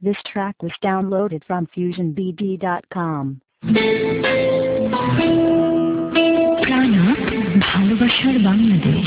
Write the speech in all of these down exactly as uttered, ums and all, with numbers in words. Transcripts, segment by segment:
This track was downloaded from fusion b d dot com. প্রাণা ভালোবাসার বাংলাদেশ।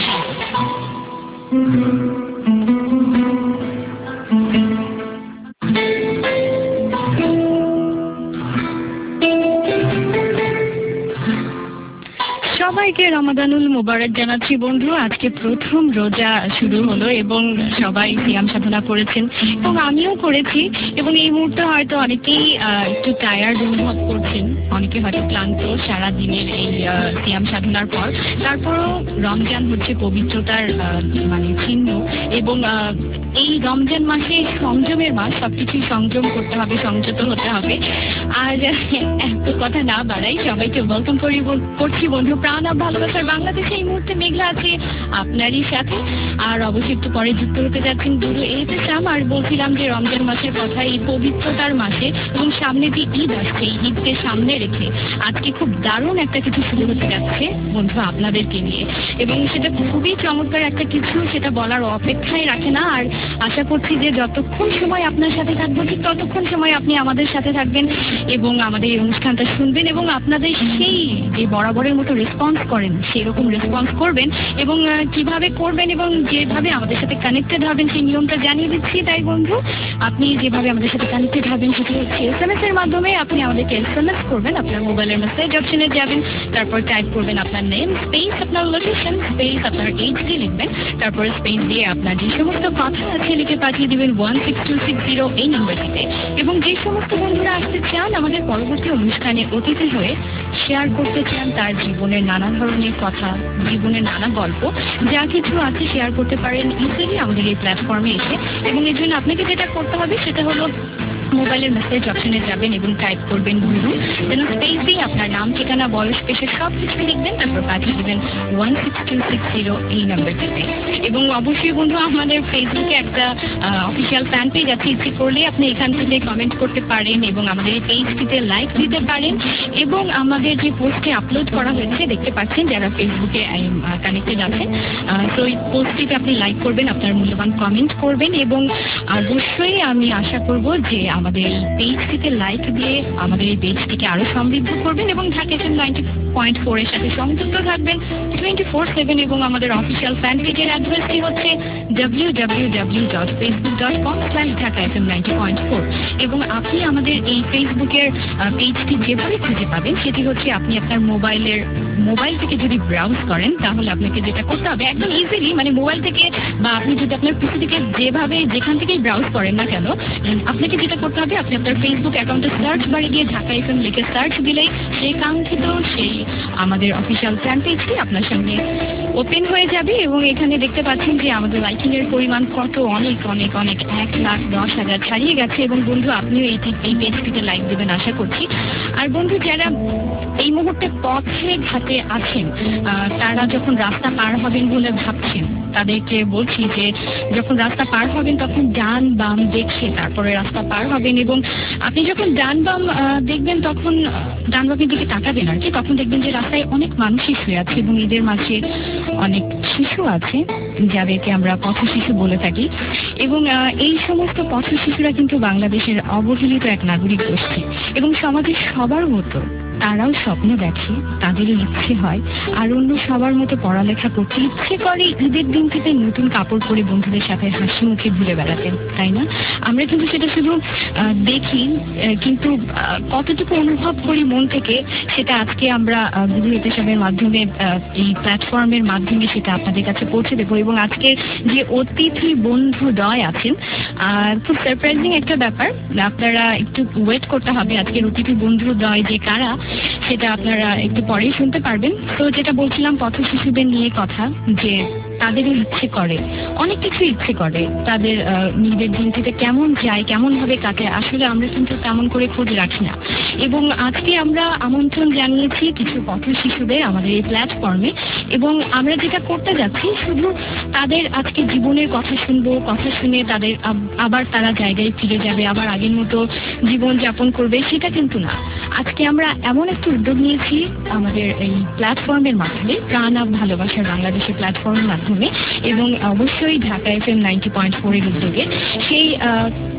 সবাইকে রমাদানুল মুবারক জানাচ্ছি বন্ধু। আজকে প্রথম রোজা শুরু হলো এবং সবাই সিয়াম সাধনা করেছেন এবং আমিও করেছি এবং এই মুহূর্তে হয়তো অনেকেই একটু টায়ার্ড অনুভব করছেন, অনেকে হয়তো ক্লান্ত সারা দিনের এই সিয়াম সাধনার পর। তারপরও রমজান হচ্ছে পবিত্রতার মানে চিহ্ন এবং এই রমজান মাসে সংযমের মাস, সবকিছুই সংযম করতে হবে, সংযত হতে হবে। আর এত কথা না বাড়াই সবাইকে ওয়েলকাম করি করছি বন্ধু প্রাণা ভালোবাসার বাংলাদেশে। এই মুহূর্তে মেঘলা আছে আপনারই সাথে, আর অবশ্যই একটু পরে যুক্ত হতে যাচ্ছেন গুরু এহতেশাম। আর বলছিলাম যে রমজান মাসের কথা, এই পবিত্রতার মাসে এবং সামনে যে ঈদ আসছে, এই ঈদকে সামনে রেখে আজকে খুব দারুণ একটা কিছু শুরু হতে যাচ্ছে বন্ধু আপনাদেরকে নিয়ে, এবং সেটা খুবই চমৎকার একটা কিছু, সেটা বলার অপেক্ষায় রাখে না। আর আশা করছি যে যতক্ষণ সময় আপনার সাথে থাকবো ঠিক ততক্ষণ সময় আপনি আমাদের সাথে থাকবেন এবং আমাদের এই অনুষ্ঠানটা শুনবেন এবং আপনাদের সেই যে বরাবরের মতো রেসপন্স করেন সেই রকম রেসপন্স করবেন এবং কিভাবে করবেন এবং যেভাবে আমাদের সাথে কানেক্টেড হবেন সেই নিয়মটা জানিয়ে দিচ্ছি। তাই বন্ধু আপনি যেভাবে আমাদের সাথে কানেক্টেড হবেন সেটি হচ্ছে এস এম এস এর মাধ্যমে। আপনি আমাদেরকে এস এম এস করবেন, আপনার মোবাইলের মেসেজ অপশনে যাবেন, তারপর টাইপ করবেন আপনার নেম স্পেস আপনার লোকেশন স্পেস আপনার এইচ ডি লিখবেন, তারপরে স্পেস দিয়ে আপনার যে সমস্ত কথা আছে লিখে পাঠিয়ে দিবেন one six two six zero এই নাম্বারটিতে। এবং যে সমস্ত বন্ধুরা আসতে চান আমাদের পরবর্তী অনুষ্ঠানে অতিথি হয়ে শেয়ার করতে চান তার জীবনের নানা ধরনের কথা, জীবনের নানা গল্প যা কিছু আছে শেয়ার করতে পারেন ইজিলি আমাদের এই প্ল্যাটফর্মে এসে। এবং এর জন্য আপনাকে যেটা করতে হবে সেটা হলো মোবাইলের মেসেজ অপশনে যাবেন এবং টাইপ করবেন গুরু, যেন স্পেস দিয়ে আপনার নাম, ঠিকানা, বয়স, পেশা সব কিছু লিখবেন, তারপর পাঠিয়ে দেবেন one six two six zero এই নাম্বারটিতে। এবং অবশ্যই বন্ধু আমাদের ফেসবুকে একটা অফিসিয়াল ফ্যান পেজ আছে, ইচ্ছে করলে আপনি এখান থেকে কমেন্ট করতে পারেন এবং আমাদের এই পেজটিতে লাইক দিতে পারেন। এবং আমাদের যে পোস্টে আপলোড করা হয়েছে দেখতে পাচ্ছেন যারা ফেসবুকে কানেক্টেড আছেন, তো এই পোস্টটিতে আপনি লাইক করবেন, আপনার মূল্যবান কমেন্ট করবেন এবং অবশ্যই আমি আশা করব যে আমাদের এই পেজটিতে লাইক দিয়ে আমাদের এই পেজটিকে আরো সমৃদ্ধ করবেন এবং Dhaka FM ninety point four এর সাথে সংযুক্ত থাকবেন টোয়েন্টি ফোর সেভেন। এবং আমাদের অফিসিয়াল ফ্যান পেজের অ্যাড্রেসটি হচ্ছে W W W dot Facebook dot com slash Dhaka FM ninety point four. এবং আপনি আমাদের এই ফেসবুকের পেজটি যেভাবে খুঁজে পাবেন সেটি হচ্ছে আপনি আপনার মোবাইলের মোবাইল থেকে যদি ব্রাউজ করেন তাহলে আপনাকে যেটা করতে হবে একদম ইজিলি, মানে মোবাইল থেকে বা আপনি যদি আপনার পিসি থেকে যেভাবে যেখান থেকেই ব্রাউজ করেন না কেন, আপনাকে যেটা করতে হবে আপনি আপনার ফেসবুক অ্যাকাউন্টে সার্চ বারে গিয়ে ঢাকা এফএম লিখে সার্চ দিলেই সেই কাঙ্ক্ষিত সেই আমাদের অফিসিয়াল ফ্যান পেজটি আপনার সামনে ওপেন হয়ে যাবে। এবং এখানে দেখতে পাচ্ছেন যে আমাদের লাইকিং এর পরিমাণ কত, অনেক অনেক অনেক এক লাখ দশ হাজার ছাড়িয়ে গেছে। এবং বন্ধু আপনিও এই এই পেজটিতে লাইক দেবেন আশা করছি। আর বন্ধু যারা এই মুহূর্তে পথে ঘাটে আছেন, তারা যখন রাস্তা পার হবেন বলে ভাবছেন তাদেরকে বলছি যে যখন রাস্তা পার হবেন তখন ডান বাম দেখে তারপরে রাস্তা পার হবেন। এবং আপনি যখন ডান বাম দেখবেন তখন ডান বামের দিকে তাকাবেন আর কি, তখন দেখবেন যে রাস্তায় অনেক মানুষই শুয়ে আছে এবং এদের মাঝে অনেক শিশু আছে যাদেরকে আমরা পথ শিশু বলে থাকি। এবং এই সমস্ত পথ শিশুরা কিন্তু বাংলাদেশের অবহেলিত এক নাগরিক গোষ্ঠী এবং সমাজের সবার মতো তারাও স্বপ্ন দেখে, তাদেরও ইচ্ছে হয় আর অন্য সবার মতো পড়ালেখা করতে ইচ্ছে করে, ঈদের দিন থেকে নতুন কাপড় পরে বন্ধুদের সাথে হাসি মুখে ঘুরে বেড়াতে, তাই না? আমরা কিন্তু সেটা শুধু দেখি কিন্তু কতটুকু অনুভব করি মন থেকে সেটা আজকে আমরা গুরু এহতেশামের মাধ্যমে এই প্ল্যাটফর্মের মাধ্যমে সেটা আপনাদের কাছে পৌঁছে দেবো। এবং আজকে যে অতিথি বন্ধুদ্বয় আছেন, খুব সারপ্রাইজিং একটা ব্যাপার, আপনারা একটু ওয়েট করতে হবে। আজকের অতিথি বন্ধুদ্বয় যে কারা সেটা আপনারা একটু পরেই শুনতে পারবেন। তো যেটা বলছিলাম পথ শিশুদের নিয়ে কথা, যে তাদেরও ইচ্ছে করে, অনেক কিছু ইচ্ছে করে, তাদের নিজের দিনটিতে কেমন যায়, কেমন ভাবে কাটে, আসলে আমরা কিন্তু তেমন করে খোঁজ রাখি না। এবং আজকে আমরা আমন্ত্রণ জানিয়েছি কিছু পথ শিশুদের আমাদের এই প্ল্যাটফর্মে এবং আমরা যেটা করতে যাচ্ছি শুধু তাদের আজকে জীবনের কথা শুনবো, কথা শুনে তাদের আবার তারা জায়গায় ফিরে যাবে, আবার আগের মতো জীবন যাপন করবে সেটা কিন্তু না। আজকে আমরা এমন একটা উদ্যোগ নিয়েছি আমাদের এই প্ল্যাটফর্মের মাধ্যমে, প্রাণা ভালোবাসার বাংলাদেশের প্ল্যাটফর্মের মাধ্যমে এবং অবশ্যই Dhaka FM ninety point four এর উদ্যোগে সেই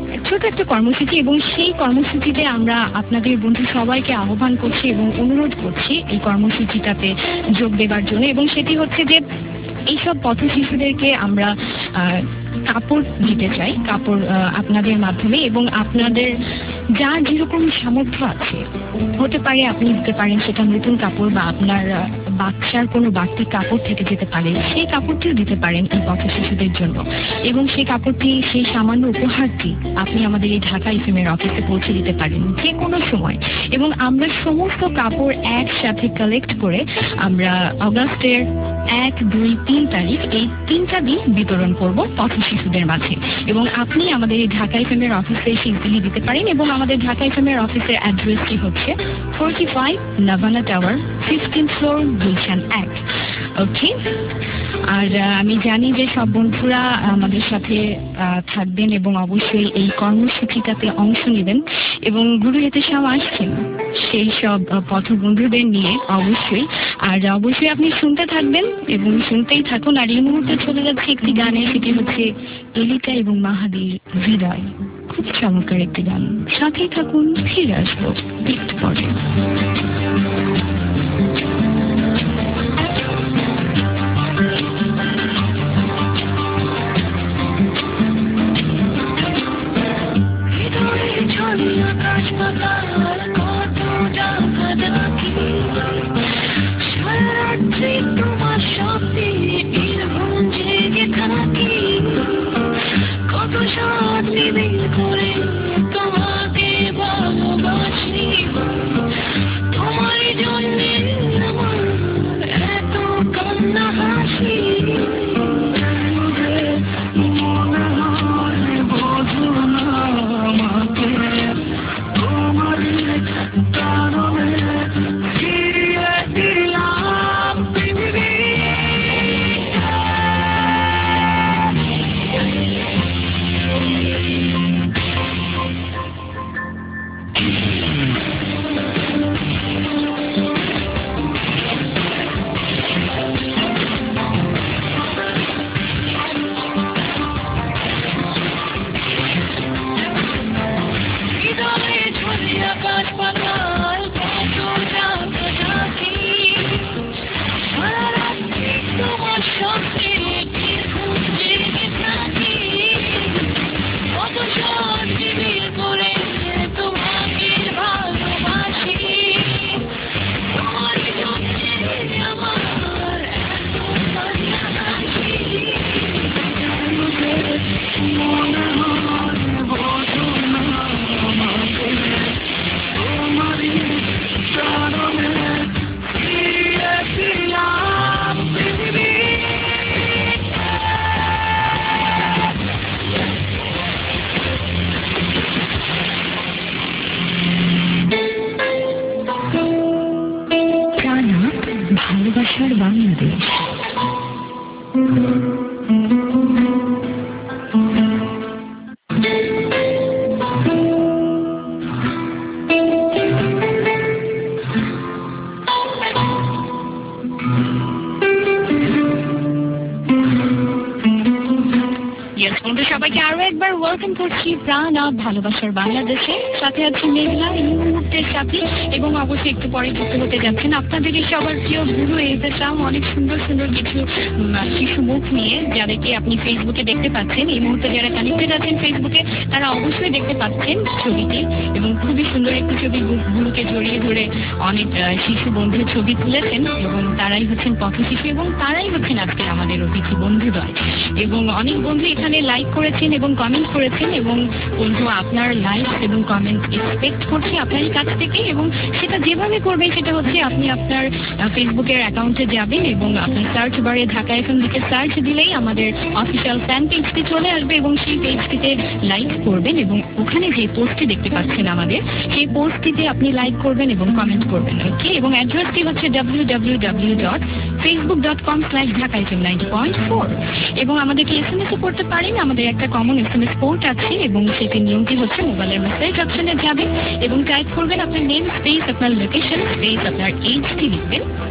ছোট একটা কর্মসূচি, এবং সেই কর্মসূচিতে আমরা আপনাদের বন্ধু সবাইকে আহ্বান করছি এবং অনুরোধ করছি এই কর্মসূচিটাতে যোগ দেবার জন্য। এবং সেটি হচ্ছে যে এইসব পথ শিশুদেরকে আমরা কাপড় দিতে চাই, কাপড় আপনাদের মাধ্যমে, এবং আপনাদের যার যেরকম সামর্থ্য আছে, হতে পারে আপনি দিতে পারেন সেটা নতুন কাপড়, বা আপনার বাচ্চার কোনো বাড়তি কাপড় থেকে যেতে পারে, সেই কাপড়টিও দিতে পারেন এই পথ শিশুদের জন্য। এবং সেই কাপড়টি, সেই সামান্য উপহারটি আপনি আমাদের এই ঢাকা এফএম এর অফিসে পৌঁছে দিতে পারেন যে কোনো সময়। এবং আমরা সমস্ত কাপড় একসাথে কালেক্ট করে আমরা অগাস্টের এক দুই তিন তারিখ এই তিনটা দিন বিতরণ করব পথ শিশুদের মাঝে। এবং আপনি আমাদের এই ঢাকা এফএম এর অফিসে এসে ইজিলি দিতে পারেন। এবং আমাদের ঢাকা এফএম এর অফিসের অ্যাড্রেসটি হচ্ছে forty five Navana tower, fifteen floor, Gulshan এক। ওকে, আর আমি জানি যে সব বন্ধুরা আমাদের সাথে থাকবেন এবং অবশ্যই এই কর্মসূচিটাতে অংশ নেবেন, এবং গুরু এতেশাম আসছেন সেই সব পথ বন্ধুদের নিয়ে অবশ্যই। আর অবশ্যই আপনি শুনতে থাকবেন এবং শুনতেই থাকুন। আর এই মুহূর্তে চলে যাচ্ছে একটি গানে, সেটি হচ্ছে এলিকা এবং মাহাদির হৃদয়। খুব চমৎকার একটি গান, সাথেই থাকুন, ফিরে আসবো একটু পরে। তোমার শক্তি জেগে থাকি, কত সাত নিবিল করে তোমাকে ভালোবাসি, তোমার জন্য আমার এত কান্না হাসি। মনে হয় বোঝো না আমাকে, তোমার কারণে ফিরিয়ে দিলাম পৃথিবী। ভালোবাসার বাংলাদেশ। সবাইকে আরো একবার ওয়েলকাম করছি প্রাণ আপ ভালোবাসার বাংলাদেশে। সাথে আছি মেঘলা এই মুহূর্তের সাথে, এবং অবশ্যই একটু পরে যুক্ত হতে যাচ্ছেন আপনাদের সবার প্রিয় গুরু এতেশাম, অনেক সুন্দর সুন্দর কিছু শিশু মুখ নিয়ে, যাদেরকে আপনি ফেসবুকে দেখতে পাচ্ছেন। এই মুহূর্তে যারা কানেক্টেড আছেন ফেসবুকে, তারা অবশ্যই দেখতে পাচ্ছেন ছবিটি, এবং খুবই সুন্দর একটি ছবি, গুরুকে জড়িয়ে ধরে অনেক শিশু বন্ধুর ছবি তুলেছেন, এবং তারাই হচ্ছেন পথ শিশু, এবং তারাই হচ্ছেন আজকে আমাদের অতিথি বন্ধুদ্বয়। এবং অনেক বন্ধু এখানে লাইক করেছেন এবং কমেন্ট করেছেন, এবং বন্ধু আপনার লাইক এবং কমেন্ট এক্সপেক্ট করছি আপনারই কাছ থেকে। এবং সেটা যেভাবে করবেন সেটা হচ্ছে আপনি আপনার ফেসবুকের অ্যাকাউন্টে যাবেন, এবং আপনি সার্চ বারে ঢাকা এফএম লিখে সার্চ দিলেই আমাদের অফিসিয়াল ফ্যান পেজটি চলে আসবে, এবং সেই পেজটিতে লাইক করবেন, এবং ওখানে যে পোস্টটি দেখতে পাচ্ছেন আমাদের, সেই পোস্টটিতে আপনি লাইক করবেন এবং কমেন্ট করবেন। ওকে, এবং অ্যাড্রেসটি হচ্ছে W W W dot Facebook dot com slash Dhaka FM ninety point four. এবং আমাদেরকে এস এম এস করতে পারেন, আমাদের একটা common S M S port আছে, এবং সেটির নিয়মটি হচ্ছে মোবাইলের মেসেজ অপশনে যাবেন এবং টাইপ করবেন আপনার নেম স্পেস আপনার লোকেশন স্পেস আপনার এইজটি লিখবেন,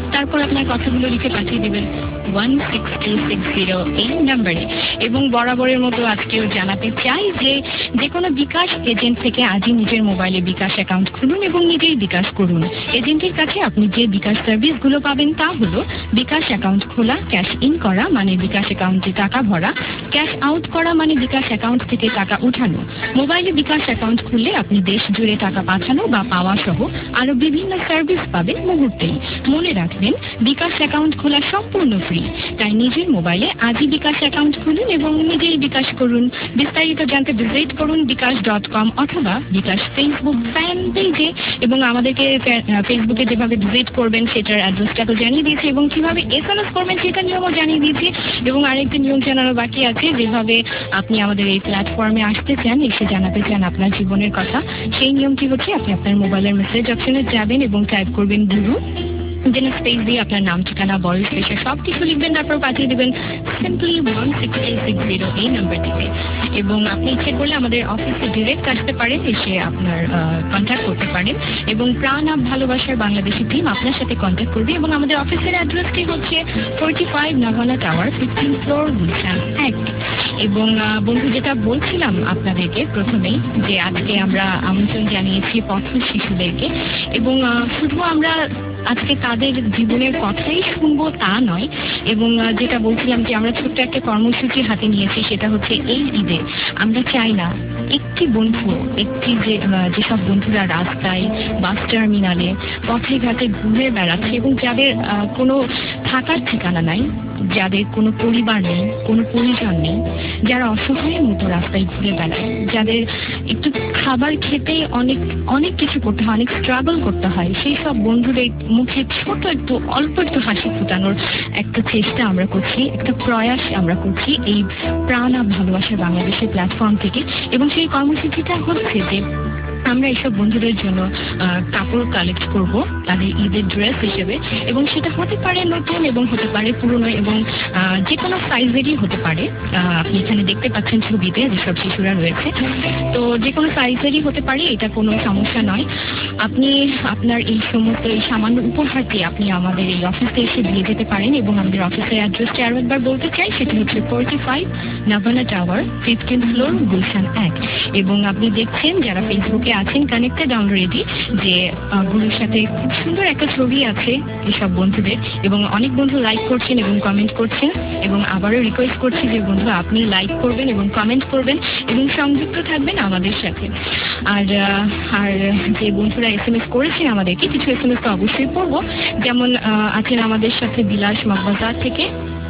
তারপর আপনার কথাগুলো লিখে পাঠিয়ে দিবেন one six two six zero এই নাম্বারে। এবং বরাবরের মতো আজকেও জানাতে চাই যে যে কোনো বিকাশ এজেন্ট থেকে আজই নিজের মোবাইলে বিকাশ অ্যাকাউন্ট খুলুন এবং নিজেই বিকাশ করুন। এজেন্টের কাছে আপনি যে বিকাশ সার্ভিসগুলো পাবেন তা হলো বিকাশ অ্যাকাউন্ট খোলা, ক্যাশ ইন করা মানে বিকাশ অ্যাকাউন্টে টাকা ভরা, ক্যাশ আউট করা মানে বিকাশ অ্যাকাউন্ট থেকে টাকা উঠানো। মোবাইলে বিকাশ অ্যাকাউন্ট খুললে আপনি দেশ জুড়ে টাকা পাঠানো বা পাওয়া সহ আরো বিভিন্ন সার্ভিস পাবেন মুহূর্তেই। মনে রাখবেন, বিকাশ অ্যাকাউন্ট খোলা সম্পূর্ণ ফ্রি, তাই নিজের মোবাইলে আজই বিকাশ অ্যাকাউন্ট খুলুন এবং নিজেই বিকাশ করুন। বিস্তারিত জানতে ভিজিট করুন বিকাশ ডট কম অথবা বিকাশ ফেসবুক ফ্যান পেজে। এবং আমাদেরকে ফেসবুকে যেভাবে ভিজিট করবেন সেটার অ্যাড্রেসটা তো জানিয়ে দিয়েছি, এবং কিভাবে এস এম এস করবেন সেটা নিয়মও জানিয়ে দিয়েছি। এবং আরেকটি নিয়ম জানানো বাকি আছে, যেভাবে আপনি আমাদের এই প্ল্যাটফর্মে আসতে চান, এসে জানাতে চান আপনার জীবনের কথা। সেই নিয়মটি হচ্ছে আপনি আপনার মোবাইলের মেসেজ অপশনে যাবেন এবং টাইপ করবেন গুরু, দেন স্পেস দিয়ে আপনার নাম, ঠিকানা, বয়স, পেশা সব কিছু লিখবেন, তারপর পাঠিয়ে দেবেন simply one six eight six zero এই নাম্বারটিতে। এবং আপনি ইচ্ছে করলে আমাদের অফিসে ডিরেক্ট আসতে পারেন, এসে আপনার কন্ট্যাক্ট করতে পারেন এবং প্রাণ আপ ভালোবাসার বাংলাদেশি টিম আপনার সাথে কন্ট্যাক্ট করবে। এবং আমাদের অফিসের অ্যাড্রেসটি হচ্ছে forty five Navana tower, fifteen floor, Gulshan এক। এবং বন্ধু, যেটা বলছিলাম আপনাদেরকে প্রথমেই, যে আজকে আমরা আমন্ত্রণ জানিয়েছি পথ শিশুদেরকে। এবং শুধু আমরা আজকে তাদের জীবনের কথাই শুনবো তা নয়, এবং যেটা বলছিলাম যে আমরা ছোট্ট একটা কর্মসূচি হাতে নিয়েছি, সেটা হচ্ছে এই ঈদে আমরা চাই না একটি বন্ধু, একটি যে যেসব বন্ধুরা রাস্তায়, বাস টার্মিনালে, পথে ঘাটে ঘুরে বেড়াচ্ছে এবং যাদের কোনো থাকার ঠিকানা নাই, যাদের কোনো পরিবার নেই, কোনো পরিজন নেই, যারা অসহায়ের মতো রাস্তায় ঘুরে বেড়ায়, যাদের একটু খাবার খেতে অনেক অনেক কিছু করতে হয়, অনেক স্ট্রাগল করতে হয়, সেই সব বন্ধুদের মুখে ছোট একটু অল্প একটু হাসি ফুটানোর একটা চেষ্টা আমরা করছি, একটা প্রয়াস আমরা করছি এই প্রাণ আর ভালোবাসার বাংলাদেশের প্ল্যাটফর্ম থেকে। এবং সেই কর্মসূচিটা হচ্ছে যে আমরা এইসব বন্ধুদের জন্য কাপড় কালেক্ট করব তাদের ঈদের ড্রেস হিসেবে, এবং সেটা হতে পারে নতুন এবং হতে পারে পুরনো, এবং যে কোনো সাইজেরই হতে পারে। আপনি এখানে দেখতে পাচ্ছেন ছবিতে যেসব শিশুরা রয়েছে, তো যে কোনো সাইজেরই হতে পারে, এটা কোনো সমস্যা নয়। আপনি আপনার এই সমস্ত এই সামান্য উপহারটি আপনি আমাদের এই অফিসে এসে দিয়ে যেতে পারেন। এবং আমাদের অফিসের অ্যাড্রেসটি আরো একবার বলতে চাই, সেটি হচ্ছে forty five Navana tower, fifteen floor, Gulshan এক। এবং আপনি দেখছেন যারা ফেসবুকে আছেন কানেক্টেড অলরেডি, যে গুরুর সাথে খুব সুন্দর একটা ছবি আছে এসব বন্ধুদের, এবং অনেক বন্ধু লাইক করছেন এবং কমেন্ট করছেন। এবং আবারও রিকোয়েস্ট করছি যে বন্ধু, আপনি লাইক করবেন এবং কমেন্ট করবেন এবং সংযুক্ত থাকবেন আমাদের সাথে। আর আর যে বন্ধুরা এস এম এস করেছেন আমাদেরকে, কিছু এস এম এস তো অবশ্যই পড়বো। যেমন আছেন আমাদের সাথে বিলাস মগবাজার থেকে,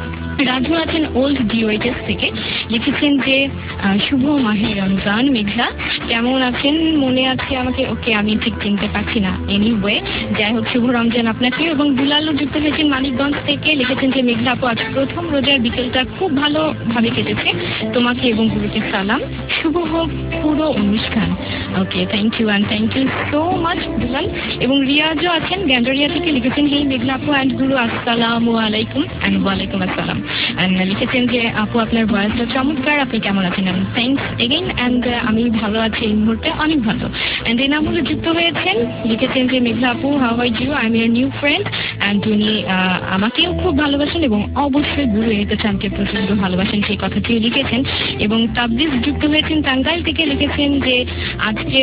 রাজু আছেন ওল্ড ডিওএইচএস থেকে, লিখেছেন যে শুভ মাহে রমজান। মেঘলা কেমন আছেন? মনে আছে আমাকে? ওকে, আমি ঠিক চিনতে পারছি না, এনিওয়ে যাই হোক শুভ রমজান আপনাকে। এবং দুলালও যুক্ত হয়েছেন মানিকগঞ্জ থেকে, লিখেছেন যে মেঘলা আপু, আজ প্রথম রোজার বিকেলটা খুব ভালোভাবে কেটেছে, তোমাকে এবং গুরুকে সালাম, শুভ হোক পুরো অনুষ্ঠান। Okay, thank you and thank you so much Dulal. এবং রিয়াজও আছেন গ্যান্ডারিয়া থেকে, লিখেছেন হেই মেঘলা আপু অ্যান্ড গুরু, আসসালামু আলাইকুম। অ্যান্ড ওয়ালাইকুম আসসালাম। লিখেছেন যে আপু আপনার ভয়েসটা চমৎকার, আপনি কেমন আছেন? থ্যাংকস এগেইন, অ্যান্ড আমি ভালো আছি এই মুহূর্তে, অনেক ভালো। অ্যান্ড এই নামগুলো যুক্ত হয়েছেন, লিখেছেন যে মেঘলা আপু how are you, I am your new friend, and উনি আমাকেও খুব ভালোবাসেন এবং অবশ্যই গুরু এহতেশামকে প্রচন্ড ভালোবাসেন, সেই কথাটিও লিখেছেন। এবং তাবলিগ যুক্ত হয়েছেন টাঙ্গাইল থেকে, লিখেছেন যে আজকের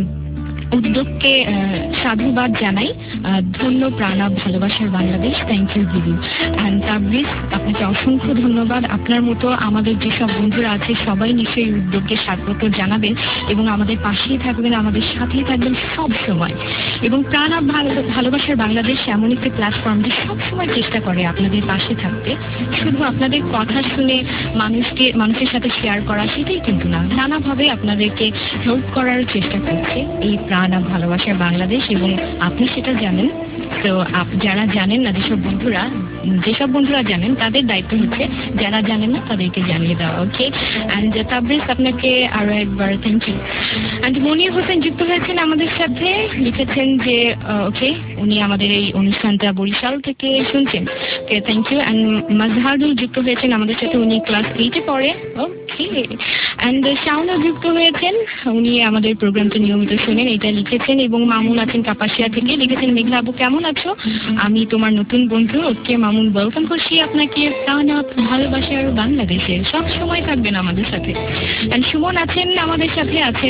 উদ্যোগকে সাধুবাদ জানাই, ধন্য প্রাণাব ভালোবাসার বাংলাদেশ, থ্যাংক ইউ গুরু। অ্যান্ড তাবলিগ আপনাকে অসংখ্য ধন্যবাদ। আপনার মতো আমাদের যেসব বন্ধুরা আছে সবাই নিশ্চয়ই উদ্যোগকে স্বাগত জানাবেন এবং আমাদের পাশেই থাকবেন, আমাদের সাথেই থাকবেন সব সময়। এবং প্রাণাব ভালোবাসার বাংলাদেশ এমন একটি প্ল্যাটফর্ম যে সবসময় চেষ্টা করে আপনাদের পাশে থাকতে। শুধু আপনাদের কথা শুনে মানুষকে মানুষের সাথে শেয়ার করা সেটাই কিন্তু না, নানাভাবে আপনাদেরকে হেল্প করার চেষ্টা করছে এই প্রাণ আর ভালোবাসার বাংলাদেশ। এবং আপনি সেটা জানেন, তো যারা জানেন না, যেসব বন্ধুরা যেসব বন্ধুরা জানেন তাদের দায়িত্ব হচ্ছে যারা জানেন না তাদেরকে জানিয়ে দেওয়া। ওকে, অ্যান্ড তাবরিজ আপনাকে আরো একবার thank you. And Monir Hossain যুক্ত হয়েছেন আমাদের সাথে, লিখেছেন যে ওকে উনি আমাদের এই অনুষ্ঠানটা বরিশাল থেকে শুনছেন। Okay, thank you. And Mazharul যুক্ত হয়েছেন আমাদের সাথে, উনি ক্লাস এইটে পড়ে। ওকে, অ্যান্ড শাওনা যুক্ত হয়েছেন, উনি আমাদের প্রোগ্রামটা নিয়মিত শোনেন, এটা লিখেছেন। এবং মামুন আছেন কাপাসিয়া থেকে, লিখেছেন মেঘলা আপু কেমন আছো, আমি তোমার নতুন বন্ধু। ওকে মামুন, ওয়েলকাম করছি আপনাকে প্রাণ ভালোবাসার বাংলাদেশের, সব সময় থাকবেন আমাদের সাথে। অ্যান্ড সুমন আছেন আমাদের সাথে, আছেন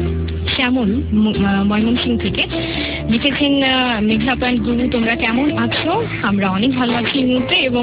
শ্যামল ময়মনসিংহ থেকে, লিখেছেন মেঘলা প্যান্ট গুরু তোমরা কেমন আছো, আমরা অনেক ভালো আছি এই মুহূর্তে। এবং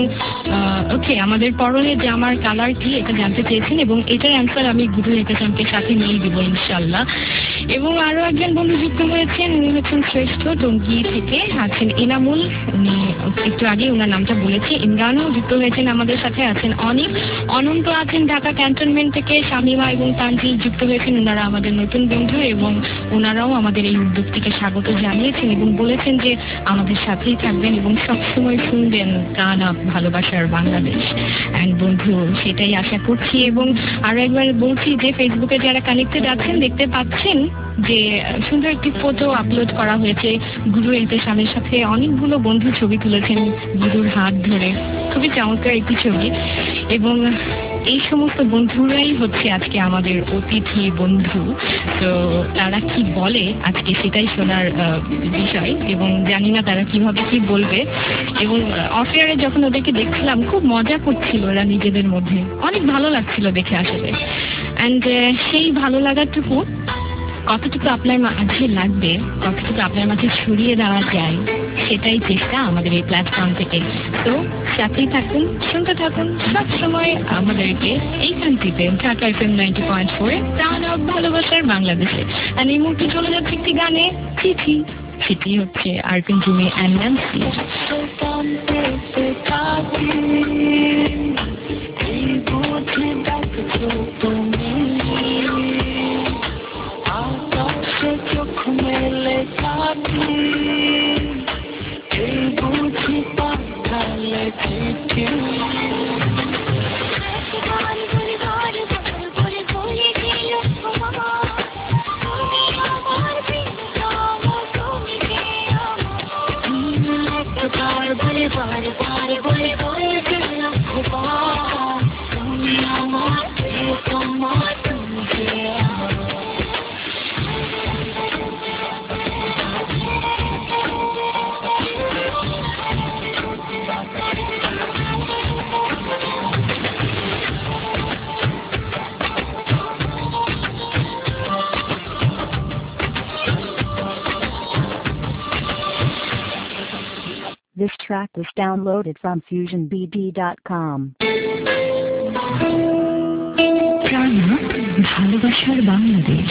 ওকে আমাদের পরনে জামার কালার কি এটা জানতে চেয়েছেন, এবং এটার অ্যান্সার আমি গুরু একাশনকে সাথে নিয়ে দিব ইনশাল্লাহ। এবং আরো একজন বন্ধু যুক্ত হয়েছেন, উনি হচ্ছেন শ্রেষ্ঠ টঙ্গী থেকে, আছেন এনামুল, উনি একটু আগে ওনার নামটা বলেছি। ইমরানও যুক্ত হয়েছেন আমাদের সাথে, আছেন অনেক, অনন্ত আছেন ঢাকা ক্যান্টনমেন্ট থেকে, শামিমা এবং তানজিল যুক্ত হয়েছেন, ওনারা আমাদের নতুন বন্ধু এবং ওনারাও আমাদের এই উদ্যোগটিকে স্বাগত জানিয়েছেন এবং বলেছেন যে আমাদের সাথেই থাকবেন এবং সবসময় শুনবেন গান ভালোবাসার বাংলাদেশ। অ্যান্ড বন্ধু সেটাই আশা করছি। এবং আরো একবার বলছি যে ফেসবুকে যারা কানেক্টেড আছেন দেখতে পাচ্ছেন যে সুন্দর একটি ফটো আপলোড করা হয়েছে গুরু এহতেশামের সাথে, অনেকগুলো বন্ধু ছবি তুলেছেন গুরুর হাত ধরে, খুবই চমৎকার একটি ছবি। এবং এই সমস্ত বন্ধুরাই হচ্ছে আজকে আমাদের অতিথি বন্ধু। তো তারা কি বলে আজকে সেটাই শোনার বিষয়, এবং জানি না তারা কিভাবে কি বলবে। এবং অফেয়ারে যখন ওদেরকে দেখছিলাম খুব মজা করছিল ওরা নিজেদের মধ্যে, অনেক ভালো লাগছিল দেখে আসলে। অ্যান্ড সেই ভালো লাগাটুকু কতটুকু আপনার মাঝে লাগবে, কতটুকু আপনার মাঝে ছড়িয়ে দেওয়া যায়, সেটাই চেষ্টা আমাদের এই প্ল্যাটফর্ম থেকে। তো সাথেই থাকুন, শুনতে থাকুন সব সময় আমাদেরকে এইখানটিতে Dhaka F M ninety point ফোরে প্রাণ ভালোবাসার বাংলাদেশে। আর এই মুহূর্তে চলে যাচ্ছে একটি গানে, চিঠি, সেটি হচ্ছে আরপিন জুমি অ্যান্ড ন্যান্সি। চোখ মেলে কাটি এই বুঝি পাঠালে চিঠি বলে বারে বারে বলে বলে তুমি আমার তোমার তুমি This track was downloaded from fusion b d dot com. প্রাণ ভালোবাসার বাংলাদেশ।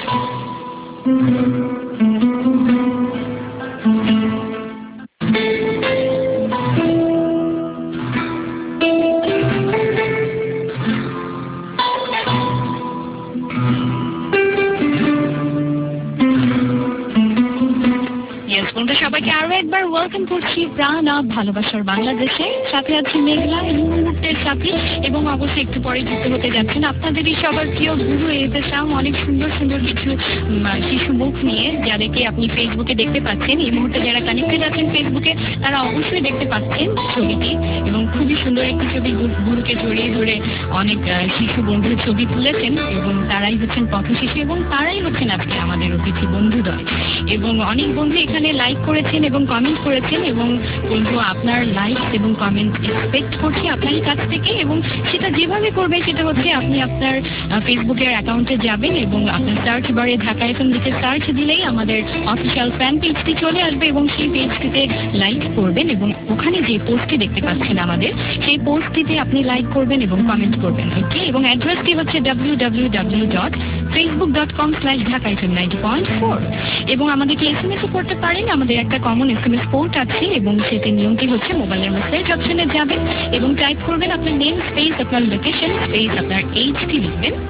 সবাইকে আরো একবার ওয়েলকাম করছি প্রাণ ভালোবাসার বাংলাদেশে। সাথে আছে মেঘলা এই মুহূর্তের সাথে, এবং অবশ্যই একটু পরে যুক্ত হতে যাচ্ছেন আপনাদেরই সবার প্রিয় গুরু এহতেশাম, অনেক সুন্দর সুন্দর কিছু শিশু মুখ নিয়ে, যাদেরকে আপনি ফেসবুকে দেখতে পাচ্ছেন। এই মুহূর্তে যারা কানেক্টেড আছেন ফেসবুকে তারা অবশ্যই দেখতে পাচ্ছেন ছবিটি, এবং খুবই সুন্দর একটি ছবি গুরুকে জড়িয়ে ধরে অনেক শিশু বন্ধুর ছবি তুলেছেন, এবং তারাই হচ্ছেন পথশিশু এবং তারাই হচ্ছেন আজকে আমাদের অতিথি বন্ধুদ্বয়। এবং অনেক বন্ধু এখানে লাইক করেছেন এবং কমেন্ট করেছেন, এবং বন্ধু আপনার লাইক এবং কমেন্ট এক্সপেক্ট করছি আপনারই কাছ থেকে। এবং সেটা যেভাবে করবে সেটা হচ্ছে আপনি আপনার ফেসবুকের অ্যাকাউন্টে যাবেন এবং আপনার সার্চ বারে ঢাকা এফএম লিখে সার্চ দিলেই আমাদের অফিসিয়াল ফ্যান পেজটি চলে আসবে, এবং সেই পেজটিতে লাইক করবেন এবং ওখানে যে পোস্টটি দেখতে পাচ্ছেন আমাদের, সেই পোস্টটিতে আপনি লাইক করবেন এবং কমেন্ট করবেন। ওকে, এবং অ্যাড্রেসটি হচ্ছে W W W dot Facebook dot com slash Dhaka FM ninety point four. এবং আমাদেরকে এস এম এসও করতে পারেন, আমাদের একটা common S M S port আছে, এবং সেটির নিয়মটি হচ্ছে মোবাইলের মেসেজ অপশনে যাবেন এবং টাইপ করবেন আপনার নেম স্পেস আপনার লোকেশন স্পেস আপনার এইচটি লিখবেন,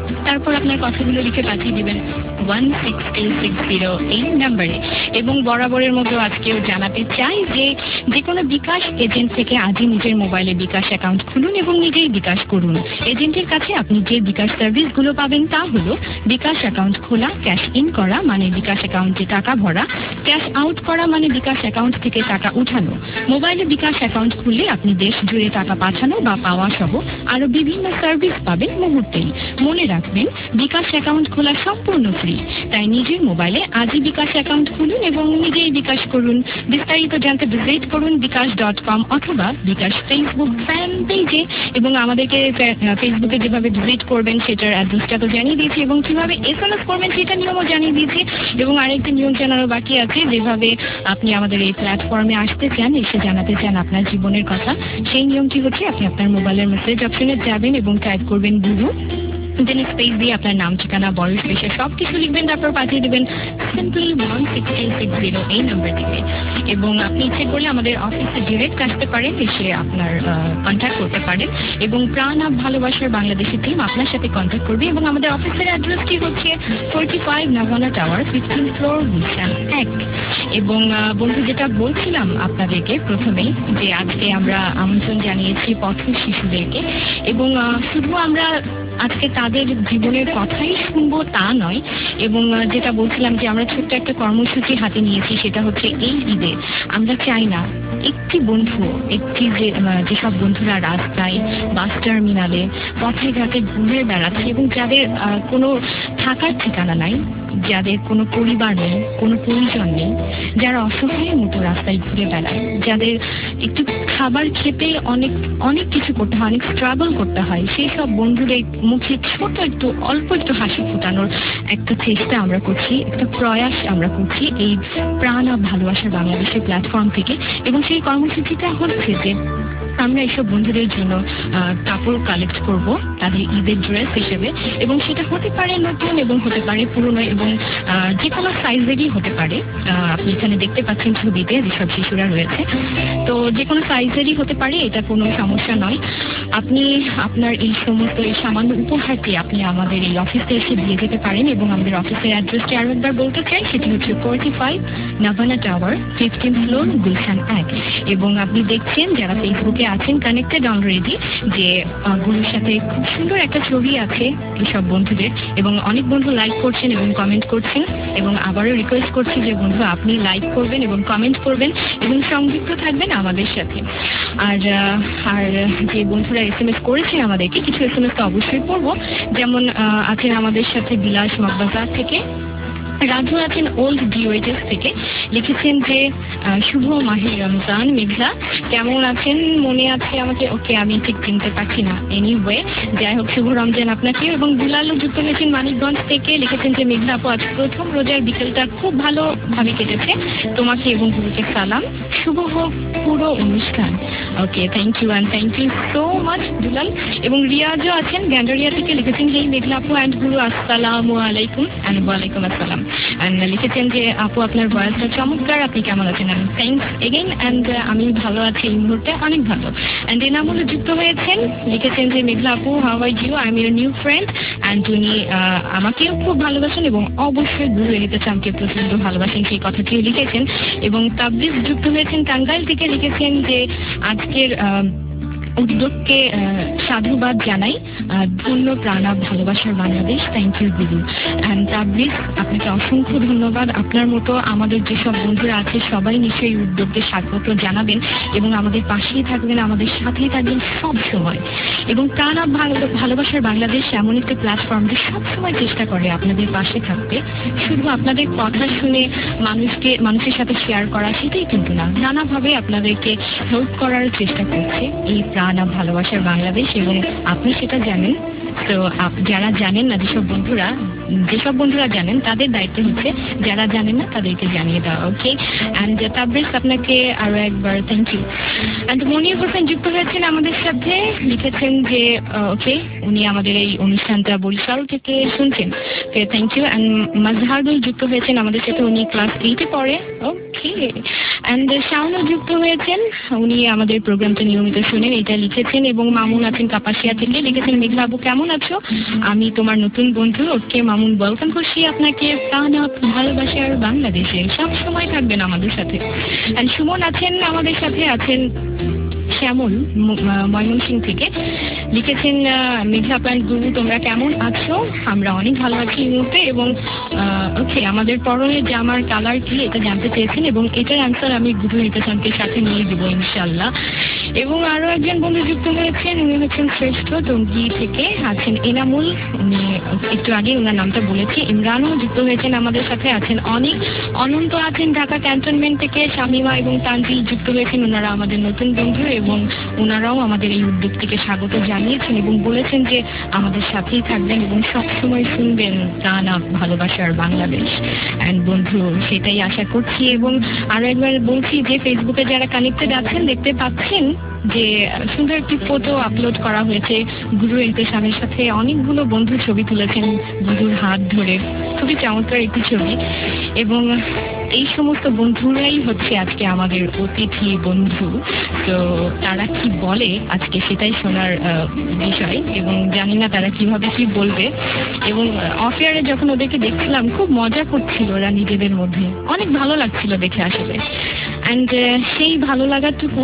তারপর আপনার কথাগুলো লিখে পাঠিয়ে দিবেন one six two six zero এই নাম্বারে। এবং বরাবরের মতো আজকেও জানাতে চাই যে যে কোনো বিকাশ এজেন্ট থেকে আজই নিজের মোবাইলে বিকাশ অ্যাকাউন্ট খুলুন এবং নিজেই বিকাশ করুন। এজেন্টের কাছে আপনি যে বিকাশ সার্ভিসগুলো পাবেন তা হলো বিকাশ অ্যাকাউন্ট খোলা, ক্যাশ ইন করা মানে বিকাশ অ্যাকাউন্টে টাকা ভরা, ক্যাশ আউট করা মানে বিকাশ অ্যাকাউন্ট থেকে টাকা উঠানো। মোবাইলে বিকাশ অ্যাকাউন্ট খুললে আপনি দেশ জুড়ে টাকা পাঠানো বা পাওয়া সহ আরো বিভিন্ন সার্ভিস পাবেন মুহূর্তেই। মনে রাখবেন, বিকাশ অ্যাকাউন্ট খোলা সম্পূর্ণ ফ্রি, তাই নিজের মোবাইলে আজই বিকাশ অ্যাকাউন্ট খুলুন এবং নিজেই বিকাশ করুন। বিস্তারিত জানতে ভিজিট করুন বিকাশ ডট কম অথবা বিকাশ ফেসবুক ফ্যান পেজে। এবং আমাদেরকে ফেসবুকে যেভাবে ভিজিট করবেন সেটার অ্যাড্রেসটা তো জানিয়ে দিয়েছি, এবং কিভাবে এস এম এস করবেন সেটা নিয়মও জানিয়ে দিয়েছি। এবং আরেকটা নিয়ম জানানো বাকি আছে, যেভাবে আপনি আমাদের এই প্ল্যাটফর্মে আসতে চান, এসে জানাতে চান আপনার জীবনের কথা, সেই নিয়মটি হচ্ছে আপনি আপনার মোবাইলের মেসেজ অপশনে যাবেন এবং টাইপ করবেন গুরু, দেন স্পেস দিয়ে আপনার নাম, ঠিকানা, বয়স, পেশা সব কিছু লিখবেন, তারপর পাঠিয়ে দেবেন simply one six eight six zero এই নাম্বার থেকে। এবং আপনি ইচ্ছে করলে আমাদের অফিসে ডিরেক্ট আসতে পারেন, এসে আপনার কন্ট্যাক্ট করতে পারেন। এবং প্রাণ আপ ভালোবাসার বাংলাদেশের টিম আপনার সাথে কন্ট্যাক্ট করবে। এবং আমাদের অফিসের অ্যাড্রেসটি হচ্ছে forty five Navana tower, fifteen floor, Gulshan এক। এবং বন্ধু, যেটা বলছিলাম আপনাদেরকে প্রথমেই, যে আজকে আমরা আমন্ত্রণ জানিয়েছি পথ শিশুদেরকে। এবং শুধু আমরা আজকে তাদের জীবনের কথাই শুনবো তা নয়, এবং যেটা বলছিলাম যে আমরা ছোট্ট একটা কর্মসূচি হাতে নিয়েছি, সেটা হচ্ছে এই ঈদে আমরা চাই না একটি বন্ধু, একটি যে যেসব বন্ধুরা রাস্তায়, বাস টার্মিনালে, পথে ঘাটে ঘুরে বেড়াচ্ছে এবং যাদের কোনো থাকার ঠিকানা নাই, যাদের কোনো পরিবার নেই, কোনো পরিজন নেই, যারা অসহায়ের মতো রাস্তায় ঘুরে বেড়ায়, যাদের একটু খাবার খেতে অনেক অনেক কিছু করতে হয়, অনেক স্ট্রাগল করতে হয়, সেই সব বন্ধুদের মুখে ছোট একটু অল্প একটু হাসি ফোটানোর একটা চেষ্টা আমরা করছি, একটা প্রয়াস আমরা করছি এই প্রাণ আর ভালোবাসার বাংলাদেশের প্ল্যাটফর্ম থেকে। এবং সেই কর্মসূচিটা হচ্ছে যে আমরা এইসব বন্ধুদের জন্য কাপড় কালেক্ট করব তাদের ঈদের ড্রেস হিসেবে, এবং সেটা হতে পারে নতুন এবং হতে পারে পুরনো, এবং যে কোনো সাইজেরই হতে পারে। আপনি এখানে দেখতে পাচ্ছেন ছবিতে যেসব শিশুরা রয়েছে, তো যে কোনো সাইজেরই হতে পারে, এটা কোনো সমস্যা নয়। আপনি আপনার এই সমস্ত এই সামান্য উপহারটি আপনি আমাদের এই অফিসে এসে দিয়ে যেতে পারেন। এবং আমাদের অফিসের অ্যাড্রেসটি আরো একবার বলতে চাই, সেটি হচ্ছে forty five Navana tower, fifteen floor, Gulshan এক। এবং আপনি দেখছেন যারা ফেসবুকে আছেন কানেক্টেড অলরেডি, যে গুরুর সাথে খুব সুন্দর একটা ছবি আছে এইসব বন্ধুদের, এবং অনেক বন্ধু লাইক করছেন এবং কমেন্ট করছেন। এবং আবারও রিকোয়েস্ট করছি যে বন্ধু, আপনি লাইক করবেন এবং কমেন্ট করবেন এবং সংযুক্ত থাকবেন আমাদের সাথে। আর আর যে বন্ধুরা এস এম এস করেছেন আমাদেরকে, কিছু এস এম এস তো অবশ্যই পড়বো। যেমন আছেন আমাদের সাথে বিলাস মগবাজার থেকে, রাজু আছেন ওল্ড ডিওএইচএস থেকে, লিখেছেন যে শুভ মাহে রমজান। মেঘলা কেমন আছেন? মনে আছে আমাকে? ওকে, আমি ঠিক চিনতে পারছি না, এনিওয়ে যাই হোক শুভ রমজান আপনাকে। এবং দুলালও যুক্ত হয়েছেন মানিকগঞ্জ থেকে, লিখেছেন যে মেঘলা আপু, আজ প্রথম রোজার বিকেলটা খুব ভালোভাবে কেটেছে, তোমাকে এবং গুরুকে সালাম, শুভ হোক পুরো অনুষ্ঠান। Okay, thank you and thank you so much Dulal. এবং রিয়াজও আছেন গ্যান্ডারিয়া থেকে, লিখেছেন হেই মেঘলা আপু অ্যান্ড গুরু, আসসালামু আলাইকুম। অ্যান্ড ওয়ালাইকুম আসসালাম। অ্যান্ড লিখেছেন যে আপু আপনার ভয়েসটা চমৎকার, আপনি কেমন আছেন? And thanks again. অ্যান্ড আমি ভালো আছি এই মুহূর্তে, অনেক ভালো। অ্যান্ড এনামুলও যুক্ত হয়েছেন, লিখেছেন যে মেঘলা আপু how are you, I am your new friend. And উনি আমাকেও খুব ভালোবাসেন এবং অবশ্যই গুরু এলিতাচামকে প্রচন্ড ভালোবাসেন, সেই কথাটিও লিখেছেন। এবং তাবলিগ যুক্ত হয়েছেন টাঙ্গাইল থেকে, লিখেছেন যে আজকের উদ্যোগকে সাধুবাদ জানাই, ধন্য প্রাণা ভালোবাসার বাংলাদেশ, থ্যাংক ইউ গুরু। অ্যান্ড তাবলিগ আপনাকে অসংখ্য ধন্যবাদ। আপনার মতো আমাদের যেসব বন্ধুরা আছে সবাই নিশ্চয়ই উদ্যোগকে স্বাগত জানাবেন এবং আমাদের পাশেই থাকবেন, আমাদের সাথেই থাকবেন সব সময়। এবং প্রাণা ভালোবাসার বাংলাদেশ এমন একটা প্ল্যাটফর্ম যে সবসময় চেষ্টা করে আপনাদের পাশে থাকতে, শুধু আপনাদের কথা শুনে মানুষকে মানুষের সাথে শেয়ার করা সেটাই কিন্তু না, নানাভাবে আপনাদেরকে হেল্প করার চেষ্টা করছে এই প্রাণ ভালোবাসার বাংলাদেশ। এবং আপনি সেটা জানেন, তো যারা জানেন না, যেসব বন্ধুরা যেসব বন্ধুরা জানেন তাদের দায়িত্ব হচ্ছে যারা জানেন না তাদেরকে জানিয়ে দেওয়া। ওকে, অ্যান্ড তাবরিজ আপনাকে আরো একবার thank you. And Monir Hossain যুক্ত হয়েছেন আমাদের সাথে, লিখেছেন যে ওকে উনি আমাদের এই অনুষ্ঠানটা বরিশাল থেকে শুনছেন, okay thank you. And Mazharul যুক্ত হয়েছেন আমাদের সাথে, উনি ক্লাস এইটে পড়ে। ওকে, অ্যান্ড শাওনও যুক্ত হয়েছেন, উনি আমাদের প্রোগ্রামটা নিয়মিত শুনেন, এটা লিখেছেন। এবং মামুন আছেন কাপাসিয়া থেকে, লিখেছেন মেঘলা আপু কেমন আছো, আমি তোমার নতুন বন্ধু। ওকে মামুন, ওয়েলকাম করছি আপনাকে প্রাণ ভালোবাসার বাংলাদেশে, সব সময় থাকবেন আমাদের সাথে। অ্যান্ড সুমন আছেন আমাদের সাথে, আছেন শ্যামল ময়মনসিং থেকে, লিখেছেন মেঘলা প্যান্ট গুরু তোমরা কেমন আছো, আমরা অনেক ভালো আছি এই মুহূর্তে। এবং ওকে আমাদের পরনে জামার কালার কি এটা জানতে চেয়েছেন, এবং এটার অ্যান্সার আমি গুরু নির্বাচনকে সাথে নিয়ে দেবো ইনশাল্লাহ। এবং আরো একজন বন্ধু যুক্ত হয়েছেন, উনি হচ্ছেন শ্রেষ্ঠ টঙ্গী থেকে, আছেন এনামুল, উনি একটু আগে ওনার নামটা বলেছি। ইমরানও যুক্ত হয়েছেন আমাদের সাথে, আছেন অনেক, অনন্ত আছেন ঢাকা ক্যান্টনমেন্ট থেকে, শামিমা এবং তানজিল যুক্ত হয়েছেন, ওনারা আমাদের নতুন বন্ধু এবং ওনারাও আমাদের এই উদ্যোগটিকে স্বাগত জানিয়েছেন এবং বলেছেন যে আমাদের সাথেই থাকবেন এবং সবসময় শুনবেন প্রাণ ভালোবাসার বাংলাদেশ। অ্যান্ড বন্ধু সেটাই আশা করছি। এবং আরো একবার বলছি যে ফেসবুকে যারা কানেক্টেড আছেন দেখতে পাচ্ছেন যে সুন্দর একটি ফটো আপলোড করা হয়েছে গুরু এহতেশামের সাথে, অনেকগুলো বন্ধু ছবি তুলেছেন গুরুর হাত ধরে, খুবই চমৎকার একটি ছবি। এবং এই সমস্ত বন্ধুরাই হচ্ছে আজকে আমাদের অতিথি বন্ধু, তো তারা কি বলে আজকে সেটাই শোনার বিষয়, এবং জানি না তারা কিভাবে কি বলবে। এবং অফেয়ারে যখন ওদেরকে দেখছিলাম খুব মজা করছিল ওরা নিজেদের মধ্যে, অনেক ভালো লাগছিল দেখে আসলে। অ্যান্ড সেই ভালো লাগাটুকু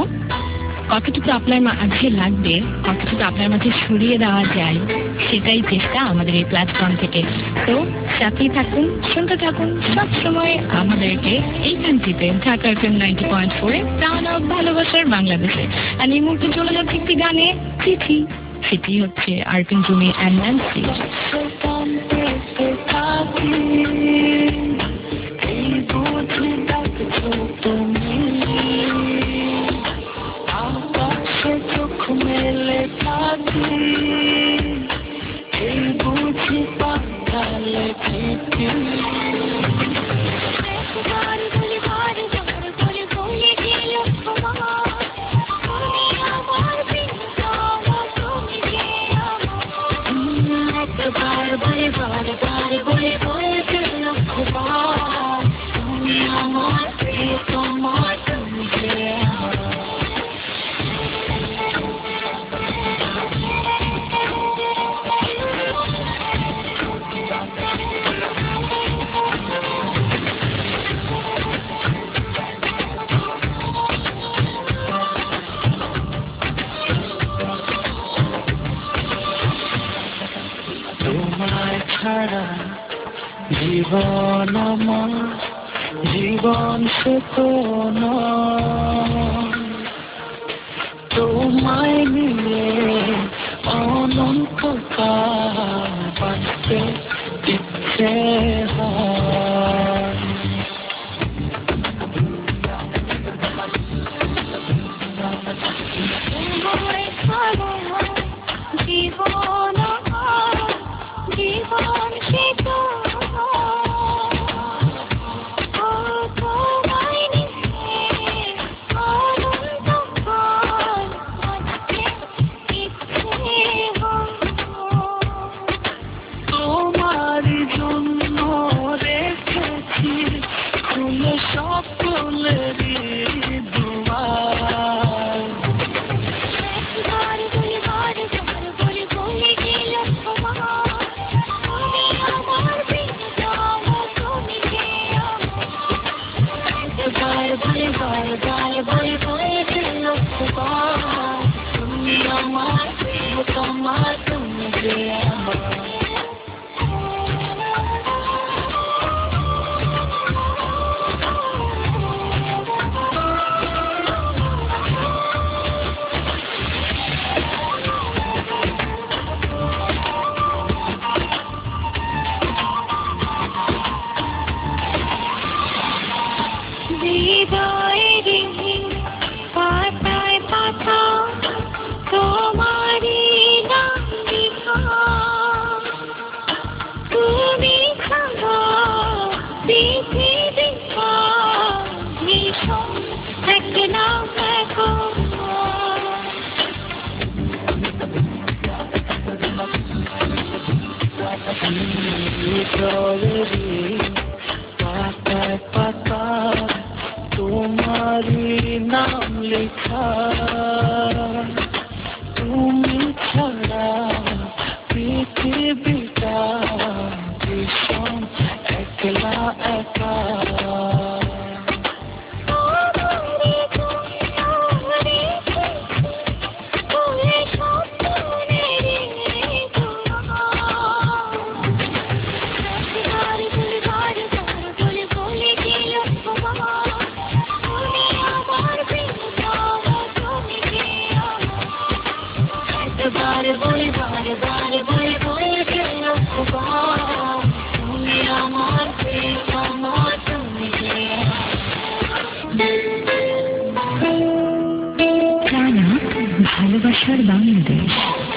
কতটুকু আপনার মাঝে লাগবে, কতটুকু আপনার মাঝে ছড়িয়ে দেওয়া যায়, সেটাই চেষ্টা আমাদের এই প্ল্যাটফর্ম থেকে। তো সাথেই থাকুন, শুনতে থাকুন সব সময় আমাদেরকে এইখানটিতে ঢাকা এফএম নাইনটি পয়েন্ট ফোরে প্রাণ ভালোবাসার বাংলাদেশে। আর এই মুহূর্তে চলে যাচ্ছে একটি গানে, চিঠি, সেটি হচ্ছে আরপিন জুমি অ্যান্ড ন্যান্সি। এই বুঝি পাতালে চিঠি একবার বলে বারে বারে বলে বলতে লক্ষ্যবার তুমি আমার প্রিয়, তোমার তুমি যে আমার। তোমায় ছাড়া জীবন আমার, জীবন সে তো নয়, তোমায় নিয়ে অনন্তকাল বাঁচতে ইচ্ছে হয়। জীবন জীবন সে তো তোমারই জন্য রেখেছি তুমি সকলেরই দুয়ার। বলে বলে বলে বলে বলে লক্ষ্যবার তুমি আমার প্রিয়, তোমার তুমি যে আমার। হৃদয়েরই পাতায় পাতা তোমারই নাম লেখা, তুমি পৃথিবী ভীষণ একলা এখন পাতায় পাতা তোমারই নাম লেখা, তুমি ছাড়া পৃথিবীটা ভীষণ একলা একা। বারে বলে বারে বারে বলে বলে গেল তুমি আমার প্রিয়, আমার তুমি টানা ভালোবাসার বাংলাদেশ।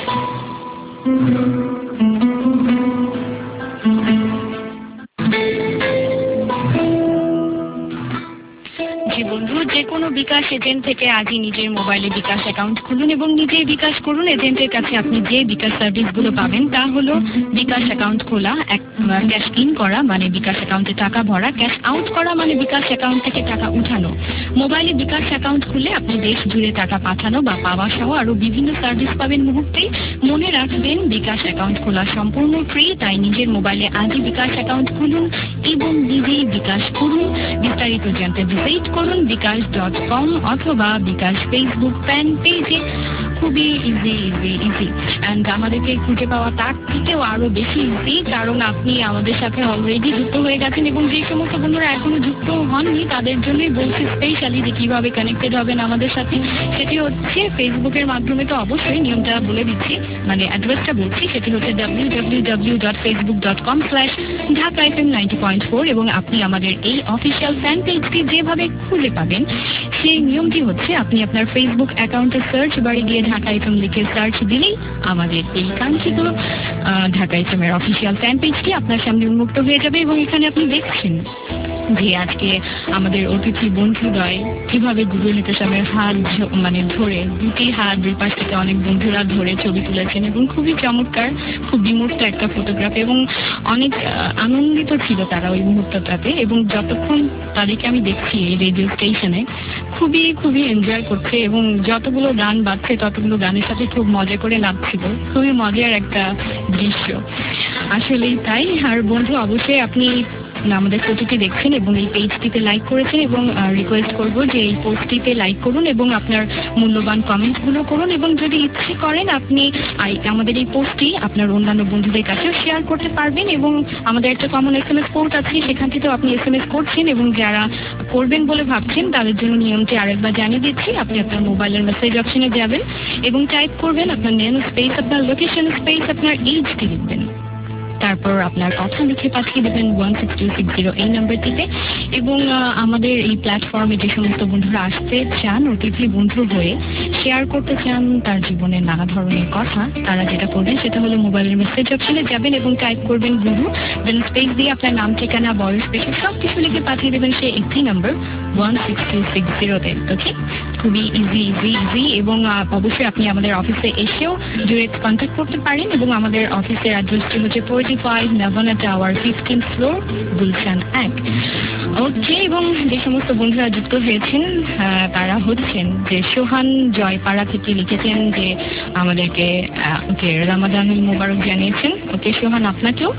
বন্ধু, যে কোনো বিকাশ এজেন্ট থেকে আজই নিজের মোবাইলে বিকাশ অ্যাকাউন্ট খুলুন এবং নিজেই বিকাশ করুন। এজেন্টের কাছে আপনি যে বিকাশ সার্ভিসগুলো পাবেন তা হলো বিকাশ অ্যাকাউন্ট খোলা, ক্যাশ ইন করা মানে বিকাশ অ্যাকাউন্টে টাকা ভরা, ক্যাশ আউট করা মানে বিকাশ অ্যাকাউন্ট থেকে টাকা উঠানো। মোবাইলে বিকাশ অ্যাকাউন্ট খুলে আপনি দেশ জুড়ে টাকা পাঠানো বা পাওয়া সহ আরো বিভিন্ন সার্ভিস পাবেন মুহূর্তেই। মনে রাখবেন বিকাশ অ্যাকাউন্ট খোলা সম্পূর্ণ ফ্রি, তাই নিজের মোবাইলে আজই বিকাশ অ্যাকাউন্ট খুলুন এবং নিজেই বিকাশ করুন। বিস্তারিত জানতে ভিজিট করুন বিকাশ ডট কম অথবা বিকাশ ফেসবুক ফ্যান পেজে। খুবই ইজি ইজি ইজি অ্যান্ড আমাদেরকে খুঁজে পাওয়া তার থেকেও আরো বেশি ইজি, কারণ আপনি আমাদের সাথে অলরেডি যুক্ত হয়ে গেছেন এবং যে সমস্ত বন্ধুরা এখনো যুক্ত হননি তাদের জন্যই বলছি স্পেশালি যে কিভাবে কানেক্টেড হবেন আমাদের সাথে। সেটি হচ্ছে ফেসবুকের মাধ্যমে, তো অবশ্যই নিয়মটা বলে দিচ্ছি, মানে অ্যাড্রেসটা বলছি, সেটি হচ্ছে W W W dot Facebook dot com slash Dhaka F M ninety point four এবং আপনি আমাদের এই অফিসিয়াল ফ্যান পেজটি যেভাবে খুঁজে পাবেন সেই নিয়মটি হচ্ছে আপনি আপনার ফেসবুক অ্যাকাউন্টে সার্চ বারে গিয়ে ঢাকা এফ এম লিখে সার্চ দিলেই আমাদের এই কাঙ্ক্ষিত ঢাকা এফ এম এর অফিসিয়াল ফ্যান পেজটি আপনার সামনে উন্মুক্ত হয়ে যাবে এবং এখানে আপনি দেখছেন যে আজকে আমাদের অতিথি বন্ধুদ্বয় কিভাবে গুগল নিকেশনের হাত মানে ধরে দুটি হাত দুই পাশ থেকে অনেক বন্ধুরা ধরে ছবি তুলেছেন এবং খুবই চমৎকার, খুব বিমূর্ত একটা ফটোগ্রাফ এবং অনেক আনন্দিত ছিল তারা ওই মুহূর্তটাতে। এবং যতক্ষণ তাদেরকে আমি দেখছি এই রেডিও স্টেশনে খুবই খুবই এনজয় করছে এবং যতগুলো গান বাজছে ততগুলো গানের সাথে খুব মজা করে নাচছিল। খুবই মজার একটা দৃশ্য, আসলেই তাই। আর বন্ধু, অবশ্যই আপনি আমাদের ফটোটি দেখছেন এবং এই পেজটিতে লাইক করেছেন এবং রিকোয়েস্ট করব যে এই পোস্টটিতে লাইক করুন এবং আপনার মূল্যবান কমেন্টগুলো করুন এবং যদি ইচ্ছে করেন আপনি আমাদের এই পোস্টটি আপনার অন্যান্য বন্ধুদের কাছেও শেয়ার করতে পারবেন। এবং আমাদের একটা common S M S code আছে, সেখান থেকেও আপনি এস এম এস করছেন এবং যারা করবেন বলে ভাবছেন তাদের জন্য নিয়মটি আরেকবার জানিয়ে দিচ্ছি। আপনি আপনার মোবাইলের মেসেজ অপশনে যাবেন এবং টাইপ করবেন আপনার নেম স্পেস আপনার লোকেশন স্পেস আপনার এইচটি লিখবেন, তারপর আপনার কথা লিখে পাঠিয়ে দেবেন one six two six zero এই নাম্বারটিতে। এবং আমাদের এই প্ল্যাটফর্মে যে সমস্ত বন্ধুরা আসতে চান অতিথি বন্ধু হয়ে শেয়ার করতে চান তার জীবনের নানা ধরনের কথা, তারা যেটা করবেন সেটা হলো মোবাইলের মেসেজ অপশনে যাবেন এবং টাইপ করবেন গুরু, দেন স্পেস দিয়ে আপনার নাম, ঠিকানা, বয়স, পেশা সব কিছু লিখে পাঠিয়ে দেবেন সেই একটি number one six two six জিরোতে। ওকে, খুবই ইজি ইজি ইজি এবং অবশ্যই আপনি আমাদের অফিসে এসেও ডিরেক্ট কন্ট্যাক্ট করতে পারেন এবং আমাদের অফিসের অ্যাড্রেসটি হচ্ছে forty five Navana tower, fifteen floor, Gulshan এক। ওকে, এবং যে সমস্ত বন্ধুরা যুক্ত হয়েছেন তারা হচ্ছেন যে সোহান জয়পাড়া থেকে লিখেছেন যে আমাদেরকে ওকে রামাদানুল মোবারক জানিয়েছেন। ওকে সোহান, আপনাকেও।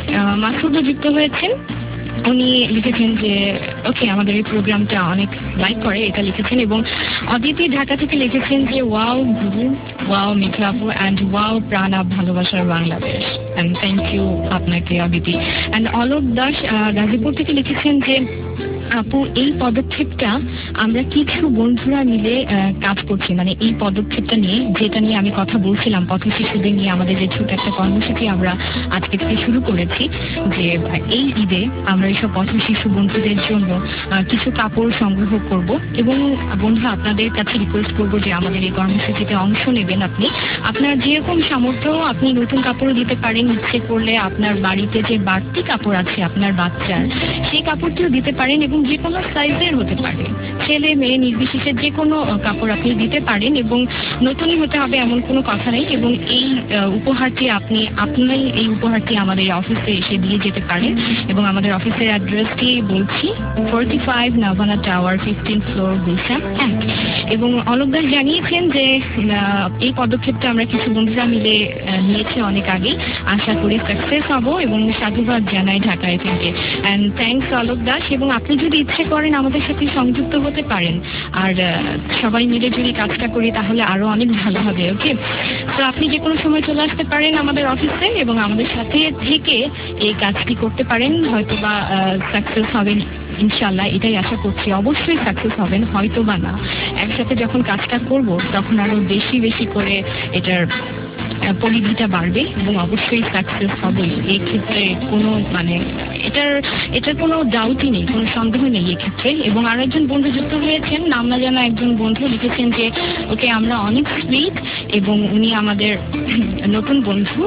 মাসুদও যুক্ত হয়েছেন, উনি লিখেছেন যে ওকে আমাদের এই প্রোগ্রামটা অনেক লাইক করে, এটা লিখেছেন। এবং অদিতি ঢাকা থেকে লিখেছেন যে ওয়াও গুরু, ওয়াও মিঠু অ্যান্ড ওয়াও প্রাণ আপ ভালোবাসার বাংলাদেশ, অ্যান্ড থ্যাংক ইউ আপনাকে অদিতি। অ্যান্ড অলোক দাস গাজীপুর থেকে লিখেছেন যে আপু এই পদক্ষেপটা আমরা কিছু বন্ধুরা মিলে আহ, কাজ করছি, মানে এই পদক্ষেপটা নিয়ে, যেটা নিয়ে আমি কথা বলছিলাম পথ শিশুদের নিয়ে আমাদের যে ছোট একটা কর্মসূচি আমরা আজকে থেকে শুরু করেছি, যে আহ, এই ঈদে আমরা এইসব পথ শিশু বন্ধুদের জন্য আহ, কিছু কাপড় সংগ্রহ করব। এবং বন্ধুরা, আপনাদের কাছে রিকোয়েস্ট করব যে আমাদের এই কর্মসূচিতে অংশ নেবেন। আপনি আপনার যেরকম সামর্থ্য আপনি নতুন কাপড় দিতে পারেন, ইচ্ছে করলে আপনার বাড়িতে যে বাড়তি কাপড় আছে আপনার বাচ্চার, সেই কাপড়টিও দিতে পারেন এবং যে কোনো সাইজের হতে পারে, ছেলে মেয়ে নির্বিশেষে যে কোনো আহ, কাপড় আপনি দিতে পারেন এবং নতুনই হতে হবে এমন কোনো কথা নেই। এবং এই আহ, উপহারটি আপনি আপনি এই উপহারটি আমাদের অফিসে এসে দিয়ে যেতে পারেন। এবং আমাদের অফিসের অ্যাড্রেসটি বলছি, forty five Navana tower, fifteen floor, Gulshan এক। এবং অলোক দাস জানিয়েছেন যে আহ, এই পদক্ষেপটা আমরা কিছু বন্ধুরা মিলে আহ, নিয়েছি অনেক আগেই, আশা করি সাকসেস হব এবং সাধুবাদ জানাই ঢাকা এফএমকে। And thanks Alok Das. এবং আপনি যদি ইচ্ছে করেন আমাদের সাথে সংযুক্ত হতে পারেন, আর আহ, সবাই মিলে যদি কাজটা করি তাহলে আরো অনেক ভালো হবে। ওকে, তো আপনি যে কোনো সময় চলে আসতে পারেন আমাদের অফিসে এবং আমাদের সাথে থেকে এই কাজটি করতে পারেন। হয়তো বা সাকসেস হবেন ইনশাল্লাহ, এটাই আশা করছি। অবশ্যই সাকসেস হবেন, হয়তো বা না। একসাথে যখন কাজটা করব তখন আরো বেশি বেশি করে এটার পরিধিটা বাড়বে এবং অবশ্যই সাকসেস হবে। এই ক্ষেত্রে কোনো মানে এটার এটার কোনো ডাউটই নেই, কোনো সন্দেহ নেই এক্ষেত্রে। এবং আরো একজন বন্ধু যুক্ত হয়েছেন, নাম না জানা একজন বন্ধু লিখেছেন যে ওকে আমরা অনেক সুইট, এবং উনি আমাদের নতুন বন্ধু।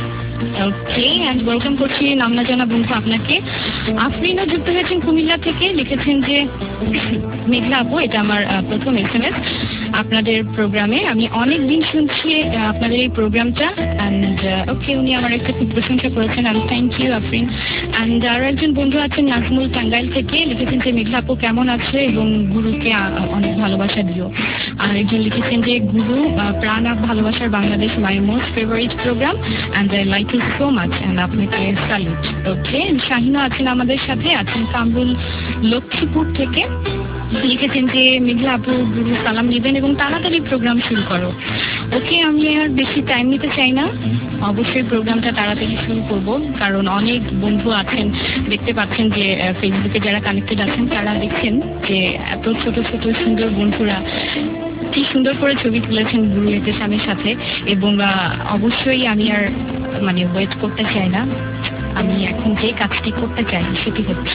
ওকে, অ্যান্ড ওয়েলকাম করছি নাম না জানা বন্ধু আপনাকে। আফরিনও যুক্ত হয়েছেন কুমিল্লা থেকে, লিখেছেন যে মেঘলা আপু, এটা আমার আহ, প্রথম এস এম এস আপনাদের প্রোগ্রামে। আমি অনেক দিন শুনছি আহ, আপনাদের এই প্রোগ্রামটা। অ্যান্ড ওকে, উনি আমার একটা খুব প্রশংসা করেছেন, and thank you Afrin. And আরো একজন বন্ধু আছেন নাজমুল, টাঙ্গাইল থেকে, লিখেছেন যে মেঘলা আপু কেমন আছে এবং গুরুকে আহ, অনেক ভালোবাসা দিও। আর একজন লিখেছেন যে গুরু আহ, প্রাণ আর ভালোবাসার Bangladesh my most favourite programme and I like you so much, and আপনাকে স্যালুট। ওকে, শাহিনা আছেন আমাদের সাথে, আছেন কামরুল লক্ষ্মীপুর থেকে, লিখেছেন যে মেঘলা আপু গুরু সালাম নেবেন এবং তাড়াতাড়ি প্রোগ্রাম শুরু করো। ওকে, আমি আর বেশি টাইম নিতে চাই না, অবশ্যই প্রোগ্রামটা তাড়াতাড়ি শুরু করব, কারণ অনেক বন্ধু আছেন, দেখতে পাচ্ছেন যে ফেসবুকে যারা কানেক্টেড আছেন তারা দেখছেন যে এত ছোট ছোট সুন্দর বন্ধুরা কি সুন্দর করে ছবি তুলেছেন গুরু এহতেশামের সাথে। এবং আহ, অবশ্যই আমি আর মানে ওয়েট করতে চাই না, আমি এখন যে কাজটি করতে চাই সেটি হচ্ছে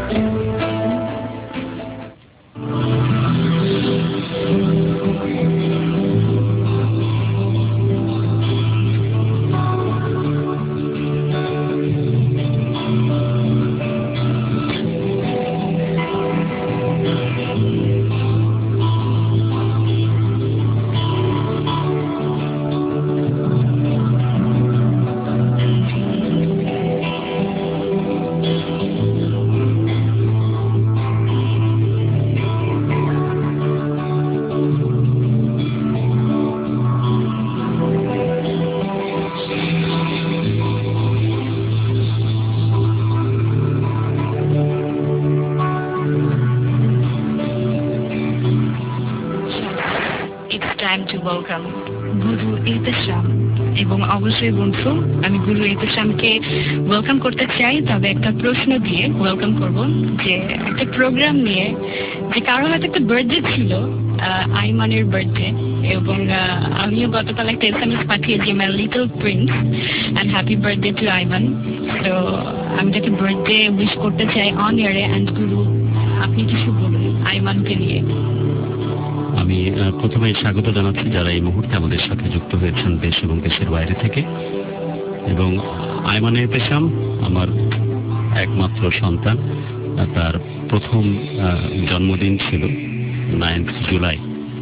ওয়েলকাম গুরু এহতেশাম। এবং অবশ্যই বন্ধু, আমি গুরু এহতেশামকে ওয়েলকাম করতে চাই, তবে একটা প্রশ্ন দিয়ে ওয়েলকাম করব, যে একটা প্রোগ্রাম নিয়ে যে কারো হয়তো একটা বার্থডে ছিল, আহ, আইমানের বার্থডে, এবং আহ, আমিও গতকাল একটা এস এম এস পাঠিয়েছি my little prince and happy birthday to Aiman. তো আমি তাকে বার্থডে উইশ করতে চাই অন এয়ারে। অ্যান্ড গুরু, আপনি কিছু বলুন আইমানকে নিয়ে। আমি প্রথমে স্বাগত জানাচ্ছি যারা এই মুহূর্তে আমাদের সাথে যুক্ত হয়েছেন দেশ এবং দেশের বাইরে থেকে। এবং আইমান এহতেশাম আমার একমাত্র সন্তান, তার প্রথম জন্মদিন ছিল নাইন্থ জুলাই,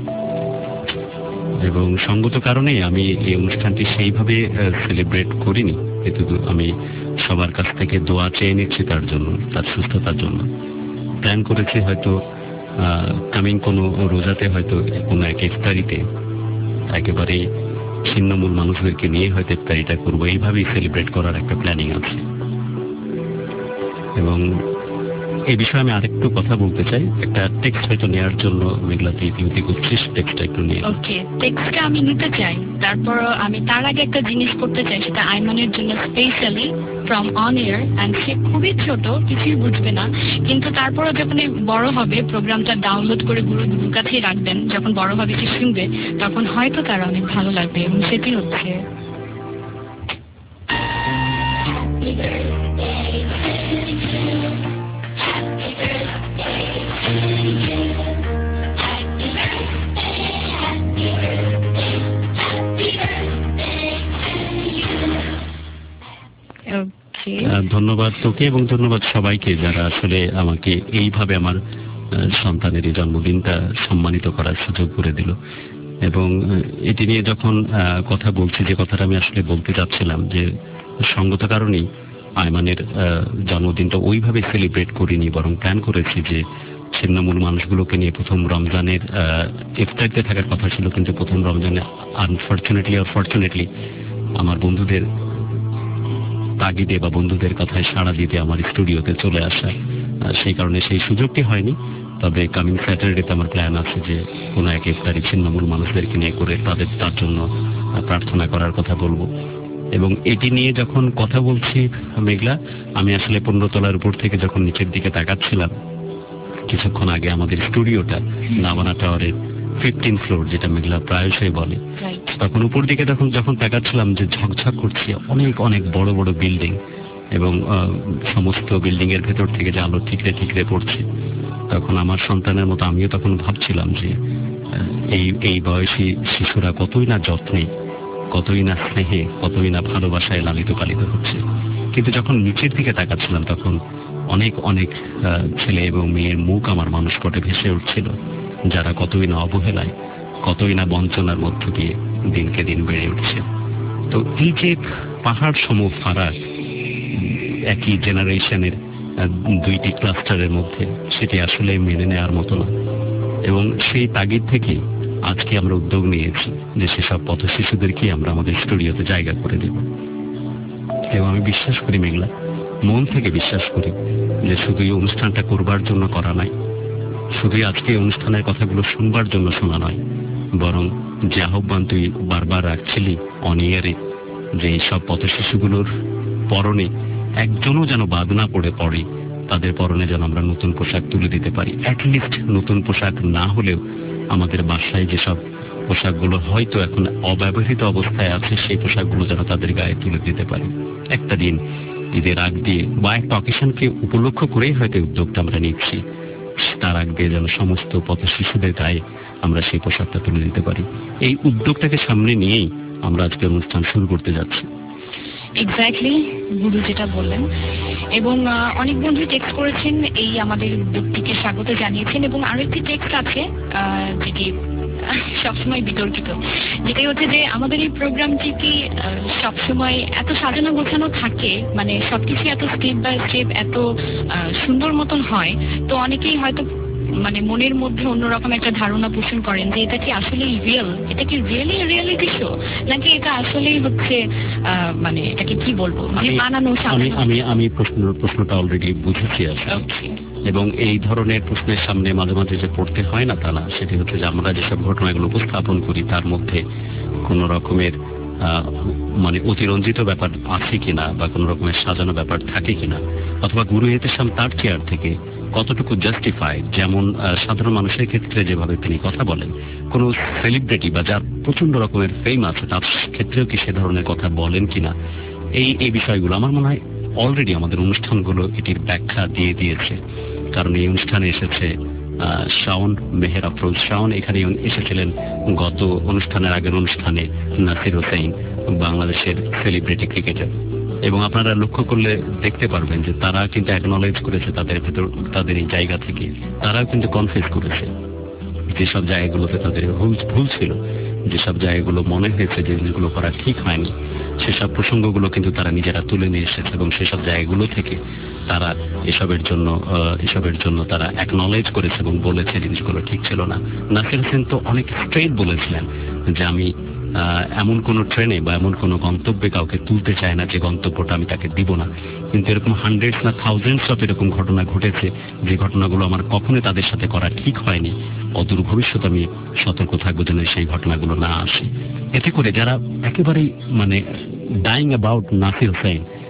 এবং সঙ্গত কারণে আমি এই অনুষ্ঠানটি সেইভাবে সেলিব্রেট করিনি, কিন্তু আমি সবার কাছ থেকে দোয়া চেয়ে নিচ্ছি তার জন্য, তার সুস্থতার জন্য। প্ল্যান করেছি হয়তো কামিং কোনো রোজাতে, হয়তো কোনো এক ইফতারিতে একেবারে ছিন্নমূল মানুষদেরকে নিয়ে হয়তো ইফতারিটা করবো, এইভাবেই সেলিব্রেট করার একটা প্ল্যানিং আছে। এবং এই বিষয়ে আমি আরেকটু কথা বলতে চাই, একটা টেক্সট হয়তো নেওয়ার জন্য মেঘলা তুই ইউতি করছিস, টেক্সটটা একটু নিয়ে। ওকে, টেক্সটটা আমি নিতে চাই, তারপর আমি তার আগে একটা জিনিস করতে চাই, সেটা আইমানের জন্য specially from on air, and সে খুবই ছোট, কিছুই বুঝবে না, কিন্তু তারপরও যখন এই বড় হবে প্রোগ্রামটা ডাউনলোড করে গুরু গুরুর কাছেই রাখবেন, যখন বড় হবে সে শুনবে তখন হয়তো তার অনেক ভালো লাগবে, এবং সেটি হচ্ছে ধন্যবাদ তোকে এবং ধন্যবাদ সবাইকে যারা আসলে আমাকে এইভাবে আমার সন্তানের এই জন্মদিনটা সম্মানিত করার সুযোগ করে দিল। এবং এটি নিয়ে যখন কথা বলছি, যে কথাটা আমি আসলে বলতে চাচ্ছিলাম, যে সঙ্গত কারণেই আয়মানের জন্মদিনটা ওইভাবে সেলিব্রেট করিনি, বরং প্ল্যান করেছি যে ছিন্নমূল মানুষগুলোকে নিয়ে প্রথম রমজানের ইফতারিতে থাকার কথা ছিল, কিন্তু প্রথম রমজানে আনফর্চুনেটলি আর ফর্চুনেটলি আমার বন্ধুদের তাগিদে বা বন্ধুদের কথায় সাড়া দিতে আমার স্টুডিওতে চলে আসা, সেই কারণে সেই সুযোগটি হয়নি। তবে কামিং স্যাটারডেতে আমার প্ল্যান আছে যে কোনো এক ইফতারি ছিন্নমূল মানুষদেরকে নিয়ে করে তাদের তার জন্য প্রার্থনা করার কথা বলবো। এবং এটি নিয়ে যখন কথা বলছি মেঘলা, আমি আসলে পনেরো তলার উপর থেকে যখন নিচের দিকে তাকাচ্ছিলাম কিছুক্ষণ আগে, আমাদের স্টুডিওটা নাভানা টাওয়ারের ফিফটিন ফ্লোর, যেটা মেঘলা প্রায়শই বলে, তখন উপর দিকে তখন যখন তাকাচ্ছিলাম যে ঝকঝক করছে অনেক অনেক বড় বড় বিল্ডিং, এবং সমস্ত বিল্ডিং এর ভেতর থেকে যে আলো ঠিকরে ঠিকরে পড়ছে, তখন আমার সন্তানের মতো আমিও তখন ভাবছিলাম যে এই এই বয়সী শিশুরা কতই না যত্নে, কতই না স্নেহে, কতই না ভালোবাসায় লালিত পালিত হচ্ছে। কিন্তু যখন নিচের দিকে তাকাচ্ছিলাম তখন অনেক অনেক ছেলে এবং মেয়ের মুখ আমার মানসপটে ভেসে উঠছিল, যারা কতই না অবহেলায়, কতই না বঞ্চনার মধ্য দিয়ে দিনকে দিন বেড়ে উঠছে। তো এই যে পাহাড় সম ফারাক একই জেনারেশনের দুইটি ক্লাস্টারের মধ্যে, সেটি আসলে মেনে নেওয়ার মতো না। এবং সেই তাগিদ থেকে আজকে আমরা উদ্যোগ নিয়েছি যে সেসব পথ শিশুদেরকে আমরা আমাদের স্টুডিওতে জায়গা করে দেব। এবং আমি বিশ্বাস করি মেঘলা, মন থেকে বিশ্বাস করি যে শুধু এই অনুষ্ঠানটা করবার জন্য করা নাই, শুধুই আজকে অনুষ্ঠানের কথাগুলো শুনবার জন্য শোনা নয়, বরং যে আহ্বান তুই বারবার রাখছিলি অনিয়ারে, যে এইসব পথ শিশুগুলোর পরনে একজনও যেন বাদ না পড়ে পড়ে, তাদের পরনে যেন আমরা নতুন পোশাক তুলে দিতে পারি। অ্যাটলিস্ট নতুন পোশাক না হলেও আমাদের বাসায় যেসব পোশাকগুলো হয়তো এখন অব্যবহৃত অবস্থায় আছে, সেই পোশাকগুলো যেন তাদের গায়ে তুলে দিতে পারি। একটা দিন ঈদের আগ দিয়ে বা একটা অকেশনকে উপলক্ষ করেই হয়তো উদ্যোগটা আমরা নিচ্ছি, তার আগ দিয়ে যেন সমস্ত পথ শিশুদের গায়ে আমরা সেই পোশাকটা তুলে দিতে পারি। এই উদ্যোগটাকে সামনে নিয়েই আমরা আজকে অনুষ্ঠান শুরু করতে যাচ্ছি। এক্স্যাক্টলি গুরু যেটা বললেন, এবং অনেক বন্ধু টেক্সট করেছেন এই আমাদের উদ্যোগটিকে স্বাগত জানিয়েছেন। এবং আরো একটি টেক্সট আছে যেটি সবসময় বিতর্কিত, যেটাই হচ্ছে যে আমাদের এই প্রোগ্রামটি কি সবসময় এত সাজানো গোছানো থাকে, মানে সবকিছু এত স্টেপ বাই স্টেপ এত সুন্দর মতন হয়, তো অনেকেই হয়তো মানে মনের মধ্যে অন্যরকম একটা ধারণা পোষণ করেন যে এটা কি আসলেই রিয়েল, এটা কি রিয়েলি রিয়েলিটি শো, নাকি এটা আসলেই হচ্ছে মানে এটাকে কি বলবো, যে বানানো। আমি আমি আমি প্রশ্ন প্রশ্নটা অলরেডি বুঝেছি আসলে, এবং এই ধরনের প্রশ্নের সামনে মাঝে মাঝে যে পড়তে হয় না তা না, সেটি হচ্ছে যে আমরা যেসব ঘটনাগুলো উপস্থাপন করি তার মধ্যে কোন রকমের মানে অতিরঞ্জিত ব্যাপার আছে কিনা, বা কোন রকমের সাজানো ব্যাপার থাকে কিনা, অথবা গুরু এহতেশাম তার চেয়ার থেকে কতটুকু জাস্টিফাইড। যেমন সাধারণ মানুষের ক্ষেত্রে যেভাবে তিনি কথা বলেন, কোন সেলিব্রিটি বা যার প্রচন্ড রকমের ফেম আছে তার ক্ষেত্রেও কি সে ধরনের কথা বলেন কিনা, এই এই বিষয়গুলো আমার মনে হয় অলরেডি আমাদের অনুষ্ঠানগুলো এটির ব্যাখ্যা দিয়ে দিয়েছে। কারণ এই অনুষ্ঠানে এসেছে শাওন মেহের আফরোজ শাওন, এখানে এসেছিলেন গত অনুষ্ঠানের আগের অনুষ্ঠানে নাসির হোসেন, বাংলাদেশের সেলিব্রিটি ক্রিকেটার। এবং আপনারা লক্ষ্য করলে দেখতে পারবেন যে তারা কিন্তু অ্যাকনলেজ করেছে তাদের ভেতর, তাদের এই জায়গা থেকে তারাও কিন্তু কনফেস করেছে যেসব জায়গাগুলোতে তাদের ভুল ভুল ছিল, যেসব জায়গাগুলো মনে হয়েছে যে জিনিসগুলো করা ঠিক হয়নি, সেসব প্রসঙ্গগুলো কিন্তু তারা নিজেরা তুলে নিয়ে এসেছে। এবং সেসব জায়গাগুলো থেকে তারা এসবের জন্য এসবের জন্য তারা অ্যাকনলেজ করেছে এবং বলেছে জিনিসগুলো ঠিক ছিল না। নাসির হোসেন তো অনেক স্ট্রেট বলেছিলেন যে আমি এমন কোন ট্রেনে বা এমন কোন গন্তব্যে কাউকে তুলতে চায় না যে গন্তব্যটা আমি তাকে দিব না। কিন্তু এরকম হান্ড্রেডস না থাউজেন্ডস অফ এরকম ঘটনা ঘটেছে যে ঘটনাগুলো আমার কখনোই তাদের সাথে করা ঠিক হয়নি। অদূর ভবিষ্যতে আমি সতর্ক থাকবো যেন সেই ঘটনাগুলো না আসে। এতে করে যারা একেবারেই মানে ডাইং অ্যাবাউট নাসির হোসেন,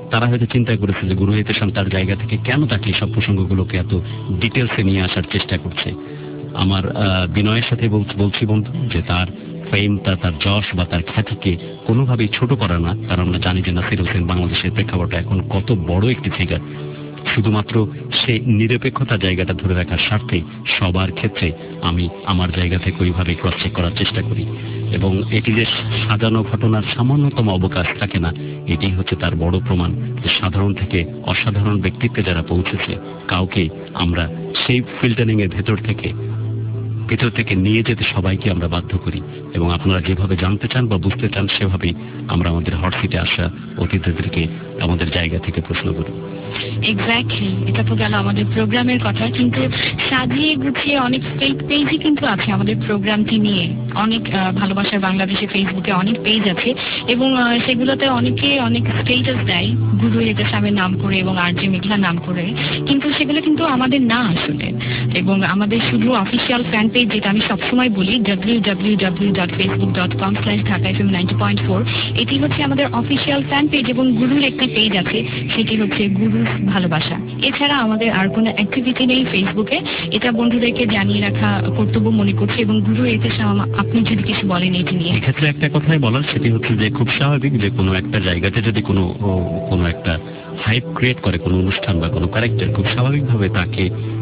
তারা হয়তো চিন্তা করেছে যে গুরু ইহতেশাম তার জায়গা থেকে কেন তাকে সব প্রসঙ্গগুলোকে এত ডিটেলসে নিয়ে আসার চেষ্টা করছে। আমার বিনয়ের সাথে বলছি বন্ধু যে তার ফেম, তার যশ বা তার খ্যাতিকে কোনোভাবেই ছোট করা না, কারণ আমরা জানি যে নাসির হোসেন বাংলাদেশের প্রেক্ষাপটে এখন কত বড় একটি ফিগার। শুধুমাত্র সেই নিরপেক্ষতা জায়গাটা ধরে রাখার স্বার্থে সবার ক্ষেত্রে আমি আমার জায়গা থেকে ওইভাবে ক্রস চেক করার চেষ্টা করি, এবং এটি যে সাজানো ঘটনার সামান্যতম অবকাশ থাকে না, এটি হচ্ছে তার বড় প্রমাণ যে সাধারণ থেকে অসাধারণ ব্যক্তিত্বে যারা পৌঁছেছে কাউকে আমরা সেই ফিল্টারিং এর ভেতর থেকে ভেতর থেকে নিয়ে যেতে সবাইকে আমরা বাধ্য করি, এবং আপনারা যেভাবে জানতে চান বা বুঝতে চান সেভাবেই আমরা আমাদের হট সিটে আসা অতিথিদেরকে আমাদের জায়গা থেকে প্রশ্ন করি। এক্স্যাক্টলি, এটা তো গেল আমাদের প্রোগ্রামের কথা, কিন্তু সাজিয়ে গুছিয়ে অনেক ফেক পেজই কিন্তু আছে আমাদের প্রোগ্রামটি নিয়ে। অনেক ভালোবাসার বাংলাদেশে ফেসবুকে অনেক পেজ আছে, এবং সেগুলোতে অনেকে অনেক স্টেটাস দেয় গুরু ইহতেশামের নাম করে এবং আর জি মেঘলা নাম করে, কিন্তু সেগুলো কিন্তু আমাদের না আসলে। এবং আমাদের শুধু অফিসিয়াল ফ্যান পেজ, যেটা আমি সবসময় বলি W W W dot Facebook dot com slash Dhaka F M ninety point four, এটি হচ্ছে আমাদের অফিসিয়াল ফ্যান পেজ, এবং গুরুর একটি পেজ আছে, সেটি হচ্ছে গুরু ভালোবাসা। এছাড়া আমাদের আর কোনো অ্যাক্টিভিটি নেই ফেসবুকে, এটা বন্ধুদেরকে জানিয়ে রাখা কর্তব্য মনে করছি। এবং গুরু ইহতেশাম, আপনি যদি কিছু বলেন এটি নিয়ে। এক্ষেত্রে একটা কথাই বলার, সেটি হচ্ছে যে খুব স্বাভাবিক যে কোনো একটা জায়গাতে যদি কোনো কোনো একটা হাইপ ক্রিয়েট করে কোনো অনুষ্ঠান বা কোনো ক্যারেক্টার, খুব স্বাভাবিকভাবে তাকে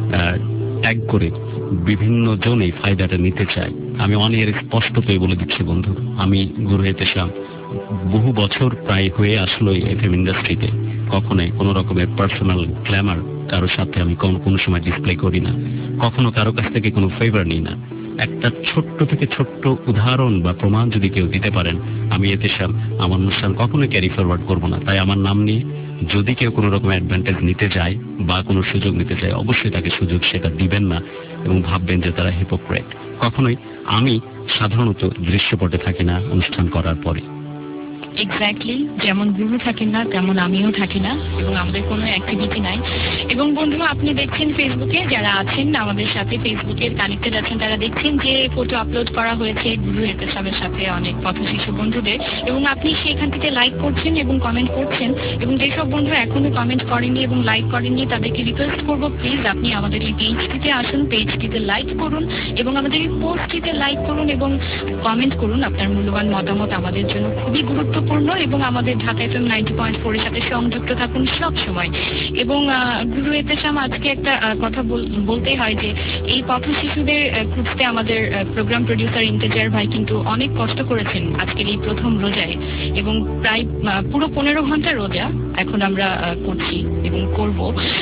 ট্যাগ করে বিভিন্ন জন এই ফায়দাটা নিতে চায়। আমি অনেক স্পষ্টতই বলে দিচ্ছি বন্ধু, আমি গুরু ইহতেশাম বহু বছর প্রায় হয়ে আসলো এফএম ইন্ডাস্ট্রিতে, কখনোই কোনো রকমের পার্সোনাল গ্ল্যামার কারোর সাথে আমি কোনো সময় ডিসপ্লে করি না, কখনো কারো কাছ থেকে কোনো ফেভার নিই না। একটা ছোট্ট থেকে ছোট্ট উদাহরণ বা প্রমাণ যদি কেউ দিতে পারেন, আমি ইহতেশাম আমার অনুষ্ঠান কখনোই ক্যারি ফরওয়ার্ড করবো না। তাই আমার নাম নিয়ে যদি কেউ কোনো রকম অ্যাডভান্টেজ নিতে যায় বা কোনো সুযোগ নিতে চায়, অবশ্যই তাকে সুযোগ সেটা দিবেন না এবং ভাববেন যে তারা হিপোক্রেট। কখনোই আমি সাধারণত দৃশ্যপটে থাকি না অনুষ্ঠান করার পরে। এক্স্যাক্টলি, যেমন গুরু থাকেন না তেমন আমিও থাকি না, এবং আমাদের কোনো অ্যাক্টিভিটি নাই। এবং বন্ধুরা, আপনি দেখছেন ফেসবুকে যারা আছেন আমাদের সাথে ফেসবুকে কানেক্টেড আছেন, তারা দেখছেন যে ফটো আপলোড করা হয়েছে গুরু ইহতেশামের সাথে অনেক পথ শিশু বন্ধুদের, এবং আপনি সেখান থেকে লাইক করছেন এবং কমেন্ট করছেন। এবং যেসব বন্ধুরা এখনো কমেন্ট করেননি এবং লাইক করেননি তাদেরকে রিকোয়েস্ট করবো, প্লিজ আপনি আমাদের এই পেজটিতে আসুন, পেজটিতে লাইক করুন এবং আমাদের এই পোস্টটিতে লাইক করুন এবং কমেন্ট করুন। আপনার মূল্যবান মতামত আমাদের জন্য খুবই গুরুত্বপূর্ণ, এবং আমাদের Dhaka F M ninety point four এর সাথে সংযুক্ত থাকুন সব সময়। এবং গুরু ইহতেশাম, আজকে একটা কথা বলতে হয় যে এই পথ শিশুদের খুঁজতে আমাদের প্রোগ্রাম প্রডিউসার ইন্তেজার ভাই কিন্তু অনেক কষ্ট করেছেন আজকের এই প্রথম রোজায়, এবং প্রায় পুরো পনেরো ঘন্টা রোজা এখন আমরা করছি এবং করব।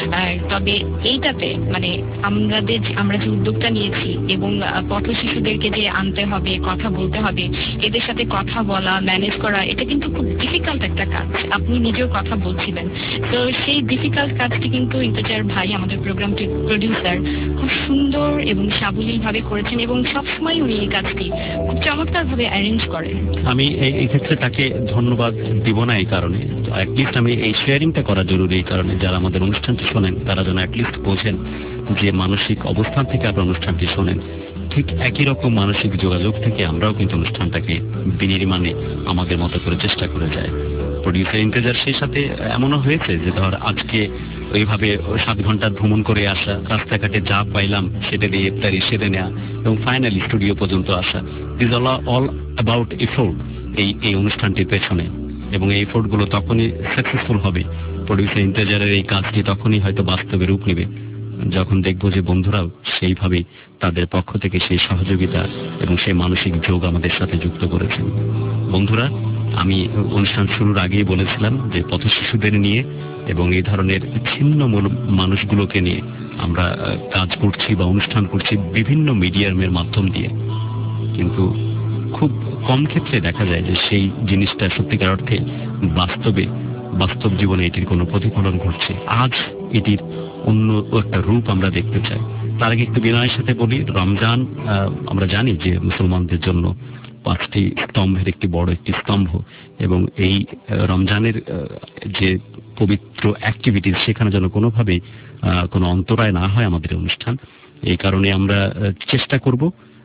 তবে এইটাতে মানে আমাদের আমরা যে উদ্যোগটা নিয়েছি এবং পথ শিশুদেরকে যে আনতে হবে, কথা বলতে হবে, এদের সাথে কথা বলা, ম্যানেজ করা, এটা কিন্তু খুব ডিফিকাল্ট একটা কাজ। আপনি নিজেও কথা বলছিলেন, তো সেই ডিফিকাল্ট কাজটি কিন্তু ইন্তেজার ভাই আমাদের প্রোগ্রামটির প্রডিউসার খুব সুন্দর এবং সাবলীল ভাবে করেছেন, এবং সবসময় উনি এই কাজটি খুব চমৎকার ভাবে অ্যারেঞ্জ করেন। আমি এই ক্ষেত্রে তাকে ধন্যবাদ দিব না এই কারণে, অ্যাটলিস্ট আমি এই শেয়ারিংটা করা জরুরি এই কারণে, যারা আমাদের অনুষ্ঠানটি শোনেন তারা যেন অ্যাটলিস্ট বোঝেন যে মানসিক অবস্থান থেকে আপনার অনুষ্ঠানটি শোনেন, ঠিক একই রকম মানসিক যোগাযোগ থেকে আমরাও কিন্তু অনুষ্ঠানটাকে বিনির্মাণে আমাদের মতো করে চেষ্টা করে যাই। প্রডিউসার ইন্তেজার সেই সাথে এমনও হয়েছে যে ধর আজকে ওইভাবে সাত ঘন্টা ভ্রমণ করে আসা, রাস্তাঘাটে যা পাইলাম সেটা দিয়ে ইফতারি সেরে নেওয়া এবং ফাইনালি স্টুডিও পর্যন্ত আসা, this all all about effort এই এই অনুষ্ঠানটির পেছনে। এবং এই এফোর্ট গুলো তখনই সাকসেসফুল হবে, প্রডিউসার ইন্তেজারের এই কাজটি তখনই হয়তো বাস্তবে রূপ নেবে যখন দেখবো যে বন্ধুরাও সেইভাবে তাদের পক্ষ থেকে সেই সহযোগিতা এবং সেই মানসিক যোগ আমাদের সাথে যুক্ত করেছেন। বন্ধুরা, আমি অনুষ্ঠান শুরুর আগেই বলেছিলাম যে পথ শিশুদের নিয়ে এবং এই ধরনের ছিন্ন মানুষগুলোকে নিয়ে আমরা কাজ করছি বা অনুষ্ঠান করছি বিভিন্ন মিডিয়ামের মাধ্যম দিয়ে, কিন্তু খুব কম ক্ষেত্রে দেখা যায় যে সেই জিনিসটা সত্যিকার অর্থে বাস্তবে বাস্তব জীবনে এটির কোনো প্রতিফলন ঘটছে। আজ এটির অন্য একটা রূপ আমরা দেখতে চাই। তার আগে একটু বিনয়ের সাথে বলি, রমজান আমরা জানি যে মুসলমানদের জন্য পাঁচটি স্তম্ভের একটি বড় একটি স্তম্ভ, এবং এই রমজানের যে পবিত্র অ্যাক্টিভিটিস সেখানে যেন কোনোভাবেই কোনো অন্তরায় না হয় আমাদের অনুষ্ঠান। এই কারণে আমরা চেষ্টা করব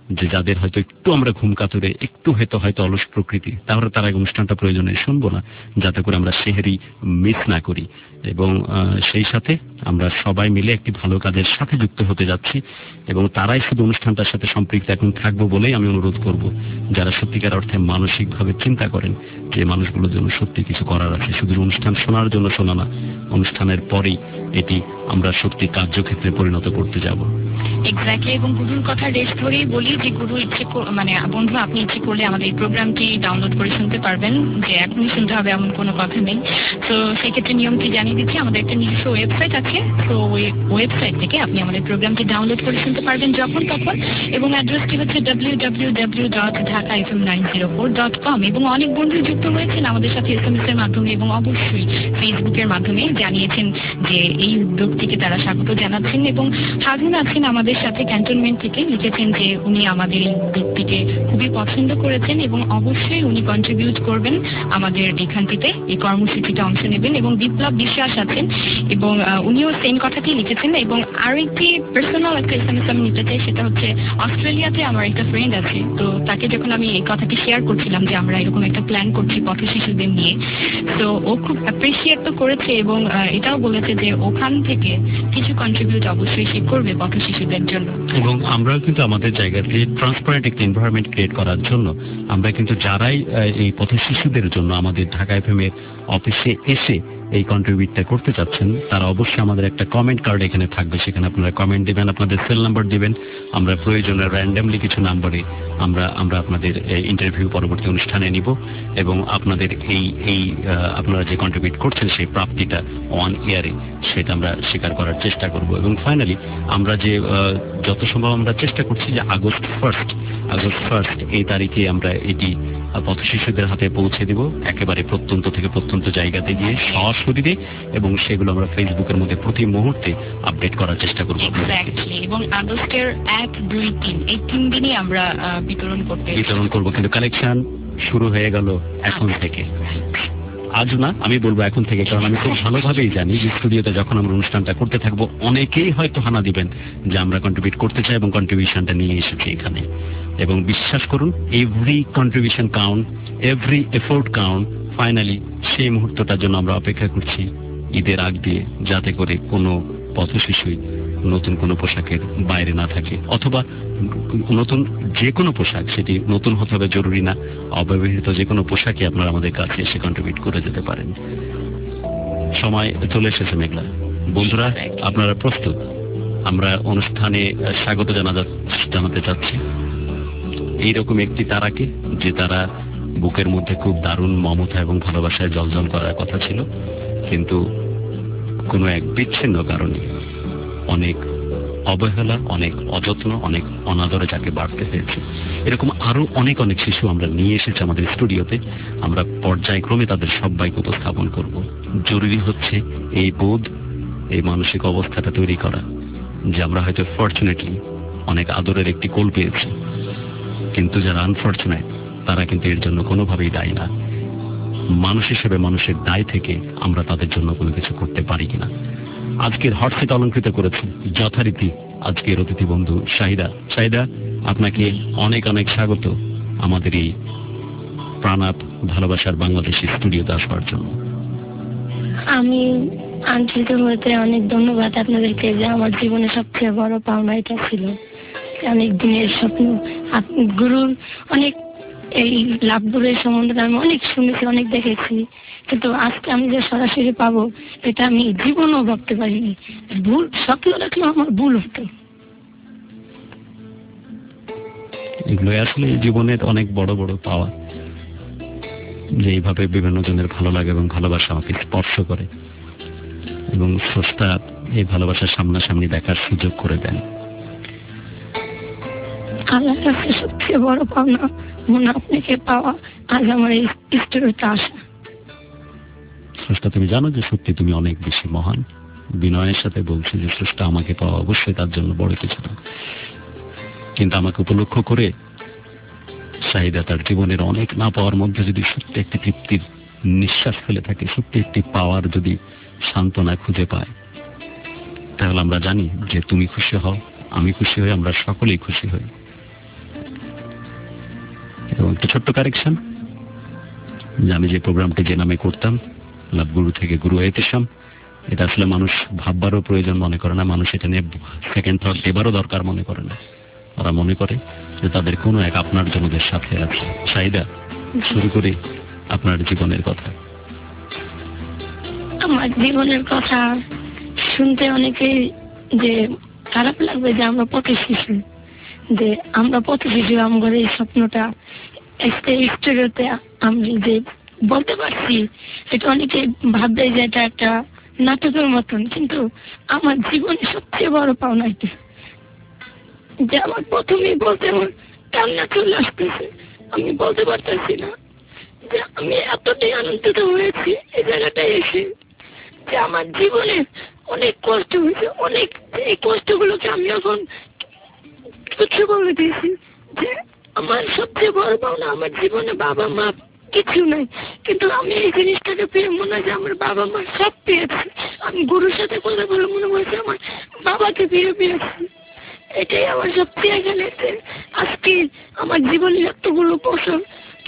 যে যাদের হয়তো একটু আমরা ঘুম কাতুরে, একটু হয়তো হয়তো অলস প্রকৃতি, তাহলে তারা এই অনুষ্ঠানটা প্রয়োজনে শুনবো না, যাতে করে আমরা সেহেরি মিস না করি। এবং সেই সাথে আমরা সবাই মিলে একটি ভালো কাজের সাথে যুক্ত হতে যাচ্ছি, এবং তারাই শুধু অনুষ্ঠানটার সাথে সম্পৃক্ত এখন থাকবো বলেই আমি অনুরোধ করব, যারা সত্যিকার অর্থে মানসিকভাবে চিন্তা করেন যে মানুষগুলোর জন্য সত্যি কিছু করার আছে, শুধু অনুষ্ঠান শোনার জন্য শোনা না, অনুষ্ঠানের পরেই এটি আমরা সত্যি কার্যক্ষেত্রে পরিণত করতে যাব। এক্স্যাক্টলি। এবং গুরুর কথা রেশ ধরেই বলি যে গুরু ইচ্ছে মানে বন্ধু আপনি ইচ্ছে করলে আমাদের এই প্রোগ্রামটি ডাউনলোড করে শুনতে পারবেন, যে এখনই শুনতে হবে এমন কোনো কথা নেই। তো সেক্ষেত্রে নিয়মটি জানিয়ে দিচ্ছি, আমাদের একটা নিজস্ব ওয়েবসাইট আছে, তো ওই ওয়েবসাইট থেকে আপনি আমাদের প্রোগ্রামটি ডাউনলোড করে শুনতে পারবেন যখন তখন, এবং অ্যাড্রেসটি হচ্ছে W W W dot Dhaka F M nine zero four dot com. এবং অনেক বন্ধু যুক্ত হয়েছেন আমাদের সাথে এস এম এস এর মাধ্যমে এবং অবশ্যই ফেসবুকের মাধ্যমে জানিয়েছেন যে এই উদ্যোগটিকে তারা স্বাগত জানাচ্ছেন। এবং হারুন আছেন আমাদের সাথে ক্যান্টনমেন্ট থেকে, লিখেছেন যে উনি আমাদের এই উদ্যোগটিকে খুবই পছন্দ করেছেন এবং অবশ্যই উনি কন্ট্রিবিউট করবেন আমাদের এখানটিতে, এই কর্মসূচিতে অংশ নেবেন। এবং বিপ্লব বিশ্বাস আছেন এবং উনিও সেম কথাটি লিখেছেন। এবং আরো একটি পার্সোনাল একটা এস এম এস আমি নিতে চাই, সেটা হচ্ছে অস্ট্রেলিয়াতে আমার একটা ফ্রেন্ড আছে, তো তাকে যখন আমি এই কথাটি শেয়ার করছিলাম যে আমরা এরকম একটা প্ল্যান করছি পথ শিশুদের নিয়ে, তো ও খুব অ্যাপ্রিসিয়েট তো করেছে এবং এটাও বলেছে যে ওখান থেকে কিছু কন্ট্রিবিউট অবশ্যই সে করবে পথ শিশুদের জন্য। এবং আমরাও কিন্তু আমাদের জায়গাতে ট্রান্সপারেন্ট একটা এনভায়রনমেন্ট ক্রিয়েট করার জন্য আমরা কিন্তু যারাই এই পথ শিশুদের জন্য আমাদের ঢাকা এফএম এর অফিসে এসে এই কন্ট্রিবিউটটা করতে চাচ্ছেন, তারা অবশ্যই আমাদের একটা কমেন্ট কার্ড এখানে থাকবে, সেখানে আপনারা কমেন্ট দিবেন, আপনাদের সেল নাম্বার দিবেন, আমরা প্রয়োজনে র্যান্ডমলি কিছু নাম্বারে আমরা আমরা আপনাদের ইন্টারভিউ পরবর্তী অনুষ্ঠানে নিব এবং আপনাদের এই এই আপনারা যে কন্ট্রিবিউট করছেন সেই প্রাপ্তিটা অন এয়ারে সেটা আমরা স্বীকার করার চেষ্টা করব। এবং ফাইনালি আমরা যে যত সম্ভব আমরা চেষ্টা করছি যে আগস্ট ফার্স্ট আগস্ট ফার্স্ট এই তারিখে আমরা এটি পথ শিশুদের হাতে পৌঁছে দিব, একেবারে প্রত্যন্ত থেকে প্রত্যন্ত জায়গাতে গিয়ে সশরীরে, এবং সেগুলো আমরা ফেসবুকের মধ্যে প্রতি মুহূর্তে আপডেট করার চেষ্টা করব। এবং আগস্টের এক দুই তিন এই তিন দিনই আমরা বিতরণ করতে বিতরণ করব, কিন্তু কালেকশন শুরু হয়ে গেল এখন থেকে। আজ না, আমি বলবো এখন থেকে, কারণ আমি খুব ভালোভাবেই জানি যে স্টুডিওতে যখন আমরা অনুষ্ঠানটা করতে থাকবো অনেকেই হয়তো হানা দিবেন যে আমরা কন্ট্রিবিউট করতে চাই এবং কন্ট্রিবিউশনটা নিয়ে এসেছি এখানে। এবং বিশ্বাস করুন, every contribution count, every effort count. Finally সেই মুহূর্তটার জন্য আমরা অপেক্ষা করছি ঈদের আগ দিয়ে, যাতে করে কোনো পথ শিশুই নতুন কোনো পোশাকের বাইরে না থাকে, অথবা নতুন যে কোনো পোশাক, সেটি নতুন হতে হবে জরুরি না, অব্যবহৃত যে কোনো পোশাকে আপনারা আমাদের কাছে এসে কন্ট্রিবিউট করে যেতে পারেন। সময় চলে এসেছে মেঘলা। বন্ধুরা, আপনারা প্রস্তুত? আমরা অনুষ্ঠানে স্বাগত জানাতে জানাতে চাচ্ছি এইরকম একটি তারাকে, যে তারা বুকের মধ্যে খুব দারুণ মমতা এবং ভালোবাসায় জলজল করার কথা ছিল, কিন্তু কোনো এক বিচ্ছিন্ন কারণে, অনেক অবহেলা, অনেক অযত্ন, অনেক অনাদরে যাকে বাড়তে হয়েছে, এরকম আরো অনেক অনেক শিশু আমরা নিয়ে এসেছি আমাদের স্টুডিওতে। আমরা পর্যায়ক্রমে তাদের সবাইকে উপস্থাপন করব। জরুরি হচ্ছে এই বোধ, এই মানসিক অবস্থাটা তৈরি করা যে আমরা হয়তো ফরচুনেটলি অনেক আদরের একটি কোল পেয়েছি, কিন্তু যারা আনফরচুনেট তারা কিন্তু এর জন্য কোনোভাবেই দায়ী না। মানুষ হিসেবে মানুষের দায় থেকে আমরা তাদের জন্য কোনো কিছু করতে পারি কিনা। আজকের হটসিট অলঙ্কৃত করেছি যথারীতি আজকের অতিথি বন্ধু শাহিদা। শাহিদা, আপনাকে অনেক অনেক স্বাগত আমাদের এই প্রাণাপ ভালোবাসার বাংলাদেশি স্টুডিওতে আসবার জন্য। আমি আন্তরিক হতে অনেক ধন্যবাদ আপনাদেরকে, যে আমার জীবনে সবচেয়ে বড় পাওনা এটা ছিল। অনেক দিনের স্বপ্ন, আপনি গুরুর অনেক এই লাভগুলোর সম্বন্ধে আমি অনেক শুনেছি, অনেক দেখেছি, কিন্তু আজকে আমি যে সরাসরি পাবো এটা আমি জীবনও ভাবতে পারিনি। ভুল স্বপ্ন দেখলেও আমার ভুল হতো। এগুলো আসলে জীবনের অনেক বড় বড় পাওয়া, যে এইভাবে বিভিন্ন জনের ভালো লাগে এবং ভালোবাসা আমাকে স্পর্শ করে, এবং স্রষ্টা এই ভালোবাসার সামনাসামনি দেখার সুযোগ করে দেন। আল্লাহর কাছে সবচেয়ে বড় পাওনা মনে আপনাকে পাওয়া, আজ আমার এই স্টুডিওতে আসা। স্রষ্টা, তুমি জানো যে সত্যি তুমি অনেক বেশি মহান। বিনয়ের সাথে বলছি যে স্রষ্টা আমাকে পাওয়া অবশ্যই তার জন্য বড় কিছু না, কিন্তু আমাকে উপলক্ষ করে শাহিদা তার জীবনের অনেক না পাওয়ার মধ্যে যদি সত্যি একটি তৃপ্তির নিঃশ্বাস ফেলে থাকে, সত্যি একটি পাওয়ার যদি সান্ত্বনা খুঁজে পায়, তাহলে আমরা জানি যে তুমি খুশি হও, আমি খুশি হই, আমরা সকলেই খুশি হই। এবং একটা ছোট্ট কারেকশন, যে আমি যে প্রোগ্রামটি যে নামে করতাম, লাভ গুরু থেকে গুরু এতেশাম, এটা আসলে মানুষ ভাববারও প্রয়োজন মনে করে না, মানুষ এটা নিয়ে সেকেন্ড থট দেবারও দরকার মনে করে না। ওরা মনে করে যে তাদের কোনো এক আপনার জনদের সাথে আছে। শাহিদা, শুরু করি আপনার জীবনের কথা। আমার জীবনের কথা শুনতে অনেকে যে খারাপ লাগবে যে আমরা পথ শিশু, যে আমরা পথ শিশু, আমাদের এই স্বপ্নটা স্টুডিওতে আমি যে বলতে পারছি, এটা অনেকে ভাববে যে এটা একটা নাটকের মতন, কিন্তু আমার জীবনে সবচেয়ে বড় পাওনা এটা, যে আমার প্রথমেই বলতে আমার কান্না চলে আসতেছে। আমি বলতে পারতেছি না যে আমি এতটাই আনন্দিত হয়েছি এই জায়গাটায় এসে, যে আমার জীবনে অনেক কষ্ট হয়েছে, অনেক, এই কষ্টগুলোকে আমি এখন তুচ্ছ বলে দিয়েছি, যে আমার সবচেয়ে বড় পাওনা আমার জীবনে বাবা মা কিছু নাই, কিন্তু আমি এই জিনিসটাকে পেয়ে মনে হয় যে আমার বাবা মা সব পেয়েছি। আমি গুরুর সাথে কথা বলে মনে হয়েছে আমার বাবাকে ফিরে পেয়েছি। এটাই আমার সবচেয়ে এখানে আজকে আমার জীবনের এতগুলো বছর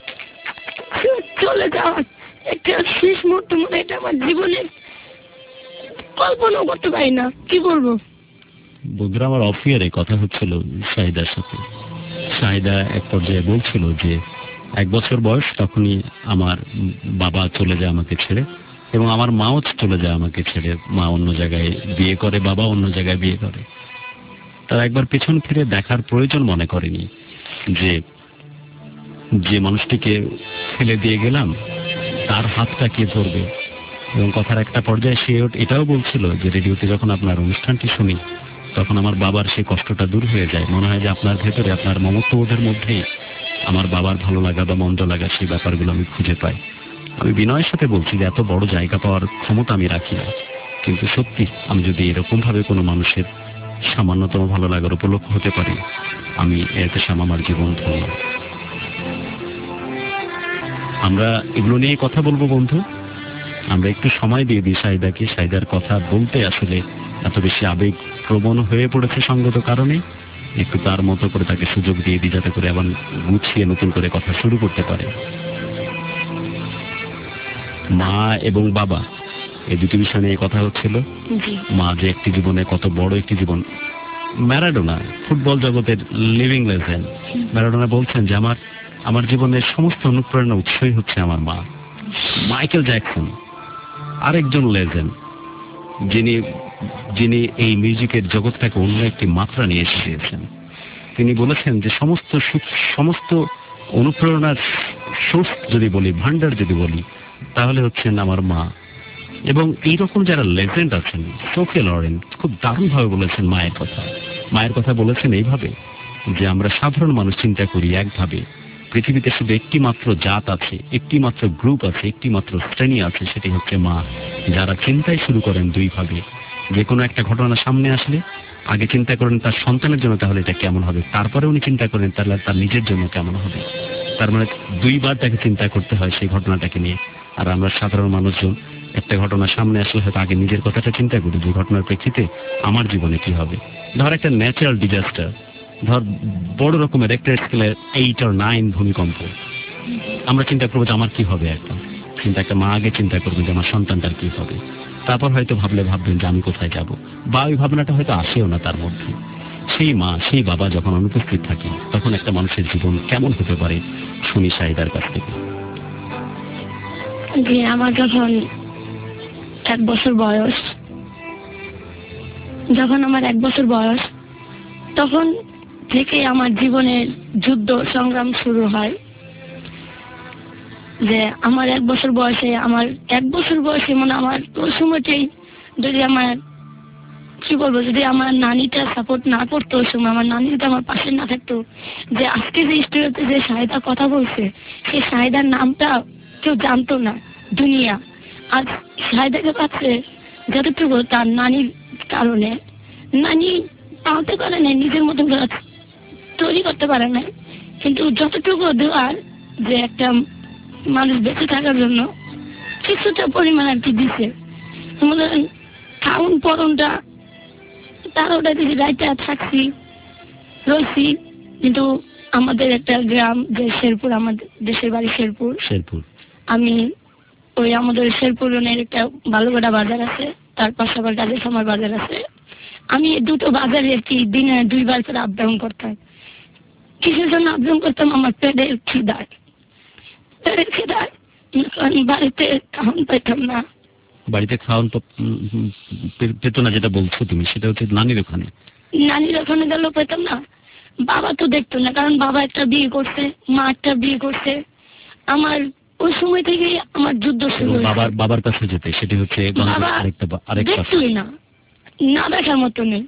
চলে যাওয়ার একটা শেষ মুহূর্ত, মনে এটা আমার জীবনের কল্পনা করতে পারি না। কি বলবো বন্ধুরা, আমার অফিয়ারে কথা হচ্ছিল শাহিদার সাথে। শাহিদা এক পর্যায়ে বলছিল যে এক বছর বয়স তখনই আমার বাবা চলে যায় আমাকে ছেড়ে, এবং আমার মাও চলে যায় আমাকে ছেড়ে। মা অন্য জায়গায় বিয়ে করে, বাবা অন্য জায়গায় বিয়ে করে। তারা একবার পেছন ফিরে দেখার প্রয়োজন মনে করেনি যে যে মানুষটিকে ফেলে দিয়ে গেলাম তার হাতটা কে ধরবে। এবং কথার একটা পর্যায়ে সে এটাও বলছিল যে রেডিওতে যখন আপনার অনুষ্ঠানটি শুনি তখন আমার বাবার সেই কষ্টটা দূর হয়ে যায়, মনে হয় যে আপনার ভেতরে, আপনার মমত্ববোধের মধ্যেই আমার বাবার ভালো লাগা বা মন্দ লাগা সেই ব্যাপারগুলো আমি খুঁজে পাই। আমি বিনয়ের সাথে বলছি যে এত বড় জায়গা পাওয়ার ক্ষমতা আমি রাখি না, কিন্তু সত্যি আমি যদি এরকম ভাবে কোনো মানুষের সামান্যতম ভালো লাগার উপলক্ষ হতে পারি, আমি এতে সাম আমার জীবন ধন্য। আমরা এগুলো নিয়ে কথা বলবো বন্ধু। আমরা একটু সময় দিয়ে দিই শাহিদাকে। শাহিদার কথা বলতে আসলে এত বেশি আবেগ প্রবণ হয়ে পড়েছে সঙ্গত কারণে, একটু তার মতো করে তাকে সুযোগ দিয়ে দিই যাতে করে আবার গুছিয়ে নতুন করে কথা শুরু করতে পারে। মা এবং বাবা এই দুটি বিষয় নিয়ে কথা হচ্ছিল। মা যে একটি জীবনে কত বড় একটি জীবন। ম্যারাডোনা, ফুটবল জগতের লিভিং লেজেন্ড, ম্যারাডোনা বলছেন যে আমার আমার জীবনের সমস্ত অনুপ্রেরণা উৎসই হচ্ছে আমার মা। মাইকেল জ্যাকসন আরেকজন লেজেন্ড, যিনি যিনি এই মিউজিকের জগৎটাকে অন্য একটি মাত্রা নিয়ে এসেছেন। তিনি বলেছেন যে সমস্ত সমস্ত অনুপ্রেরণার সোর্স যদি বলি, ভান্ডার যদি বলি, তাহলে হচ্ছেন আমার মা। এবং এইরকম যারা লেজেন্ড আছেন, সোফিয়া লরেন খুব দারুণভাবে বলেছেন মায়ের কথা। মায়ের কথা বলেছেন এইভাবে যে আমরা সাধারণ মানুষ চিন্তা করি একভাবে, পৃথিবীতে শুধু একটি মাত্র জাত আছে, একটি মাত্র গ্রুপ আছে, একটি মাত্র শ্রেণী আছে, সেটি হচ্ছে মা, যারা চিন্তাই শুরু করেন দুই ভাবে। যে কোনো একটা ঘটনা সামনে আসলে আগে চিন্তা করেন তার সন্তানের জন্য তাহলে এটা কেমন হবে, তারপরে উনি চিন্তা করেন তাহলে তার নিজের জন্য কেমন হবে। তার মানে দুইবার তাকে চিন্তা করতে হয় সেই ঘটনাটাকে নিয়ে। আর আমরা সাধারণ মানুষজন একটা ঘটনা সামনে আসলে হয়তো আগে নিজের কথাটা চিন্তা করি, যে ঘটনার প্রেক্ষিতে আমার জীবনে কি হবে। ধর একটা ন্যাচারাল ডিজাস্টার, ধর বড় রকমের একটা স্কেলের এইট আর নাইন ভূমিকম্প, আমরা চিন্তা করবো যে আমার কি হবে একটা, কিন্তু একটা মা আগে চিন্তা করবেন যে আমার সন্তানটার কি হবে, তারপর হয়তো ভাবলে ভাববেন যে আমি কোথায় যাব, বা ওই ভাবনাটা হয়তো আসেও না তার মধ্যে। সেই মা সেই বাবা যখন অনুপস্থিত থাকে তখন একটা মানুষের জীবন কেমন হতে পারে শুনি শাহিদার কাছ থেকে। যে আমার যখন এক বছর বয়স, যখন আমার এক বছর বয়স তখন থেকে আমার জীবনের যুদ্ধ সংগ্রাম শুরু হয়। যে আমার এক বছর বয়সে আমার এক বছর বয়সে মানে আমার ওই সময়টাই যদি আমার কি বলবো, যদি আমার নানিটা সাপোর্ট না করতো, ওই সময় আমার নানি যদি আমার পাশে না থাকতো, যে আজকে যে স্টুডিওতে যে শাহিদা কথা বলছে সেই শাহিদার নামটা কেউ জানতো না দুনিয়া। আর শাহিদাকে পাচ্ছে যতটুকু তার নানির কারণে, নানি পালতে পারে নাই, নিজের মতন তৈরি করতে পারে নাই, কিন্তু যতটুকু দেওয়ার যে একটা মানুষ বেঁচে থাকার জন্য কিছুটা পরিমাণ আর কি দিছে। খাউন পরনটা তার ওটা দিদি রাইতে থাকছি রয়েছি, কিন্তু আমাদের একটা গ্রাম যে শেরপুর, আমাদের দেশের বাড়ি শেরপুর। শেরপুর আমি ওই আমাদের শেরপুর রোডের একটা বালুঘাটা বাজার আছে, তার পাশে আবার গাজী খামার বাজার আছে। আমি দুটো বাজারে কি দিনে দুইবার করে আপ ডাউন করতাম। কিসের জন্য আপ ডাউন করতাম? আমার পেটের খিদায়, পেটের খিদায়। বাড়িতে খাওয়ান পাইতাম না। বাড়িতে খাওয়ান পেত না, যেটা বলছো তুমি সেটা হচ্ছে নানির ওখানে। নানির ওখানে গেলেও পেতাম না। বাবা তো দেখতো না, কারণ বাবা একটা বিয়ে করছে, মা একটা বিয়ে করছে। আমার ওই সময় থেকে আমার যুদ্ধ শুরু হয়েছে। বাবার বাবার কাছে যেতে, সেটি হচ্ছে আরেকটা আরেকটা দেখতোই না, না দেখার মতো নেই।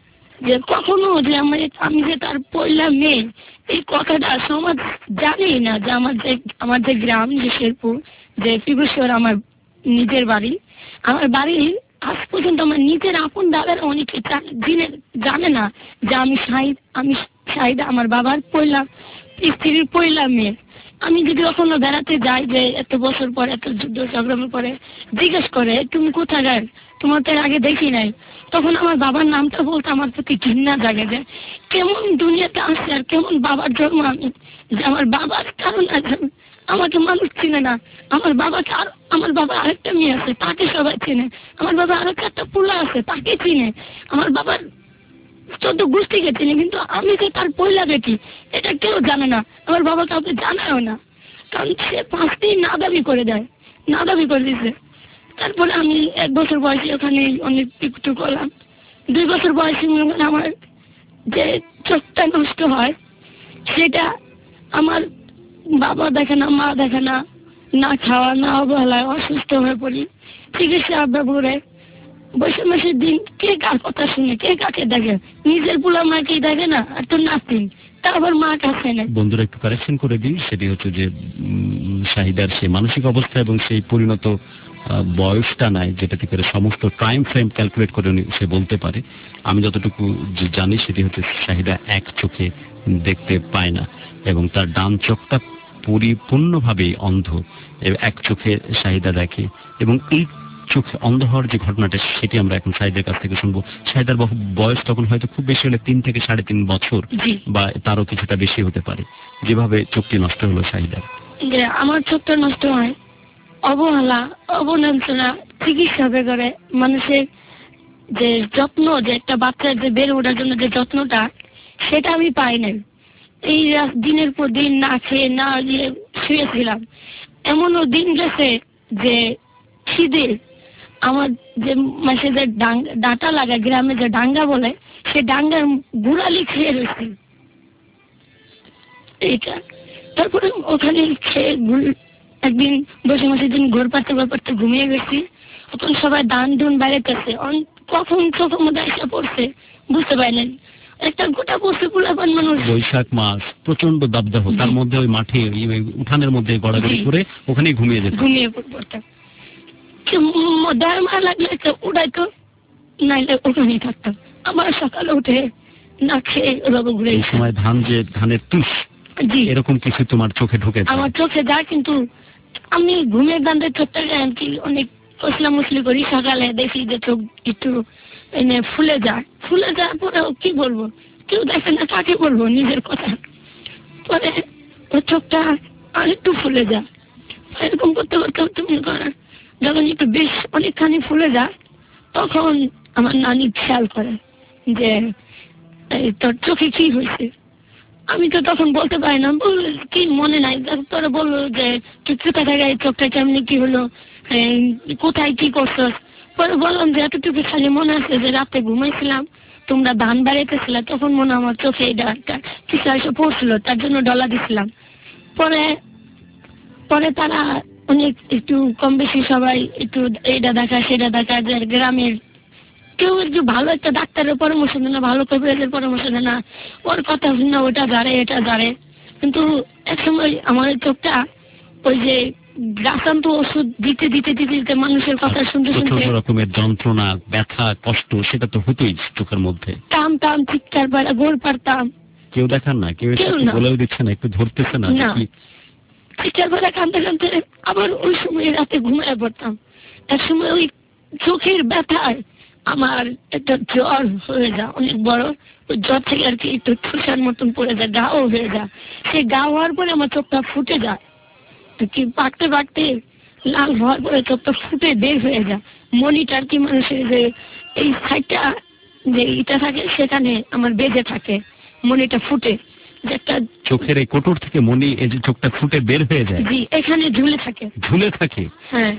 যে কখনো যে আমি আমি যে তার পয়লা মেয়ে, এই কথাটা সমাজ জানেই না। যে আমার যে আমার যে গ্রাম, যে শেরপুর, যে ফিগুশ্বর আমার নিজের বাড়ি, আমার বাড়ি আজ পর্যন্ত আমার নিজের আপন দাদার অনেকে জানে না যে আমি শাহিদ, আমি শাহিদা আমার বাবার পয়লা স্ত্রীর পয়লা মেয়ে। আমি যদি কখনো বেড়াতে যাই, যে এত বছর পরে, এত যুদ্ধ সংগ্রামের পরে জিজ্ঞেস করে তুমি কোথায় যায়, তোমার তো আগে দেখি নাই, তখন আমার বাবার নামটা বলতে আমার প্রতি ঘৃণা জাগে যে কেমন দুনিয়াতে আসছে আর কেমন বাবার জন্ম আমি। যে আমার বাবার কারণ আছে, আমাকে মানুষ চিনে না। আমার বাবাকে আর আমার বাবা আরেকটা মেয়ে আছে, তাকে সবাই চিনে। আমার বাবা আরো চারটা পোলা আছে, তাকে চিনে। আমার বাবার চোদ্দ গোষ্ঠীকে চিনি, কিন্তু আমি যে তার পয়লা বেটি এটা কেউ জানে না। আমার বাবা কাউকে জানায়ও না, কারণ সে পাঁচটি না দাবি করে দেয়, না দাবি করে দিচ্ছে। তারপরে আমি এক বছর বয়সে ওখানে অনেক একটু করলাম। দুই বছর বয়সে আমার যে চোখটা নষ্ট হয়, সেটা আমার বাবা দেখে না, মা দেখে না, না খাওয়া, না অবহেলায় অসুস্থ হয়ে পড়ি। চিকিৎসা ব্যবহারে বৈশাখ মাসের দিন কে কার কথা শুনে, কে কাকে দেখে? নিজের পোলা মাকে দেখে না, আর তো নাতিন, তা আবার মা কাছে নেই। বন্ধুরা একটু কারেকশন করে দিই, সেটি হচ্ছে যে শাহিদার সেই মানসিক অবস্থা এবং সেই পরিণত বয়সটা নাই, যেটাতে করে সমস্ত টাইম ফ্রেম ক্যালকুলেট করে সে বলতে পারে। আমি যতটুকু জানি সেটি হচ্ছে শাহিদা এক চোখে দেখতে পায় না এবং তার ডান চোখটা পরিপূর্ণভাবে অন্ধ, এক চোখে শাহিদা দেখে। এবং এই চোখে অন্ধ হওয়ার যে ঘটনাটা, সেটি আমরা এখন শাহিদার কাছ থেকে শুনবো। শাহিদার বয়স তখন হয়তো খুব বেশি হলে তিন থেকে সাড়ে তিন বছর বা তারও কিছুটা বেশি হতে পারে, যেভাবে চোখটি নষ্ট হলো শাহিদার। আমার চোখটা নষ্ট হয় অবহেলা, অবলাঞ্ছনা, চিকিৎসা করে মানুষের যে যত্ন, যে একটা বাচ্চার যে বেড়ে ওঠার জন্য যে যত্নটা, সেটা আমি পাই নাই। এই দিনের পর দিন না খেয়ে না গিয়ে শুয়েছিলাম। এমনও দিন গেছে যে খিদে আমার যে মাসে যে ডাঁটা লাগা, গ্রামে যে ডাঙ্গা বলে, সে ডাঙ্গার গুড়ালি খেয়ে রয়েছে এইটা। তারপরে ওখানে খেয়ে একদিন বসে মাসের দিন ঘোর পাড়তে ঘোর পাড়তে ঘুমিয়ে গেছি। তখন সবাই দান দুন বাইরেতেছে, কখন চোখের মধ্যে এসে পড়ছে বুঝতে পারিনি। একটা গোটা বসে পোলাপান মানুষ, বৈশাখ মাস, প্রচন্ড দাবদাহ, তার মধ্যে ওই মাঠে উঠানের মধ্যে গড়াগড়ি করে ওখানে ঘুমিয়ে যেত, ঘুমিয়ে পড়তাম। মা লাগলে উঠাইতো, নাইলে ওখানেই থাকতাম। আবার সকালে উঠে না খেয়ে ওভাবে ঘুরে। এই সময় ধান, যে ধানের তুষ, এরকম কিছু তোমার চোখে ঢুকে? আমার চোখে যায়, কিন্তু আমি ঘুমের দান্তে চোখটা কি অনেক কসলা মুসলি করি। সকালে দেখি যে চোখ একটু এনে ফুলে যায়, ফুলে যাওয়ার পরেও কি বলবো, কেউ দেখে না, কাকে বলবো নিজের কথা। পরে ওর চোখটা আর একটু ফুলে যায়। এরকম করতে করতে তুমি যখন একটু বেশ অনেকখানি ফুলে যায়, তখন আমার নানি খেয়াল করে যে তোর চোখে কি হয়েছে। আমি তো তখন বলতে পারি না, বল কি মনে নাই। তোরা বললো যে তুই কোথা থেকে এই চোখটা কেমনি কি হলো, কোথায় কি করছো। পরে বললাম যে এতটুকু খালি মনে আছে যে রাতে ঘুমাইছিলাম, তোমরা ধান বাড়াইতেছিল, তখন মনে আমার চোখে এটা কিছু এসে পড়ছিল, তার জন্য ডলা দিছিলাম। পরে পরে তারা অনেক একটু কম বেশি সবাই একটু এটা দেখা সেটা দেখা, যে গ্রামের কেউ একটু ভালো একটা ডাক্তারের পরামর্শ দেয় না, ভালো কবিরাজের পরামর্শ দেয় না, ওর কথা শুনে ওটা জারে এটা জারে। কিন্তু এক সময় আমার চোখটা ওই যে গাছান্ত ওষুধ দিতে দিতে দিতে দিতে মানুষের কথা শুনতে শুনতে রকমের যন্ত্রণা, ব্যথা, কষ্ট, সেটা তো হতোই চোখের মধ্যে। টাম টাম চিৎকার পাড়া গোড় পারতাম, কেউ দেখার না, কেউ বলেও দিচ্ছে না, একটু ধরতেছে না, চিৎকার পাড়া কাঁদতে কাঁদতে আবার ওই সময় রাতে ঘুমিয়ে পড়তাম। এক সময় ওই চোখের ব্যথায় আমার একটা জ্বর হয়ে যায় অনেক বড়, জ্বর থেকে আর কি একটু ঠুসার মতন পড়ে যায়, গাও হয়ে যায়। সেই গা হওয়ার পরে আমার চোখটা ফুটে যায়, কি পাকতে পাকতে লাল হওয়ার পরে চোখটা ফুটে বের হয়ে যায়। মনিটার কি মানুষের যে এই সাইডটা যে ইটা থাকে সেখানে আমার বেজে থাকে, মনিটা ফুটে যে একটা চোখের এই কোটর থেকে মনি এই যে চোখটা ফুটে বের হয়ে যায়, জি এখানে ঝুলে থাকে। ঝুলে থাকে? হ্যাঁ,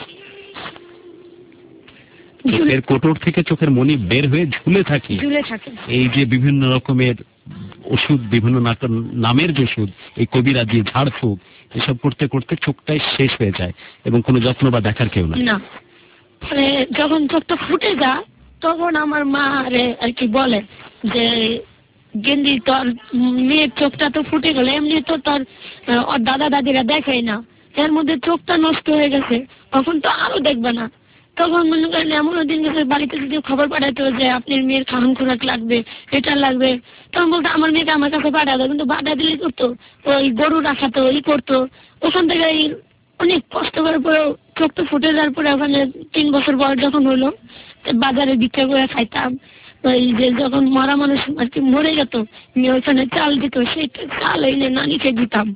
চোখের কোটর থেকে চোখের মনি বের হয়ে ঝুলে থাকে। ঝুলে থাকে। এই যে বিভিন্ন রকমের ওষুধ, বিভিন্ন নাক- নামের যে ওষুধ, এই কবিরাজি, ঝাড়ফুঁক, এসব করতে করতে চোখটাই শেষ হয়ে যায় এবং কোনো যত্ন বা দেখার কেউ নাই। না, মানে যখন চোখটা ফুটে যায় তখন আমার মা আরে আর কি বলে যে গেন্দি তোর মেয়ের চোখটা তো ফুটে গেল, এমনি তো তোর আহ, ওর দাদা দাদিরা দেখাই না, এর মধ্যে চোখটা নষ্ট হয়ে গেছে, তখন তো আরো দেখবে না। তখন মনে করেন এমন দিন গেছে বাড়িতে যদি খবর পাঠাতো যে আপনার মেয়ের খাওয়ান খোরাক লাগবে, এটা লাগবে, তখন বলতো আমার মেয়েকে আমার কাছে পাঠাতো, কিন্তু বাধা দিলে করতো ওই গরু রাখাতো, ই করতো। ওখান থেকে এই অনেক কষ্ট করার পরেও চোখটা ফুটে যাওয়ার পরে ওখানে তিন বছর বয়স যখন হলো বাজারে ভিক্ষা করে খাইতাম। ওই যে যখন মরা মানুষ আর কি মরে যেত, ওইখানে চাল দিত, সেই চাল এনে নানিকে দিতাম।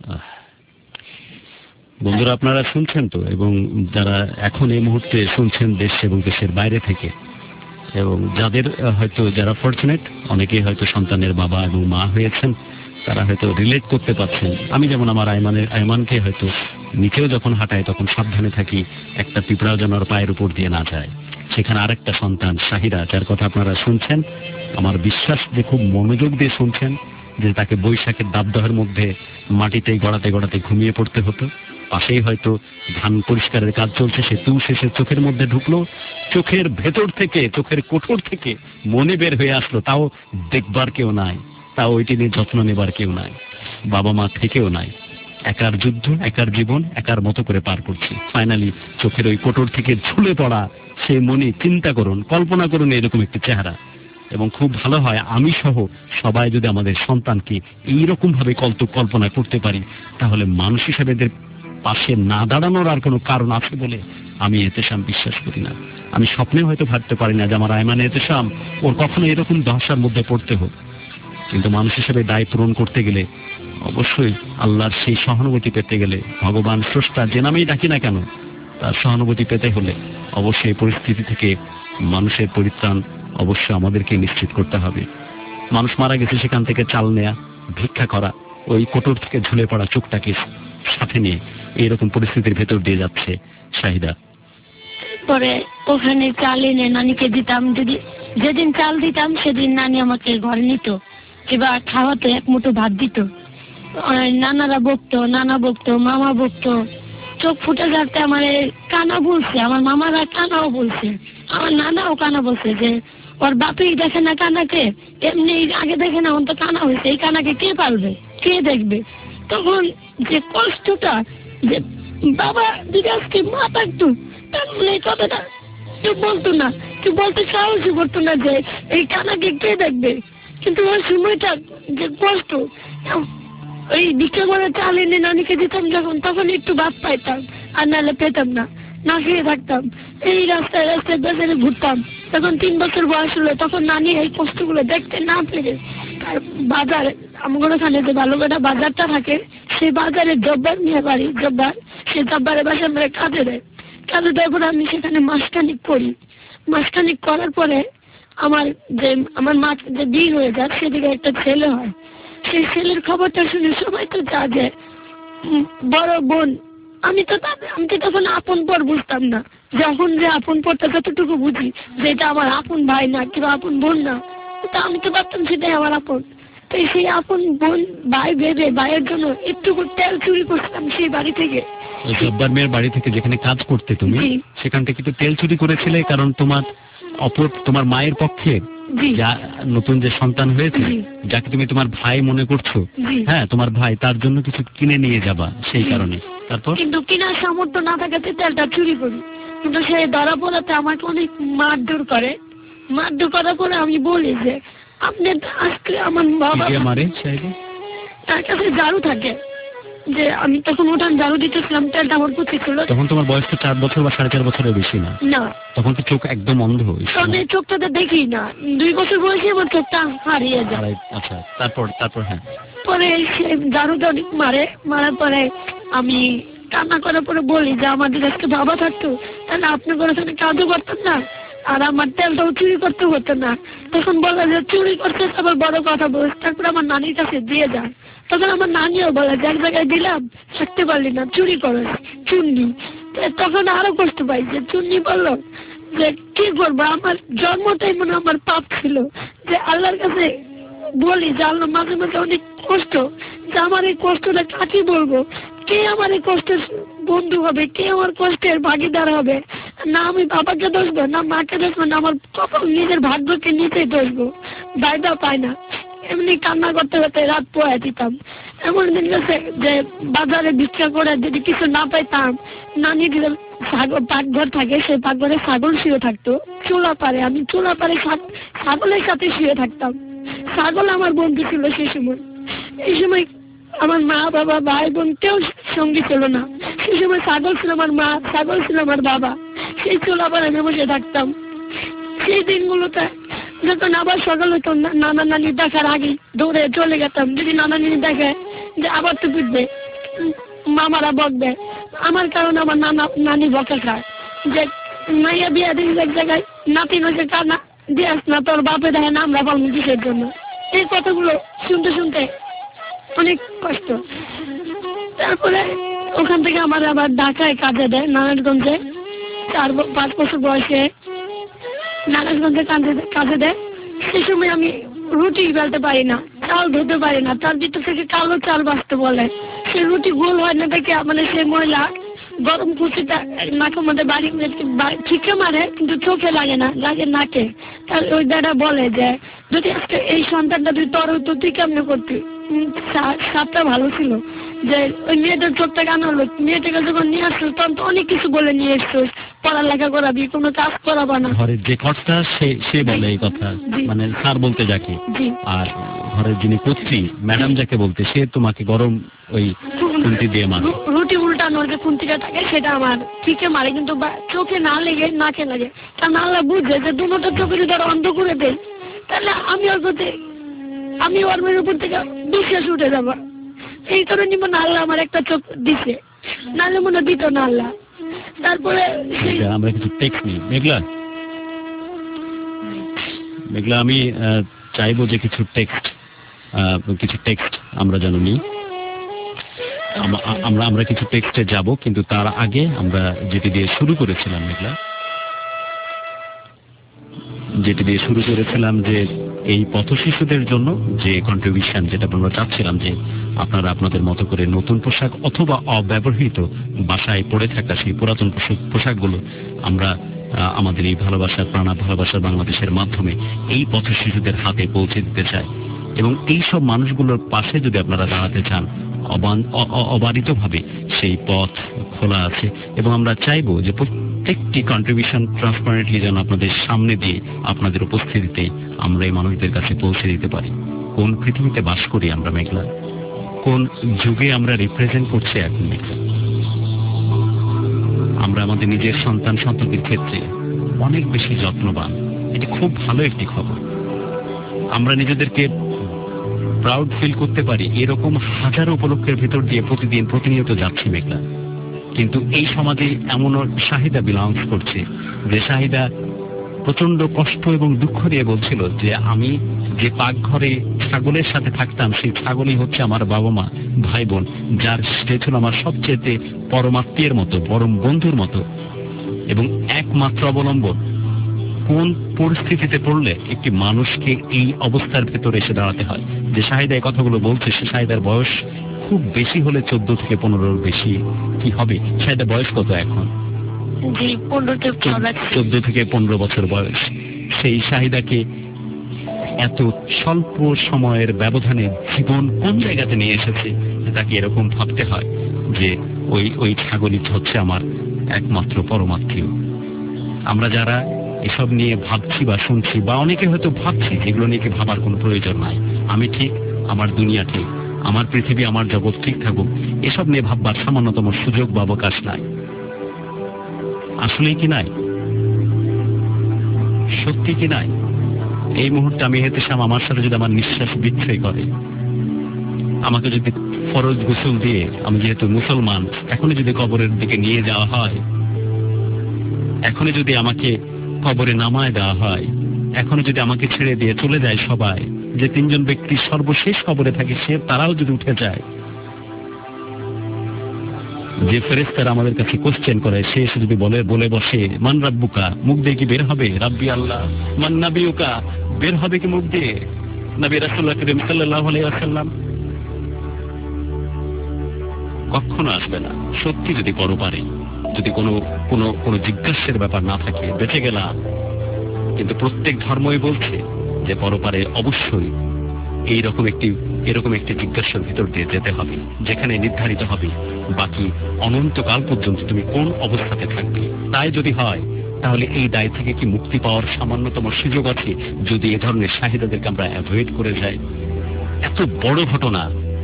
বন্ধুরা, আপনারা শুনছেন তো, এবং যারা এখন এই মুহূর্তে শুনছেন দেশ এবং দেশের বাইরে থেকে, এবং যাদের আহ, হয়তো যারা ফরচুনেট, অনেকেই হয়তো সন্তানের বাবা এবং মা হয়েছেন, তারা হয়তো রিলেট করতে পারছেন। আমি যেমন আমার আইমানের আইমানকে হয়তো নিচেও যখন হাঁটাই তখন সাবধানে থাকি একটা পিঁপড়াও যেন ওর পায়ের উপর দিয়ে না যায়। সেখানে আরেকটা সন্তান শাহিরা, যার কথা আপনারা শুনছেন, আমার বিশ্বাস যে খুব মনোযোগ দিয়ে শুনছেন, যে তাকে বৈশাখের দাবদাহের মধ্যে মাটিতে গড়াতে গড়াতে ঘুমিয়ে পড়তে হতো। পাশেই হয়তো ধান পরিষ্কারের কাজ চলছে, সে তু শেষে চোখের মধ্যে ঢুকলো, চোখের ভেতর থেকে, চোখের কোঠর থেকে মনে বের হয়ে আসলো, তাও দেখবার কেউ নাই, তাও ওইটি নিয়ে যত্ন নেবার কেউ নাই, বাবা মা থেকেও নাই। একার যুদ্ধ, একার জীবন, একার মতো করে পার করছি। ফাইনালি চোখের ওই কোটর থেকে ঝুলে পড়া সেই মনে, চিন্তা করুন, কল্পনা করুন এরকম একটি চেহারা। এবং খুব ভালো হয় আমি সহ সবাই যদি আমাদের সন্তানকে এইরকম ভাবে কল্প কল্পনা করতে পারি, তাহলে মানুষ হিসেবে এদের পাশে না দাঁড়ানোর আর কোনো কারণ আছে বলে আমি এতেশাম বিশ্বাস করি না। আমি স্বপ্নে হয়তো ভাবতে পারি না যে আমার আইমান এতেশাম ওর কখনো এরকম দশার মধ্যে পড়তে হোক, কিন্তু মানুষ হিসেবে দায় পূরণ করতে গেলে, অবশ্যই আল্লাহর সেই সহানুভূতি পেতে গেলে, ভগবান স্রষ্টা যে নামেই ডাকি না কেন, তার সহানুভূতি পেতে হলে অবশ্যই পরিস্থিতি থেকে মানুষের পরিত্রাণ অবশ্যই আমাদেরকে নিশ্চিত করতে হবে। মানুষ মারা গেছে, সেখান থেকে চাল নেয়া, ভিক্ষা করা, ওই কোটর থেকে ঝুলে পড়া চোখটাকে সাথে নিয়ে এইরকম পরিস্থিতির ভেতর দিয়ে যাচ্ছে শাহিদা। পরে ওখানে চাল এনে নানিকে দিতাম, যদি যেদিন চাল দিতাম সেদিন নানি আমাকে ঘরে নিত, এবার খাওয়াতো, এক মুঠো ভাত দিত। নানারা বকতো, নানা বকতো, মামা বকতো, চোখ ফুটে যাতে আমার কানা বলছে, আমার মামারা কানাও বলছে, আমার নানাও কানা বলছে যে ওর বাপেই দেখে না কানাকে, এমনি আগে দেখে না, অন্ত কানা হয়েছে, এই কানাকে কে পালবে, কে দেখবে। তখন যে কষ্টটা, যে বাবা যদি আজকে মা থাকতো তাহলে এই কথাটা কেউ বলতো না, কেউ বলতে সাহসই করতো না যে এই কানাকে কে দেখবে। কিন্তু ওই সময়টা যে কষ্ট, ওই ভিক্ষা করে চাল এনে নানিকে দিতাম যখন, তখন একটু ভাত পাইতাম, আর নাহলে পেতাম না, না খেয়ে থাকতাম। এই রাস্তায় রাস্তায় বাজারে ঘুরতাম, তখন তিন বছর বয়স হলো, তখন নানি এই কষ্টগুলো দেখতে না পেরে তার বাজার, আমার ওখানে যে ভালোবেটা বাজারটা থাকে, সেই বাজারে জব্বার নিয়ে বাড়ি, জব্বার, সে জব্বারের বাসা আমরা কাজে দেয়, কাজে দেওয়ার পরে আমি সেখানে মাসখানিক করি। মাসখানিক করার পরে আমার যে আমার মা যে বিয়ে হয়ে যায়, সেদিকে একটা ছেলে হয়। সেই ছেলের খবরটা শুনে সবাই তো যা যে বড় বোন, আমি তো আমি তো তখন আপন পর বুঝতাম না, যখন যে আপন পরটা যতটুকু বুঝি যে এটা আমার আপন ভাই না কিংবা আপন বোন না, তো আমি তো ভাবতাম সেটাই আমার আপন। তো সেই আপন বোন ভাই ভেবে ভাইয়ের জন্য একটু তেল চুরি করতাম সেই বাড়ি থেকে, জব্বার মেয়ের বাড়ি থেকে, যেখানে কাজ করতে তুমি, সেখান থেকে তো তেল চুরি করেছিলে, কারণ তোমার অপর তোমার মায়ের পক্ষে যা নতুন যে সন্তান হয়েছে, যাকে তুমি তোমার ভাই মনে করছো, হ্যাঁ তোমার ভাই, তার জন্য কিছু কিনে নিয়ে যাবা, সেই কারণে। তারপর কিন্তু কেনার সামর্থ্য না থাকাতে তেলটা চুরি করি, কিন্তু সে ধরা পড়াতে আমাকে অনেক মারধর করে। মারধর করার পরে আমি বলি যে আপনি আজকে আমার বাবা মারে, তার কাছে ঝাড়ু থাকে, যে আমি তখন উঠান ঝাড়ু দিতেছিলাম, তেলটা আমার পুঁতি ছিল। তখন তোমার বয়স তো চার বছর বা সাড়ে চার বছরের বেশি না? না, তখন তো চোখ একদম অন্ধ। তখন এই চোখটাতে দেখি না, দুই বছর বয়সে আমার চোখটা হারিয়ে যায়। আচ্ছা, তারপর তারপর হ্যাঁ, পরে সে ঝাড়ুটা অনেক মারে, মারার পরে আমি কান্না করার পরে বলি যে আমাদের আজকে বাবা থাকতো তাহলে আপনি করে কাজও করতেন না, আর আমার তেলটাও চুরি করতে হতো না। তখন বলে যে চুরি করতে আবার বড় কথা বলছে, তারপরে আমার নানির কাছে দিয়ে যায়। তখন আমার নানিও বলে যে এক জায়গায় দিলাম থাকতে পারলি না, চুরি করো চুন্নি। তখন আরো কষ্ট পাই যে চুন্নি বললো যে কি করবো, আমার জন্মটাই মনে আমার পাপ ছিল, যে আল্লাহর কাছে বলি যে আল্লাহ মাঝে মাঝে অনেক কষ্ট, যে আমার এই কষ্টটা কাকে বলবো, কে আমার এই কষ্টের বন্ধু হবে, কে আমার কষ্টের ভাগিদার হবে। না আমি বাবাকে দোষবো, না মাকে দোষবো, না আমার কপাল নিজের ভাগ্যকে নিজেই দোষবো, দায়দা পায় না। এমনি কান্না করতে করতে রাত পোয়া দিতাম। এমন দিন গেছে যে বাজারে ভিক্ষা করে যদি কিছু না পাইতাম, নানির ছাগল পাকঘর থাকে, সেই পাকঘরে ছাগল শুয়ে থাকতো চুলা পারে, আমি চুলা পারে ছাগলের সাথে শুয়ে থাকতাম। ছাগল আমার বন্ধু ছিল সেই সময়। এই সময় আমার মা বাবা ভাই বোন কেউ সঙ্গী ছিল না, সেই সময় ছাগল ছিল আমার মা, ছাগল ছিল আমার বাবা। সেই চুলা পারে আমি বসে থাকতাম। সেই দিনগুলোতে যখন আবার সকাল হতো নানা নানি দেখার আগে দৌড়ে চলে যেতাম, যদি নানা নানি দেখে যে আবার তো পিটবে, মামারা বকবে, আমার কারণে আমার নানা নানি বকা খায় যে মাইয়া বিয়া দিন এক জায়গায় নাতি নজে কানা দিয়াস না, তোর বাপে দেখে না আমরা পালন কিসের জন্য। এই কথাগুলো শুনতে শুনতে অনেক কষ্ট। তারপরে ওখান থেকে আমার আবার ঢাকায় কাজে দেয় নারায়ণগঞ্জে, চার পাঁচ বছর বয়সে নারায়ণগঞ্জে কাজে কাজে দেয়। সেই সময় আমি রুটি বেলতে পারি না, চাল ধুতে পারি না, তার ভিতর থেকে কালো চাল বাঁচতে বলে। সে রুটি গোল হয় না দেখে মানে সেই মহিলা গরম কুচিটা নাকের মধ্যে বাড়ি ঠিকই মারে, কিন্তু চোখে লাগে না, লাগে নাকে। তার ওই দাদা বলে যে যদি আজকে এই সন্তানটা তুই তর হতো তুই কেমনে করতি। সাতটা ভালো ছিল যে ওই মেয়েটার চোখটা কেন হলো, মেয়েটাকে যখন নিয়ে আসলো তখন তো অনেক কিছু বলে নিয়ে এসছো, পড়ালেখা করাবি, কোনো কাজ করাবা না। ঘরের যে কর্তা সে সে বলে এই কথা, মানে স্যার বলতে যাকে, আর ঘরের যিনি কর্ত্রী ম্যাডাম যাকে বলতে, সে তোমাকে গরম ওই খুন্তি দিয়ে মারে। রুটি উল্টানোর যে খুন্তিটা থাকে সেটা আমার ঠিকে মারে, কিন্তু চোখে না লেগে নাকে লাগে। তা নাহলে বুঝে যে দুটো চোখে যদি আর অন্ধ করে দেয় তাহলে আমি ওর প্রতি আমি ওর মেয়ের উপর থেকে বিশ্বাস উঠে যাবো। এই কারণে মনে আল্লাহ আমার একটা চোখ দিছে, নাহলে মনে দিত না আল্লাহ। তারপরে আমরা কিছু টেক্সট নিই। মেঘলা মেঘলা আমি চাইবো যে কিছু টেক্সট কিছু টেক্সট আমরা জানো নি, আমরা আমরা কিছু টেক্সটে যাব, কিন্তু তার আগে আমরা যেটি দিয়ে শুরু করেছিলাম মেঘলা, যেটি দিয়ে শুরু করেছিলাম যে এই পথ শিশুদের জন্য যে কন্ট্রিবিউশন, যেটা আমরা চাচ্ছিলাম যে আপনারা আপনাদের মতো করে নতুন পোশাক অথবা অব্যবহৃত বাসায় পড়ে থাকা সেই পুরাতন পোশাকগুলো আমরা আমাদের এই ভালোবাসার প্রাণা ভালোবাসার বাংলাদেশের মাধ্যমে এই পথ শিশুদের হাতে পৌঁছে দিতে চাই। এবং এই সব মানুষগুলোর পাশে যদি আপনারা দাঁড়াতে চান, অবারিতভাবে সেই পথ খোলা আছে। এবং আমরা চাইবো যে প্রত্যেকটি কন্ট্রিবিউশন ট্রান্সপারেন্টলি যেন আপনাদের সামনে দিয়ে আপনাদের উপস্থিতিতে আমরা এই মানুষদের কাছে পৌঁছে দিতে পারি। কোন পৃথিবীতে বাস করি আমরা মেঘলা, কোন যুগে আমরা রিপ্রেজেন্ট করছি এখন মেঘলা। আমরা আমাদের নিজের সন্তান সন্ততির ক্ষেত্রে অনেক বেশি যত্নবান, এটি খুব ভালো একটি খবর। আমরা নিজেদেরকে প্রাউড ফিল করতে পারি এরকম হাজারো উপলক্ষের ভেতর দিয়ে প্রতিদিন প্রতিনিয়ত যাচ্ছি মেঘলা। কিন্তু এই সমাজে এমন শাহিদা বিলংস করছে যে শাহিদা প্রচন্ড কষ্ট এবং দুঃখ দিয়ে বলছিল যে আমি যে পাকঘরে ছাগলের সাথে থাকতাম সেই ছাগলই হচ্ছে আমার বাবা মা ভাই বোন, যার সে ছিল আমার সবচেয়ে পরমাত্মীয়ের মতো, পরম বন্ধুর মতো এবং একমাত্র অবলম্বন। কোন পরিস্থিতিতে পড়লে একটি মানুষকে এই অবস্থার ভেতরে এসে দাঁড়াতে হয়। যে শাহিদা এই কথাগুলো বলছে, সে শাহিদার বয়স খুব বেশি হলে চোদ্দ থেকে পনেরোর বেশি কি হবে। শাহিদার বয়স কত এখন? চোদ্দ থেকে পনেরো বছর বয়স। সেই শাহিদাকে এত স্বল্প সময়ের ব্যবধানে জীবন কোন জায়গাতে নিয়ে এসেছে তাকে এরকম ভাবতে হয় যে ওই ওই ছাগলই হচ্ছে আমার একমাত্র পরমাত্মীয়। আমরা যারা এসব নিয়ে ভাবছি বা শুনছি, বা অনেকে হয়তো ভাবছি যেগুলো নিয়ে ভাবার কোনো প্রয়োজন নাই, আমি ঠিক আমার দুনিয়া ঠিক, আমার পৃথিবী, আমার জগৎ ঠিক থাকুক, এসব নিয়ে ভাববার সামান্যতম সুযোগ বা অবকাশ নাই। আসলেই কি নাই? সত্যি কি নাই? এই মুহূর্তে আমি হেতেশাম আমার সাথে যদি আমার নিঃশ্বাস বিচ্ছয় করে, আমাকে যদি ফরজ গোসল দিয়ে, আমি যেহেতু মুসলমান, এখনই যদি কবরের দিকে নিয়ে যাওয়া হয়, এখনই যদি আমাকে কবরে নামায় দেওয়া হয়, এখনই যদি আমাকে ছেড়ে দিয়ে চলে যায় সবাই, যে তিনজন ব্যক্তি সর্বশেষ কবরে থাকে সে তারাও যদি উঠে যায়, যে ফেরেশতারা আমাদের কাছে কোশ্চেন করে সে এসে যদি বলে বলে বসে মান রাব্বুকা, মুখ দিয়ে কি বের হবে রাব্বি আল্লাহ, মান নাবিয়ুকা, বের হবে কি মুখ দিয়ে নবী রাসূলুল্লাহ করিম সাল্লাল্লাহু আলাইহি ওয়াসাল্লাম? কখনো আসবে না। সত্যি যদি পরপারে যদি কোনো কোনো কোনো জিজ্ঞাসার ব্যাপার না থাকে বেঁচে গেলাম, কিন্তু প্রত্যেক ধর্মই বলছে যে পরপারে অবশ্যই এইরকম একটি এরকম একটি জিজ্ঞাসার ভিতর দিয়ে যেতে হবে, যেখানে নির্ধারিত হবে বাকি অনন্তকাল পর্যন্ত তুমি কোন অবস্থাতে থাকবে। তাই যদি হয় তাহলে এই দায় থেকে কি মুক্তি পাওয়ার সামান্যতম সুযোগ আছে যদি এ ধরনের শাহিদাদেরকে আমরা অ্যাভয়েড করে যাই? এত বড় ঘটনা।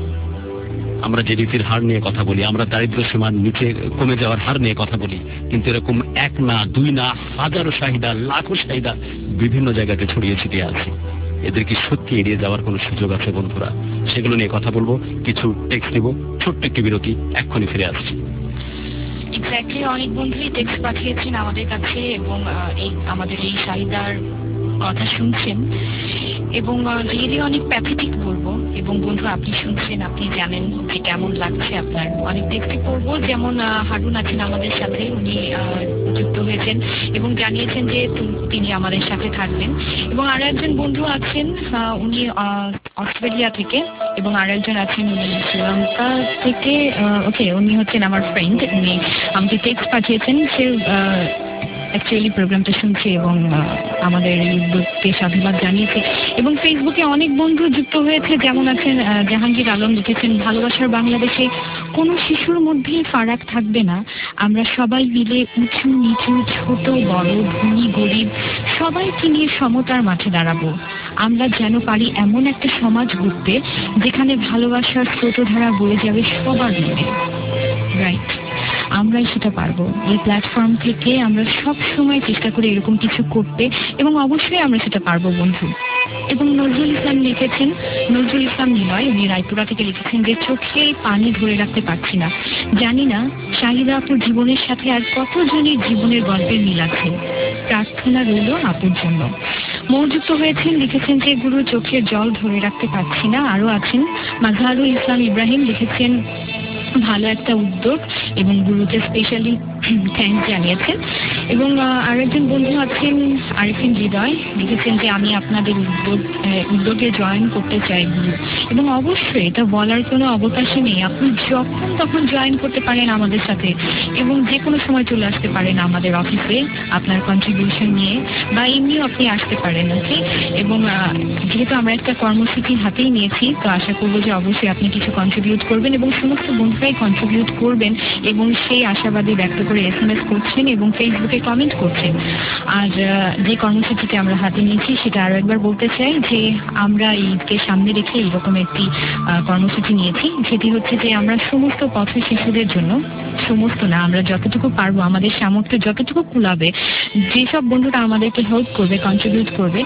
আমরা যে রীতির হার নিয়ে কথা বলি, আমরা দারিদ্র সীমার নিচে কমে যাওয়ার হার নিয়ে কথা বলি, কিন্তু এরকম এক না দুই না হাজারো শাহিদা, লাখো শাহিদা বিভিন্ন জায়গাতে ছড়িয়ে ছিটিয়ে আছে। এদের কি সত্যি এড়িয়ে যাওয়ার কোনো সুযোগ আছে বন্ধুরা? সেগুলো নিয়ে কথা বলবো, কিছু টেক্সট নিব, ছোট্ট একটি বিরতি, এক্ষুনি ফিরে আসছি। এক্স্যাক্টলি, অনেক বন্ধুই টেক্সট পাঠিয়েছেন আমাদের কাছে এবং এই আমাদের এই শাহিদার কথা শুনছেন এবং রিয়েলি অনেক প্যাথেটিক বলবো। এবং বন্ধু আপনি শুনছেন, আপনি জানেন যে কেমন লাগছে আপনার। অনেক টেক্সট করবো, যেমন হারুন আছেন আমাদের সাথে, উনি যুক্ত হয়েছেন এবং জানিয়েছেন যে তিনি আমাদের সাথে থাকবেন। এবং আরো একজন বন্ধু আছেন, উনি অস্ট্রেলিয়া থেকে, এবং আরো একজন আছেন উনি শ্রীলঙ্কা থেকে। ওকে, উনি হচ্ছেন আমার ফ্রেন্ড, উনি আমাকে টেক্সট পাঠিয়েছেন। সে অ্যাকচুয়ালি প্রোগ্রামটা শুনছে এবং আমাদের এই উদ্যোগকে সাধুবাদ জানিয়েছে। এবং ফেসবুকে অনেক বন্ধু যুক্ত হয়েছে, যেমন আছেন জাহাঙ্গীর আলম, লিখেছেন ভালোবাসার বাংলাদেশে কোনো শিশুর মধ্যেই ফারাক থাকবে না, আমরা সবাই মিলে উঁচু নিচু, ছোট বড়, ধনী গরিব সবাইকে নিয়ে সমতার মাঠে দাঁড়াবো। আমরা যেন পারি এমন একটা সমাজ গড়তে যেখানে ভালোবাসার স্রোতধারা বয়ে যাবে সবার মনে। রাইট, আমরাই সেটা পারবো। এই প্ল্যাটফর্ম থেকে আমরা সব সময় চেষ্টা করি এরকম কিছু করতে এবং অবশ্যই আমরা সেটা পারবো বন্ধু। এবং নজরুল ইসলাম লিখেছেন, নজরুল ইসলাম নিলয়, উনি রায়পুরা থেকে লিখেছেন যে চোখে পানি ধরে রাখতে পারছি না, জানি না শাহিদা আপুর জীবনের সাথে আর কতজনের জীবনের গল্পের মিল আছে, প্রার্থনা রইল আপুর জন্য। মৌযুক্ত হয়েছেন, লিখেছেন যে গুরু চোখের জল ধরে রাখতে পারছি না। আরো আছেন মাজহারুল ইসলাম ইব্রাহিম, লিখেছেন ভালো একটা উদ্যোগ এবং গুরুকে স্পেশালি থ্যাংক জানিয়েছেন। এবং আরো একজন বন্ধু আছেন আরিফিন হৃদয়, লিখেছেন যে আমি আপনাদের উদ্যোগ উদ্যোগে জয়েন করতে চাই গুরু, এবং অবশ্যই এটা বলার কোনো অবকাশই নেই। আপনি যখন তখন জয়েন করতে পারেন আমাদের সাথে এবং যে কোনো সময় চলে আসতে পারেন আমাদের অফিসে আপনার কন্ট্রিবিউশন নিয়ে, বা এমনিও আপনি আসতে পারেন। ওকে, এবং যেহেতু আমরা একটা কর্মসূচি হাতেই নিয়েছি, তো আশা করবো যে অবশ্যই আপনি কিছু কন্ট্রিবিউট করবেন এবং সমস্ত বন্ধুরাই কন্ট্রিবিউট করবেন এবং সেই আশাবাদী ব্যক্ত করে এস এম এস করছেন এবং ফেসবুকে কমেন্ট করছেন। আর যে কর্মসূচিতে আমরা হাতে নিয়েছি সেটা আরো একবার বলতে চাই যে আমরা ঈদকে সামনে রেখে এইরকম একটি কর্মসূচি নিয়েছি, সেটি হচ্ছে যে আমরা সমস্ত পথ শিশুদের জন্য, সমস্ত না, আমরা যতটুকু পারবো, আমাদের সামর্থ্য যতটুকু কুলাবে, যেসব বন্ধুরা আমাদেরকে হেল্প করবে, কন্ট্রিবিউট করবে,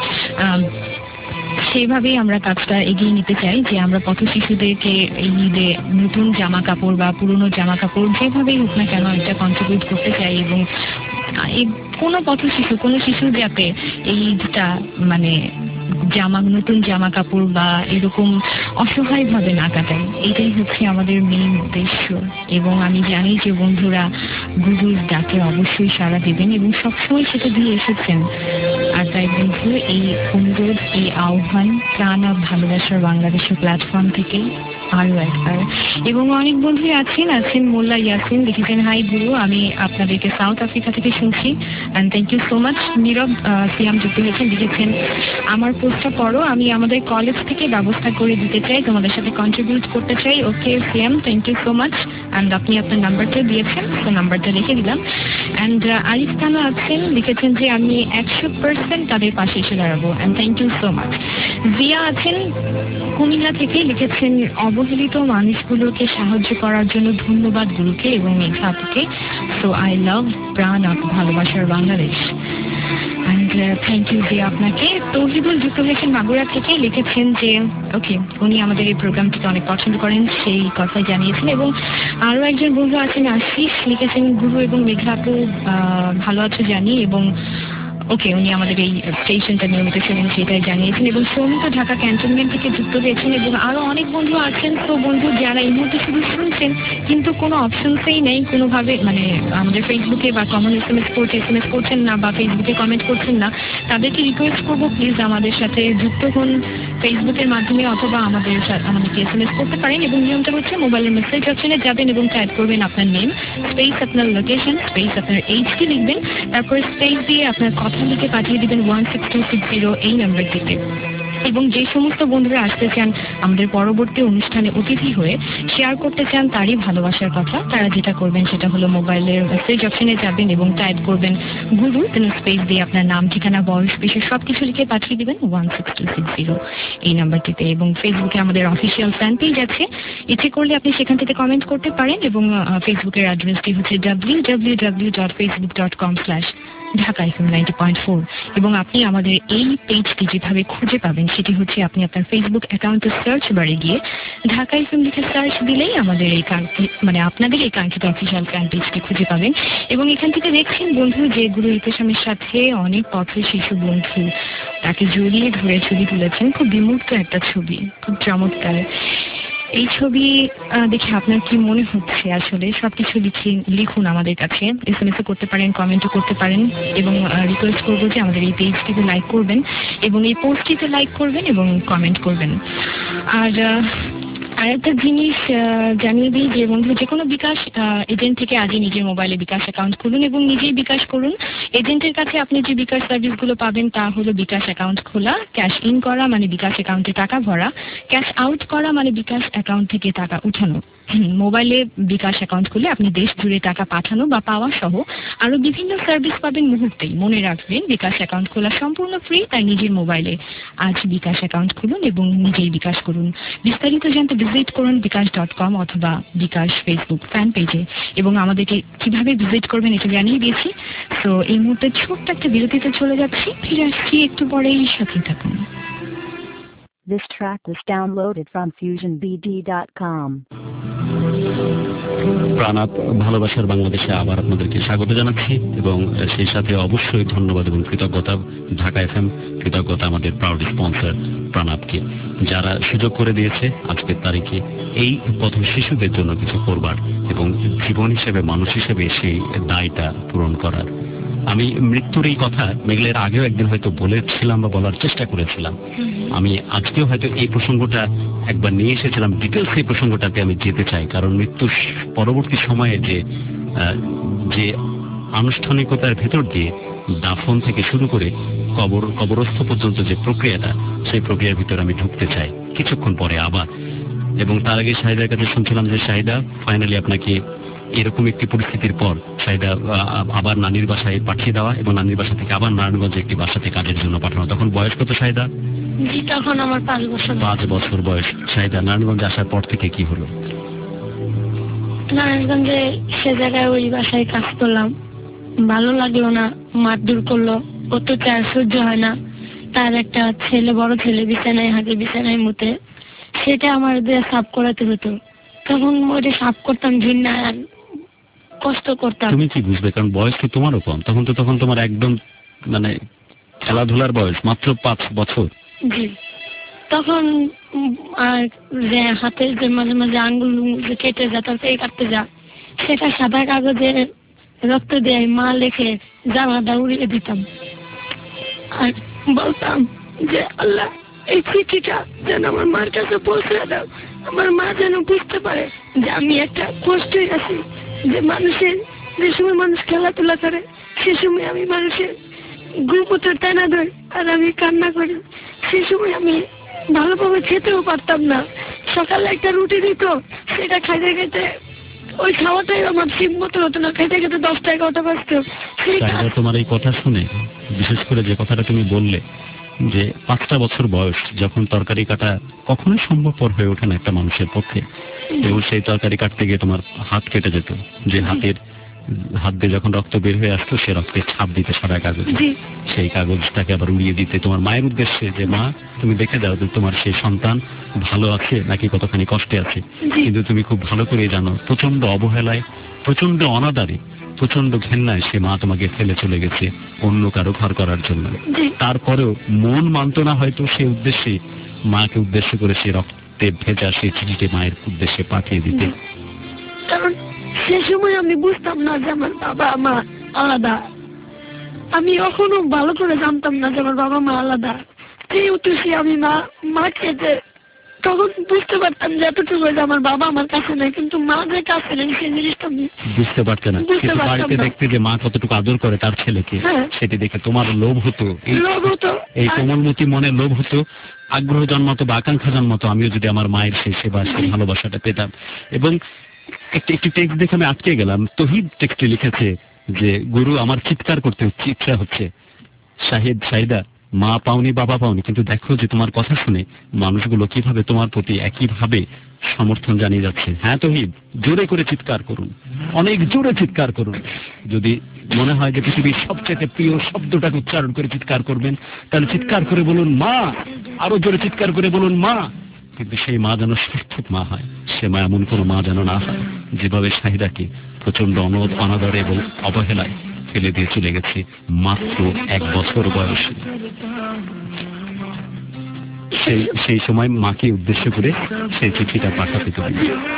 সেইভাবেই আমরা কাজটা এগিয়ে নিতে চাই। যে আমরা পথ শিশুদেরকে এই ঈদে নতুন জামা কাপড় বা পুরনো জামা কাপড় যেভাবেই হোক না কেন এটা কন্ট্রিবিউট করতে চাই, এবং এই কোনো পথ শিশু, কোনো শিশু যাতে এই ঈদটা মানে জামা নতুন জামা কাপড় বা এরকম অসহায় ভাবে না কাটায়, এটাই হচ্ছে আমাদের মেইন উদ্দেশ্য। এবং আমি জানি যে বন্ধুরা গুরুর ডাকে অবশ্যই সাড়া দেবেন এবং সবসময় সেটা দিয়ে এসেছেন। আর তাই বন্ধু এই অনুরোধ, এই আহ্বান প্রাণ আর ভালোবাসার বাংলাদেশের প্ল্যাটফর্ম থেকে আরো একবার। এবং অনেক বন্ধুই আছেন আছেন মোল্লা ইয়াসিন, লিখেছেন হাই গুরু, আমি আপনাদেরকে সাউথ আফ্রিকা থেকে শুনছি and thank you so much. Nirob Siam যুক্ত হয়েছেন, লিখেছেন আমার পোস্টটা পড়ো, আমি আমাদের কলেজ থেকে ব্যবস্থা করে দিতে চাই, তোমাদের সাথে কন্ট্রিবিউট করতে চাই। Okay Siam, thank you so much. And আপনি আপনার নাম্বারটা দিয়েছেন, তো নাম্বারটা রেখে দিলাম। অ্যান্ড আরিফ খানা আছেন, লিখেছেন যে আমি একশো পার্সেন্ট তাদের পাশে এসে দাঁড়াবো, and thank you so much. Zia আছেন কুমিল্লা থেকে, লিখেছেন অবহেলিত মানুষগুলোকে সাহায্য করার জন্য ধন্যবাদ গুরুকে এবং মেঘাপুকে। সো আই লাভ প্রাণ আপ ভালোবাসার বাংলাদেশ। অ্যান্ড থ্যাংক ইউ যে আপনাকে। তৌহিদুল যুক্ত হয়েছেন মাগুরা থেকে, লিখেছেন যে ওকে উনি আমাদের এই প্রোগ্রামটিকে অনেক পছন্দ করেন, সেই কথাই জানিয়েছেন। এবং আরও একজন বন্ধু আছেন আশিস, লিখেছেন গুরু এবং মেঘাপু ভালো আছো জানি, এবং ওকে উনি আমাদের এই স্টেশনটা নিয়মিত শোনেন সেটাই জানিয়েছেন। এবং সৌমিত ঢাকা ক্যান্টনমেন্ট থেকে যুক্ত হয়েছেন, এবং আরো অনেক বন্ধু আছেন। তো বন্ধু যারা এই মুহূর্তে শুধু শুনছেন কিন্তু কোনো অপশনসেই নেই কোনোভাবে, মানে আমাদের ফেসবুকে বা কমন এস এম এস করছে এস এম এস করছেন না বা ফেসবুকে কমেন্ট করছেন না, তাদেরকে রিকোয়েস্ট করবো প্লিজ আমাদের সাথে যুক্ত হন ফেসবুকের মাধ্যমে, অথবা আমাদের আমাদেরকে এস এম এস করতে পারেন। এবং নিয়মটা হচ্ছে মোবাইলের মেসেজ অপশনে যাবেন এবং টাইপ করবেন আপনার নেম স্পেস আপনার লোকেশন স্পেস আপনার এইচটি লিখবেন, তারপরে স্পেস দিয়ে আপনার কথা লিখে পাঠিয়ে দিবেন one six two six zero এই নাম্বারটিতে। এবং যে সমস্ত বন্ধুরা আসতে চান আমাদের পরবর্তী অনুষ্ঠানে অতিথি হয়ে শেয়ার করতে চান তারই ভালোবাসার কথা, তারা যেটা করবেন সেটা হলো মোবাইলের মেসেজ অপশনে যাবেন এবং টাইপ করবেন গুরু দেন স্পেস দিয়ে আপনার নাম, ঠিকানা, বয়স, বিশেষ সবকিছু লিখে পাঠিয়ে দিবেন one six two six zero এই নাম্বারটিতে। এবং ফেসবুকে আমাদের অফিসিয়াল ফ্যান পেজ আছে, ইচ্ছে করলে আপনি সেখান থেকে কমেন্ট করতে পারেন। এবং ফেসবুকের অ্যাড্রেসটি হচ্ছে W W W dot Facebook dot com slash Dhaka FM ninety point four. এবং আপনি আমাদের এই পেজটি যেভাবে খুঁজে পাবেন সেটি হচ্ছে আপনি আপনার ফেসবুক অ্যাকাউন্টের সার্চ বারে গিয়ে ঢাকা এফএম লিখে সার্চ দিলেই আমাদের এই মানে আপনাদের এই কাঙ্ক্ষিত অফিসিয়াল ফ্যান পেজটি খুঁজে পাবেন। এবং এখান থেকে দেখছেন বন্ধু যে গুরু ইতিসামের সাথে অনেক পথের শিশু বন্ধু তাকে জড়িয়ে ধরে ছবি তুলেছেন, খুব বিমূর্ত একটা ছবি, খুব চমৎকার। এই ছবি দেখে আপনার কি মনে হচ্ছে? আসলে সবকিছু লিখে লিখুন আমাদের কাছে, এস এম এস করতে পারেন, কমেন্টও করতে পারেন। এবং রিকোয়েস্ট করবো যে আমাদের এই পেজটিতে লাইক করবেন এবং এই পোস্টটিতে লাইক করবেন এবং কমেন্ট করবেন। আর আর একটা জিনিস জানিয়ে দিই যে বন্ধু যে কোনো বিকাশ এজেন্ট থেকে আজই নিজের মোবাইলে বিকাশ অ্যাকাউন্ট খুলুন এবং নিজেই বিকাশ করুন। এজেন্টের কাছে আপনি যে বিকাশ সার্ভিসগুলো পাবেন তা হলো বিকাশ অ্যাকাউন্ট খোলা, ক্যাশ ইন করা মানে বিকাশ অ্যাকাউন্টে টাকা ভরা, ক্যাশ আউট করা মানে বিকাশ অ্যাকাউন্ট থেকে টাকা উঠানো। মোবাইলে বিকাশ অ্যাকাউন্ট খুলে আপনি দেশ জুড়ে টাকা পাঠানো বা পাওয়া সহ আরো বিভিন্ন সার্ভিস পাবেন মুহূর্তেই। মনে রাখবেন বিকাশ অ্যাকাউন্ট খোলা সম্পূর্ণ ফ্রি, তাই নিজের মোবাইলে আজ বিকাশ অ্যাকাউন্ট খুলুন এবং নিজেই বিকাশ করুন। বিস্তারিত জানতে ভিজিট করুন বিকাশ ডট কম অথবা বিকাশ ফেসবুক ফ্যান পেজে। এবং আমাদেরকে কিভাবে ভিজিট করবেন এটা জানিয়ে দিয়েছি। তো এই মুহূর্তে ছোট্ট একটা বিরতিতে চলে যাচ্ছি, ফিরে আসছি একটু পরেই, সাথে থাকুন। This track was downloaded from fusion b d dot com. প্রাণাপ ভালোবাসার বাংলাদেশে আবার আপনাদেরকে স্বাগত জানাচ্ছি এবং সেই সাথে অবশ্যই ধন্যবাদ এবং কৃতজ্ঞতা ঢাকা এফএম, কৃতজ্ঞতা আমাদের প্রাউড স্পন্সর প্রাণাপকে, যারা সুযোগ করে দিয়েছে আজকের তারিখে এই প্রথম শিশুদের জন্য কিছু করবার এবং জীবন হিসেবে মানুষ হিসেবে সেই দায়টা পূরণ করার। আমি মৃত্যুর এই কথা মেঘলের আগেও একদিন হয়তো বলেছিলাম বা বলার চেষ্টা করেছিলাম। আমি আজকেও হয়তো এই প্রসঙ্গটা একবার নিয়ে এসেছিলাম, ডিটেলস এই প্রসঙ্গটাতে আমি যেতে চাই, কারণ মৃত্যুর পরবর্তী সময়ে যে যে আনুষ্ঠানিকতার ভেতর দিয়ে দাফন থেকে শুরু করে কবর কবরস্থ পর্যন্ত যে প্রক্রিয়াটা, সেই প্রক্রিয়ার ভিতরে আমি ঢুকতে চাই কিছুক্ষণ পরে আবার। এবং তার আগে শাহিদার কাছে শুনছিলাম যে শাহিদা ফাইনালি আপনাকে এরকম একটি পরিস্থিতির পর শাহিদা আবার নানির বাসায় পাঠিয়ে দেওয়া এবং নানির বাসা থেকে আবার নারায়ণগঞ্জে একটি বাসাতে কাজের জন্য পাঠানো। তখন বয়স কত শাহিদা? তখন আমার পাঁচ বছর পাঁচ বছর বয়স। শাহিদা নারায়ণগঞ্জে আসার পর থেকে কি হলো? নারায়ণগঞ্জে সে জায়গায় ওই বাসায় কাজ করলাম, ভালো লাগলো না, মারধর করলো, অত্যাচার সহ্য হয় না। তার একটা ছেলে, বড় ছেলে বিছানায় হাঁটে, বিছানায় মুতে, সেটা আমার দিয়ে সাফ করাতে হতো। তখন ওটা সাফ করতাম, ঘৃণা আর কষ্ট করতাম। তুমি কি বুঝবে, কারণ বয়স তো তোমারও কম তখন, তো তখন তোমার একদম মানে খেলাধুলার বয়স, মাত্র পাঁচ বছর। জি, তখন আর যে হাতে যে মাঝে মাঝে আঙ্গুল যে কেটে যা, তার এই কাটতে যা, সেটা সাদা কাগজে রক্ত দিয়ে মা লেখে জামাটা উড়িয়ে দিতাম আর বলতাম যে আল্লাহ এই চিঠিটা যেন আমার মার কাছে পৌঁছে দাও, আমার মা যেন বুঝতে পারে যে আমি একটা কষ্টে আছি, যে মানুষের যে সময় মানুষ খেলাধুলা করে সে সময় আমি মানুষের গুমুতর টানা ধরি আর আমি কান্না করি। সে সময় আমি ভালোভাবে খেতেও পারতাম না। সকালে একটা রুটি দিত, সেটা খাইতে খেতে ওই খাওয়াটাই আমার ঠিক মতো হতো না, খাইতে খেতে দশটা এগারোটা বাজতো। তোমার এই কথা শুনে, বিশেষ করে যে কথাটা তুমি বললে যে পাঁচটা বছর বয়স, যখন তরকারি কাটা কখনোই সম্ভবপর হয়ে ওঠে না একটা মানুষের পক্ষে, এবং সেই তরকারি কাটতে গিয়ে তোমার হাত কেটে যেত, যে হাতের হাত দিয়ে যখন রক্ত বের হয়ে আসতো সে রক্তের ছাপ দিতে সারা কাগজে, সেই কাগজটাকে আবার উড়িয়ে দিতে তোমার মায়ের উদ্দেশ্যে, যে মা তুমি দেখে দাও যে তোমার সেই সন্তান ভালো আছে নাকি কতখানি কষ্টে আছে। কিন্তু তুমি খুব ভালো করে জানো প্রচন্ড অবহেলায়, প্রচন্ড অনাদারে, প্রচন্ড ঘেন্নায় সে মা তোমাকে ফেলে চলে গেছে অন্য কারো ঘর করার জন্য। তারপরেও মন মানত না হয়তো সে উদ্দেশ্যে, মাকে উদ্দেশ্য করে সে রক্তে ভেজা সেই চিঠিটি মায়ের উদ্দেশ্যে পাঠিয়ে দিতে। কারণ সে সময় আমি বুঝতাম না যে আমার বাবা মা আলাদা, আমি এখনো ভালো করে জানতাম না যে আমার বাবা মা আলাদা। যেহেতু সে আমি মা মাকে যে তখন বুঝতে পারতাম যে এতটুকু যে আমার বাবা আমার কাছে নেই, কিন্তু মা যে কাছে নেই সেই জিনিসটা আমি বুঝতে পারতে না। কিন্তু বাড়িতে দেখতে যে মা কতটুকু আদর করে তার ছেলেকে, সেটি দেখে তোমার লোভ হতো, লোভ হতো, এই কোমলমতি মনে লোভ হতো, আগ্রহ জন্মাতো বা আকাঙ্ক্ষা জন্মাতো, আমিও যদি আমার মায়ের সেই সেবা সেই ভালোবাসাটা পেতাম। এবং একটি একটি টেক্সট দেখে আমি আটকে গেলাম। তহিদ টেক্সটে লিখেছে যে গুরু আমার চিৎকার করতে ইচ্ছা হচ্ছে, শাহিদ শাহিদা মা পাওনি বাবা পাওনি, কিন্তু দেখো যে তোমার কথা শুনে মানুষগুলো কিভাবে তোমার প্রতি একইভাবে সমর্থন জানিয়ে যাচ্ছে। হ্যাঁ তহিদ, জোরে করে চিৎকার করুন, অনেক জোরে চিৎকার করুন। যদি মনে হয় যে পৃথিবীর সবচেয়ে প্রিয় শব্দটাকে উচ্চারণ করে চিৎকার করবেন, তাহলে চিৎকার করে বলুন মা, আরো জোরে চিৎকার করে বলুন মা। কিন্তু সেই মা যেন সার্থক মা হয়, সে মা এমন কোনো মা যেন না হয় যেভাবে শাহিদাকে প্রচন্ড অনদ অনাদরে এবং অবহেলায় ফেলে দিয়ে চলে গেছে মাত্র এক বছর বয়সে। সেই সেই সময় মাকে উদ্দেশ্য করে সেই চিঠিটা পাঠাতে তৈরি।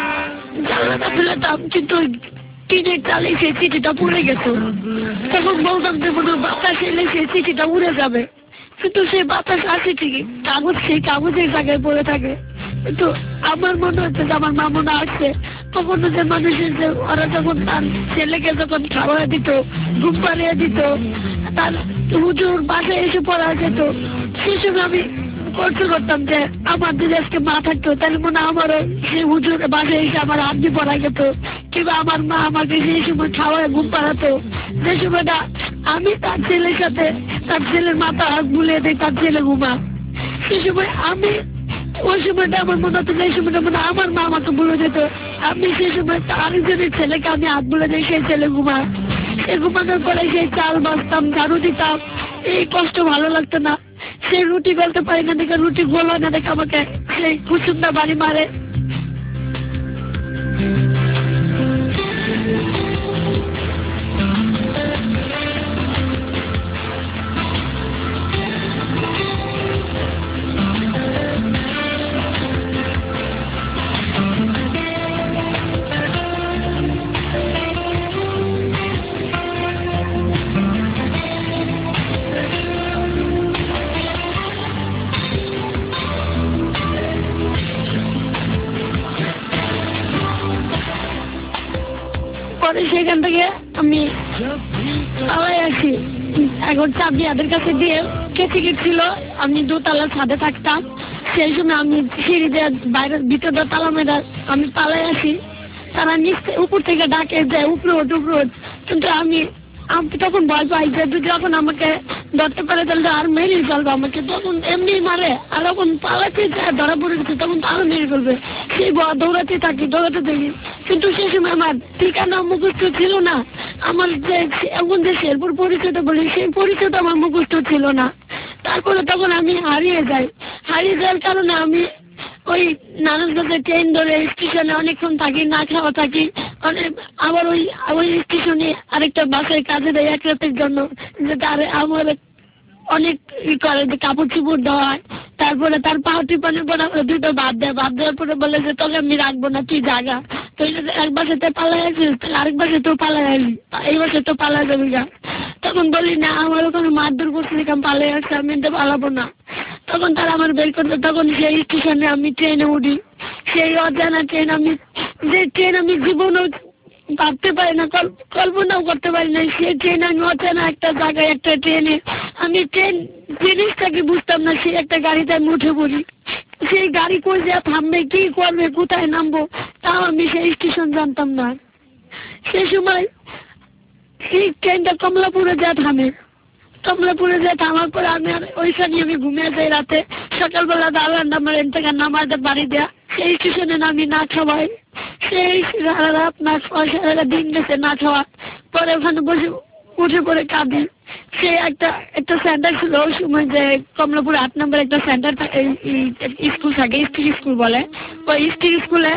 কিন্তু টিনের চালে সেই চিঠিটা পড়ে গেছে, তখন বলতাম যে মনে বাতাস এলে সেই চিঠিটা উড়ে যাবে, কিন্তু সেই বাতাস আসে ঠিকই, কাগজ সেই কাগজের জায়গায় পড়ে থাকে। কিন্তু আমার মনে হচ্ছে যে আমার মামুনা আসছে, কখনো যে মানুষের যে ওরা যখন তার ছেলেকে যখন খাওয়া দিত, ঘুম পাড়িয়ে দিত, তার হুজুর বাসায় এসে পড়া যেত, সেই সময় আমি কষ্ট করতাম যে আমার যদি আজকে মা থাকতো তাহলে মনে আমারও সেই হুজুর বাসায় এসে আমার হাত দিয়ে পড়া যেত, কিংবা আমার মা আমাকে সেই সময় খাওয়ায় ঘুম পাড়াতো, যে সময়টা আমি তার ছেলের সাথে তার ছেলের মাথা হাত বুলিয়ে দিই, তার ছেলে ঘুমা, সেই সময় আমি ওই সময়টা আমার মনে হতো যে এই সময়টা মনে আমার মা আমাকে বলে যেত, আমি সেই সময় আরেকজনের ছেলেকে আমি হাত বলে দিই, সেই ছেলে ঘুমা, সে ঘুমানোর পরে সেই চাল বাঁচতাম, ঝাড়ু দিতাম, এই কষ্ট ভালো লাগতো না। সেই রুটি বেলতে পারি না দেখে, রুটি গোল হয় না দেখে আমাকে সেই কুসুমটা বাড়ি মারে। সেখান থেকে আমি পালাই আসি, এখন চাবি এদের কাছে দিয়ে টিকিট ছিল, আমি দোতলা ছাদে থাকতাম, সেই সময় আমি সিঁড়ি দিয়ে বাইরের ভিতরে তালা মেরা আমি পালাই আসি, তারা নিচ উপর থেকে ডাকে যে উপরে ওঠ উপরে ওঠ, কিন্তু আমি আমি তখন ভয় পাই যে যদি যখন আমাকে ধরতে পারে তাহলে আর মেরে ফেলবো আমাকে, তখন এমনি মারে, আর যখন পালাতে যায় ধরা পড়ে গেছে তখন আরো মেরে ফেলবে, সেই দৌড়াতে থাকি দৌড়াতে থাকি। কিন্তু সেই সময় আমার ঠিকানা মুখস্থ ছিল না, আমার যে এখন যে শেরপুর পরিচয়টা বলি সেই পরিচয়টা আমার মুখস্থ ছিল না। তারপরে তখন আমি হারিয়ে যাই, হারিয়ে যাওয়ার কারণে আমি ওই নারায়ণগঞ্জে ট্রেন ধরে স্টেশনে অনেকক্ষণ থাকি, না খাওয়া থাকি, আবার ওই ওই স্টেশনে আরেকটা বাসের কাজে দেয় এক রাতের জন্য, যে তার আমার অনেক ই করে যে কাপড় চুপড় দেওয়া হয়, তারপরে তার পাও টিপানের পরে দুটো ভাত দেয়, ভাত দেওয়ার পরে বলে যে তোকে আমি রাখবো না, তুই জাগা, তো এক বাসাতে পালাই আসিস, আরেক বাসে তো পালাই আসি, এই বাসে তো পালাই যাবি গা। তখন বলি না আমার ওখানে মারধর করছে, আমি পালাই আসছি, আমি তো পালাবো না। তখন তারা আমার বের করবে, তখন সেই স্টেশনে আমি ট্রেনে উঠি, সেই অজানা ট্রেন, আমি যে ট্রেন আমি জীবনেও ভাবতে পারি না, কল্পনাও করতে পারি না, সেই ট্রেন আমি অজানা একটা জায়গায় একটা ট্রেনে, আমি ট্রেন জিনিসটাকে বুঝতাম না, সেই একটা গাড়িতে আমি উঠে পড়ি, সেই গাড়ি কই যা থামবে, কি করবে, কোথায় নামবো তাও আমি সেই স্টেশন জানতাম না। সেই সময় সেই ট্রেনটা কমলাপুরে যা থামে, কমলাপুরে যে থামার পরে আমি আর ওইখানে আমি ঘুমিয়ে যাই রাতে। সকালবেলা আল্লাহ নামার এন থেকে নামাতে বাড়ি দেয়া, সেই স্টেশনে নামি না খাওয়াই, সেই সারা রাত না খাওয়া, সারা দিন গেছে না খাওয়া। পরে ওখানে বসে উঠে পড়ে কাঁদি। সে একটা একটা সেন্টার ছিল ওই সময়, যে কমলাপুর আট নম্বর একটা সেন্টার স্কুল থাকে, স্ত্রী স্কুল বলে। ওই স্ত্রী স্কুলে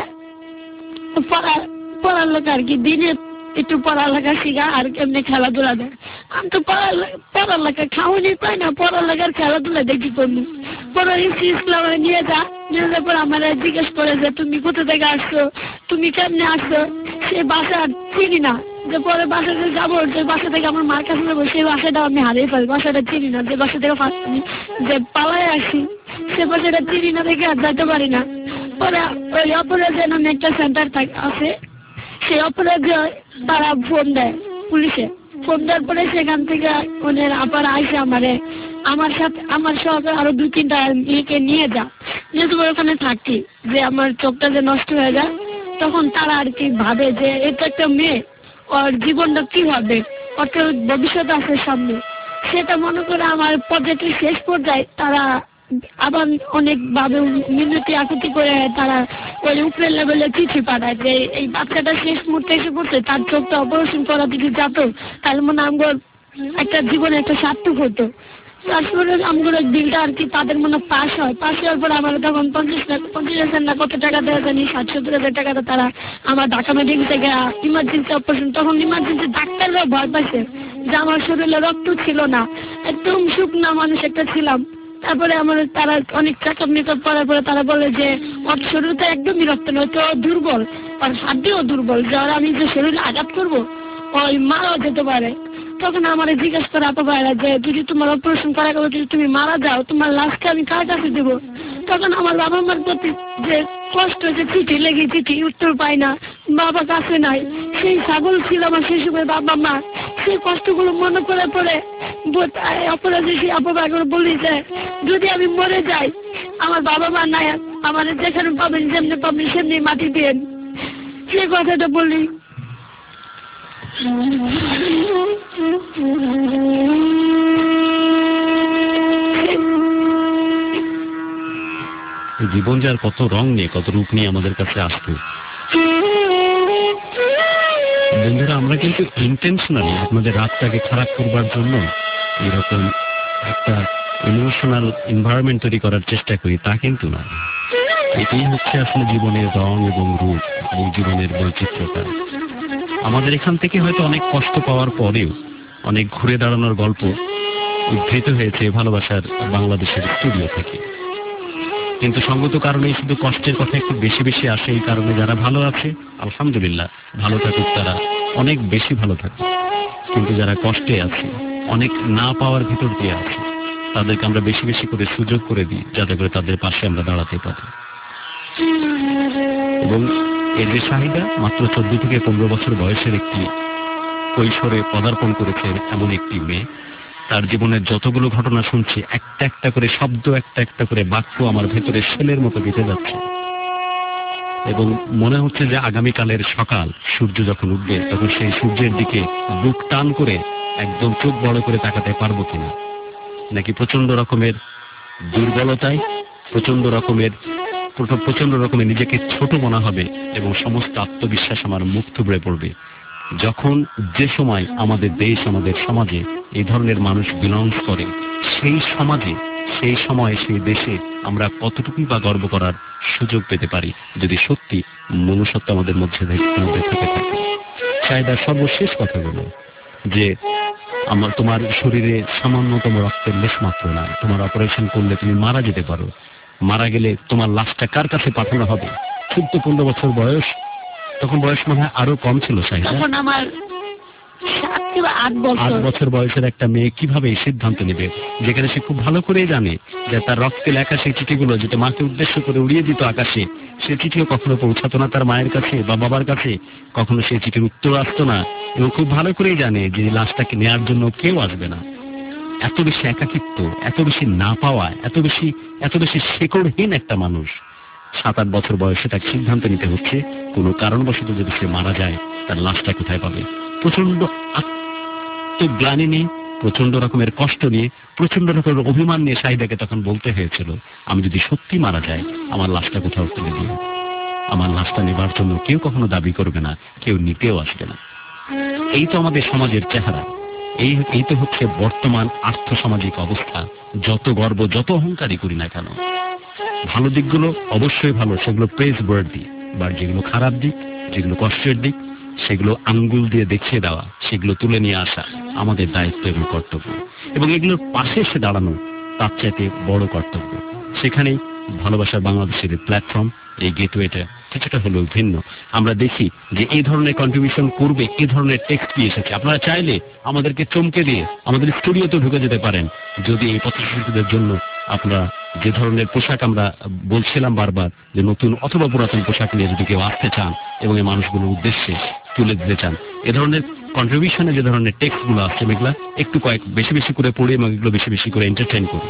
পড়া পড়ার লোক আর কি, দিনে একটু পড়ালেখা শিখা আর এমনি খেলাধুলা দেয়। আমি তো পড়ালেখা খাওয়ানি পাই না, পড়ালেখার খেলাধুলা দেখি করবো। পরে স্ত্রী স্কুল আমার নিয়ে যা, নিয়ে যাওয়ার পর আমার জিজ্ঞেস করে যে তুমি কোথা থেকে আসছো, তুমি কেমনে আসছো। সে বাসা চিনি না, যে পরে বাসাতে যাবো, যে বাসা থেকে আমার মার কাছে যাবো, সেই বাসাটা আমি হারিয়ে ফেলি, বাসাটা চিনি না। যে বাসা থেকে যে পালায় আসি, সে বাসাটা চিনি না দেখে আর যাইতে পারি না। পরে ওই অপরাধের নামে একটা সেন্টার আছে, সেই অপরাধে তারা ফোন দেয় পুলিশে। ফোন দেওয়ার পরে সেখান থেকে ওদের আবার আইসে আমারে আমার সাথে আমার সঙ্গে আরো দুই তিনটা মেয়েকে নিয়ে যা, নিয়ে তোমার ওখানে থাকি, যে আমার চোখটা যে নষ্ট হয়ে যায়। তখন তারা আর কি ভাবে যে এটা একটা মেয়ে, ওর জীবনটা কি হবে, ওর তো ভবিষ্যৎ আছে সামনে। সেটা মনে করে আমার প্রজেক্টের শেষ পর্যায়ে তারা আবার অনেক ভাবে মিনতি আকুতি করে তারা ওই উপরের লেভেলে চিঠি পাঠায় যে এই বাচ্চাটা শেষ মুহূর্তে এসে পড়ছে, তার চোখটা অপারেশন করা দিকে যেত, তাহলে মনে আমগর একটা জীবনে একটা সার্থক হতো। তারপরে আমগুলো বিলটা আর কি তাদের মনে পাস হয়। পাস হওয়ার পরে আমার তখন পঞ্চাশ লাখ পঞ্চাশ হাজার না কত টাকা দেওয়া জানি, ষাট সত্তর হাজার টাকাটা তারা আমার ঢাকা মেডিকেল থেকে ইমার্জেন্সি অপারেশন। তখন ইমার্জেন্সি ডাক্তাররা ভয় পাইছে যে আমার শরীরে রক্ত ছিল না, একদম শুকনা মানুষ একটা ছিলাম। তারপরে আমার তারা অনেক চেকআপ মেকআপ করার পরে তারা বলে যে ওর শরীর তো একদমই রক্ত নয়, তো দুর্বল, ওর হাড্ডিও দুর্বল, যার আমি যে শরীরে আঘাত করবো ওই মারাও যেতে পারে। তখন আমার জিজ্ঞেস করে আপা ভাইরা যে যদি তোমার অপারেশন করা গেলো, যদি তুমি মারা যাও, তোমার লাশকে আমি কার কাছে দেবো। তখন আমার বাবা মার প্রতি যে কষ্ট, যে চিঠি লেগে চিঠি উত্তর পাই না, বাবা কাছে নাই, সেই ছাগল ছিল আমার সেই সময় বাবা মা, সেই কষ্টগুলো মনে করে পড়ে অপরাধী সেই আপা ভাইগুলো বলি যে যদি আমি মরে যাই, আমার বাবা মা নাই, আমার যেখানে পাবেন যেমনি পাবেন সেমনি মাটি দেন, সে কথাটা বলি। জীবন যার কত রং নিয়ে কত রূপ নিয়ে আমাদের কাছে আসতো। বন্ধুরা, আমরা কিন্তু ইন্টেনশনালি আপনাদের রাতটাকে খারাপ করবার জন্য এরকম একটা ইমোশনাল এনভায়রনমেন্ট তৈরি করার চেষ্টা করি, তা কিন্তু না। এটাই হচ্ছে আসলে জীবনের রং এবং রূপ এবং জীবনের বৈচিত্র্যতা। আমাদের এখান থেকে হয়তো অনেক কষ্ট পাওয়ার পরেও অনেক ঘুরে দাঁড়ানোর গল্প উদ্ধৃত হয়েছে ভালোবাসার বাংলাদেশের স্টুডিও থেকে। কিন্তু সঙ্গত কারণে শুধু কষ্টের কথা একটু বেশি বেশি আসে। এই কারণে যারা ভালো আছে আলহামদুলিল্লাহ, ভালো থাকুক, তারা অনেক বেশি ভালো থাকুক। কিন্তু যারা কষ্টে আছে, অনেক না পাওয়ার ভিতর দিয়ে আছে, তাদেরকে আমরা বেশি বেশি করে সুযোগ করে দিই, যাতে করে তাদের পাশে আমরা দাঁড়াতে পারি। এবং এর যে শাহিদা, মাত্র চোদ্দ থেকে পনেরো বছর বয়সের একটি কৈশোরে পদার্পণ করেছে এমন একটি মেয়ে, তার জীবনের যতগুলো ঘটনা শুনছি, একটা একটা করে শব্দ, একটা একটা করে বাক্য আমার ভেতরে শেলের মতো গেঁথে যাচ্ছে। এবং মনে হচ্ছে যে আগামীকালের সকাল সূর্য যখন উঠবে, তখন সেই সূর্যের দিকে বুক টান করে একদম চোখ বড় করে তাকাতে পারবো কিনা, নাকি প্রচন্ড রকমের দুর্বলতায়, প্রচন্ড রকমের প্রচন্ড রকমের নিজেকে ছোট মনে হবে এবং সমস্ত আত্মবিশ্বাস আমার মুখ থুবড়ে পড়বে। যখন যে সময় আমাদের দেশ, আমাদের সমাজে এই ধরনের মানুষ বিলংস করে, সেই সমাজে, সেই সময়, সেই দেশে আমরা কতটুকু বা গর্ব করার সুযোগ পেতে পারি, যদি সত্যি মনুষ্যত্ব আমাদের মধ্যে থেকে থাকে। চাহিদার সর্বশেষ কথা বলো যে আমার তোমার শরীরে সামান্যতম রক্তের লেশ মাত্র না, তোমার অপারেশন করলে তুমি মারা যেতে পারো। মারা গেলে তোমার লাশটা কার কাছে পাঠানো হবে? চোদ্দ পনেরো বছর বয়স, তখন বয়স মনে হয় আরো কম ছিল। তখন আমার আট বছর বয়সের একটা মেয়ে কিভাবে এই সিদ্ধান্ত নেবে, যেখানে সে খুব ভালো করে জানে যে তার রক্তে লেখা সেই চিঠিগুলো যেটা মাকে উদ্দেশ্য করে উড়িয়ে দিত আকাশে, সে চিঠিও কখনো পৌঁছাতো না তার মায়ের কাছে বা বাবার কাছে, কখনো সেই চিঠির উত্তর আসতো না। এবং খুব ভালো করেই জানে যে লাশটাকে নেওয়ার জন্য কেউ আসবে না। এত বেশি একাকিত্ব, এত বেশি না পাওয়া, এত বেশি এত বেশি শেকড়হীন একটা মানুষ, সাত আট বছর বয়সে তাকে সিদ্ধান্ত নিতে হচ্ছে কোনো কারণবশত যদি সে মারা যায়, তার লাশটা কোথায় পাবে। প্রচন্ড আত্মগ্লানি নিয়ে, প্রচন্ড রকমের কষ্ট নিয়ে, প্রচন্ড রকমের অভিমান নিয়ে শাহিদাকে তখন বলতে হয়েছিল, আমি যদি সত্যি মারা যাই আমার লাশটা কোথাও ফেলে দিও, আমার লাশটা নেবার জন্য কেউ কখনো দাবি করবে না, কেউ নিতেও আসবে না। এই তো আমাদের সমাজের চেহারা, এই এই তো হচ্ছে বর্তমান আর্থসামাজিক অবস্থা। যত গর্ব, যত অহংকারী করি না কেন, ভালো দিকগুলো অবশ্যই ভালো, সেগুলো প্রেজ ওয়ার্দি, বা যেগুলো খারাপ দিক, যেগুলো কষ্টের দিক, সেগুলো আঙ্গুল দিয়ে দেখিয়ে দেওয়া, সেগুলো তুলে নিয়ে আসা আমাদের দায়িত্ব এবং কর্তব্য। এবং এগুলোর পাশে এসে দাঁড়ানো তার চাইতে বড় কর্তব্য। সেখানেই ভালোবাসার বাংলাদেশের প্ল্যাটফর্ম, এই গেটওয়েটা কিছুটা হলেও ভিন্ন। আমরা দেখি যে এই ধরনের কন্ট্রিবিউশন করবে, এই ধরনের টেক্সট দিয়ে এসেছে। আপনারা চাইলে আমাদেরকে চমকে দিয়ে আমাদের স্টুডিওতে ঢুকে যেতে পারেন, যদি এই পথশিশুদের জন্য আপনারা যে ধরনের পোশাক আমরা বলছিলাম বারবার, যে নতুন অথবা পুরাতন পোশাক নিয়ে যদি কেউ আসতে চান এবং এই মানুষগুলোর উদ্দেশ্যে তুলে দিতে চান, এ ধরনের কন্ট্রিবিউশনে যে ধরনের টেক্সট গুলো আসছে এগুলা একটু কয়েক বেশি বেশি করে পড়ি এবং এগুলো বেশি বেশি করে এন্টারটেইন করি।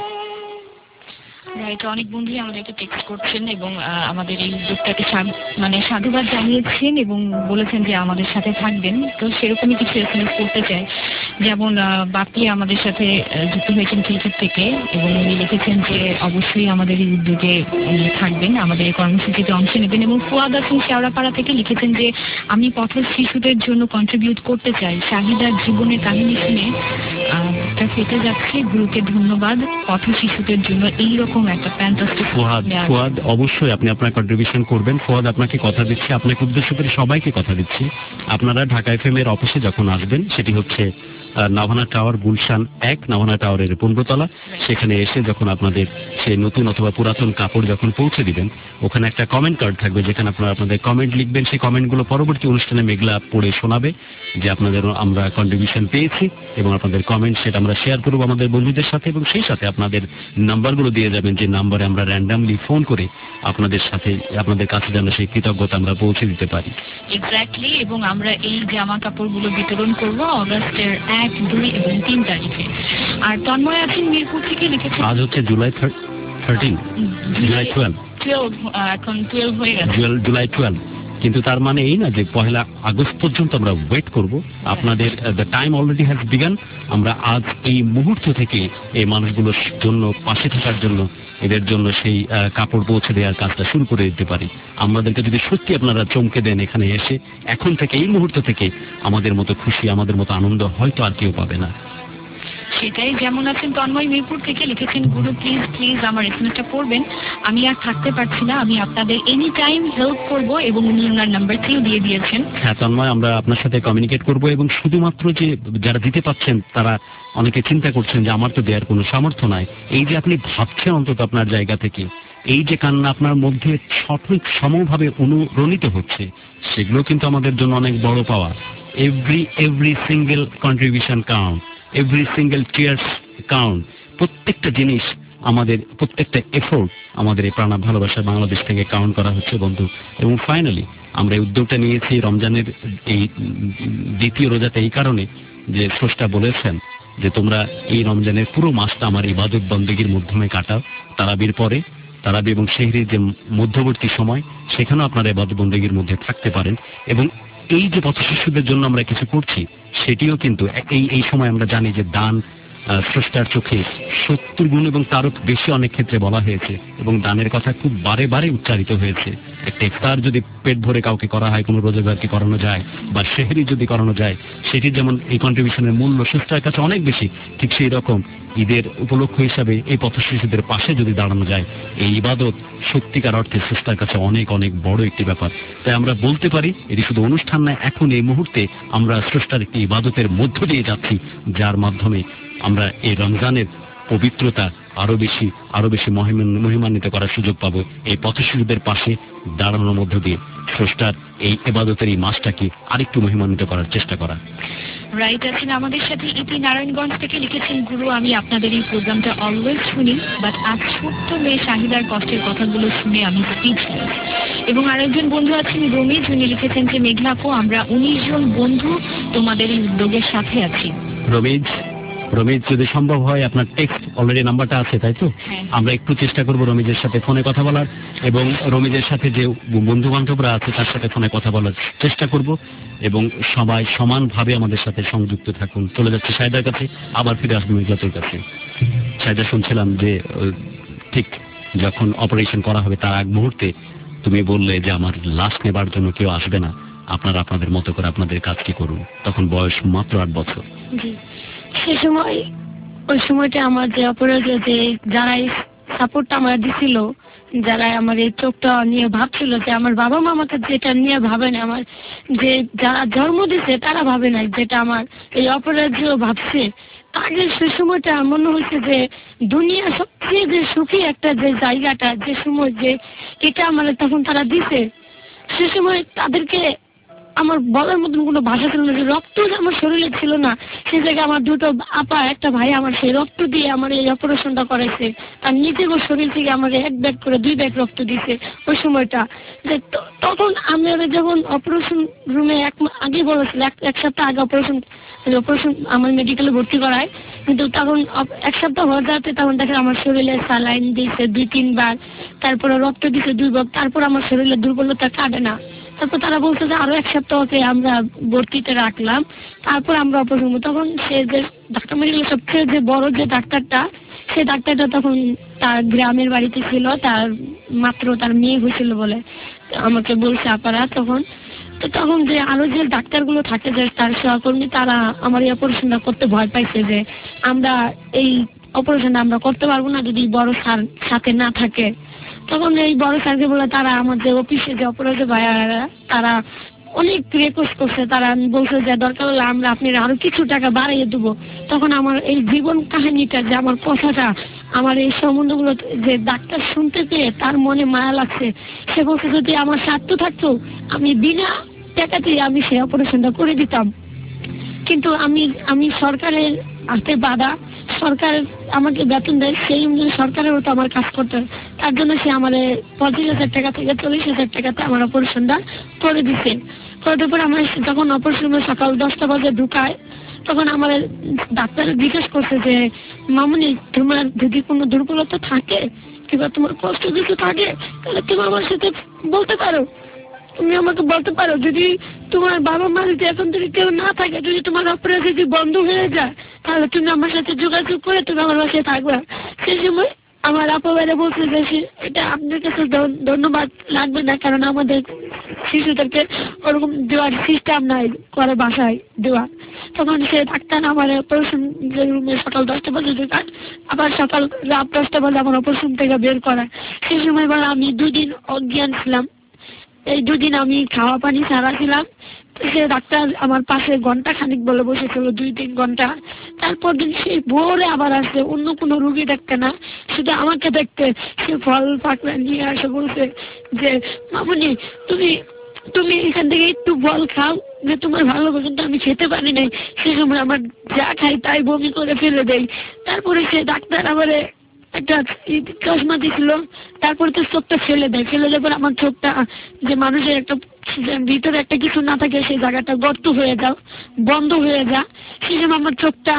রাইট, অনেক বন্ধুই আমাদেরকে টেক্সট করছেন এবং আমাদের এই উদ্যোগটাকে মানে সাধুবাদ জানিয়েছেন এবং বলেছেন যে আমাদের সাথে থাকবেন। তো সেরকমই কিছু এসএমএস করতে চাই, যেমন বাপি আমাদের সাথে যুক্ত হয়েছেন ক্রিকেট থেকে এবং উনি লিখেছেন যে অবশ্যই আমাদের এই উদ্যোগে উনি থাকবেন, আমাদের এই কর্মসূচিতে অংশ নেবেন। এবং ফুয়াদ হাসান শেওড়াপাড়া থেকে লিখেছেন যে আমি পথ শিশুদের জন্য কন্ট্রিবিউট করতে চাই, শাহিদার জীবনের কাহিনী শুনে তা ফেটে যাচ্ছে, গুরুকে ধন্যবাদ পথ শিশুদের জন্য এইরকম একটা ফ্যান্টাস্টিক। ফুয়াদ ফুয়াদ অবশ্যই আপনি আপনার কন্ট্রিবিউশন করবেন। ফুয়াদ আপনাকে কথা দিচ্ছি, আপনাকে উদ্দেশ্য করে সবাইকে কথা দিচ্ছি, আপনারা ঢাকা এফএম এর অফিসে যখন আসবেন, সেটি হচ্ছে নাভানা টাওয়ার, গুলশান এক, নাভানা টাওয়ারের পনেরো তলা, সেখানে এসে যখন আপনাদের সেই নতুন অথবা পুরাতন কাপড় যখন পৌঁছে দিবেন, ওখানে একটা কমেন্ট কার্ড থাকবে যেখানে আপনারা আপনাদের কমেন্ট লিখবেন। সেই কমেন্টগুলো পরবর্তী অনুষ্ঠানে মেঘলা পড়ে শোনাবে যে আপনাদের আমরা কন্ট্রিবিউশন পেয়েছি এবং আপনাদের কমেন্ট সেটা আমরা শেয়ার করবো আমাদের বন্ধুদের সাথে, এবং সেই সাথে আপনাদের নাম্বারগুলো দিয়ে যাবেন যে নাম্বারে আমরা র্যান্ডামলি ফোন করে আপনাদের সাথে আপনাদের কাছে যেন সেই কৃতজ্ঞতা আমরা পৌঁছে দিতে পারি। এক্স্যাক্টলি, এবং আমরা এই জামা কাপড়গুলো বিতরণ করব অগাস্টের এক, দুই এবং তিন তারিখে। আর তন্ময় আছেন মিরপুর থেকে লিখেছেন, আজ হচ্ছে জুলাই থার্টিন, জুলাই টুয়েলভ, এখন টুয়েলভ হয়ে গেছে, জুলাই টুয়েলভ, কিন্তু তার মানে এই না যে পহেলা আগস্ট পর্যন্ত আমরা ওয়েট করব। আপনাদের the time already has begun. আমরা আজ এই মুহূর্ত থেকে এই মানুষগুলোর জন্য পাশে থাকার জন্য, এদের জন্য সেই কাপড় পৌঁছে দেওয়ার কাজটা শুরু করে দিতে পারি। আমাদেরকে যদি সত্যি আপনারা চমকে দেন এখানে এসে, এখন থেকে এই মুহূর্ত থেকে আমাদের মতো খুশি, আমাদের মতো আনন্দ হয়তো আর কেউ পাবে না। সেটাই। যেমন আছেন তন্ময় মিরপুর থেকে লিখেছেন, গুরু প্লিজ প্লিজ আমার এসএমএসটা পড়বেন, আমি আর থাকতে পারছি না, আমি আপনাদের এনি টাইম হেল্প করব, এবং উনি ওনার নাম্বারটিও দিয়ে দিয়েছেন। হ্যাঁ তন্ময়, আমরা আপনার সাথে কমিউনিকেট করব, এবং শুধুমাত্র যে যারা দিতে পাচ্ছেন তারা অনেকে চিন্তা করছেন যে আমার তো দেওয়ার কোনো সামর্থ্য নাই, এই যে আপনি ভাবছেন অন্তত আপনার জায়গা থেকে, এই যে কান্না আপনার মধ্যে সঠিক সমভাবে অনুরণিত হচ্ছে, সেগুলো কিন্তু আমাদের জন্য অনেক বড় পাওয়া। Every every single contribution count, every single tears count. প্রত্যেকটা জিনিস আমাদের, প্রত্যেকটা এফোর্ট আমাদের এই প্রাণ ভালোবাসার বাংলাদেশ থেকে কাউন্ট করা হচ্ছে বন্ধু। এবং ফাইনালি আমরা এই উদ্যোগটা নিয়েছি রমজানের এই দ্বিতীয় রোজাতে এই কারণে যে স্রষ্টা বলেছেন যে তোমরা এই রমজানের পুরো মাসটা আমার ইবাদত বন্দেগীর মাধ্যমে কাটাও। তারাবির পরে, তারাবি এবং সেহরির যে মধ্যবর্তী সময়, সেখানেও আপনারা ইবাদত বন্দেগীর মধ্যে থাকতে পারেন। এবং এই যে পথ শিশুদের জন্য আমরা কিছু করছি, সেটিও কিন্তু এই এই সময় আমরা জানি যে দান স্রষ্টার চোখে সত্তর গুণ এবং তারও বেশি অনেক ক্ষেত্রে বলা হয়েছে, এবং দানের কথা খুব বারে বারে উচ্চারিত হয়েছে। একটা ইফতার যদি পেট ভরে কাউকে করা হয়, কোনো রোজাদারকে করানো যায়, বা সেহরি যদি করানো যায়, সেটি যেমন এই কন্ট্রিবিউশনের মূল্য স্রষ্টার কাছে অনেক বেশি, ঠিক সেই রকম ঈদের উপলক্ষ হিসাবে এই পথ শিশুদের পাশে যদি দাঁড়ানো যায়, এই ইবাদত সত্যিকার অর্থে স্রষ্টার কাছে অনেক অনেক বড় একটি ব্যাপার। তাই আমরা বলতে পারি এটি শুধু অনুষ্ঠান নয়, এখন এই মুহূর্তে আমরা স্রষ্টার একটি ইবাদতের মধ্য দিয়ে যাচ্ছি, যার মাধ্যমে আমরা এই রমজানের পবিত্রতা আরো বেশি আরো বেশি মহিমান্বিত করার সুযোগ পাবো এই পথ শিশুদের পাশে দাঁড়ানোর মধ্য দিয়ে। স্রষ্টার এই ইবাদতের এই মাসটাকে আরেকটু মহিমান্বিত করার চেষ্টা করা। রাইট আছেন আমাদের সাথে ইতি নারায়ণগঞ্জ থেকে লিখেছেন, গুরু আমি আপনাদের এই প্রোগ্রামটা অলওয়েজ শুনি, বাট আজ ছোট্ট মেয়ে শাহিদার কষ্টের কথাগুলো শুনে আমি স্পিচলেস। এবং আরেকজন বন্ধু আছেন রমেশ, উনি লিখেছেন যে মেঘলাপো আমরা উনিশ জন বন্ধু তোমাদের এই উদ্যোগের সাথে আছি। রমেশ, রমিজ, যদি সম্ভব হয় আপনার টেক্সট অলরেডি নাম্বারটা আছে তাই তো? হ্যাঁ। আমরা একটু চেষ্টা করব রমিজের সাথে ফোনে কথা বলার, এবং রমিজের সাথে যে বন্ধু বান্ধবরা আছে তার সাথে ফোনে কথা বলার চেষ্টা করব, এবং সবাই সমানভাবে আমাদের সাথে সংযুক্ত থাকুন। চলে যাচ্ছে শাহেদার কাছে, আবার ফিরে আসবে মির্জাতুর কাছে। শাহেদা, শুনছিলাম যে আহ, ঠিক যখন অপারেশন করা হবে তার আগ মুহূর্তে তুমি বললে যে আমার লাশ নেবার জন্য কেউ আসবে না, আপনারা আপনাদের মতো করে আপনাদের কাজটি করুন। তখন বয়স মাত্র আট বছর। জি, সে সময় ওই সময়টা আমার যে অপরাধ যে যারা সাপোর্টটা আমার দিছিল, যারা আমার এই চোখটা নিয়ে ভাবছিল যে আমার বাবা মা আমাকে যেটা নিয়ে ভাবে না, আমার যে যারা জন্ম দিছে তারা ভাবে না, যেটা আমার এই অপরাধ ভাবছে, আগে সে সময়টা মনে হয়েছে যে দুনিয়া সবচেয়ে যে সুখী একটা যে জায়গাটা, যে সময় যে এটা আমার তখন তারা দিছে, সে সময় তাদেরকে আমার বলার মতন কোনো ভাষা ছিল না। যে রক্ত আমার শরীরে ছিল না, সে জায়গায় আমার দুটো আপা একটা ভাই আমার সেই রক্ত দিয়ে আমার এই অপারেশনটা করেছে। তার নিজের শরীর থেকে আমার এক ব্যাগ করে দুই ব্যাগ রক্ত দিছে ওই সময়টা। যে তখন আমি যখন অপারেশন রুমে এক আগে বলেছিল, এক সপ্তাহ আগে অপারেশন অপারেশন আমার মেডিকেলে ভর্তি করায়, কিন্তু তখন এক সপ্তাহ হয়ে যাতে তখন দেখে আমার শরীরে স্যালাইন দিয়েছে দুই তিনবার, তারপরে রক্ত দিছে দুই ভাগ, তারপর আমার শরীরে দুর্বলতা কাটে না। তারপর তারা বলছে যে আরো এক সপ্তাহকে আমরা ভর্তিতে রাখলাম, তারপর আমরা অপারেশন। তখন সে যে ঢাকা মেডিকেলের সবচেয়ে যে বড় যে ডাক্তারটা, সে ডাক্তারটা তখন তার গ্রামের বাড়িতে ছিল, তার মাত্র তার মেয়ে হয়েছিল বলে আমাকে বলছে আপারা তখন। তো তখন যে আরো যে ডাক্তারগুলো থাকে যে তার সহকর্মী, তারা আমার এই অপারেশনটা করতে ভয় পাইছে যে আমরা এই অপারেশনটা আমরা করতে পারবো না যদি বড় স্যার সাথে না থাকে। তখন এই বড় স্যারকে বলে তারা আমাদের অফিসে যে অপারেশন ভাইয়ারা তারা অনেক রিকোয়েস্ট করছে, তারা বলছে যে দরকার হলে আমরা আপনার আরো কিছু টাকা বাড়িয়ে দেবো। তখন আমার এই জীবন কাহিনীটা, যে আমার কথাটা, আমার এই সম্বন্ধগুলো যে ডাক্তার শুনতে পেয়ে তার মনে মায়া লাগছে, সে বলছে যদি আমার স্বার্থ থাকতো আমি বিনা টাকাতেই আমি সেই অপারেশনটা করে দিতাম। কিন্তু আমি আমি সরকারের হাতে বাধা, সরকার আমাকে বেতন দেয়, সেই অনুযায়ী সরকারেরও তো আমার কাজ করতে হয়। তার জন্য সে আমার পঁচিশ হাজার টাকা থেকে চল্লিশ হাজার টাকাতে আমার অপারেশনটা করে দিচ্ছে। করার পর আমার যখন অপারেশন সকাল দশটা বাজে ঢুকায়, তখন আমার ডাক্তার জিজ্ঞেস করছে যে মামুনি তোমার যদি কোনো দুর্বলতা থাকে কিংবা তোমার কষ্ট কিছু থাকে তাহলে তুমি আমার সাথে বলতে পারো, তুমি আমাকে বলতে পারো। যদি তোমার বাবা মা যদি এখন যদি কেউ না থাকে, যদি তোমার অপারেশন যদি বন্ধ হয়ে যায়, তাহলে তুমি আমার সাথে যোগাযোগ করে তুমি আমার বাসায় থাকবে। সেই সময় আমার আপা ভাইরা বলছে যে এটা আপনার কাছে ধন্যবাদ লাগবে না, কারণ আমাদের শিশুদেরকে ওরকম দেওয়ার সিস্টেম নাই করে বাসায় দেওয়া। তখন সে ডাক্তার আমার অপারেশন রুমে সকাল দশটা বাজে ঢোকায়, আবার সকাল রাত দশটা বাজে আমার অপারেশন থেকে বের করায়। সেই সময় বলে আমি দুদিন অজ্ঞান ছিলাম, এই দুদিন আমি খাওয়া পানি ছাড়া ছিলাম। সে ডাক্তার আমার পাশে ঘন্টা খানিক বলে বসেছিল, দুই তিন ঘন্টা। তারপর দিন সেই ভোরে আবার আসছে, অন্য কোনো রুগী দেখতে না, শুধু আমাকে দেখতে। সে ফল পাকড়া নিয়ে আসে, বলছে যে মামুনি তুমি তুমি এখান থেকে একটু ফল খাও, যে তোমার ভালো হবে। কিন্তু আমি খেতে পারি নাই, সে সময় আমার যা খাই তাই বমি করে ফেলে দেয়। তারপরে সে ডাক্তার আবার একটা চশমা দিছিল, তারপরে তো চোখটা ফেলে দেয়। ফেলে দেওয়ার পর আমার চোখটা, যে মানুষের একটা ভিতরে একটা কিছু না থাকে সেই জায়গাটা গর্ত হয়ে যাও, বন্ধ হয়ে যা। সেই জন্য আমার চোখটা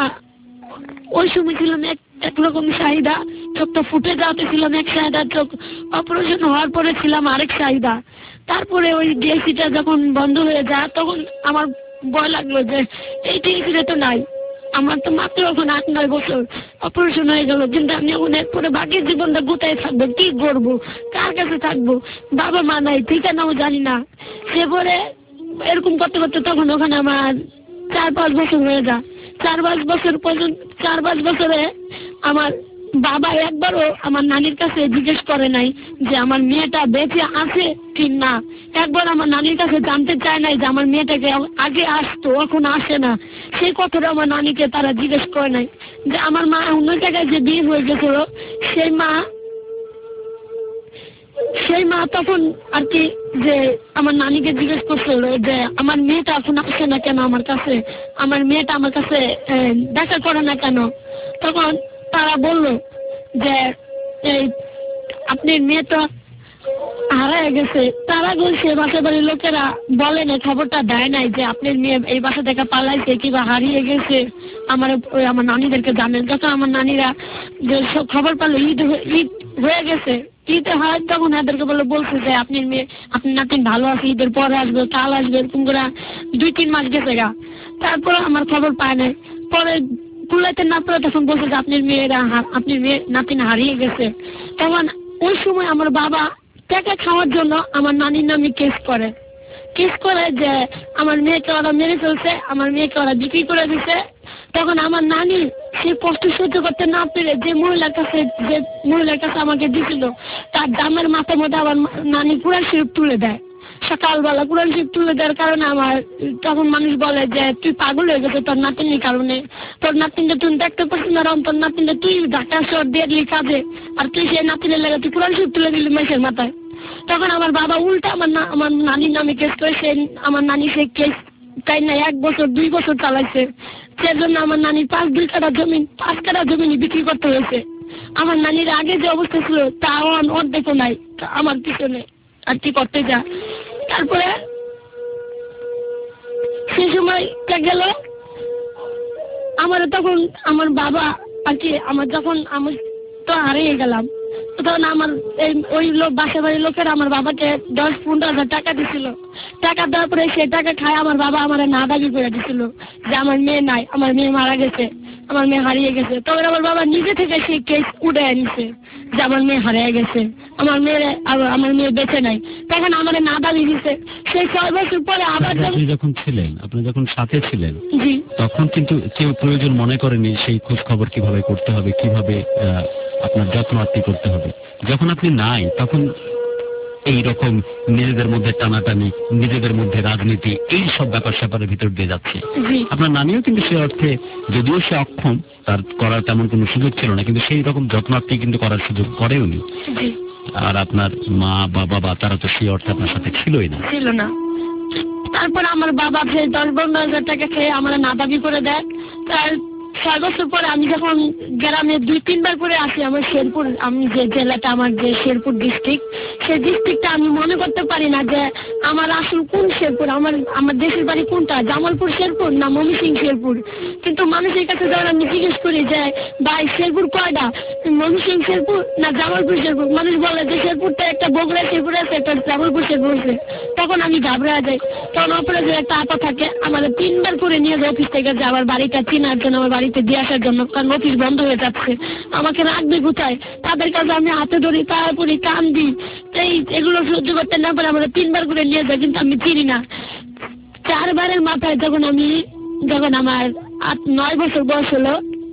ওই সময় ছিলাম এক একরকম চাহিদা, চোখটা ফুটে যাওয়াতে ছিলাম এক চাহিদা, চোখ অপারেশন হওয়ার পরে ছিলাম আরেক চাহিদা। তারপরে ওই ডিএসিটা যখন বন্ধ হয়ে যায়, তখন আমার ভয় লাগলো যে এই ডিএসিটা তো নাই, আমার তো মাত্র এখন আট নয় বছর অপারেশন হয়ে গেল, কিন্তু আমি এখন এরপরে বাকি জীবনটা গোটায় থাকবো, কি করবো, কার কাছে থাকবো, বাবা মা নাই, ঠিকানাও জানি না। সে পরে এরকম করতে করতে তখন ওখানে আমার চার পাঁচ বছর হয়ে যায়। চার পাঁচ বছর পর্যন্ত চার পাঁচ বছরে আমার বাবা একবারও আমার নানির কাছে জিজ্ঞেস করে নাই যে আমার মেয়েটা বেঁচে আছে কি না। একবার আমার নানির কাছে জানতে চায় নাই যে আমার মেয়েটাকে আগে আসতো এখন আসে না, সেই কথাটা আমার নানিকে তারা জিজ্ঞেস করে নাই। যে আমার মা অন্য জায়গায় যে বিয়ে হয়ে গেছিল, সেই মা সেই মা তখন আর কি যে আমার নানিকে জিজ্ঞেস করছিল যে আমার মেয়েটা এখন আসে না কেন আমার কাছে, আমার মেয়েটা আমার কাছে দেখা করে না কেন। তখন তারা বলল যে এই আপনার মেয়ে তো হারায় গেছে। তারা বলছে বাসা বাড়ির লোকেরা বলে না, খবরটা দেয় নাই যে আপনার মেয়ে এই বাসা থেকে পালাইছে কিংবা হারিয়ে গেছে। আমার ওই আমার নানিদেরকে জানেন, যখন আমার নানিরা যে সব খবর পেলো ঈদ হয়ে- ঈদ হয়ে গেছে, ঈদে হয় তখন এদেরকে বলে বলছে যে আপনার মেয়ে আপনার নাতিন ভালো আছে, ঈদের পরে আসবে, কাল আসবে, এরকম করে দুই তিন মাস গেছে গা। তারপরে আমার খবর পায় নাই। পরে কুলাইতে না পড়ে তখন বলছে যে আপনার মেয়েরা হা- আপনার মেয়ে নাতিন হারিয়ে গেছে। তখন ওই সময় আমার বাবা টাকা খাওয়ার জন্য আমার নানির নামে কেস করে কেস করে যে আমার মেয়েকে ওরা মেরে ফেলছে, আমার মেয়েকে ওরা বিক্রি করে দিছে। তখন আমার নানি সে কষ্ট সহ্য করতে না পেরে যে মহিলার কাছে যে মহিলার কাছে আমাকে দিছিল তার দামের মাথার মধ্যে আমার মা- নানি কুরআন শরীফ তুলে দেয়। সকালবেলা কুরআন শরীফ তুলে দেওয়ার কারণে আমার তখন মানুষ বলে যে তুই পাগল হয়ে গেছে তোর নাতিনের কারণে, তোর নাতিনকে তুই দেখতে পাচ্ছিস না, রম তোর নাতিনকে তুই ঢাকা শহর দিয়ে দিলি কাজে, আর তুই সেই নাতিনের লেগে তুই কুরআন শরীফ তুলে দিলি মেসের মাথায়। তখন আমার বাবা উল্টা আমার না আমার নানির নামে কেস করে, সে আমার নানি সে কেস তাই না এক বছর দুই বছর চালাইছে। সেজন্য আমার নানির পাঁচ দুই কাঠা জমি পাঁচ কাঠা জমি বিক্রি করতে হয়েছে। আমার নানির আগে যে অবস্থা ছিল তা অর্ধেকও নাই আমার পিছনে আর কি করতে যা। তারপরে সে সময় গেল আমার, তখন আমার বাবা আর কি আমার যখন আমি তো হারিয়ে গেলাম, তখন আমার এই ওই লোক বাসা বাড়ির লোকের আমার বাবাকে দশ পনেরো হাজার টাকা দিছিল। টাকা দেওয়ার পরে সেই টাকা খায় আমার বাবা আমার না দাবি করে দিছিল যে আমার মেয়ে নাই, আমার মেয়ে মারা গেছে, আমার মেয়ে হারিয়ে গেছে। তখন আমার বাবা নিজে থেকে সেই কেস উঠে আনছে যে আমার মেয়ে হারিয়ে গেছে, আমার মেয়ে আমার মেয়ে বেঁচে নাই। তখন আমার না দাবি দিছে। সেই ছয় বছর পরে আবার আপনি যখন ছিলেন, আপনি যখন সাথে ছিলেন, জি তখন কিন্তু কেউ প্রয়োজন মনে করেনি সেই খোঁজ খবর কিভাবে করতে হবে, কিভাবে আহ, আপনার যত্ন আত্তি করতে হবে। যখন আপনি নাই তখন এই রকম নিজেদের মধ্যে টানাটানি, নিজেদের মধ্যে রাজনীতি, এই সব ব্যাপার স্যাপারের ভিতর দিয়ে যাচ্ছে। জি আপনার নানিও কিন্তু সে অর্থে যদিও সে অক্ষম, তার করার তেমন কোনো সুযোগ ছিল না, কিন্তু সেই রকম যত্নার্থী কিন্তু করার সুযোগ করেওনি। জি আর আপনার মা বা বাবা তারা তো সেই অর্থে আপনার সাথে ছিলই না। ছিল না। তারপর আমার বাবা সেই দশ পনেরো হাজার টাকা খেয়ে আমার না দাবি করে দেয়। তার ছয় বছর পরে আমি যখন গ্রামে দুই তিনবার করে আসি, আমার শেরপুর, আমি যে জেলাটা আমার যে শেরপুর ডিস্ট্রিক্ট, সেই ডিস্ট্রিক্টটা আমি মনে করতে পারি না যে আমার আসল কোন শেরপুর, আমার আমার দেশের বাড়ি কোনটা, জামালপুর শেরপুর না ময়মনসিংহ শেরপুর। কিন্তু মানুষের কাছে যখন আমি জিজ্ঞেস করি যে ভাই শেরপুর কয়টা, ময়মনসিংহ শেরপুর না জামালপুর শেরপুর, মানুষ বলে যে শেরপুরটা একটা বগুড়া শেরপুর আছে, একটা জামালপুর শেরপুর আছে। তখন আমি ঘাবড়া যাই। তখন অপরে যে একটা আপা থাকে আমার তিনবার করে নিয়ে যায় অফিস থেকে যে আমার বাড়িটা চেনার জন্য, আমার বাড়িতে দিয়ে আসার জন্য, কারণ অফিস বন্ধ হয়ে যাচ্ছে, আমাকে রাখবে কোথায়। তাদের কাছে আমি হাতে ধরি, তারপরে কান্দি, এই এগুলো সহ্য করতে না পারে আমরা তিনবার করে নিয়ে যায়, কিন্তু আমি চিনি না। চারবারের মাথায় যখন আমি যখন আমার আট নয় বছর বয়স হলো,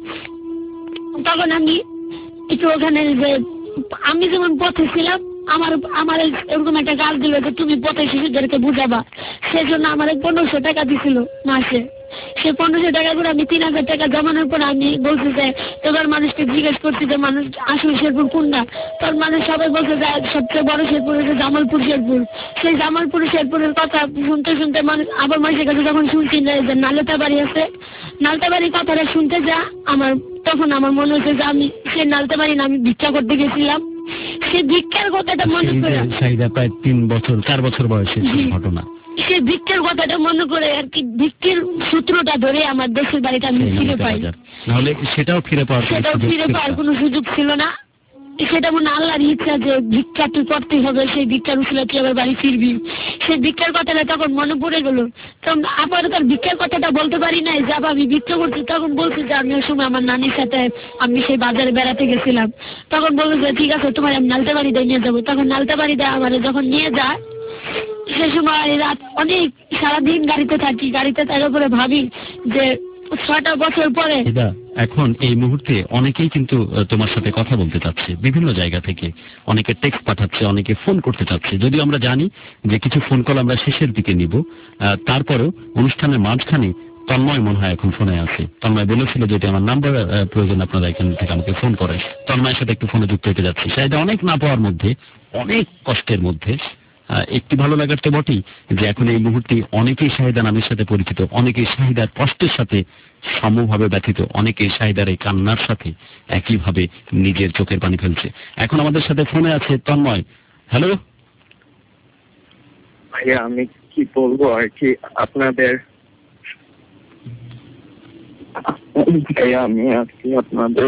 তখন আমি একটু ওখানে যে আমি যেমন পথে ছিলাম, আমার আমার এরকম একটা কাজ দিল যে তুমি পথে শিশুদেরকে বুঝাবা, সেজন্য আমার পনেরোশো টাকা দিছিল মাসে। সে পনেরোশো টাকা করে আমি তিন হাজার টাকা জমানোর পর আমি বলছি যে এবার মানুষকে জিজ্ঞেস করছি যে মানুষ আসলে শেরপুর কোনটা, তোর মানুষ সবাই বলছে যে সবচেয়ে বড় শেরপুর হচ্ছে জামালপুর শেরপুর। সেই জামালপুর শেরপুরের কথা শুনতে শুনতে মানুষ আবার মানুষের কাছে যখন শুনছি যে নালেতা বাড়ি আছে, নালতা বাড়ির কথাটা শুনতে যা আমার তখন আমার মনে হচ্ছে যে আমি সে নালতা বাড়ি না আমি ভিক্ষা করতে গেছিলাম। সে ভিক্ষার কথাটা মনে করে চাহিদা প্রায় তিন বছর চার বছর বয়সের সেই ঘটনা, সে ভিক্ষার কথাটা মনে করে আর কি ভিক্ষের সূত্রটা ধরে আমার দেশের বাড়িটা আমি ফিরে পাই। নাহলে সেটাও ফিরে পাওয়ার কোনো সেটাও সুযোগ ফিরে ছিল পাওয়ার না। কোনো সুযোগ ছিল না। সেটা মনে আল্লাহর ইচ্ছা যে ভিক্ষা তুই করতে হবে, সেই ভিক্ষার উসিলা তুই আবার বাড়ি ফিরবি। সেই ভিক্ষার কথাটা তখন মনে পড়ে গেল। তখন আপাতত ভিক্ষার কথাটা বলতে পারি নাই, যা আমি ভিক্ষা করছি। তখন বলছি যে আমি ওই সময় আমার নানির সাথে আমি সেই বাজারে বেড়াতে গেছিলাম। তখন বললো যে ঠিক আছে তোমার আমি নালতা বাড়িতে নিয়ে যাবো। তখন নালতা বাড়িতে আমার যখন নিয়ে যায়, সে সময় রাত অনেক সারাদিন গাড়িতে থাকি, গাড়িতে থাকার পরে ভাবি যে ছটা বছর পরে এখন এই মুহূর্তে অনেকেই কিন্তু তোমার সাথে কথা বলতে চাচ্ছে, বিভিন্ন জায়গা থেকে অনেকে টেক্সট পাঠাচ্ছে, অনেকে ফোন করতে চাচ্ছে। যদিও আমরা জানি যে কিছু ফোন কল আমরা শেষের দিকে নিব, তারপরেও অনুষ্ঠানের মাঝখানে তন্ময় মনে হয় এখন ফোনে আছে। তন্ময় বলেছিল যদি আমার নাম্বার প্রয়োজন আপনারা এখান থেকে আমাকে ফোন করেন। তন্ময়ের সাথে একটু ফোনে যুক্ত হতে যাচ্ছি। সেটা অনেক না পাওয়ার মধ্যে, অনেক কষ্টের মধ্যে একটি ভালো লাগার তো বটেই যে এখন এই মুহূর্তে অনেকেই শাহিদা নামের সাথে পরিচিত, অনেকেই শাহিদার কষ্টের সাথে সমভাবে ব্যথিত, অনেকেই শাহিদার এই কান্নার সাথে একইভাবে নিজের চোখের পানি ফেলছে। এখন আমাদের সাথে ফোনে আছে তন্ময়। হ্যালো ভাইয়া আমি কি বলবো আর কি আপনাদের, ভাইয়া আমি আজকে আপনাদের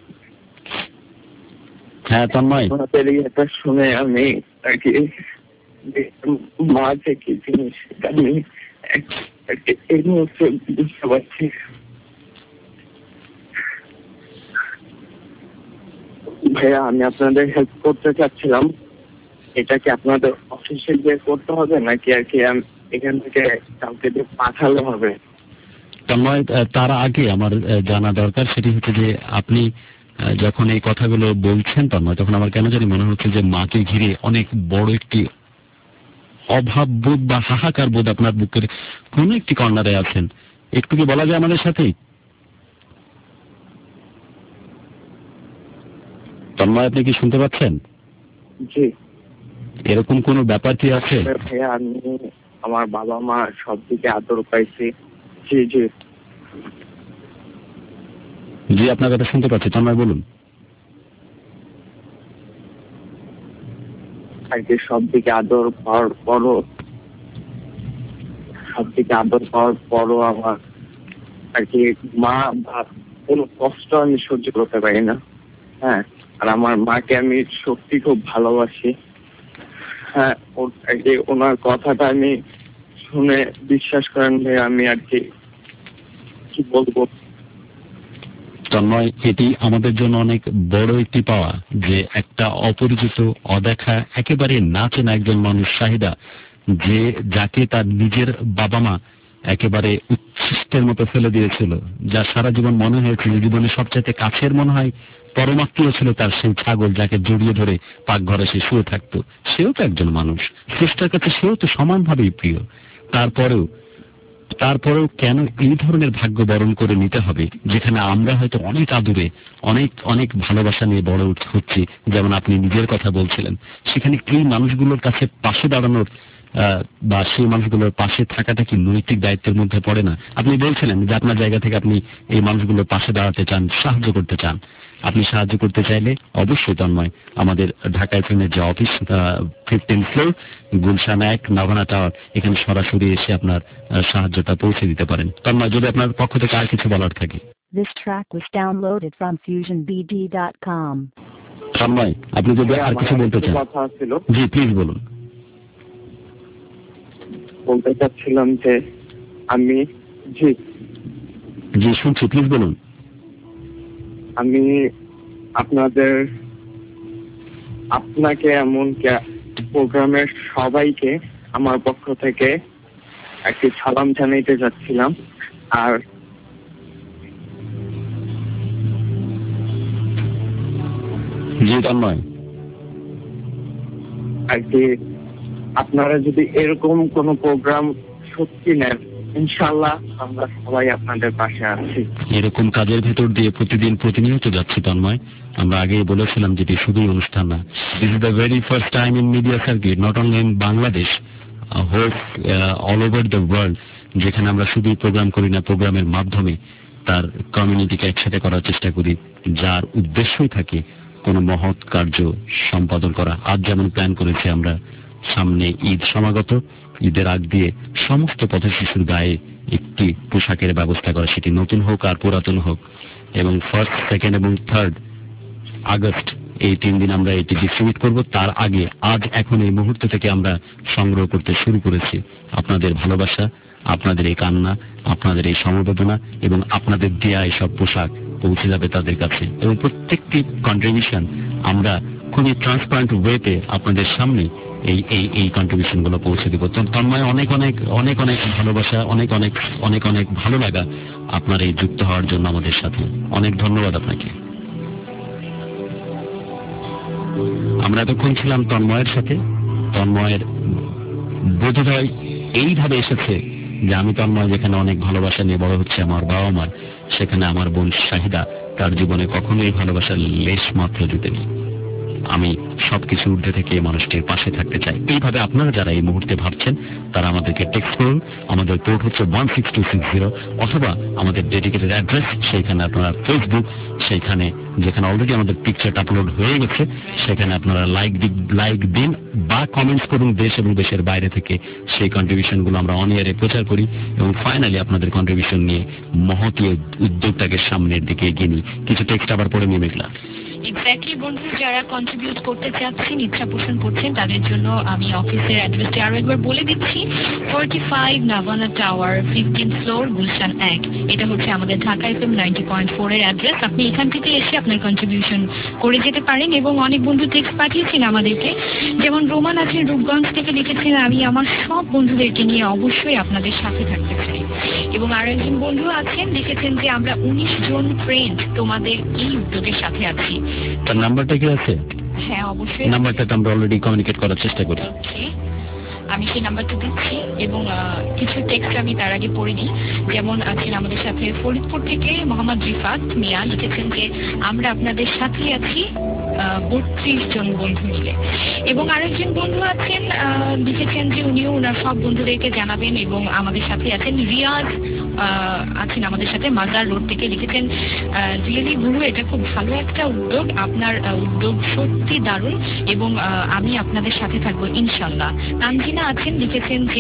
হ্যাঁ তন্ময়, আপনাদের এটা শুনে আমি আর কি মা যে কি জিনিস আমি এই মুহূর্তে বুঝতে পারছি। ভাইয়া আমি আপনাদের হেল্প করতে চাচ্ছিলাম, এটা কি আপনাদের অফিসে গিয়ে করতে হবে নাকি আর কি এখান থেকে কাউকে দিয়ে পাঠালে হবে? তন্ময়, তার আগে আমার জানা দরকার সেটি হচ্ছে যে আপনি যখন এই কথাগুলো বলছেন তন্ময়, তখন আমার কেন জানি মনে হচ্ছে যে মাকে ঘিরে অনেক বড় একটি অভাব বোধ বা হাহাকার বোধ আপনার বুকের কোন একটি কর্নারে আছেন। একটু কি বলা যায় আমাদের সাথেই? তন্ময়, আপনি কি শুনতে পাচ্ছেন? জি। এরকম কোন ব্যাপার কি আছে? ভাইয়া আমি আমার বাবা মা সব দিকে আদর পাইছি। জি জি জি আপনার কথা শুনতে পাচ্ছি, তন্ময় বলুন। আর কি সব দিকে আদর পাওয়ার পরও সব দিকে আদর পাওয়ার পরও আমার আর কি মা বা কোনো কষ্ট আমি সহ্য করতে পারি না। হ্যাঁ, আর আমার মাকে আমি সত্যি খুব ভালোবাসি। হ্যাঁ, আর কি ওনার কথাটা আমি শুনে বিশ্বাস করেন যে আমি আর কি কি বলবো। তন্ময়, এটি আমাদের জন্য অনেক বড় একটি পাওয়া যে একটা অপরিচিত, অদেখা, একেবারে না চেনা একজন মানুষ শাহিদা, যে যাকে তার নিজের বাবা মা একেবারে উচ্ছিষ্টের মতো ফেলে দিয়েছিল, যা সারা জীবন মনে হয়েছে যে জীবনে সবচাইতে কাছের মনে হয় পরমাত্মীয় ছিল তার সেই ছাগল, যাকে জড়িয়ে ধরে পাকঘরে সে শুয়ে থাকতো। সেও তো একজন মানুষ, স্রষ্টার কাছে সেও তো সমানভাবেই প্রিয়। তারপরেও তারপরেও কেন এই ধরনের ভাগ্য বরণ করে নিতে হবে, যেখানে আমরা হয়তো অনেক আদুরে, অনেক অনেক ভালোবাসা নিয়ে বড় হচ্ছি, যেমন আপনি নিজের কথা বলছিলেন, সেখানে এই মানুষগুলোর কাছে পাশে দাঁড়ানোর বা সেই মানুষগুলোর পাশে থাকাটা কি নৈতিক দায়িত্বের মধ্যে পড়ে না? আপনি বলছিলেন যে আপনার জায়গা থেকে আপনি এই মানুষগুলোর পাশে দাঁড়াতে চান, সাহায্য করতে চান। আপনি সাহায্য করতে চাইলে অবশ্যই তন্ময় আমাদের ঢাকা এফএমের যে অফিস, ফিফটিন ফ্লোর, গুলশান এক, নাভানা টাওয়ার, এখানে সরাসরি এসে আপনার সাহায্যটা পৌঁছে দিতে পারেন। তন্ময়, যদি আপনার পক্ষ থেকে আর কিছু বলার থাকে। This track was downloaded from fusion b d dot com. Tanmoy, আপনি যদি আর কিছু বলতে চান। জি প্লিজ বলুন। বলতে চাচ্ছিলাম যে আমি জি জি শুনছি, প্লিজ বলুন। আমি আপনাদের আপনাকে এমনকি প্রোগ্রামের সবাইকে আমার পক্ষ থেকে একটি সালাম জানাইতে যাচ্ছিলাম। আর জি তন্ময়, আর কি আপনারা যদি এরকম কোন প্রোগ্রাম সত্যি নেন, ইনশাআল্লাহ আমরা সবাই আপনাদের পাশে আছি। এরকম কাজের ভেতর দিয়ে প্রতিদিন প্রতিনিয়ত যাচ্ছি তন্ময়। আমরা আগেই বলেছিলাম যেটি শুধুই অনুষ্ঠান না, this is the very first time in media circuit, not only in Bangladesh, hope all over the world, যেখানে আমরা শুধুই প্রোগ্রাম করি না, প্রোগ্রামের মাধ্যমে তার কমিউনিটিকে একসাথে করার চেষ্টা করি, যার উদ্দেশ্যই থাকে কোনো মহৎ কার্য সম্পাদন করা। আজ যেমন প্ল্যান করেছি আমরা, সামনে ঈদ সমাগত, ঈদের আগ দিয়ে সমস্ত পথ শিশুর গায়ে একটি পোশাকের ব্যবস্থা করা, সেটি নতুন হোক আর পুরাতন হোক, এবং ফার্স্ট, সেকেন্ড এবং থার্ড আগস্ট এই তিন দিন আমরা এটি ডিস্ট্রিবিউট করব। তার আগে আজ এখন এই মুহূর্ত থেকে আমরা সংগ্রহ করতে শুরু করেছি। আপনাদের ভালোবাসা, আপনাদের এই কান্না, আপনাদের এই সমবেদনা এবং আপনাদের দেয়া এইসব পোশাক পৌঁছে যাবে তাদের কাছে, এবং প্রত্যেকটি কন্ট্রিবিউশন আমরা খুবই ট্রান্সপারেন্ট ওয়েতে আপনাদের সামনে এই এই এই কন্ট্রিবিউশন গুলো পৌঁছে দিব। তন্ময়, অনেক অনেক অনেক অনেক ভালোবাসা, অনেক অনেক অনেক অনেক ভালো লাগা আপনার এই যুক্ত হওয়ার জন্য আমাদের সাথে। অনেক ধন্যবাদ আপনাকে। আমরা এতক্ষণ ছিলাম তন্ময়ের সাথে। তন্ময়ের বোধোদয় এইভাবে এসেছে যে আমি তন্ময় যেখানে অনেক ভালোবাসা নিয়ে বড় হচ্ছে আমার বাবা মার, সেখানে আমার বোন শাহিদা তার জীবনে কখনো এই ভালোবাসার লেশ মাত্র জুটেনি। আমি সবকিছু ঊর্ধ্বে থেকে এই মানুষটির পাশে থাকতে চাই। এইভাবে আপনারা যারা এই মুহূর্তে ভাবছেন তারা আমাদেরকে টেক্সট করুন। আমাদের কোড হচ্ছে one six two six zero, অথবা আমাদের ডেডিকেটেড অ্যাড্রেস, সেইখানে আপনারা ফেসবুক, সেইখানে যেখানে অলরেডি আমাদের পিকচারটা আপলোড হয়ে গেছে সেখানে আপনারা লাইক লাইক দিন বা কমেন্টস করুন দেশ এবং দেশের বাইরে থেকে। সেই কন্ট্রিবিউশন গুলো আমরা অন ইয়ারে প্রচার করি এবং ফাইনালি আপনাদের কন্ট্রিবিউশন নিয়ে মহতী উদ্যোগটাকে সামনের দিকে এগিয়ে নিই। কিছু টেক্সট আবার পড়ে নিয়ে মেঘলা। এক্স্যাক্টলি বন্ধু, যারা কন্ট্রিবিউট করতে চাচ্ছেন, ইচ্ছা পোষণ করছেন, তাদের জন্য আমি অফিসের অ্যাড্রেসটি আরো একবার বলে দিচ্ছি। Forty five Navana tower, fifteen floor, Gulshan এক। এটা হচ্ছে আমাদের Dhaka FM ninety point four এর অ্যাড্রেস। আপনি এখান থেকে এসে আপনার কন্ট্রিবিউশন করে যেতে পারেন। এবং অনেক বন্ধু টেক্সট পাঠিয়েছেন আমাদেরকে, যেমন রোমান আছেন রূপগঞ্জ থেকে লিখেছেন, আমি আমার সব বন্ধুদেরকে নিয়ে অবশ্যই আপনাদের সাথে থাকতে চাই। এবং আরো একজন বন্ধু আছেন লিখেছেন যে আমরা উনিশ জন ফ্রেন্ড তোমাদের এই উদ্যোগের সাথে আছি। তার নাম্বারটা কি আছে? হ্যাঁ অবশ্যই, নাম্বারটা তো আমরা অলরেডি কমিউনিকেট করার চেষ্টা করি। আমি সেই নাম্বারটা দিচ্ছি এবং কিছু টেক্সট আমি তার আগে পড়ে নিই। যেমন আছেন আমাদের সাথে ফরিদপুর থেকে মোহাম্মদ রিফাত মিয়া লিখেছেন যে আমরা আপনাদের সাথে আছি বত্রিশ জন বন্ধু মিলে। এবং আরেকজন বন্ধু আছেন লিখেছেন যে উনিও ওনার সব বন্ধুদেরকে জানাবেন এবং আমাদের সাথে আছেন রিয়াজ আছেন আমাদের সাথে মাজার রোড থেকে লিখেছেন, রিয়েলি গুরু এটা খুব ভালো একটা উদ্যোগ, আপনার উদ্যোগ সত্যি দারুণ এবং আমি আপনাদের সাথে থাকবো ইনশাল্লাহ। তানজিনা আছেন লিখেছেন যে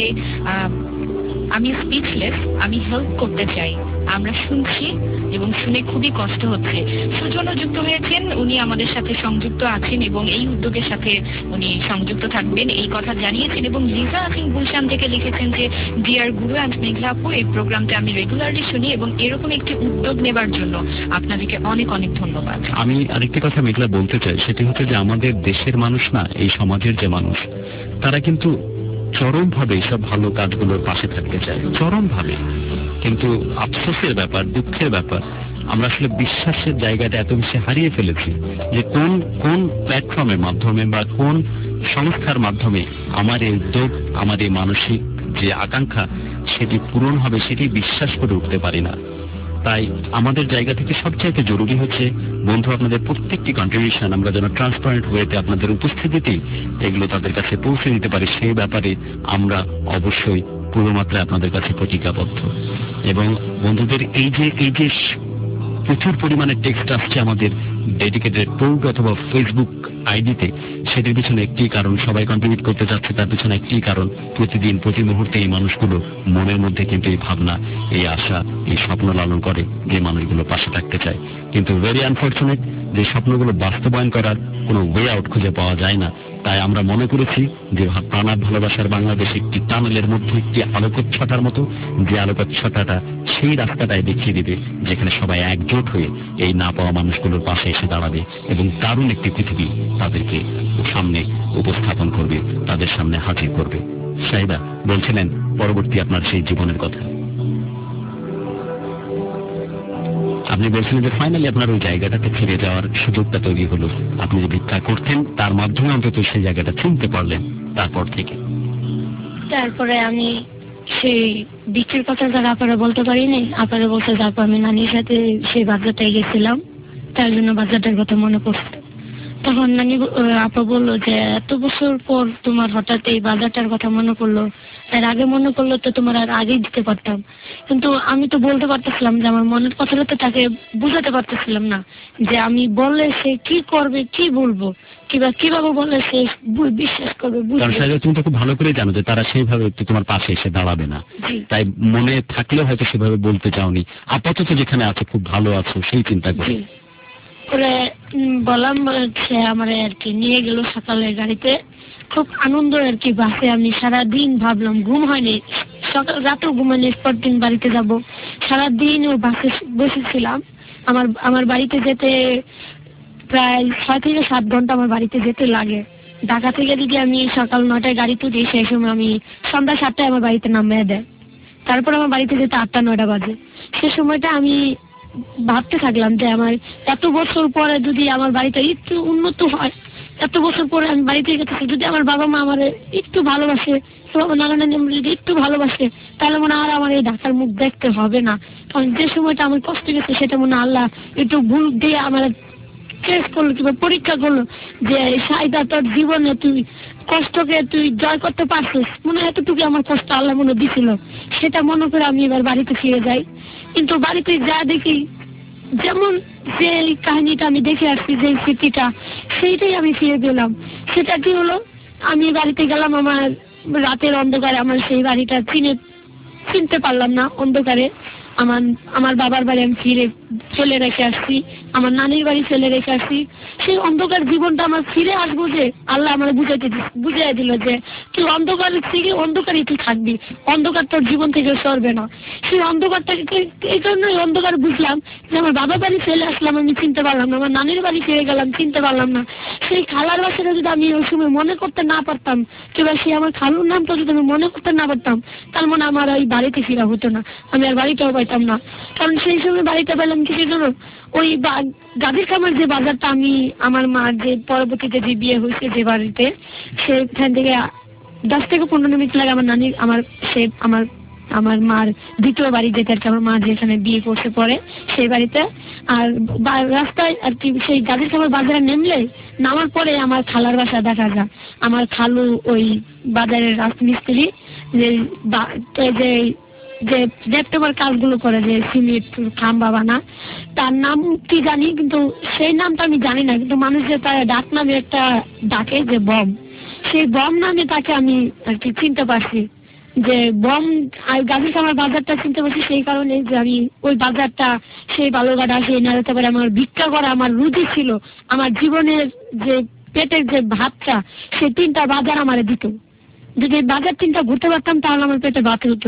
আমি স্পিচলেস, আমি হেল্প করতে চাই, আমরা শুনছি এবং শুনে খুবই কষ্ট হচ্ছে। সুজনও যুক্ত হয়েছেন, উনি আমাদের সাথে সংযুক্ত আছেন এবং এই উদ্যোগের সাথে উনি সংযুক্ত থাকবেন এই কথা জানিয়েছেন। এবং লিজা সিং গুলশান থেকে লিখেছেন যে ডিয়ার গুরু অ্যান্ড মেঘলা আপু, এই প্রোগ্রামটা আমি রেগুলারলি শুনি এবং এরকম একটি উদ্যোগ নেবার জন্য আপনাদেরকে অনেক অনেক ধন্যবাদ। আমি আরেকটি কথা মেঘলা বলতে চাই, সেটি হচ্ছে যে আমাদের দেশের মানুষ না, এই সমাজের যে মানুষ, তারা কিন্তু চরম ভাবে সব ভালো কাজগুলোর পাশে থাকতে চায়, চরম ভাবে। কিন্তু আফসোসের ব্যাপার, দুঃখের ব্যাপার, আমরা আসলে বিশ্বাসের জায়গাটা এত বেশি হারিয়ে ফেলেছি যে কোন কোন প্ল্যাটফর্মের মাধ্যমে বা কোন সংস্থার মাধ্যমে আমার এই উদ্যোগ, আমার এই মানসিক যে আকাঙ্ক্ষা সেটি পূরণ হবে সেটি বিশ্বাস করে উঠতে পারি না। তাই আমাদের জায়গা থেকে সবচাইতে জরুরি হচ্ছে বন্ধু আপনাদের প্রত্যেকটি কন্ট্রিবিউশন আমরা যেন ট্রান্সপারেন্ট ওয়েতে আপনাদের উপস্থিতিতেই এগুলো তাদের কাছে পৌঁছে দিতে পারি, সেই ব্যাপারে আমরা অবশ্যই পুরো মাত্রায় আপনাদের কাছে প্রতিজ্ঞাবদ্ধ। এবং বন্ধুদের এই যে এই যে প্রচুর পরিমাণে টেক্সট আসছে আমাদের ডেডিকেটেড পোর্ট অথবা ফেসবুক আইডিতে, সেটির পিছনে একটি কারণ, সবাই কন্ট্রিবিউট করতে যাচ্ছে, তার পিছনে একটি কারণ, প্রতিদিন প্রতি মুহূর্তে এই মানুষগুলো মনের মধ্যে কিন্তু এই ভাবনা, এই আশা, এই স্বপ্ন লালন করে যে মানুষগুলো পাশে থাকতে চায়। কিন্তু ভেরি আনফর্চুনেট যে স্বপ্নগুলো বাস্তবায়ন করার কোনো ওয়ে আউট খুঁজে পাওয়া যায় না। তাই আমরা মনে করেছি যে প্রাণার ভালোবাসার বাংলাদেশ একটি টানেলের মধ্যে একটি আলোকচ্ছটার মতো, যে আলোকচ্ছটাটা সেই রাস্তাটায় দেখিয়ে দিবে যেখানে সবাই একজোট হয়ে এই না পাওয়া মানুষগুলোর পাশে এসে দাঁড়াবে এবং দারুণ একটি পৃথিবী তাদেরকে সামনে উপস্থাপন করবে, তাদের সামনে হাজির করবে। সাইদা বলছিলেন পরবর্তী আপনার সেই জীবনের কথা। আপনি বলছিলেন যে ফাইনালি আপনার ওই জায়গাটাতে ফিরে যাওয়ার সুযোগটা তৈরি হলো, আপনি যে ভিক্ষা করতেন তার মাধ্যমে অন্তত সেই জায়গাটা চিনতে পারলেন। তারপর থেকে তারপরে আমি সেই বিক্রির কথা যারা আপনারা বলতে পারিনি, আপনারা বলতে, তারপর আমি নানির সাথে সেই বাজারটায় গেছিলাম, তার জন্য বাজারটার কথা মনে পড়ছে। তখন নানি আপা বললো যে এত বছর পর তোমার হঠাৎ এই বাজারটার কথা মনে পড়লো, এর আগে মনে করলো তো তোমার আর আগেই দিতে পারতাম। কিন্তু আমি তো বলতে পারতেছিলাম যে আমার মনের কথাটা তো তাকে বুঝাতে পারতেছিলাম না, যে আমি বললে সে কি করবে, কি বলবো, কিবা কিভাবে বললে সে বিশ্বাস করবে। তুমি তো খুব ভালো করে জানো যে তারা সেইভাবে তোমার পাশে এসে দাঁড়াবে না, তাই মনে থাকলেও হয়তো সেভাবে বলতে চাওনি। আপাতত যেখানে আছে খুব ভালো আছো সেই চিন্তা করে করে বললাম, সে আমার আর কি নিয়ে গেল সকালের গাড়িতে, খুব আনন্দ আর কি। বাসে আমি সারাদিন ভাবলাম, ঘুম হয়নি, সকাল রাতেও ঘুমাইনি, পরদিন বাড়িতে যাব। সারাদিন ওই বাসে বসেছিলাম। আমার আমার বাড়িতে যেতে প্রায় ছয় থেকে সাত ঘন্টা আমার বাড়িতে যেতে লাগে। ঢাকা থেকে যদি আমি সকাল নয়টায় গাড়ি তুলি, সেই সময় আমি সন্ধ্যা সাতটায় আমার বাড়িতে নামিয়ে দেয়। তারপর আমার বাড়িতে যেতে আটটা নয়টা বাজে। সে সময়টা আমি ভাবতে থাকলাম যে আমার এত বছর পরে যদি আমার বাড়িতে একটু উন্নত হয়, এত বছর পরে আমি বাড়িতে গেছি, যদি আমার বাবা মা আমার একটু ভালোবাসে, নানা নানি যদি একটু ভালোবাসে, তাহলে মনে হয় আমার এই ঢাকার মুখ দেখতে হবে না। কারণ যে সময়টা আমার কষ্ট গেছে সেটা মনে আল্লাহ একটু ভুল দিয়ে আমার টেস্ট করলো কিংবা পরীক্ষা করলো যে সাইদা তোর জীবনে তুই কষ্টকে তুই জয় করতে পারছিস, মনে হয় এতটুকু আমার কষ্ট আল্লাহ মনে দিছিল, সেটা মনে করে আমি এবার বাড়িতে ফিরে যাই। কিন্তু বাড়িতে যা দেখি যেমন যে কাহিনীটা আমি দেখে আসছি, যে স্মৃতিটা, সেইটাই আমি ফিরে পেলাম। সেটা কি হলো, আমি বাড়িতে গেলাম, আমার রাতের অন্ধকারে আমার সেই বাড়িটা চিনে চিনতে পারলাম না, অন্ধকারে আমার আমার বাবার বাড়ি আমি ফিরে ফেলে রেখে আসছি, আমার নানির বাড়ি ফেলে রেখে আসছি। সেই অন্ধকার জীবনটা আমার ফিরে আসবো যে আল্লাহ আমার বুঝাইতে বুঝাই দিল যে তুই অন্ধকার থেকে অন্ধকারই তুই থাকবি, অন্ধকার তোর জীবন থেকে সরবে না। সেই অন্ধকারটাকে এই জন্যই অন্ধকার বুঝলাম যে আমার বাবার বাড়ি ফেলে আসলাম, আমি চিনতে পারলাম না, আমার নানির বাড়ি ফিরে গেলাম, চিনতে পারলাম না। সেই খালার বাসাটা যদি আমি ওই সময় মনে করতে না পারতাম, কিংবা সে আমার খালুর নামটা যদি আমি মনে করতে না পারতাম, তার মানে আমার ওই বাড়িতে ফিরা হতো না, আমি আর বাড়িটাও পাইতাম না। কারণ সেই সময় বাড়িতে পেলাম কিসের জন্য, ওই গাভীর খামার যে বাজারটা আমি আমার মা যে পরবর্তীতে যে বিয়ে হয়েছে যে বাড়িতে, সেখান থেকে দশ থেকে পনেরো মিনিট লাগে আমার নানির আমার সে আমার আমার মার দ্বিতীয় বাড়ি যেতে আর কি, আমার মা যেখানে বিয়ে করছে পরে সেই বাড়িতে। আর রাস্তায় আর কি সেই গাভীর খামার বাজারে নেমলে নামার পরে আমার খালার বাসা দেখা যায়। আমার খালু ওই বাজারের রাজমিস্ত্রি, যে যে যে দেখতেবার কাজগুলো করে, যে সিমেন্ট খাম্বা বানা, তার নাম কি জানি, কিন্তু সেই নামটা আমি জানি না, কিন্তু মানুষ যে তার ডাক নামে একটা ডাকে যে বম, সেই বম নামে তাকে আমি আর কি চিনতে পারছি। যে বম গাভীর খামার বাজারটা চিনতে পারছি সেই কারণে যে আমি ওই বাজারটা, সেই বালুঘাটা, সেই নাড়াতে পারে আমার ভিক্ষা করা আমার রুচি ছিল। আমার জীবনের যে পেটের যে ভাতটা, সেই তিনটা বাজার আমার দিত। যদি বাজার তিনটা ঘুরতে পারতাম তাহলে আমার পেটে ভাত হতো।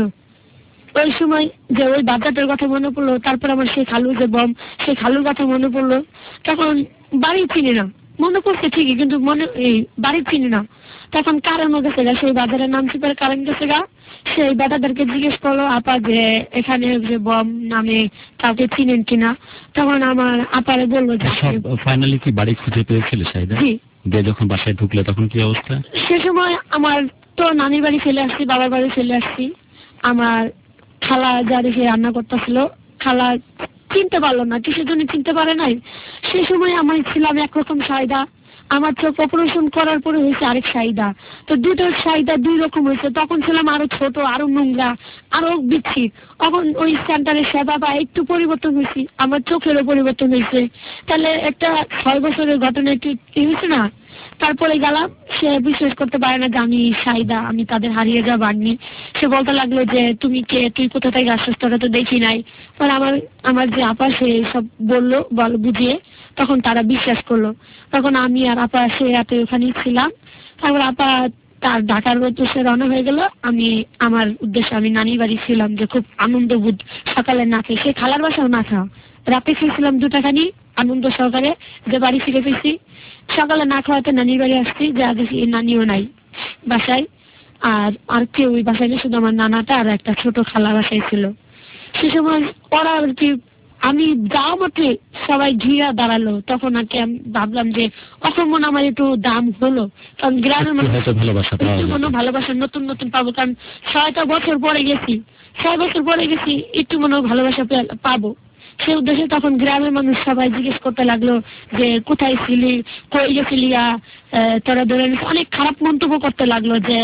ওই সময় যে ওই বাচ্চাটার কথা মনে পড়লো, তারপর আমার সেই খালু যে বম, সেই খালুর কথা মনে পড়লো। তখন বাড়ি চিনি না, মনে পড়ছে ঠিকই, কিন্তু মনে এই বাড়ি চিনি না। তখন কারণ গেছে গা, সেই বাজারের নাম চিপার কারণ গেছে গা, সেই বেটাদেরকে জিজ্ঞেস করলো আপা যে এখানে যে বম নামে কাউকে চিনেন কিনা। তখন আমার আপারে বললো যে ফাইনালি কি বাড়ি খুঁজে পেয়েছিল সাইদা? জি। যে যখন বাসায় ঢুকলে তখন কি অবস্থা? সে সময় আমার তো নানির বাড়ি ফেলে আসছি, বাবার বাড়ি ফেলে আসছি। আমার খালা যা দেখে রান্না করতেছিল, খালা চিনতে পারলো না, কিসের জন্য চিনতে পারে নাই। সে সময় আমি ছিলাম একরকম সাইদা, আমার চোখ অপারেশন করার পরে হয়েছে আরেক সাইদা। তো দুটো সাইদা দুই রকম হয়েছে। তখন ছিলাম আরো ছোট, আরো নোংরা, আরো বিচ্ছি। তখন ওই সেন্টারের সেবা বা একটু পরিবর্তন হয়েছি, আমার চোখেরও পরিবর্তন হয়েছে। তাহলে একটা ছয় বছরের ঘটনা একটু হয়েছে না। তারপরে গেলাম, সে বিশ্বাস করতে পারে না যে আমি সাইদা, আমি তাদের হারিয়ে যাওয়া বাগনি। সে বলতে লাগলো যে তুমি কে, তুই কোথা থেকে আসছিস, তোরা তো দেখি নাই। পরে আমার আমার যে আপা সে সব বললো, বল বুঝিয়ে, তখন তারা বিশ্বাস করলো। তখন আমি আর আপা সে রাতে ওখানেই ছিলাম। তারপর আপা তার ঢাকার উদ্দেশ্যে রওনা হয়ে গেল, আমি আমার উদ্দেশ্যে আমি নানির বাড়ি ছিলাম, যে খুব আনন্দ বোধ, সকালে না খেয়ে, সে খালার বাসাও না খাওয়া, রাতে খেয়েছিলাম দুটা খানি আনন্দ সহকারে, যে বাড়ি ফিরে ফেলছি। সকালে না খাওয়াতে নানির বাড়ি আসছি, যে দেখি নানিও নাই বাসায়, আর আর কেউ ওই বাসায় নেই, শুধু আমার নানাটা আর একটা ছোট খালা বাসায় ছিল। সে সময় ওরা আর কি, আমি যাওয়া মতে সবাই ঘিরা দাঁড়ালো। তখন আর কি আমি ভাবলাম যে অসম্মান আমার একটু দাম হলো, কারণ গ্রামের মানুষ কোনো ভালোবাসা নতুন নতুন পাবো, কারণ ছয়টা বছর পরে গেছি, ছয় বছর পরে গেছি, একটু মনে ভালোবাসা পাবো। সেই উদ্দেশ্যে তখন গ্রামের মানুষ সবাই জিজ্ঞেস করতে লাগলো যে কোথায় ছিলি, কই গেছিলি, তোরা ধরে অনেক খারাপ মন্তব্য করতে লাগলো। যে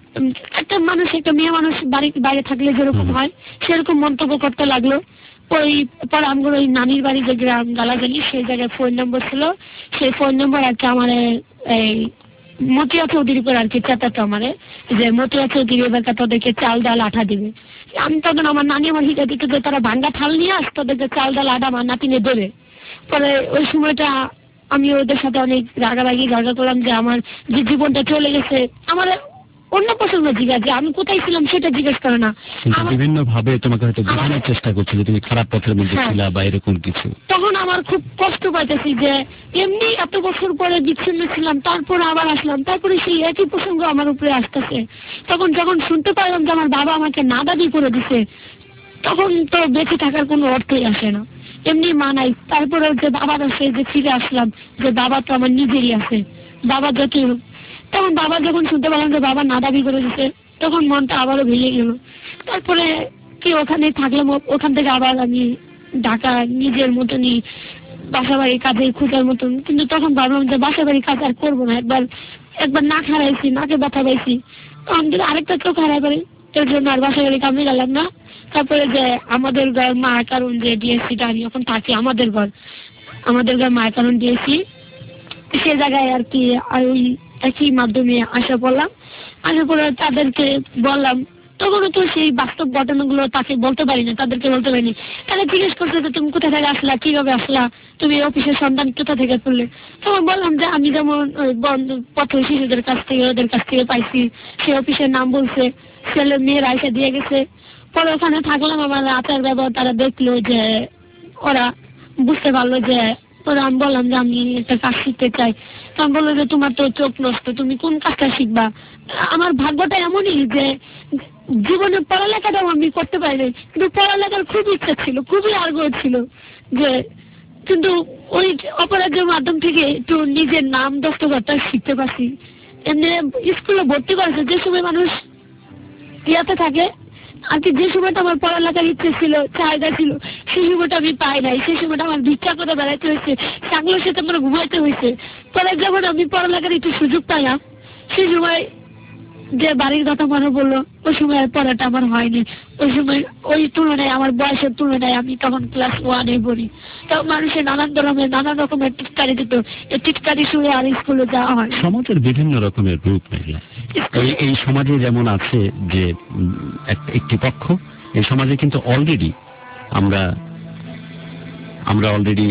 একটা মানুষ, একটা মেয়ে মানুষ বাড়ি বাইরে থাকলে যেরকম হয় সেরকম মন্তব্য করতে লাগলো। ওই পরে আমার ওই নানির বাড়ি যে গ্রাম গালাগালি, সেই জায়গায় ফোন নম্বর ছিল, সেই ফোন নম্বর আর কি আমার এই মতিয়া চৌধুরী করে আর কি চেতাতো আমারে, যে মতিয়া চৌধুরী এবার তোদেরকে চাল ডাল আঠা দিবে। আমি তখন আমার নানি আমার হিসা দিত যে তারা ভাঙ্গা থাল নিয়ে আস, তোদেরকে চাল ডাল আঠা আমার নাতিনে দেবে। পরে ওই সময়টা আমি ওদের সাথে অনেক রাগারাগি ঝগড়া করলাম, যে আমার যে জীবনটা চলে গেছে, আমার অন্য পছন্দ জিজ্ঞাসা, যে আমি কোথায় ছিলাম সেটা জিজ্ঞেস করে না, বিভিন্ন ভাবে তোমাকে হয়তো বোঝানোর চেষ্টা করছে যে তুমি খারাপ পথের মধ্যে ছিলা বা এরকম কিছু। তখন আমার খুব কষ্ট পাইতেছি যে এমনি এত বছর পরে বিচ্ছিন্ন ছিলাম, তারপর আবার আসলাম, তারপরে সেই একই প্রসঙ্গ আমার উপরে আসতেছে। তখন যখন শুনতে পারলাম যে আমার বাবা আমাকে নাদাবি করে দিছে, তখন তো বেঁচে থাকার কোনো অর্থই আসে না, এমনি মানাই। তারপরে যে বাবার আসে, যে ফিরে আসলাম, যে বাবা তো আমার নিজেরই আছে, বাবা যতই হোক। তখন বাবা যখন শুনতে পারলাম যে বাবা নাদাবি করে দিছে, তখন মনটা আবারও ভেঙে গেল। তারপরে কি ওখানে থাকলাম, ওখান থেকে আবার আমি ঢাকা নিজের মতনই বাসা বাড়ি কাজে খোঁজার মতন, কিন্তু তখন ভাবলাম যে বাসা বাড়ি কাজ আর করবো না, একবার একবার নাক হারাইছি, নাকে ব্যথা পাইছি, তখন যদি আরেকটা চোখ হারাই পারি, এর জন্য আর বাসা বাড়ি কামে গেলাম না। তারপরে যে আমাদের ঘর মা কারণ যে ডিএসসিটা আমি এখন থাকি, আমাদের ঘর আমাদের ঘর মা কারণ ডিএসসি, সে জায়গায় আর কি ওই একই মাধ্যমে আসা পড়লাম। আসা পড়ে তাদেরকে বললাম, তখনও তো সেই বাস্তব ঘটনাগুলো তাকে বলতে পারি না, তাদেরকে বলতে পারিনি। তাহলে জিজ্ঞেস করছে যে তুমি কোথা থেকে আসলা, কিভাবে আসলা, তুমি অফিসের সন্ধান কোথা থেকে করলে। তখন বললাম যে আমি যেমন পথ শিশুদের কাছ থেকে ওদের কাছ থেকে পাইছি, সে অফিসের নাম বলছে, ছেলে মেয়ের আইসা দিয়ে গেছে। পরে ওখানে থাকলাম, আমার আচার ব্যবহার তারা দেখলো, যে ওরা বুঝতে পারলো যে, পরে আমি বললাম যে আমি একটা কাজ শিখতে চাই। তখন বললো যে তোমার তো চোখ নষ্ট, তুমি কোন কাজটা শিখবা। আমার ভাগ্যটা এমনই যে জীবনে পড়ালেখাটাও আমি করতে পারিনি, কিন্তু পড়ালেখার খুব ইচ্ছা ছিল, খুবই আগ্রহ ছিল, যে কিন্তু ওই অপরাধের মাধ্যম থেকে একটু নিজের নাম দস্তকতা শিখতে পারছি। এমনি স্কুলে ভর্তি করেছে, যে সময় মানুষ ইয়াতে থাকে আর কি, যে সময়টা আমার পড়ালেখার ইচ্ছে ছিল, চাহিদা ছিল, সেই সময়টা আমি পাই নাই। সেই সময়টা আমার ভিক্ষা করে বেড়াইতে হয়েছে, চাকরির সাথে আমার ঘুমাইতে হয়েছে। পরে যখন আমি পড়ালেখার একটু সুযোগ পাইলাম, সেই সময় যে বাড়ির কথা মনে বললো, ওই সময় পড়াটা আমার হয়নি। ওই সময় ওই তুলনায়, আমার বয়সের তুলনায় আমি তখন ক্লাস ওয়ানে পড়ি। তো মানুষের নানান ধরনের নানান রকমের টিটকারি দিত, এই টিটকারি শুনে আর স্কুলে যাওয়া হয়। সমাজের বিভিন্ন রকমের রূপ মেঘলা, এই সমাজে যেমন আছে যে একটি পক্ষ, এই সমাজে কিন্তু অলরেডি আমরা আমরা অলরেডি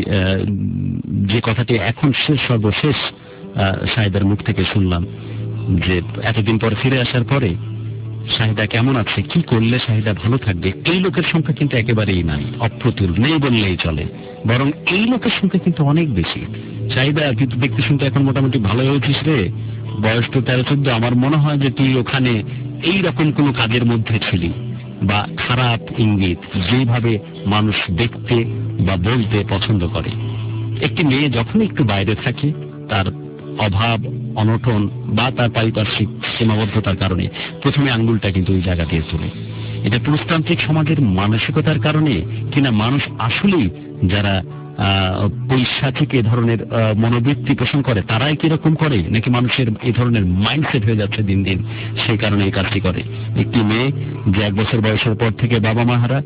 যে কথাটি এখন শেষ সর্বশেষ শাহিদার মুখ থেকে শুনলাম, যে এতদিন পর ফিরে আসার পরে শাহিদা কেমন আছে, কি করলে শাহিদা ভালো থাকবে, এই লোকের সংখ্যা কিন্তু একেবারেই নাই, অপ্রতুল, নেই বললেই চলে। বরং এই লোকের সংখ্যা কিন্তু অনেক বেশি। শাহিদা কিন্তু দেখতে শুনতে এখন মোটামুটি ভালো হয়েছিস রে, বয়স তো তেরো চোদ্দ। আমার মনে হয় যে তুই ওখানে এই রকম কোনো কাজের মধ্যে ছিলি, বা খারাপ ইঙ্গিত, যেভাবে মানুষ দেখতে বা বলতে পছন্দ করে। একটি মেয়ে যখন একটু বাইরে থাকে, তার অভাব অনটন বা তার পারিপার্শ্বিক সীমাবদ্ধতার কারণে প্রথমে আঙ্গুলটা কিন্তু ওই জায়গা দিয়ে তোলে। এটা পুরুষতান্ত্রিক সমাজের মানসিকতার কারণে কিনা মানুষ আসলেই যারা পৈশাচিক এ ধরনের মনোবৃত্তি পোষণ করে তারাই কিরকম করে, নাকি মানুষের এই ধরনের মাইন্ডসেট হয়ে যাচ্ছে দিন দিন, সেই কারণে এই কাজটি করে। একটি মেয়ে যে এক বছর বয়সের পর থেকে বাবা মা হারা,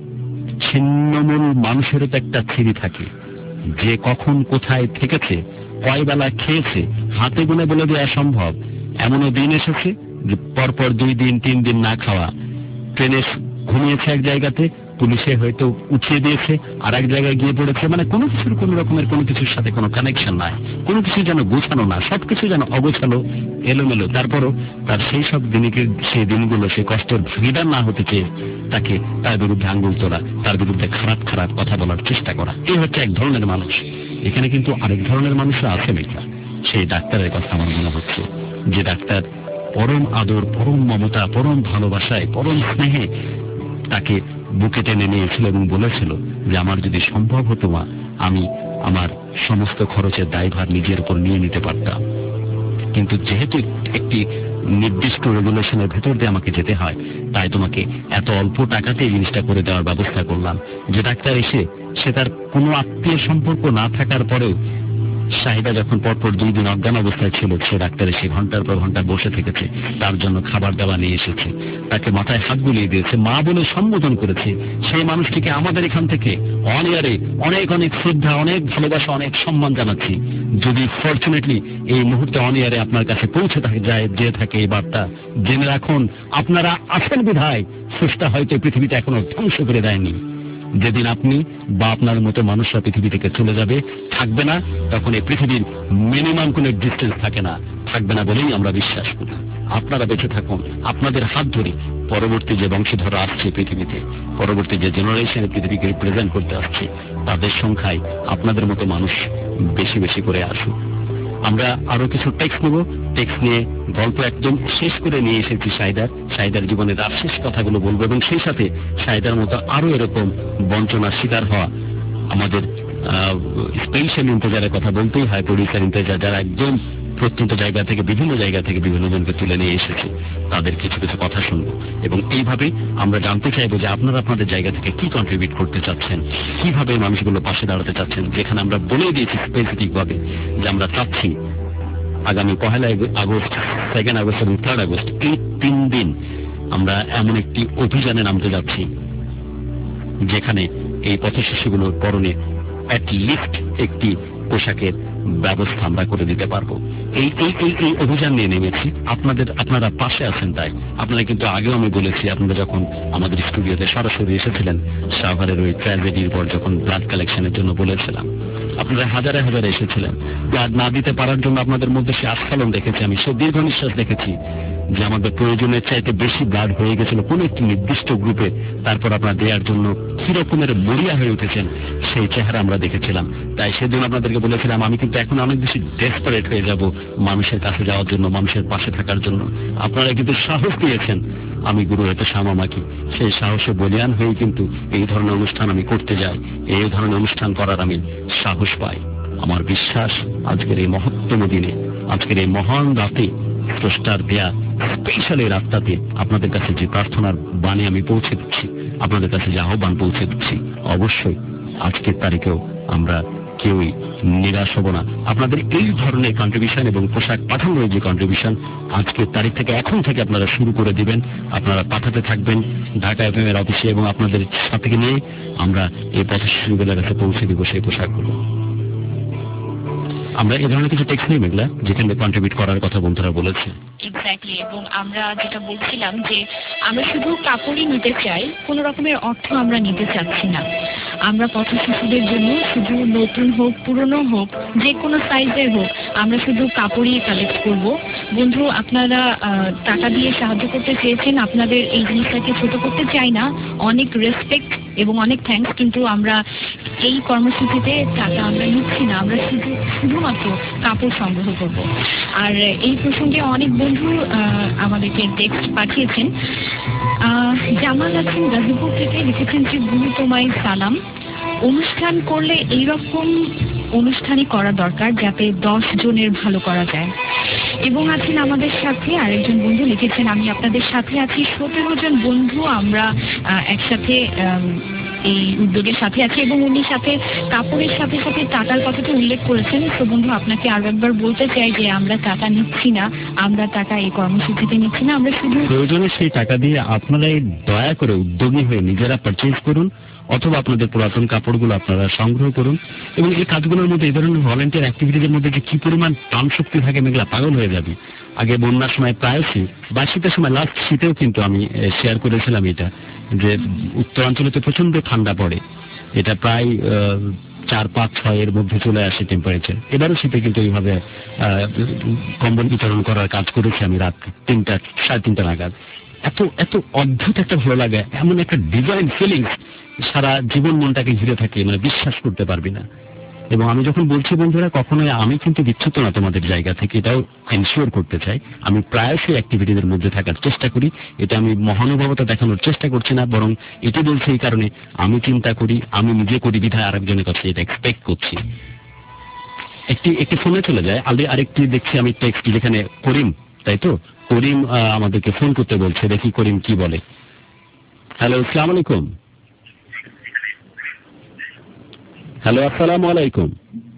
ছিন্নমূল মানুষেরও তো একটা থিরি থাকে, যে কখন কোথায় থেকেছে, কয় বেলা খেয়েছে, হাতে গুনে বলে দেওয়া সম্ভব। এমনও দিন এসেছে যে পরপর দুই দিন তিন দিন না খাওয়া, ট্রেনে ঘুমিয়েছে এক জায়গাতে, পুলিশে হয়তো উঠিয়ে দিয়েছে, আর এক জায়গায় গিয়ে পড়েছে। মানে কোনো কিছুর কোন রকমের কোনো কিছুর সাথে কোনো কানেকশন নাই, কোনো কিছু যেন গোছানো না, সবকিছু যেন অগোছালো, এলোমেলো। তারপরও তার সেই সব দিনকে, সেই দিনগুলো সে কষ্টের ভাগিদার না হতে চেয়ে তাকে তার বিরুদ্ধে আঙ্গুল তোলা, তার বিরুদ্ধে খারাপ খারাপ কথা বলার চেষ্টা করা, এই হচ্ছে এক ধরনের মানুষ। এখানে কিন্তু আরেক ধরনের মানুষও আছে মেঘলা, সেই ডাক্তারের কথা আমার মনে হচ্ছে, যে ডাক্তার পরম আদর, পরম মমতা, পরম ভালোবাসায়, পরম স্নেহে তাকে বুকে টেনে নিয়েছিল এবং বলেছিল যে আমার যদি সম্ভব হতো মা, আমি আমার সমস্ত খরচের দায়ভার নিজের উপর নিয়ে নিতে পারতাম, কিন্তু যেহেতু একটি নির্দিষ্ট রেগুলেশনের ভেতর দিয়ে আমাকে যেতে হয়, তাই তোমাকে এত অল্প টাকাতে এই জিনিসটা করে দেওয়ার ব্যবস্থা করলাম। যে ডাক্তার এসে, সে তার কোনো আত্মীয় সম্পর্ক না থাকার পরেও, শাহিদা যখন পরপর দুই দিন অজ্ঞান অবস্থায় ছিল, সে ডাক্তার এসে ঘন্টার পর ঘন্টা বসে থেকেছে, তার জন্য খাবার দাবার নিয়ে এসেছে, তাকে মাথায় হাত বুলিয়ে দিয়েছে, মা বলে সম্বোধন করেছে। সেই মানুষটিকে আমাদের এখান থেকে অনিয়ারে অনেক অনেক শ্রদ্ধা, অনেক ভালোবাসা, অনেক সম্মান জানাচ্ছি। যদি ফরচুনেটলি এই মুহূর্তে অনিয়ারে আপনার কাছে পৌঁছে থাকে, যায় যে থাকে এই বার্তা, জেনে রাখুন আপনারা আছেন বিধায় স্রষ্টা হয়তো পৃথিবীতে এখনো ধ্বংস করে দেয়নি। যেদিন আপনি বা আপনার মতো মানুষরা পৃথিবী থেকে চলে যাবে, থাকবে না, তখন এই পৃথিবীর মিনিমাম কোন এক্সিস্টেন্স থাকে না, থাকবে না বলেই আমরা বিশ্বাস করি। আপনারা বেঁচে থাকুন, আপনাদের হাত ধরে পরবর্তী যে বংশধর আসছে পৃথিবীতে, পরবর্তী যে জেনারেশনে পৃথিবীকে রিপ্রেজেন্ট করতে আসছে, তাদের সংখ্যায় আপনাদের মতো মানুষ বেশি বেশি করে আসুক। আমরা আরো কিছু টেক্সট নেব, টেক্সট নিয়ে গল্প একদম শেষ করে নিয়ে এসেছি শাহিদার, শাহিদার জীবনের আর শেষ কথাগুলো বলবো, এবং সেই সাথে শাহিদার মতো আরো এরকম বঞ্চনার শিকার হওয়া আমাদের স্পেশাল ইন্তেজারের কথা বলতেই হয়, প্রডিউসার ইন্তেজার, যারা একদম প্রত্যন্ত জায়গা থেকে বিভিন্ন জায়গা থেকে বিভিন্ন জনকে তুলে নিয়ে এসেছি, তাদের কিছু কিছু কথা শুনবো এবং এইভাবে আমরা জানতে চাইবো যে আপনারা আপনাদের জায়গা থেকে কি কন্ট্রিবিউট করতে চাচ্ছেন, কিভাবে মানুষগুলো পাশে দাঁড়াতে চাচ্ছেন, যেখানে আমরা বলে দিয়েছি স্পেসিফিক ভাবে যে আমরা চাচ্ছি আগামী পহেলা আগস্ট, সেকেন্ড আগস্ট এবং থার্ড আগস্ট এই তিন দিন আমরা এমন একটি অভিযানে নামতে যাচ্ছি যেখানে এই পথ শিশুগুলোর পরনে অ্যাটলিস্ট একটি পোশাকের ব্যবস্থা আমরা করে দিতে পারবো। এই এই এই এই অভিযান নিয়ে নেমেছি, আপনাদের আপনারা পাশে আছেন। তাই আপনারা কিন্তু আগেও আমি বলেছি, আপনারা যখন আমাদের স্টুডিওতে সরাসরি এসেছিলেন সাভারের ওই ট্র্যাজেডির পর যখন ব্লাড কালেকশনের জন্য বলেছিলাম, আপনারা হাজারে হাজারে এসেছিলেন। ব্লাড না দিতে পারার জন্য আপনাদের মধ্যে সে আস্ফালন দেখেছি, আমি সে দীর্ঘ নিঃশ্বাস দেখেছি যে আমাদের প্রয়োজনের চাইতে বেশি ব্লাড হয়ে গেছিল কোন একটি নির্দিষ্ট গ্রুপে, তারপর আপনারা দেওয়ার জন্য কি রকমের মরিয়া হয়ে উঠেছেন সেই চেহারা আমরা দেখেছিলাম। তাই সেদিন আপনাদেরকে বলেছিলাম আমি কিন্তু এখন অনেক বেশি ডেসপারেট হয়ে যাব মানুষের কাছে যাওয়ার জন্য, মানুষের পাশে থাকার জন্য। আপনারা কিন্তু সাহস দিয়েছেন, আমি গুরু হয়তো শ্যামামাকি সেই সাহসে বলিয়ান হয়ে কিন্তু এই ধরনের অনুষ্ঠান আমি করতে যাই, এই ধরনের অনুষ্ঠান করার আমি সাহস পাই। আমার বিশ্বাস আজকের এই মহত্তম দিনে, আজকের এই মহান রাতে, স্রষ্টার দেয়া স্পেশাল এই রাতটাতে আপনাদের কাছে যে প্রার্থনার বাণী আমি পৌঁছে দিচ্ছি, আপনাদের কাছে যে আহ্বান পৌঁছে দিচ্ছি, অবশ্যই আজকের তারিখেও আমরা কেউই নিরাশ হব না। আপনাদের এই ধরনের কন্ট্রিবিউশন এবং পোশাক পাঠানোর যে কন্ট্রিবিউশন আজকের তারিখ থেকে, এখন থেকে আপনারা শুরু করে দিবেন, আপনারা পাঠাতে থাকবেন ঢাকা এফএম এর অফিসে এবং আপনাদের সাথে নিয়ে আমরা এই পথ শিশুগুলোর কাছে পৌঁছে দিব সেই পোশাকগুলো। আমরা এই ধরনের কিছু টেক্সট নিই মেঘলা যেখানে কন্ট্রিবিউট করার কথা বন্ধুরা বলেছে। এক্স্যাক্টলি, এবং আমরা যেটা বলছিলাম যে আমরা শুধু কাপড়ই নিতে চাই, কোন রকমের অর্থ আমরা নিতে চাচ্ছি না। আমরা পথ শিশুদের জন্য শুধু নতুন হোক পুরনো হোক যে কোনো সাইজের হোক, আমরা শুধু কাপড়ই কালেক্ট করব। বন্ধু, আপনারা টাকা দিয়ে সাহায্য করতে চেয়েছেন, আপনাদের এই জিনিসটাকে ছোট করতে চাই না, অনেক রেসপেক্ট এবং অনেক থ্যাঙ্কস, কিন্তু আমরা এই কর্মসূচিতে টাকা আমরা নিচ্ছি না, আমরা শুধু শুধুমাত্র কাপড় সংগ্রহ করব। আর এই প্রসঙ্গে অনেক বন্ধু আমাদেরকে টেক্সট পাঠিয়েছেন। জামাল আছেন গাজীপুর থেকে লিখেছেন যে গুরু তোমায় সালাম, অনুষ্ঠান করলে এইরকম অনুষ্ঠানই করা দরকার যাতে দশ জনের ভালো করা যায়। এবং আছেন আমাদের সাথে আরেকজন বন্ধু লিখেছেন, আমি আপনাদের সাথে আছি, সতেরো জন বন্ধু আমরা একসাথে এই উদ্যোগের সাথে আছে। এবং উনি সাথে কাপড়ের সাথে সাথে টাকার কথাটা উল্লেখ করেছেন। তো বন্ধু, আপনাকে আরো একবার বলতে চাই যে আমরা টাকা নিচ্ছি না, আমরা টাকা এই কর্মসূচিতে নিচ্ছি না, আমরা শুধু প্রয়োজনে সেই টাকা দিয়ে আপনারা দয়া করে উদ্যোগী হয়ে নিজেরা পারচেজ করুন অথবা আপনাদের পুরাতন কাপড়গুলো আপনারা সংগ্রহ করুন। এবং এই কাজগুলোর মধ্যে এই ধরনের ভলেন্টিয়ার অ্যাক্টিভিটিজের মধ্যে যে কি পরিমাণ প্রাণ শক্তি থাকে মেঘলা, পাগল হয়ে যাবে। আগে বন্যার সময় প্রায়শই বা শীতের সময়, লাস্ট শীতেও কিন্তু আমি শেয়ার করেছিলাম এটা, যে উত্তরাঞ্চলে তো প্রচন্ড ঠান্ডা পড়ে, এটা প্রায় চার পাঁচ ছয় এর মধ্যে চলে আসে টেম্পারেচার। এবারও শীতে কিন্তু এইভাবে কম্বল বিতরণ করার কাজ করেছি আমি রাত তিনটা সাড়ে তিনটা নাগাদ। এত এত অদ্ভুত একটা ভালো লাগে, এমন একটা ডিভাইন ফিলিংস সারা জীবন মনটাকে ঘিরে থাকে, মানে বিশ্বাস করতে পারবি না। এবং আমি যখন বলছি বন্ধুরা, কখনোই আমি কিন্তু বিচ্যুত না তোমাদের জায়গা থেকে, এটাও এনশিওর করতে চাই। আমি প্রায়শই অ্যাক্টিভিটিদের মধ্যে থাকার চেষ্টা করি, এটা আমি মহানুভবতা দেখানোর চেষ্টা করছি না, বরং এটি বলছি এই কারণে আমি চিন্তা করি, আমি নিজে করি বিধায় আরেকজনের কাছে এটা এক্সপেক্ট করছি। একটি একটি ফোনে চলে যায়, আরেকটি দেখছি আমি টেক্সট যেখানে করিম, তাই তো করিম আমাদেরকে ফোন করতে বলছে, দেখি করিম কি বলে। হ্যালো, আসসালামু আলাইকুম। হ্যালো, আসসালামু আলাইকুম।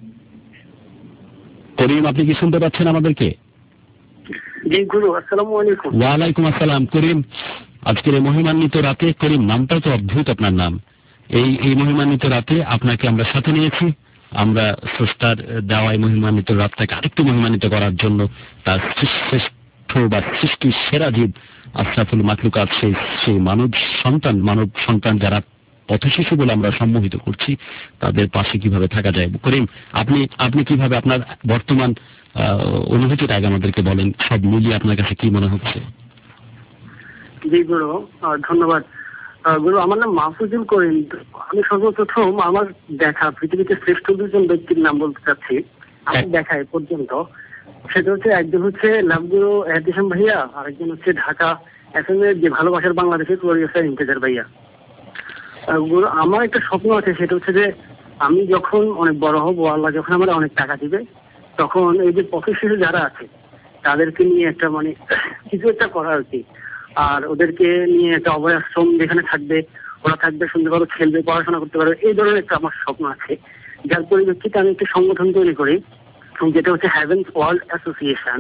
করিম, আপনি কি শুনতে পাচ্ছেন আমাদেরকে? জি গুরু, আসসালামু আলাইকুম। ওয়ালাইকুম আসসালাম। করিম, আজকের এই মহিমান্বিত রাতে, করিম নামটাও তো অদ্ভুত আপনার নাম, এই এই মহিমান্বিত রাতে আপনাকে আমরা সাথে নিয়েছি। আমরা স্রষ্টার দেওয়া এই মহিমান্বিত রাতটাকে আরেকটু মহিমান্বিত করার জন্য তার শ্রেষ্ঠ বা সৃষ্টির সেরা জীব আশরাফুল মাখলুকাত, সেই সেই মানব সন্তান মানব সন্তান যারা পথ শিশু বলে আমরা সম্মোহিত করছি, তাদের পাশে কিভাবে থাকা যায়। করিম, আপনি আপনি কিভাবে আপনার বর্তমান অনুভূতিটা আগে আমাদেরকে বলেন, সব মিলিয়ে আপনার কাছে কি মনে হচ্ছে? জি গুরু, ধন্যবাদ। গুরু, আমার নাম মাহফুজুল করিম। আমি সর্বপ্রথম আমার দেখা পৃথিবীতে শ্রেষ্ঠ দুজন ব্যক্তির নাম বলতে চাচ্ছি, আমার দেখা এ পর্যন্ত। সেটা হচ্ছে, একজন হচ্ছে লাভগুরু এহতিসাম ভাইয়া, আরেকজন হচ্ছে ঢাকা এফএম এর যে ভালোবাসার বাংলাদেশের প্রডিউসার ইন্তেজার ভাইয়া। গুরু, আমার একটা স্বপ্ন আছে, সেটা হচ্ছে যে আমি যখন অনেক বড় হবো, আল্লাহ যখন আমার অনেক টাকা দিবে, তখন এই যে পথশিশু যারা আছে তাদেরকে নিয়ে একটা মানে কিছু একটা করা আর কি, আর ওদেরকে নিয়ে একটা অভয়াশ্রম যেখানে থাকবে, ওরা থাকবে সুন্দরভাবে খেলবে, পড়াশোনা করতে পারবে, এই ধরনের একটা আমার স্বপ্ন আছে। যার পরিপ্রেক্ষিতে আমি একটা সংগঠন তৈরি করি যেটা হচ্ছে হ্যাভেন্স ওয়ার্ল্ড অ্যাসোসিয়েশন।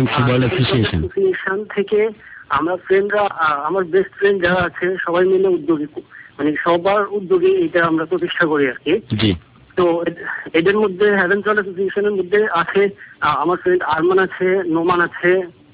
অ্যাসোসিয়েশন থেকে আমরা ফ্রেন্ডরা, আমার বেস্ট ফ্রেন্ড যারা আছে সবাই মিলে উদ্যোগী, মানে সবার উদ্যোগে এটা আমরা প্রতিষ্ঠা করি আর কি। তো এদের মধ্যে হ্যাভেন্স ওয়ার্ল্ড অ্যাসোসিয়েশনের মধ্যে আছে আমার ফ্রেন্ড আরমান আছে, নোমান আছে,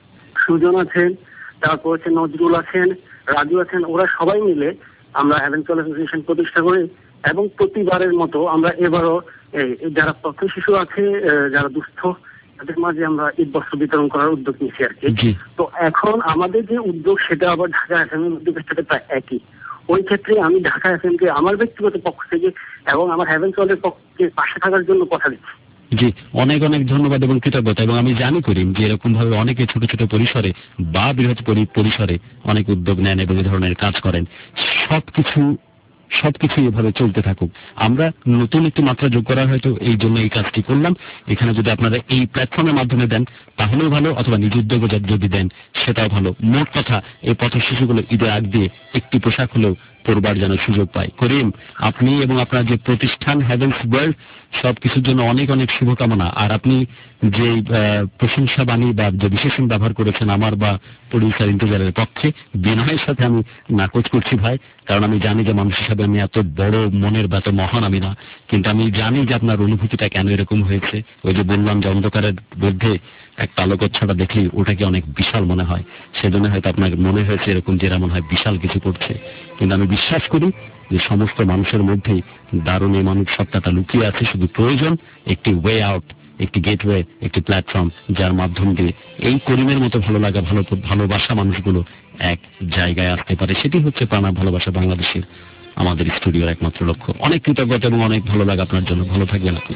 সুজন আছেন, তারপর হচ্ছে নজরুল আছেন, রাজু আছেন। ওরা সবাই মিলে আমরা হ্যাভেন্স ওয়ার্ল্ড অ্যাসোসিয়েশন প্রতিষ্ঠা করি এবং প্রতিবারের মতো আমরা এবারও যারা পথ শিশু আছে, যারা দুস্থ, তাদের মাঝে আমরা ঈদ বস্ত্র বিতরণ করার উদ্যোগ নিচ্ছি আর কি। তো এখন আমাদের যে উদ্যোগ সেটা আবার ঢাকা এফএম এর উদ্যোগের সাথে প্রায় একই। ওই ক্ষেত্রে আমি ঢাকা এফএম কে আমার ব্যক্তিগত পক্ষ থেকে এবং আমার হ্যাভেন্স ওয়ার্ল্ডের পক্ষে পাশে থাকার জন্য কথা দিচ্ছি। জি, অনেক অনেক ধন্যবাদ এবং কৃতজ্ঞতা। এবং আমি জানি করিম যে এরকম ভাবে অনেকে ছোট ছোট পরিসরে বা বৃহৎ পরিসরে অনেক উদ্যোগ নেন এবং এই ধরনের কাজ করেন। সবকিছু সবকিছু এভাবে চলতে থাকুক। আমরা নতুন একটি মাত্রা যোগ করার হয়তো এই জন্য এই কাজটি করলাম। এখানে যদি আপনারা এই প্ল্যাটফর্মের মাধ্যমে দেন তাহলেও ভালো, অথবা নিজ উদ্যোগ যদি দেন সেটাও ভালো। মোট কথা এই পথ শিশুগুলো ঈদের আগ দিয়ে একটি পোশাক হলেও পরবার যেন সুযোগ পায়। করিম, আপনি এবং আপনার যে প্রতিষ্ঠান হ্যাভেন্স ওয়ার্ল্ড সবকিছুর জন্য অনেক অনেক শুভকামনা। আর আপনি যে প্রশংসা বাণী বা যে বিশেষণ ব্যবহার করেছেন আমার বা প্রডিউসার ইন্তেজারের পক্ষে, বিনয়ের সাথে আমি নাকচ করছি ভাই, কারণ আমি জানি যে মানুষ হিসাবে আমি এত বড় মনের বা এত মহান আমি না, কিন্তু আমি জানি যে আপনার অনুভূতিটা কেন এরকম হয়েছে। ওই যে বললাম যে অন্ধকারের মধ্যে একটা আলোকচ্ছটা দেখলেই ওটাকে অনেক বিশাল মনে হয়, সেজন্য হয়তো আপনার মনে হয়েছে এরকম যে এমন হয় বিশাল কিছু করছে। কিন্তু আমি বিশ্বাস করি যে সমস্ত মানুষের মধ্যেই দারুণ এই মানব সত্তাটা লুকিয়ে আছে। শুধু প্রয়োজন একটি ওয়ে আউট, একটি গেটওয়ে, একটি প্ল্যাটফর্ম, যার মাধ্যম দিয়ে এই করিমের মতো ভালো লাগা, ভালো ভালোবাসা মানুষগুলো এক জায়গায় আসতে পারে। সেটি হচ্ছে প্রাণা ভালোবাসা বাংলাদেশের আমাদের স্টুডিওর একমাত্র লক্ষ্য। অনেক কৃতজ্ঞতা এবং অনেক ভালো লাগা আপনার জন্য। ভালো থাকবেন আপনি।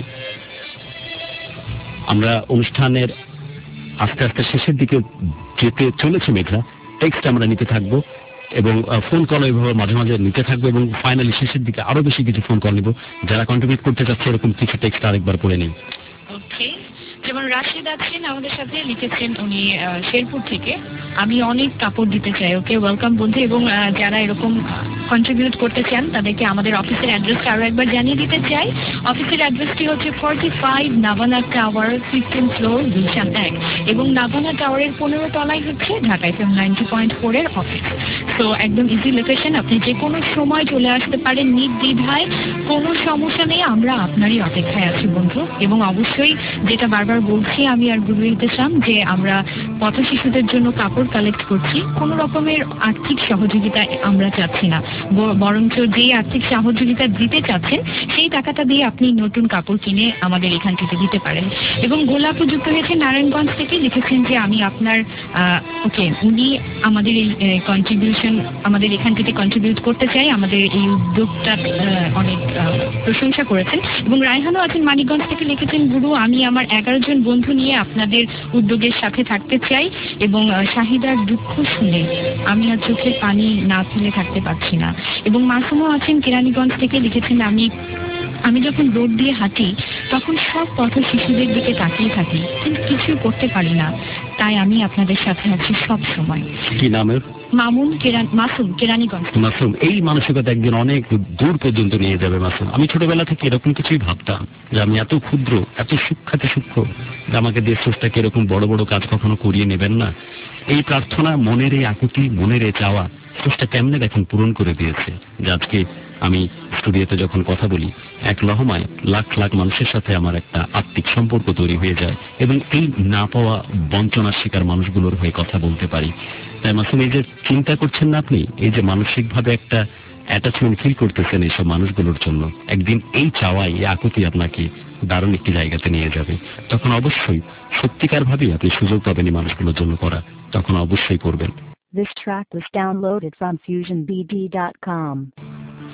আমরা অনুষ্ঠানের আস্তে আস্তে শেষের দিকে যেতে চলেছি মেঘলা। টেক্সট আমরা নিতে থাকবো এবং ফোন কল এইভাবে মাঝে মাঝে নিতে থাকবো এবং ফাইনালি শেষের দিকে আরো বেশি কিছু ফোন কল নিব। যারা কন্ট্রিবিউট করতে চাচ্ছে এরকম কিছু টেক্সট আরেকবার পড়ে নিন। ওকে, যেমন রাশিদ আছেন আমাদের সাথে, লিখেছেন উনি শেরপুর থেকে, আমি অনেক কাপড় দিতে চাই। ওকে, ওয়েলকাম বন্ধু। এবং যারা এরকম কন্ট্রিবিউট করতে চান তাদেরকে আমাদের অফিসের অ্যাড্রেসটা আরো একবার জানিয়ে দিতে চাই। অফিসের অ্যাড্রেসটি হচ্ছে forty five Navana tower, fifteen floor, Gulshan এক। এবং নাভানা টাওয়ারের পনেরো তলায় হচ্ছে Dhaka FM ninety point four এর অফিস। তো একদম ইজি লোকেশন, আপনি যে কোনো সময় চলে আসতে পারেন নির্দ্বিধায়, কোনো সমস্যা নেই। আমরা আপনারই অপেক্ষায় আছি বন্ধু। এবং অবশ্যই যেটা বারবার বলছি আমি আর গুরু ইহতেশাম, যে আমরা পথ শিশুদের জন্য কাপড় কালেক্ট করছি, কোনো রকমের আর্থিক সহযোগিতা আমরা চাচ্ছি না, বরঞ্চ যে আর্থিক সহযোগিতা দিতে চাচ্ছেন সেই টাকাটা দিয়ে আপনি নতুন কাপড় কিনে আমাদের এখান থেকে দিতে পারেন। এবং গোলাপ যুক্ত হয়েছে নারায়ণগঞ্জ থেকে, লিখেছেন যে আমি আপনার ওকে উনি আমাদের এই কন্ট্রিবিউশন আমাদের এখান থেকে কন্ট্রিবিউট করতে চাই, আমাদের এই উদ্যোগটা অনেক প্রশংসা করেছেন। এবং রায়হানও আছেন মানিকগঞ্জ থেকে, লিখেছেন গুরু আমি আমার এগারো জন বন্ধু নিয়ে আপনাদের উদ্যোগের সাথে থাকতে চাই এবং শাহিদার দুঃখ শুনে আমি আর চোখের পানি না ফেলে থাকতে পারছি না। এবং মাসুমও আছেন কেরানীগঞ্জ থেকে, লিখেছেন আমি আমি যখন রোড দিয়ে হাঁটি তখন সব পথ শিশুদের দিকে তাকিয়ে থাকি, কিন্তু কিছু করতে পারি না, তাই আমি আপনাদের সাথে আছি সব সময়। কি নামের? মামুন কেরান মাসুম কেরানীগঞ্জ। মাসুম, এই মানসিকতা একদিন অনেক দূর পর্যন্ত নিয়ে যাবে মাসুম। আমি ছোটবেলা থেকে এরকম কিছুই ভাবতাম যে আমি এত ক্ষুদ্র, এত সূক্ষ্মাতি সূক্ষ্ম, যে আমাকে দিয়ে স্রষ্টাকে এরকম বড় বড় কাজ কখনো করিয়ে নেবেন না। এই প্রার্থনা, মনের এই আকুতি, মনের এই চাওয়া স্রষ্টা কেমনে দেখুন পূরণ করে দিয়েছে। যে আজকে আমি স্টুডিওতে যখন কথা বলি এক লহমায় লাখ লাখ মানুষের সাথে আমার একটা আত্মিক সম্পর্ক তৈরি হয়ে যায় এবং এই না পাওয়া বঞ্চনার শিকার মানুষগুলোর হয়ে কথা বলতে পারি। তাই মাসুম, এই যে চিন্তা করছেন না আপনি, এই যে মানসিক ভাবে একটা অ্যাটাচমেন্ট ফিল করতেছেন এইসব মানুষগুলোর জন্য, একদিন এই চাওয়াই, এই আকুতি আপনাকে দারুণ একটি জায়গাতে নিয়ে যাবে। তখন অবশ্যই সত্যিকার ভাবেই আপনি সুযোগ পাবেন এই মানুষগুলোর জন্য করা, তখন অবশ্যই করবেন। This track was downloaded from fusion b d dot com.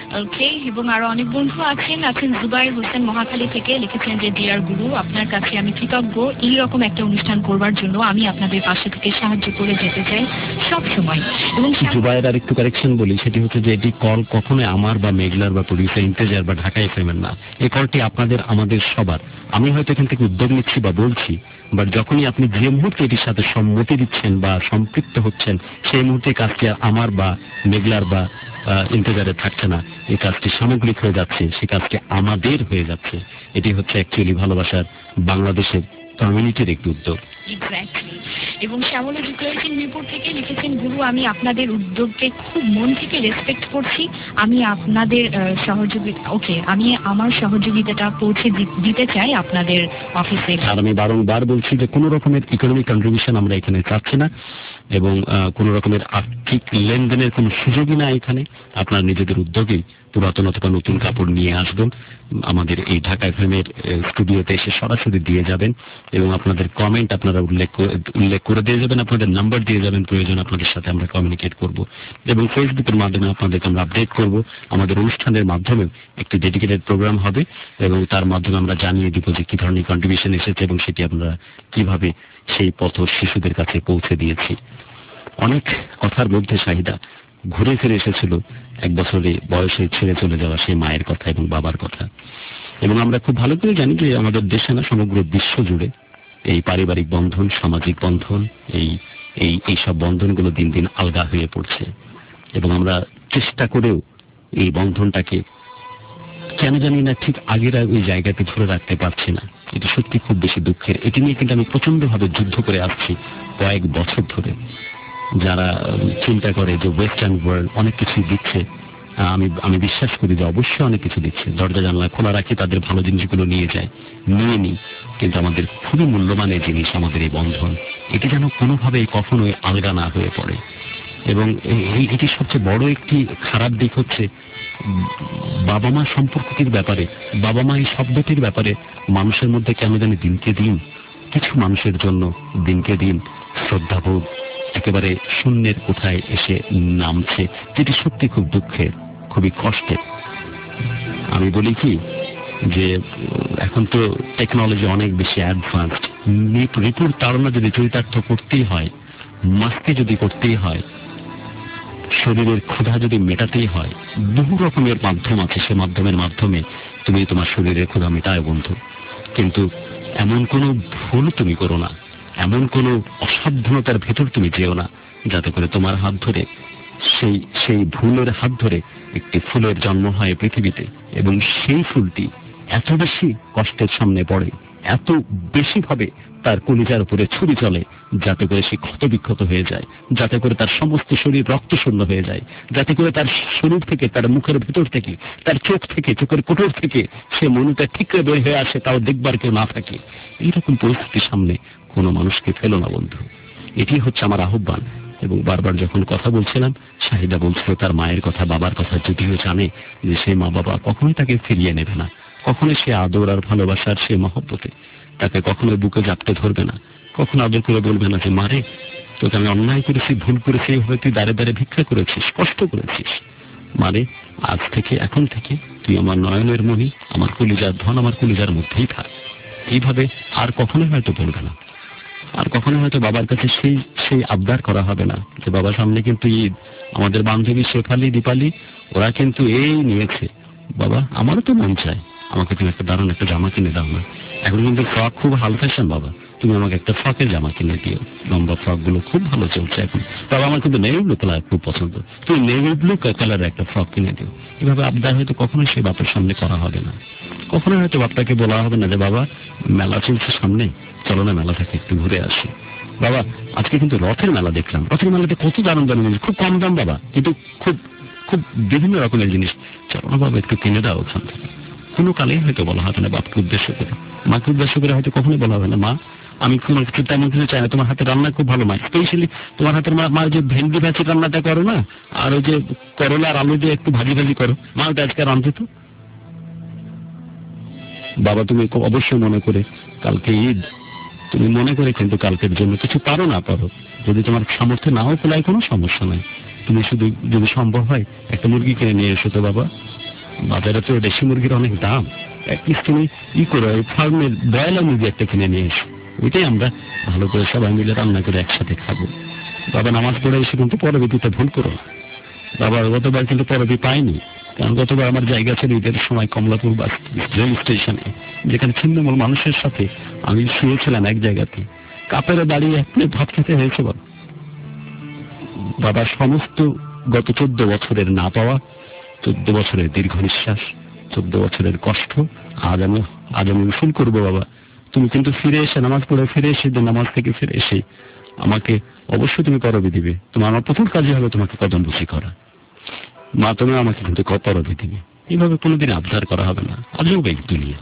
ওকে, এবং আরো অনেক বন্ধু আছেন আছেন জুবাইর হোসেন মহাখালী থেকে লিখেছেন যে ডিয়ার গুরু, আপনার কাছে আমি কৃতজ্ঞ এইরকম একটা অনুষ্ঠান করবার জন্য। আমি আপনাদের পাশে থেকে সাহায্য করে যেতে চাই সব সময়। এবং জুবাইর আর একটু কারেকশন বলি, সেটি হচ্ছে যে এটি কল কখনোই আমার বা মেঘলার বা প্রডিউসার ইন্তেজার বা ঢাকা এফএম-এর না। এই কলটি আপনাদের আমাদের সবার। আমি হয়তো এখান থেকে উদ্যোগ নিচ্ছি বা বলছি, বাট যখনই আপনি যে মুহূর্তে এটির সাথে সম্মতি দিচ্ছেন বা সম্পৃক্ত হচ্ছেন, সেই মুহূর্তে কাজটি আমার বা মেঘলার বা ইন্তেজারে থাকছে না, এই কাজটি সামগ্রিক হয়ে যাচ্ছে, সে কাজটি আমাদের হয়ে যাচ্ছে। এটি হচ্ছে অ্যাকচুয়ালি ভালোবাসার বাংলাদেশের কমিউনিটির একটি উদ্যোগ। এক্স্যাক্টলি। এবং শ্যামলা যুক্ত হয়েছেন মিরপুর থেকে লিখেছেন, গুরু আমি আপনাদের উদ্যোগকে খুব মন থেকে রেসপেক্ট করছি। আমি আপনাদের সহযোগিতা ওকে আমি আমার সহযোগিতাটা পৌঁছে দিতে চাই আপনাদের অফিসে। আর আমি বারংবার বলছি যে কোনো রকমের ইকোনমিক কন্ট্রিবিউশন আমরা এখানে চাচ্ছি না, এবং কোনো রকমের আর্থিক লেনদেনের কোনো সুযোগই না এখানে। আপনার নিজেদের উদ্যোগেই পুরাতন অথবা নতুন কাপড় নিয়ে আসবেন, আমাদের এই ঢাকা এফএম-এর স্টুডিওতে এসে সরাসরি দিয়ে যাবেন, এবং আপনাদের কমেন্ট আপনারা উল্লেখ উল্লেখ করে দিয়ে যাবেন, আপনাদের নাম্বার দিয়ে যাবেন, প্রয়োজন আপনাদের সাথে আমরা কমিউনিকেট করব, এবং ফেসবুকের মাধ্যমে আপনাদেরকে আমরা আপডেট করব। আমাদের অনুষ্ঠানের মাধ্যমে একটি ডেডিকেটেড প্রোগ্রাম হবে, এবং তার মাধ্যমে আমরা জানিয়ে দিব যে কি ধরনের কন্ট্রিবিউশন এসেছে এবং সেটি আমরা কিভাবে সেই পথ শিশুদের কাছে পৌঁছে দিয়েছি। অনেক কথার মধ্যে শাহিদা ঘুরে ফিরে এসেছিল এক বছরে বয়সে ছেড়ে চলে যাওয়া সেই মায়ের কথা এবং বাবার কথা। এবং আমরা খুব ভালো করে জানি যে আমাদের দেশে না, সমগ্র বিশ্ব জুড়ে এই পারিবারিক বন্ধন, সামাজিক বন্ধন, এই এই এইসব বন্ধনগুলো দিন দিন আলগা হয়ে পড়ছে, এবং আমরা চেষ্টা করেও এই বন্ধনটাকে কেন জানি না ঠিক আগের ওই জায়গাতে ধরে রাখতে পারছি না। এটা সত্যি খুব বেশি দুঃখের। এটি নিয়ে কিন্তু আমি প্রচন্ড ভাবে যুদ্ধ করে আসছি কয়েক বছর ধরে। যারা চিন্তা করে যে ওয়েস্টার্ন ওয়ার্ল্ড অনেক কিছুই দিচ্ছে, আমি আমি বিশ্বাস করি যে অবশ্যই অনেক কিছু দিচ্ছে, দরজা জানলা খোলা রাখি, তাদের ভালো জিনিসগুলো নিয়ে যায়, নিয়ে নিই, কিন্তু আমাদের খুবই মূল্যবান এই জিনিস আমাদের এই বন্ধন, এটি যেন কোনোভাবে কখনোই আলগা না হয়ে পড়ে। এবং এটি সবচেয়ে বড় একটি খারাপ দিক হচ্ছে বাবা মা সম্পর্কটির ব্যাপারে, বাবা মা এই শব্দটির ব্যাপারে মানুষের মধ্যে কেন জানি দিনকে দিন, কিছু মানুষের জন্য দিনকে দিন শ্রদ্ধাবোধ একেবারে শূন্যের কোঠায় এসে নামছে, যেটি সত্যি খুব দুঃখের, খুবই কষ্টের। আমি বলি কি যে এখন তো টেকনোলজি অনেক বেশি অ্যাডভান্সড, রিপুর তাড়না যদি চরিতার্থ করতেই হয়, মাস্কে যদি করতেই হয়, শরীরের ক্ষুধা যদি মেটাতেই হয়, বহু রকমের মাধ্যম আছে, সে মাধ্যমের মাধ্যমে তুমি তোমার শরীরের ক্ষুধা মেটায় বন্ধু। কিন্তু এমন কোনো ভুল তুমি করো না, এমন কোনো অসাবধানতার ভেতর তুমি যেও না, যাতে করে তোমার হাত ধরে সেই সেই ভুলের হাত ধরে একটি ফুলের জন্ম হয় পৃথিবীতে, এবং সেই ফুলটি এত বেশি কষ্টের সামনে পড়ে, এত বেশি ভাবে তার কলিজার উপরে ছুরি চলে, যাতে করে সে ক্ষতবিক্ষত হয়ে যায়, যাতে করে তার সমস্ত শরীর রক্তশূন্য হয়ে যায়, যাতে করে তার শরীর থেকে, তার মুখের ভেতর থেকে, তার চোখ থেকে, চোখের কোটর থেকে সে মনুটা ঠিকরে বের হয়ে আসে, তাও দেখবার কেউ না থাকে। এইরকম পরিস্থিতির সামনে কোনো মানুষকে ফেলো না বন্ধু, এটি হচ্ছে আমার আহ্বান। এবং বারবার যখন কথা বলছিলাম, শাহিদা বলছিল তার মায়ের কথা, বাবার কথা, যদিও জানে যে সেই মা বাবা কখনোই তাকে ফিরিয়ে নেবে না, কখনোই সে আদর আর ভালোবাসার সে মহব্বতে তাকে কখনোই বুকে জাপটে ধরবে না, কখনো আদর করে বলবে না যে মারে তোকে আমি অন্যায় করেছি, ভুল করেছি, এইভাবে তুই দাঁড়ে দাঁড়ে ভিক্ষা করেছিস, কষ্ট করেছিস, মারে আজ থেকে, এখন থেকে তুই আমার নয়নের মণি, আমার কলিজার ধন, আমার কলিজার মধ্যেই থাক। এইভাবে আর কখনোই হয়তো বলবে না, আর কখনো হয়তো বাবার কাছে সেই সেই আবদার করা হবে না যে বাবা সামনে কিন্তু ঈদ, আমাদের বান্ধবী শেফালি, দীপালি ওরা কিন্তু এই নিয়েছে, বাবা আমারও তো মন চায়, আমাকে তুমি একটা দারুণ একটা জামা কিনে দাও না, এখন কিন্তু ফ্রক খুব হাল ফ্যাশন, বাবা তুমি আমাকে একটা ফ্রকের জামা কিনে দিও, লম্বা ফ্রক গুলো খুব ভালো চলছে এখন, বাবা আমার কিন্তু নেভি ব্লু কালার খুব পছন্দ, তুমি নেভি ব্লু কালারের একটা ফ্রক কিনে দিও। এভাবে আবদার হয়তো কখনোই সেই বাপের সামনে করা হবে না, কখনো হয়তো বাপটাকে বলা হবে না যে বাবা মেলা চলছে সামনে, চলো না মেলা থেকে একটু ঘুরে আসি, বাবা আজকে কিন্তু রথের মেলা দেখলাম, রথের মেলাতে কত দারুণ দারুণ জিনিস, খুব কম দাম বাবা, কিন্তু খুব খুব বিভিন্ন রকমের জিনিস, চলো না বাবা একটু কিনে দাও ওখান থেকে। কোনো কালেই হয়তো বলা হবে না বাপকে উদ্দেশ্য করে, মাকে উদ্দেশ্য করে হয়তো কখনোই বলা হবে না মা আমি তোমার কিছু তেমন কিছু চাই না, তোমার হাতে রান্না খুব ভালো, মা স্পেশালি তোমার হাতের মা যে ভেন্ডি ভাজি রান্নাটা করো না, আর ওই যে করলা আর আলু দিয়ে একটু ভাজি ভাজি করো, মা ওটা আজকে রাঁধতে তো। বাবা তুমি অবশ্যই মনে করে, কালকে ঈদ, তুমি মনে করে কিন্তু কালকের জন্য কিছু পারো না পারো, যদি তোমার সামর্থ্য নাও পেলায় কোনো সমস্যা নাই, তুমি শুধু যদি সম্ভব হয় একটা মুরগি কিনে নিয়ে এসো তো বাবা, বাজারে তো দেশি মুরগির অনেক দাম, অ্যাটলিস্ট তুমি ই করো ফার্মের ব্রয়লার মুরগি একটা কিনে নিয়ে এসো, ওইটাই আমরা ভালো করে সবাই মিলে রান্না করে একসাথে খাবো। বাবা নামাজ পড়ে এসে কিন্তু পরবর্তীতে ভুল করো। বাবার গতবার কিন্তু পরবর্তী পাইনি, কারণ গতবার আমার জায়গা ছিল ঈদের সময় কমলাপুর বাস রেল স্টেশনে, যেখানে ছিন্নমূল মানুষের সাথে আমি শুয়েছিলাম এক জায়গাতে, কাপড়ে দাঁড়িয়ে এক প্লেট ভাত খেতে হয়েছে। বল বাবার সমস্ত গত চোদ্দ বছরের না পাওয়া, চোদ্দ বছরের দীর্ঘ নিঃশ্বাস, চোদ্দ বছরের কষ্ট আজ আমি আজ আমি উসুল করবো। বাবা তুমি কিন্তু ফিরে এসে নামাজ পড়ে ফিরে এসে নামাজ থেকে ফিরে এসে আমাকে অবশ্যই তুমি পরবি দিবে। তোমার আমার প্রথম কাজই হবে তোমাকে কদম বুঝি করা। মা তুমি আমাকে কিন্তু পরবি দিবে। এইভাবে কোনোদিন আবদার করা হবে না। আজও এই দুনিয়া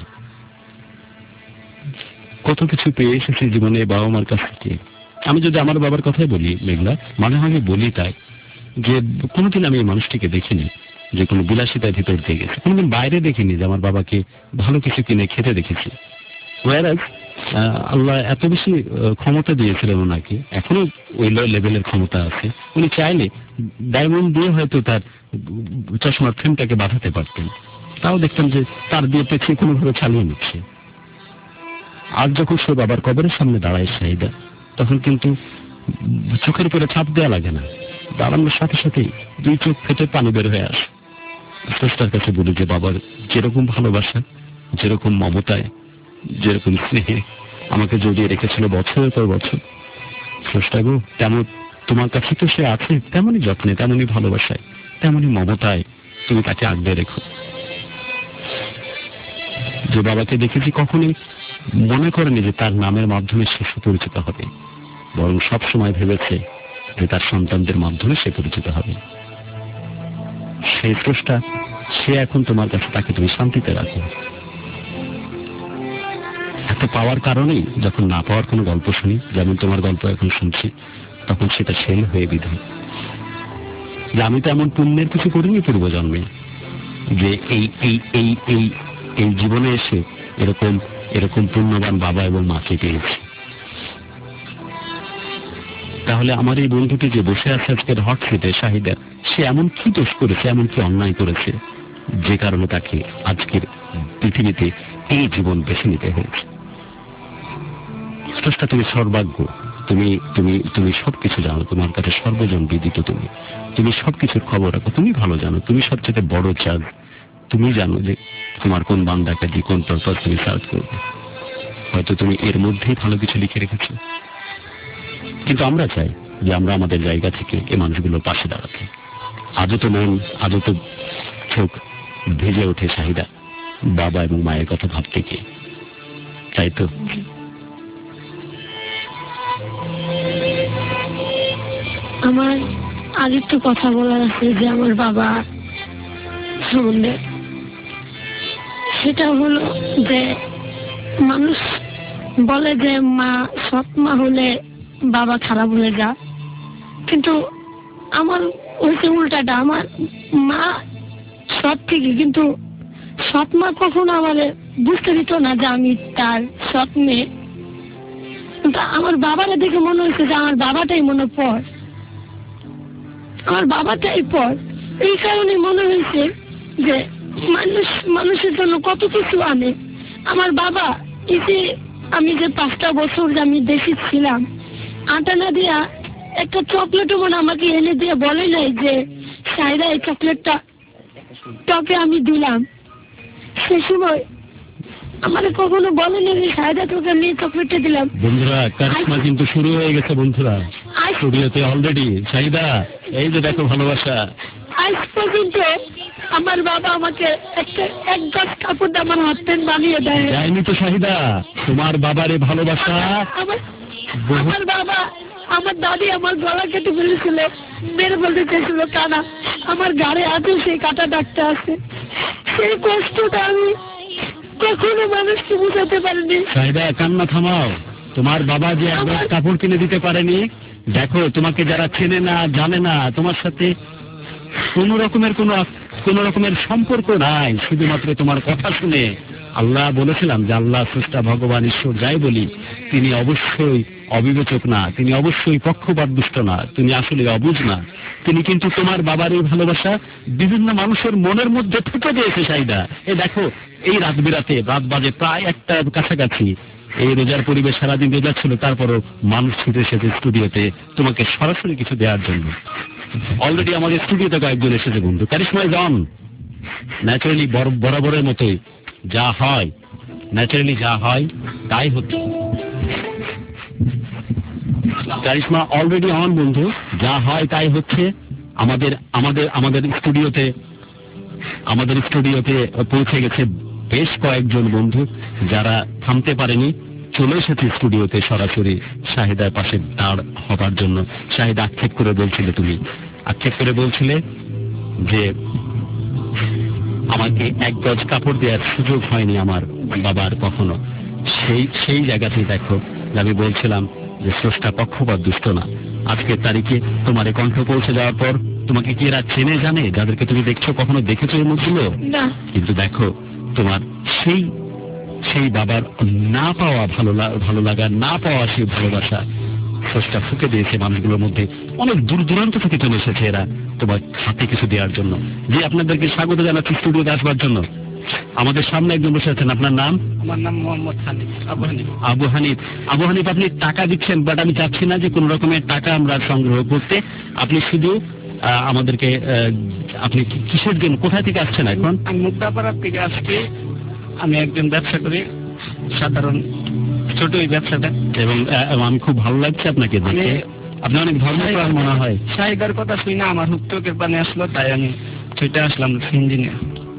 কত কিছু পেয়ে এসেছি জীবনে বাবা মার কাছ থেকে। আমি যদি আমার বাবার কথাই বলি মেঘলা, মানে আমি বলি তাই যে কোনোদিন আমি এই মানুষটিকে দেখিনি যে কোনো বিলাসিতার ভিতর দিয়ে গেছে, কোনোদিন বাইরে দেখিনি যে আমার বাবাকে ভালো কিছু কিনে খেতে দেখেছি। ওয়ারাজ আল্লাহ এত বেশি ক্ষমতা দিয়েছিলেন ওনাকে, এখনো ওই লেভেলের ক্ষমতা আছে। উনি চাইলে ডায়মন্ড দিয়ে হয়তো তার চশমার ফ্রেমটাকে বাঁধাতে পারতেন, তাও দেখতাম যে তার দিয়ে পেছিয়ে কোনোভাবে চালিয়ে নিচ্ছে। আজ যখন সে বাবার কবরের সামনে দাঁড়ায় শাহিদা, তখন কিন্তু চোখের উপরে ছাপ দেওয়া লাগে না, দাঁড়ানোর সাথে সাথেই দুই চোখ ফেটে পানি বের হয়ে আসে। স্রষ্টার কাছে বলি যে বাবার যেরকম ভালোবাসা, যেরকম মমতায়, যেরকম স্নেহে আমাকে জড়িয়ে রেখেছিল বছরের পর বছর, স্রষ্টা গো তেমন তোমার কাছে তো সে আছে, তেমনই যত্নে, তেমনই ভালোবাসায়, তেমনই মমতায় তুমি তাকে আগলে রেখো। যে বাবাকে দেখেছি কখনই মনে করেনি যে তার নামের মাধ্যমে সে সুপরিচিত হবে, বরং সব সময় ভেবেছে যে তার সন্তানদের মাধ্যমে সে পরিচিত হবে। সেই স্রষ্টা সে এখন তোমার কাছে, তাকে তুমি শান্তিতে রাখো। এত পাওয়ার কারণেই যখন না পাওয়ার কোনো গল্প শুনি, যেমন তোমার গল্প এখন শুনছি, তখন সেটা সেই হয়ে বিধয় যে আমি তো এমন পুণ্যের কিছু করিনি পূর্বজন্মে যে এই এই এই এই এই জীবনে এসে এরকম এরকম পুণ্যবান বাবা এবং মাকে পেয়েছি। তাহলে আমার এই বন্ধুটি যে বসে আছে আজকের হট সিটে শাহিদা, সে এমন কি দোষ করেছে, এমন কি অন্যায় করেছে যে কারণে তাকে আজকের পৃথিবীতে এই জীবন বেছে নিতে হয়েছে। স্রষ্টা তুমি সর্বাজ্ঞ, তুমি তুমি তুমি সবকিছু জানো, তোমার কাছে সর্বজন বিদিত, তুমি তুমি সবকিছুর খবর রাখো, তুমি ভালো জানো, তুমি সবচেয়ে বড় চাঁদ, তুমি জানো যে তোমার কোন বান্দাকে দিয়ে কোন পারপাস তুমি সার্চ করবে। হয়তো তুমি এর মধ্যেই ভালো কিছু লিখে রেখেছো, কিন্তু আমরা চাই যে আমরা আমাদের জায়গা থেকে এই মানুষগুলোর পাশে দাঁড়াতে। আজও তো মন, আজও তো চোখ ভেজে ওঠে শাহিদা বাবা এবং মায়ের কথা ভাবতে গিয়ে, তাই তো? আমার আরেকটু কথা বলার আছে যে আমার বাবা সম্বন্ধে, সেটা হলো যে মানুষ বলে যে মা, সৎ মা হলে বাবা খারাপ হয়ে যা, কিন্তু আমার হচ্ছে উল্টাটা। আমার মা সৎ ঠিকই, কিন্তু সৎ মা কখনো আমার বুঝতে দিত না যে আমি তার সৎ মেয়ে। কিন্তু আমার বাবারা দেখে মনে হচ্ছে যে আমার বাবাটাই মনে পড়, আমার বাবাটাই পর। এই কারণে মনে হয়েছে যে মানুষ মানুষের জন্য কত কিছু আনে। আমার বাবা এই যে আমি যে পাঁচটা বছর যে আমি দেশে ছিলাম, আটা না দিয়া একটা চকলেটও মনে আমাকে এনে দিয়ে বলে নাই যে সাইরা এই চকলেটটা তোকে আমি দিলাম। সে সময় আমার কখনো বলেনি যে সাইরা তোকে আমি চকলেটটা দিলাম। বন্ধুরা কারিশমা কিন্তু শুরু হয়ে গেছে বন্ধুরা, স্টুডিওতে অলরেডি। শাহিদা এই যে দেখো ভালোবাসা। আজ পর্যন্ত আমার বাবা আমাকে একটা এক গাছ কাপড় আমার হাত প্যান্ট বানিয়ে দেয় যায়নি তো শাহিদা, তোমার বাবার এই ভালোবাসা। আমার বাবা, আমার দাদি আমার গলা কেটে ফেলেছিল, মেরে বলতে চাইছিল কানা, আমার গাড়ি আছে সেই কাটা ডাকতে আছে। সেই কষ্টটা আমি কখনো মানুষকে বুঝাতে পারিনি। শাহিদা কান্না থামাও, তোমার বাবা যে এক গাছ কাপড় কিনে দিতে পারেনি, দেখো তোমাকে যারা চেনে না, জানে না, তোমার সাথে কোন রকমের কোন কোন রকমের সম্পর্ক নাই, শুধুমাত্র তোমার কথা শুনে। আল্লাহ বলেছিলাম যে আল্লাহ স্রষ্টা ভগবান ঈশ্বর যাই বলি তিনি অবশ্যই অবিবেচক না, তিনি অবশ্যই পক্ষপাত দুষ্ট না, তিনি আসলে অবুঝ না। তিনি কিন্তু তোমার বাবার এই ভালোবাসা বিভিন্ন মানুষের মনের মধ্যে ঠুকে দিয়েছে শাহিদা। এ দেখো, এই রাত বিরাতে, রাত বাজে প্রায় একটা কাছাকাছি, এই রোজার পরিবেশ সারাদিন রোজা ছিল, তারপরও মানুষ ছুটে এসেছে স্টুডিওতে তোমাকে সরাসরি কিছু দেওয়ার জন্য। অলরেডি আমাদের স্টুডিওতে কয়েকজন এসেছে বন্ধু। কারিশমা ইজ অন। ন্যাচারালি বরাবরের মতোই যা হয়, ন্যাচারালি যা হয় তাই হচ্ছে। কারিশমা অলরেডি অন বন্ধু, যা হয় তাই হচ্ছে। আমাদের আমাদের আমাদের স্টুডিওতে আমাদের স্টুডিওতে পৌঁছে গেছে বেশ কয়েকজন বন্ধু যারা থামতে পারেনি, চলে এসেছে স্টুডিওতে সরাসরি শাহিদার পাশে দাঁড় হবার জন্য। শাহিদা আক্ষেপ করে বলছিলে, তুমি আক্ষেপ করে বলছিলে যে আমাকে এক গজ কাপড় দেওয়ার সুযোগ হয়নি আমার বাবার কখনো। সেই সেই জায়গাতেই দেখো আমি বলছিলাম যে স্রষ্টা পক্ষপাত দুষ্ট না। আজকের তারিখে তোমার এই কণ্ঠ পৌঁছে যাওয়ার পর তোমাকে কি এরা চেনে জানে, যাদেরকে তুমি দেখছো, কখনো দেখেছো এই মুখগুলো? কিন্তু দেখো তোমার সেই সেই বাবার না পাওয়া ভালো ভালো লাগা, না পাওয়া সেই ভালোবাসা স্রষ্টা ফুঁকে দিয়েছে মানুষগুলোর মধ্যে। অনেক দূর দূরান্ত থেকে চলে এসেছে এরা তোমার হাতে কিছু দেওয়ার জন্য। যে আপনাদেরকে স্বাগত জানাচ্ছি স্টুডিওতে আসবার জন্য। আমাদের সামনে একজন বসে আছেন, আপনার নাম? আমার নাম মোহাম্মদ হানিফ। আবু হানিফ। আবু হানিফ। আবু হানিফ, আপনি টাকা দিচ্ছেন, বাট আমি চাচ্ছি না যে কোন রকমের টাকা আমরা সংগ্রহ করতে। আপনি শুধু আমাদেরকে, আপনি কিসের জন্য, কোথায় থেকে আসছেন এখন? আমি মুক্তাপাড়ার থেকে আসছি। আমি একজন ব্যবসা করি, সাধারণ ছোট এই ব্যবসাটা। এবং আমি খুব ভালো লাগছে আপনাকে দেখে। আপনি অনেক ধর্মপ্রাণ মনে হয়। শাহিদার কথা শুনে আমার হুক চোখের পানি আসলো, তাই আমি ছুটে আসলাম সিঞ্জিনে।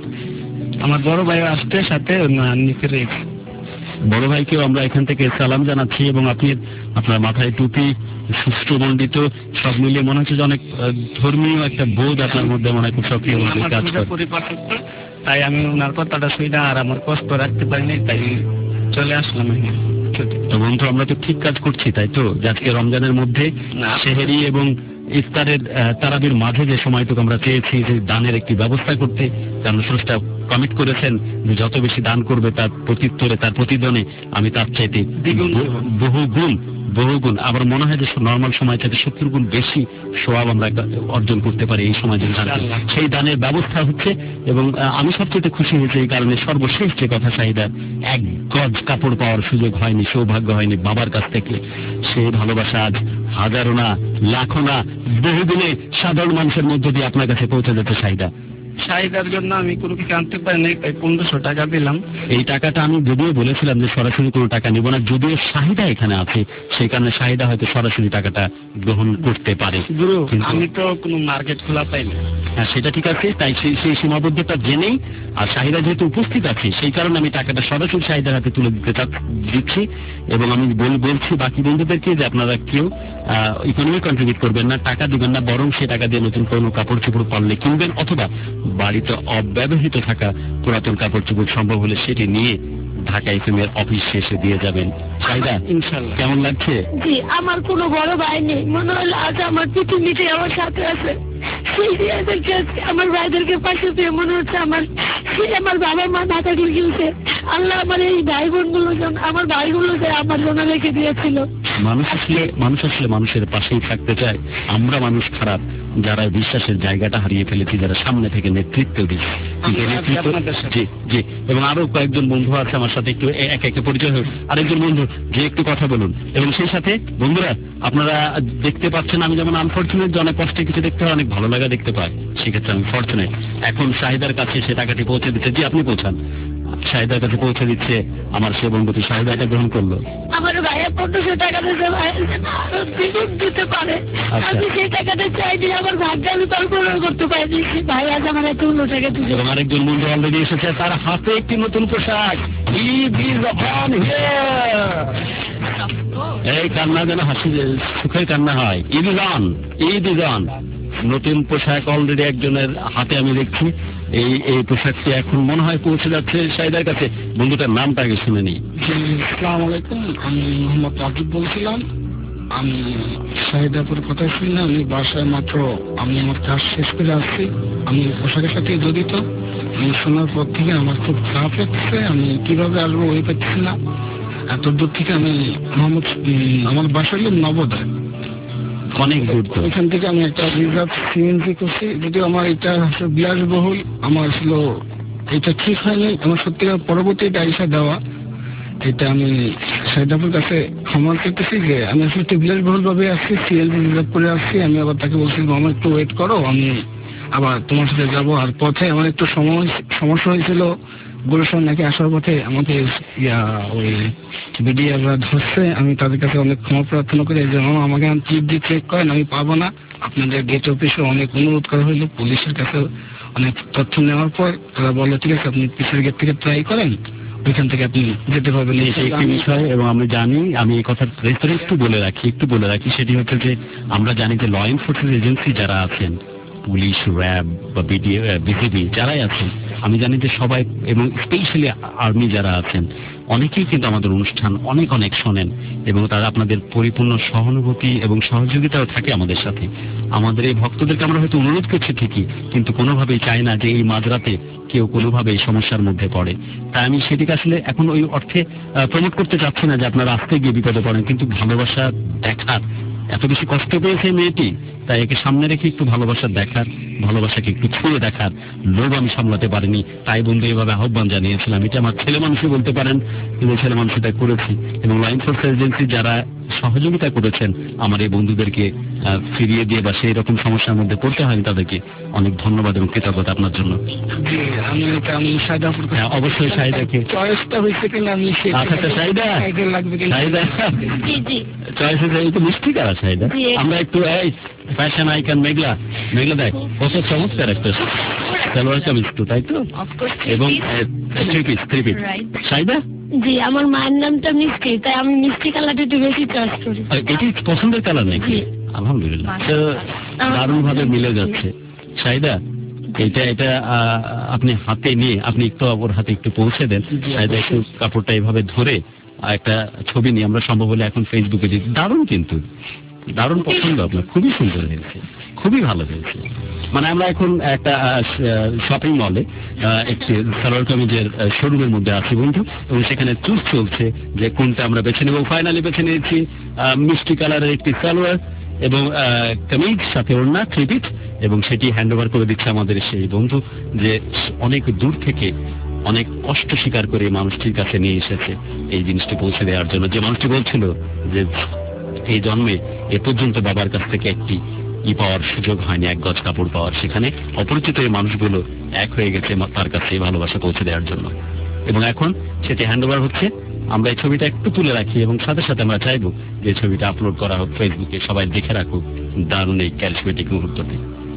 আমার বড় ভাই আসতে সাথে নিচে রয়েছে। বড় ভাইকেও আমরা এখান থেকে সালাম জানাচ্ছি। এবং আপনি, আপনার মাথায় টুপি, সুষ্ঠুমণ্ডিত, সব মিলিয়ে মনে হচ্ছে যে অনেক ধর্মীয় একটা বোধ আপনার মধ্যে মনে হয় খুব সক্রিয় কাজ করে। তাই আমি ওনার কথাটা শুনে আর আমার কষ্ট রাখতে পারিনি, তাই চলে আসলাম। তো বন্ধু, আমরা তো ঠিক কাজ করছি, তাই তো? আজকে রমজানের মধ্যে সেহেরি এবং ইফতারের তারাবির মাঝে যে সময়টুকু আমরা চেয়েছি যে দানের একটি ব্যবস্থা করতে, কারণ স্রষ্টা কমিট করেছেন যে যত বেশি দান করবে তার প্রত্যুত্তরে, তার প্রতিদানে আমি তার চাইতে বহু গুণ বহু গুণ, আবার মনে হয় যে নর্মাল সময় চাইতে সত্তর গুণ বেশি সোয়াব আমরা অর্জন করতে পারি এই সময় যদি দান। সেই দানের ব্যবস্থা হচ্ছে। এবং আমি সবচেয়ে খুশি হয়েছে এই কারণে, সর্বশেষ যে কথা শাহিদার, এক গজ কাপড় পাওয়ার সুযোগ হয়নি, সৌভাগ্য হয়নি বাবার কাছ থেকে। সেই ভালোবাসা আজ হাজারো না, লাখো না, বহুগুণে সাধারণ মানুষের মধ্য দিয়ে আপনার কাছে পৌঁছে যাচ্ছে শাহিদা। শাহিদার জন্য আমি কোনো কিছু আনতে পারিনি, তাই পনেরোশো টাকা দিলাম। এই টাকাটা আমি যদিও বলেছিলাম যে সরাসরি কোনো টাকা নিব না, যদিও শাহিদা এখানে আছে, সেই কারণে শাহিদা হয়তো সরাসরি টাকাটা গ্রহণ করতে পারে। আমি তো কোনো মার্কেট খোলা পাইনি। হ্যাঁ, সেটা ঠিক আছে, তাই সেই সেই সীমাবদ্ধতা জেনেই আর শাহিদা যেহেতু উপস্থিত আছে সেই কারণে আমি টাকাটা সরাসরি শাহিদার হাতে তুলে দিতে দিচ্ছি। এবং আমি বলছি বাকি বন্ধুদেরকে যে আপনারা কেউ ইকোনমি কন্ট্রিবিউট করবেন না, টাকা দিবেন না, বরং সে টাকা দিয়ে নতুন কোনো কাপড় চোপড় পারলে কিনবেন, অথবা বাড়িতে অব্যবহৃত থাকা পুরাতন কাপড় চোপড় সম্ভব হলে সেটি নিয়ে ঢাকা এফএমের অফিস শেষে দিয়ে যাবেন। শাহিদা, ইনশাআল্লাহ কেমন লাগছে? জি, আমার কোনো বড় ভাই নেই, মনে হলো আজ আমার পৃথিবীতে আমার সাথে আছে। সেই দিয়েদেরকে আমার ভাইদেরকে পাশে পেয়ে মনে হচ্ছে আমার আমার বাবা মা না থাকলে গিয়েছে। আল্লাহ আমার এই ভাই বোনগুলো, আমার ভাইগুলো যে আমার জন্য রেখে দিয়েছিল। মানুষ আসলে মানুষ আসলে মানুষের পাশেই থাকতে চায়। আমরা মানুষ খারাপ, যারা বিশ্বাসের জায়গাটা হারিয়ে ফেলেছি, যারা সামনে থেকে নেতৃত্ব দিচ্ছে। জি জি এবং আরো কয়েকজন বন্ধু আছে আমার সাথে, একটু এক একে পরিচয় হোক। আরেকজন বন্ধু যে একটু কথা বলুন। এবং সেই সাথে বন্ধুরা, আপনারা দেখতে পাচ্ছেন আমি যেমন আনফরচুনেট, যে অনেক কষ্টে কিছু দেখতে হয়, অনেক ভালো লাগা দেখতে পাই, সেক্ষেত্রে আমি ফরচুনেট। এখন শাহিদার কাছে সে টাকাটি পৌঁছে দিচ্ছে। জি, আপনি পৌঁছান। শাহিদার কাছে পৌঁছে দিচ্ছে আমার সে বন্ধুটি। শাহিদা এটা গ্রহণ করলো। আমার ভাইয়া পনেরোশো টাকা দিতে পারে, আমি সেই টাকাটা চাইনি, আমার ভাগ্য আমি কল্পনা করতে পারিনি। ভাই আজ আমার এত উল্টো টাকা দিচ্ছে। এবং আরেকজন বন্ধু অলরেডি এসেছে, তার হাতে একটি নতুন পোশাক। এই কান্না যেন হাসি, সুখের কান্না হয়। Eid is on, Eid is on. নতুন পোশাক অলরেডি একজনের হাতে আমি দেখছি। এই এই পোশাকটি এখন মনে হয় পৌঁছে যাচ্ছে শাহিদার কাছে। বন্ধুটার নামটা আগে শুনে নিই। আসসালামু আলাইকুম, আমি মোহাম্মদ রাজীব বলছিলাম। আমি শাহিদাপুর কথা শুনি, আমি বাসায় মাত্র আমি আমার কাজ শেষ করে আসছি। আমি পোশাকের সাথে জড়িত। আমি শোনার পর থেকে আমার খুব খারাপ লাগছে, আমি কিভাবে আসবো ওই পাচ্ছি না। এত দূর থেকে আমি মোহাম্মদ উম, আমার বাসা হলো নবোদয়, অনেক দূর তো। এখান থেকে আমি একটা রিজার্ভ সিএনজি করছি, যদিও আমার এটা আসলে বিলাসবহুল, আমার আসলে এটা ঠিক হয়নি, আমার সত্যিকার পরবর্তী এটা আইসা দেওয়া, এটা আমি শাহিদাপুর কাছে ক্ষমা করতেছি যে আমি আসলে একটু বিলাসবহুল ভাবে আসছি, সিএনজি রিজার্ভ করে আসছি। আমি আবার তাকে বলছি মামা একটু ওয়েট করো, আমি আবার তোমার সাথে যাবো। আর পথে আমার একটু সময় সমস্যা হয়েছিল, গুলশান নাকি আসার পথে আমাকে ইয়া ওই বিডিআররা ধরছে। আমি তাদের কাছে অনেক ক্ষমা প্রার্থনা করি যে মামা আমাকে টিপ দিয়ে চেক করেন, আমি পাবো না। আপনাদের গেট অফিসে অনেক অনুরোধ করা হইলো, পুলিশের কাছে অনেক তথ্য নেওয়ার পর তারা বললো ঠিক আছে আপনি পিছের গেট থেকে ট্রাই করেন, ওইখান থেকে আপনি যেতে পারবেন। এটা একটি বিষয় এবং আমি জানি, আমি এই কথা রেস্তোরে একটু বলে রাখি একটু বলে রাখি সেটি হচ্ছে যে আমরা জানি যে ল এনফোর্সমেন্ট এজেন্সি যারা আছেন, পুলিশ, র্যাব বা বিজিবি যারাই আছেন, আমি জানি যে সবাই এবং স্পেশালি আর্মি যারা আছেন অনেকেই কিন্তু আমাদের অনুষ্ঠান অনেক অনেক শোনেন এবং তারা আপনাদের পরিপূর্ণ সহানুভূতি এবং সহযোগিতাও থাকে আমাদের সাথে। আমাদের এই ভক্তদেরকে আমরা হয়তো অনুরোধ করছি ঠিকই, কিন্তু কোনোভাবেই চাই না যে এই মাঝরাতে কেউ কোনোভাবে এই সমস্যার মধ্যে পড়ে। তাই আমি সেটিকে আসলে এখন ওই অর্থে প্রমোট করতে চাচ্ছি না যে আপনারা আসতে গিয়ে বিপদে পড়েন, কিন্তু ভালোবাসা দেখার এত বেশি কষ্ট পেয়েছে মেয়েটি, তাই একে সামনে রেখে একটু ভালোবাসা দেখার, ভালোবাসাকে একটু ছুঁয়ে দেখার লোভ আমি সামলাতে পারিনি, তাই বন্ধু এভাবে আহ্বান জানিয়েছিলাম। এটা আমার ছেলে মানুষই বলতে পারেন, কিন্তু ছেলে মানুষ এটা করেছি। এবং ল এনফোর্সমেন্ট এজেন্সি যারা সহযোগিতা করেছেন আমার এই বন্ধুদেরকে ফিরিয়ে দিয়ে বা সেই রকম সমস্যার মধ্যে পড়তে হয়নি, তাদেরকে অনেক ধন্যবাদ এবং কৃতজ্ঞতা আপনার জন্য। হ্যাঁ, অবশ্যই শাহিদাকে চয়েসটা হয়েছে কিনা আমি আচ্ছা শাহিদা লাগবে শাহিদা চয়েস হয়েছে, এই তো মিষ্টি কারা শাহিদা। আমরা একটু এই ফ্যাশন আইকন মেঘলা মেঘলা দেখ কত চমৎকার একটা সালোয়ার কামিজ তো, তাই তো, এবং three piece three piece Shahida. জি, আমার মায়ের নামটা মিষ্টি, তাই আমি মিষ্টি কালারটা একটু বেশি চয়েস করি। এটি পছন্দের কালার নাকি? আলহামদুলিল্লাহ, দারুণ ভাবে মিলে যাচ্ছে। শাহিদা এটা এটা আপনি হাতে নিয়ে আপনি একটু ওর হাতে একটু পৌঁছে দেন। শাহিদা একটু কাপড়টা এভাবে ধরে একটা ছবি নিয়ে আমরা সম্ভব হলে এখন ফেসবুকে দিই। দারুণ, কিন্তু দারুণ পছন্দ আপনার, খুবই সুন্দর হয়েছে, খুবই ভালো হয়েছে। মানে আমরা এখন একটা শপিং মলে একটি সালোয়ার কামিজের শোরুমের মধ্যে আছি বন্ধু, এবং সেখানে চুজ চলছে যে কোনটা আমরা বেছে নেব। ফাইনালি বেছে নিয়েছি মিষ্টি কালারের একটি সালোয়ার এবং কামিজ, সাথে ওড়না থ্রি পিস, এবং সেটি হ্যান্ড ওভার করে দিচ্ছে আমাদের সেই বন্ধু যে অনেক দূর থেকে অনেক কষ্ট স্বীকার করে মানুষটির কাছে নিয়ে এসেছে এই জিনিসটি পৌঁছে দেওয়ার জন্য। যে মানুষটি বলছিল যে এই জন্মে এ পর্যন্ত বাবার কাছ থেকে একটি ই পাওয়ার সুযোগ হয়নি, এক গজ কাপড় পাওয়ার, সেখানে অপরিচিত এই মানুষগুলো এক হয়ে গেছে তার কাছে এই ভালোবাসা পৌঁছে দেওয়ার জন্য। এবং এখন সেটি হ্যান্ড ওভার হচ্ছে। আমরা এই ছবিটা একটু তুলে রাখি এবং সাথে সাথে আমরা চাইবো যে ছবিটা আপলোড করা হোক ফেসবুকে, সবাই দেখে রাখুক দারুণ এই ক্যারিসমেটিক মুহূর্তটি।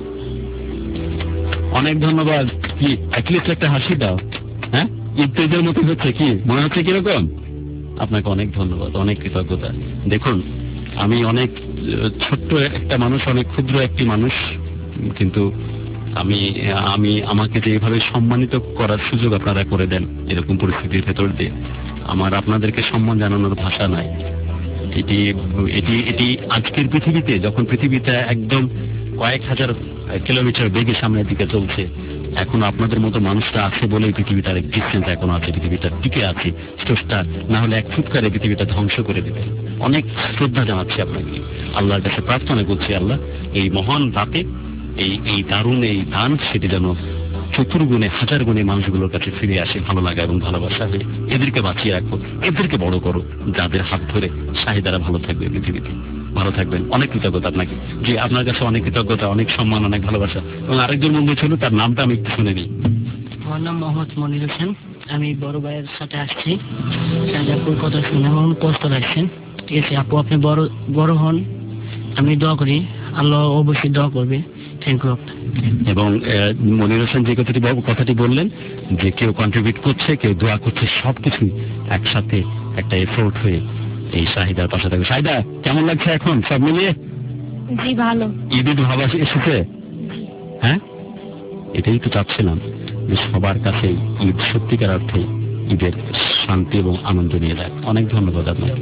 অনেক ধন্যবাদ। কি অ্যাটলিস্ট একটা হাসি দাও। হ্যাঁ, ইত্তেজের মতো হচ্ছে, কি মনে হচ্ছে কিরকম? আপনাকে অনেক ধন্যবাদ, অনেক কৃতজ্ঞতা। দেখুন, আমি অনেক ছোট্ট একটা মানুষ, অনেক ক্ষুদ্র একটি মানুষ, কিন্তু আমি আমি আমাকে যেভাবে সম্মানিত করার সুযোগ আপনারা করে দেন এরকম পরিস্থিতির ভেতর দিয়ে, আমার আপনাদেরকে সম্মান জানানোর ভাষা নাই। এটি এটি এটি আজকের পৃথিবীতে, যখন পৃথিবীটা একদম কয়েক হাজার কিলোমিটার বেগে সামনের দিকে চলছে, এখন আপনাদের মতো মানুষরা আছে বলেই পৃথিবীটার এক্সিস্টেন্স এখনো আছে, পৃথিবীটা টিকে আছে। স্রষ্টা না হলে এক ফুটকারে পৃথিবীটা ধ্বংস করে দেবে। অনেক শ্রদ্ধা জানাচ্ছি আপনাকে, আল্লাহর কাছে প্রার্থনা করছি আল্লাহ এই মহান রাতে এই এই দারুণ এই দান সেটি যেন চতুর্গুণে হাজার গুণে মানুষগুলোর কাছে ফিরে আসে ভালো লাগা এবং ভালোবাসা হয়ে। এদেরকে বাঁচিয়ে রাখো, এদেরকে বড় করো, যাদের হাত ধরে শাহিদারা ভালো থাকবে পৃথিবীতে। ভালো থাকবেন, অনেক কৃতজ্ঞতা আপনাকে। যে আপনার কাছে অনেক কৃতজ্ঞতা, অনেক সম্মান, অনেক ভালোবাসা। এবং আরেকজন বন্ধু ছিল, তার নামটা আমি একটু শুনে নিই। আমার নাম মোহাম্মদ মনির হোসেন, আমি বড় ভাইয়ের সাথে আসছি। শাহজাদপুর কথা শুনে আমার কষ্ট লাগছে। ঠিক আছে আপু, আপনি বড় বড় হন, আমি দোয়া করি, আল্লাহ অবশ্যই দোয়া করবে। Thank you. এবং মনির হোসেন যে কথাটি কথাটি বললেন যে কেউ কন্ট্রিবিউট করছে, কেউ দোয়া করছে, সবকিছুই একসাথে একটা এফোর্ট হয়ে এই শাহিদার পাশে থাকবে। শাহিদা, কেমন লাগছে এখন সব মিলিয়ে? জি ভালো। ঈদের ভাবা এসেছে? হ্যাঁ, এটাই তো চাচ্ছিলাম যে সবার কাছে ঈদ সত্যিকার অর্থে ঈদের শান্তি এবং আনন্দ নিয়ে যায়। অনেক ধন্যবাদ আপনাকে,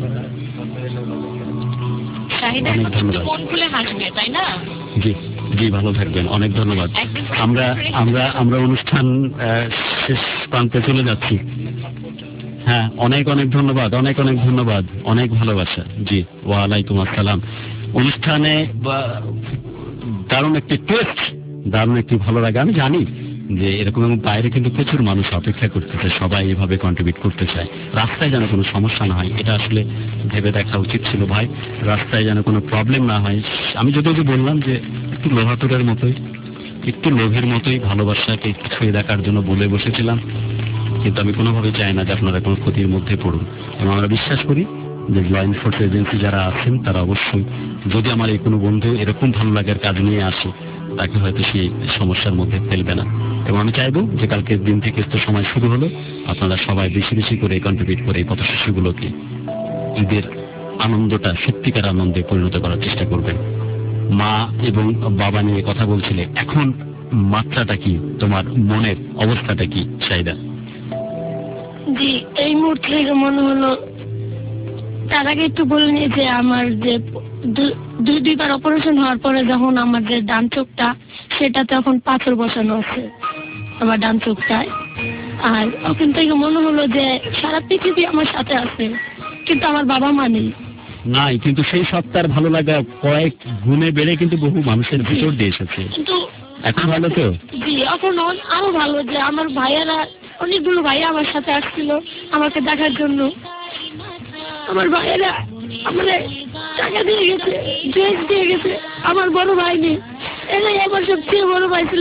অনেক ধন্যবাদ। মন খুলে হাসবে, তাই না? জি জি, ভালো থাকবেন, অনেক ধন্যবাদ। আমরা আমরা আমরা অনুষ্ঠান শেষ প্রান্তে চলে যাচ্ছি। হ্যাঁ, অনেক অনেক ধন্যবাদ, অনেক অনেক ধন্যবাদ, অনেক ভালোবাসা। জি, ওয়ালাইকুম আসসালাম। অনুষ্ঠানে দারুণ একটি টেস্ট, দারুণ একটি ভালো লাগে। আমি জানি যে এরকম বাইরে কিন্তু প্রচুর মানুষ অপেক্ষা করতেছে, সবাই এভাবে কন্ট্রিবিউট করতে চায়। রাস্তায় যেন কোনো সমস্যা না হয়, এটা আসলে ভেবে দেখা উচিত ছিল ভাই। রাস্তায় যেন কোনো প্রবলেম না হয়। আমি যদিও যে বললাম যে একটু লোহাতুরের মতোই, একটু লোভের মতোই ভালোবাসাকে একটু ছুঁয়ে দেখার জন্য বলে বসেছিলাম, কিন্তু আমি কোনোভাবে চাই না যে আপনারা কোনো ক্ষতির মধ্যে পড়ুন। এবং আমরা বিশ্বাস করি যে ল এনফোর্স এজেন্সি যারা আছেন তারা অবশ্যই, যদি আমার এই কোনো বন্ধু এরকম ভালো লাগার কাজ নিয়ে আসে, তাকে হয়তো সেই সমস্যার মধ্যে ফেলবে না। এবং আমি চাইবো যে কালকের দিন থেকে তো সময় শুরু হলো, আপনারা সবাই বেশি বেশি করে কন্ট্রিবিউট করে এই পথশিশুগুলোকে ঈদের আনন্দটা সত্যিকার আনন্দে পরিণত করার চেষ্টা করবেন। মা এবং বাবা নিয়ে কথা বলছিলে, এখন মাত্রাটা কি, তোমার মনের অবস্থাটা কি চাহিদা? জি, এই মুহূর্তে মনে হলো, তার আগে একটু বলে নিয়ে যে আমার যে দুই দুইবার অপারেশন হওয়ার পরে যখন আমার যে ডান চোখটা, সেটা তখন পাথর বসানো আছে আমার ডান চোখটায়। আর ওখান থেকে মনে হলো যে সারা পৃথিবী আমার সাথে আছে, কিন্তু আমার বাবা মা নেই। নাই, কিন্তু সেই সপ্তাহ ভালো লাগা কয়েক গুণে বেড়ে কিন্তু বহু মানুষের ভিতর দিয়ে এসেছে। কিন্তু এখন ভালো তো? জি, এখন আরো ভালো যে আমার ভাইয়েরা, অনেকগুলো ভাইয়া আমার সাথে আসছিল আমাকে দেখার জন্য। আমার ভাইয়েরা আমাদের টাকা দিয়ে গেছে, ড্রেস দিয়ে গেছে। আমার বড় ভাই নেই, এটাই আমার সবচেয়ে বড় ভাই ছিল।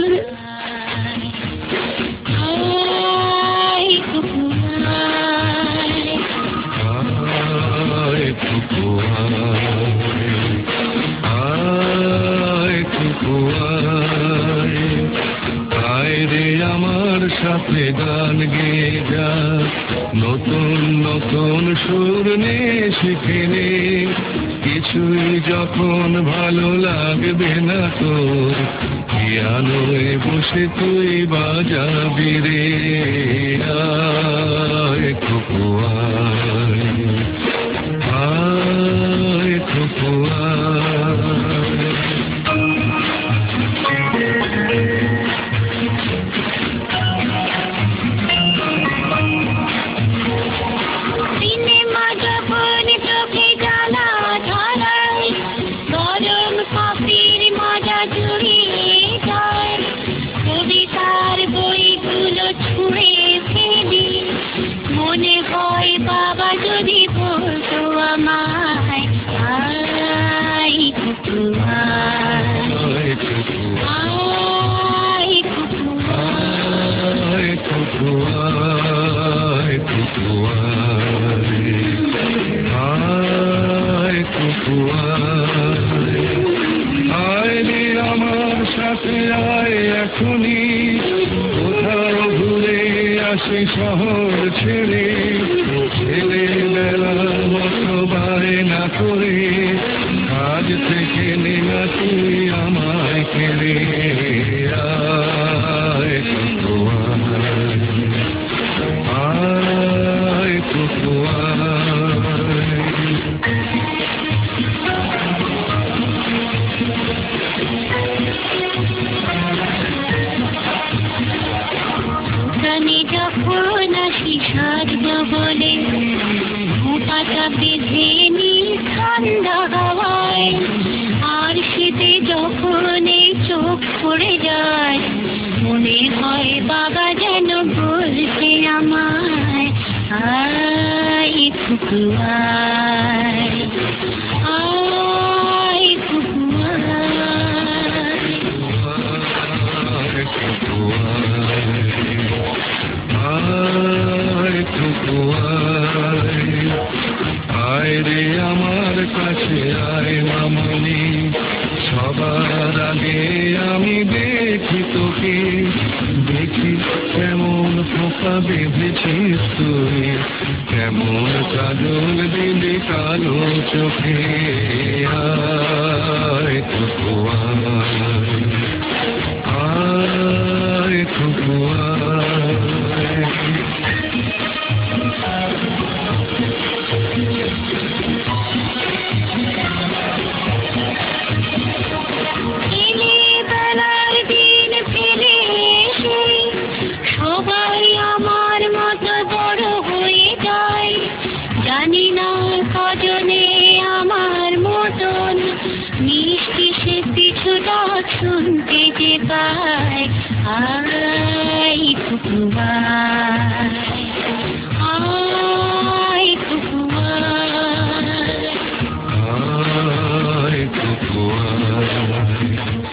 আমার সাথে গান গেয়ে যা, নতুন নতুন সুর নিয়ে শিখে নে, কিছুই যখন ভালো লাগবে না তোর, পিয়ানোয় বসে তুই বাজাবি রে। আয় খুকু আয়, আয় খুকু আয়। মনে হয় বাবা যদি বলতো আমায়, আয় খুকু আয়, আয় খুকু আয় খুকু আয়, খুকু আয়, আয় খুকু আয়। আয় রে আমার সাথে আয় এখনই, কোথাও ঘুরে আসি শহর ছেড়ে, ছেলেবেলার মতো বায়না করে, আজ থেকে নেনা তুই আমায় কেড়ে। আয় খুকু আয়, আয় খুকু আয়। গানে যখন আসি সাজব বলে, পাতা বেঁধে নি ঠান্ডা হাওয়ায়, আর শীতে যখন এই চোখ পড়ে যায়, মনে হয় বাবা যেন বলছে আমায়, আয় খুকু আয়, আয় খুকু আয়, আয় খুকু আয়, খুকু আয়। আয় রে আমার কাছে আয় মামনি, সবার আগে আমি দেখি তোকে, দেখি কেমন পোকা বেঁধেছিস তুই, কেমন কাজল দিলি কালো চোখে। আয় খুকু আয়, আয় খুকু আয়। বেলার দিন ফেলে এসে সবাই আমার মতো বড় হয়ে যায়। বাই আই টুকু বাই আই টুকু আয় টুকু আয়।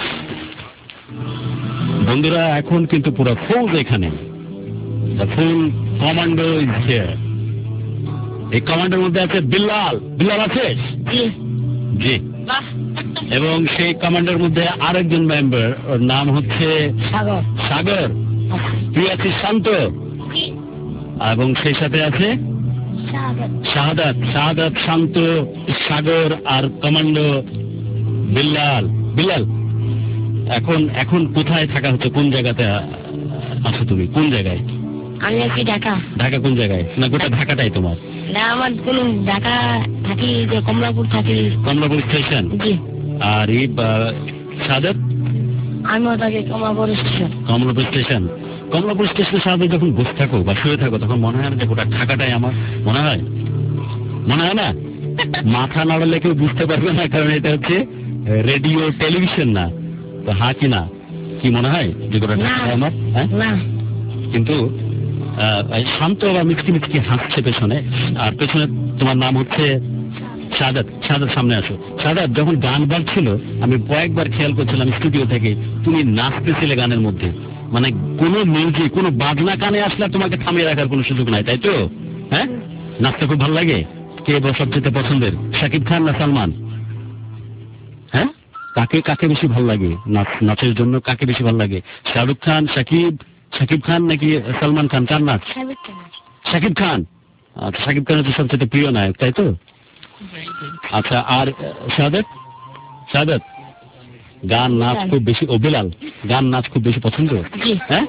বন্ধুরা এখন কিন্তু পুরো ফৌজ এখানে, ফুল কমান্ডো ইজ হিয়ার। এই কমান্ডোর মধ্যে আছে বিল্লাল। বিল্লাল আছে? জি। এবং সেই কমান্ডোর মধ্যে আরেকজন মেম্বার, ওর নাম হচ্ছে সাগর। সাগর। তুই আছিস শান্ত, এবং সেই সাথে আছে শাহাদাত। শাহাদাত, শান্ত, সাগর আর কমান্ডো বিল্লাল। বিল্লাল, এখন এখন কোথায় থাকা হচ্ছে? কোন জায়গাতে আছো তুমি? কোন জায়গায়? আমি আছি ঢাকা। ঢাকা কোন জায়গায়? না গোটা ঢাকাটাই তোমার? না, আমার কোন ঢাকা থাকি, যে কমলাপুর থাকি। কমলাপুর স্টেশন? জি। আর এই শাহাদাত? আমিও থাকি কমলাপুর স্টেশন। কমলাপুর স্টেশন। কমলাপুর স্টেশনে সাথে যখন বসে থাকো বা শুয়ে থাকো, তখন মনে হয় না যে গোটা ঢাকাটাই আমার? মনে হয়? মনে হয় না? মাথা নাড়ালে কেউ বুঝতে পারবে না, কারণ এটা হচ্ছে রেডিও টেলিভিশন না। তো হ্যাঁ কি না, কি মনে হয় যে গোটা ঢাকাটাই আমার? হ্যাঁ, কিন্তু শান্ত বা মিচকি মিচকি হাসছে পেছনে। আর পেছনে তোমার নাম হচ্ছে শাহাদাত। শাহাদাত, সামনে আসো। শাহাদাত, যখন গান বাজছিল আমি কয়েকবার খেয়াল করছিলাম স্টুডিও থেকে, তুমি নাচতেছিলে গানের মধ্যে। মানে কোনো মিউজিক, কোনো বাজনা কানে আসলে তোমাকে থামিয়ে রাখার কোনো সুযোগ নাই, তাই তো? হ্যাঁ, নাচতে খুব ভালো লাগে। কে সবচেয়ে পছন্দের, শাকিব খান না সালমান? হ্যাঁ, কাকে কাকে বেশি ভালো লাগে নাচ? নাচের জন্য কাকে বেশি ভালো লাগে? শাহরুখ খান, শাকিব শাকিব খান নাকি সালমান খান? কার নাচ? শাকিব খান। আচ্ছা, শাকিব খান হচ্ছে সবচেয়ে প্রিয় নায়ক, তাই তো? আচ্ছা, আর শাহাদাত? শাহাদাত, গান নাচ খুব বেশি, ও বিলাল, গান নাচ খুব বেশি পছন্দ? হ্যাঁ।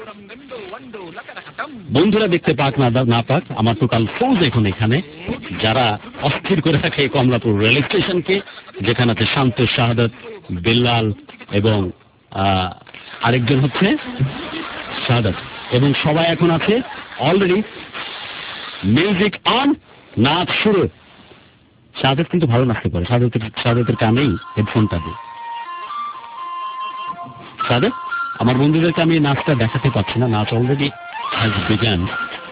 বন্ধুরা দেখতে পাক না না পাক, আমার টোটাল ফৌজ এখন এখানে, যারা অস্থির করে রাখে এই কমলাপুর রেল স্টেশনকে, যেখানে আছে শান্ত, শাহাদাত, বিল্লাল এবং আরেকজন হচ্ছে শাহাদাত। এবং সবাই এখন আছে অলরেডি। মিউজিক অন, নাচ শুরু। শাহাদাত কিন্তু ভালো নাচতে পারে। শাহাদাতের শাহাদাতের কানেই হেডফোনটা দিই। শাহাদাত, আমার বন্ধুদেরকে আমি নাচটা দেখাতে পারছি না, নাচ অলরেডি হ্যাজ বিগান,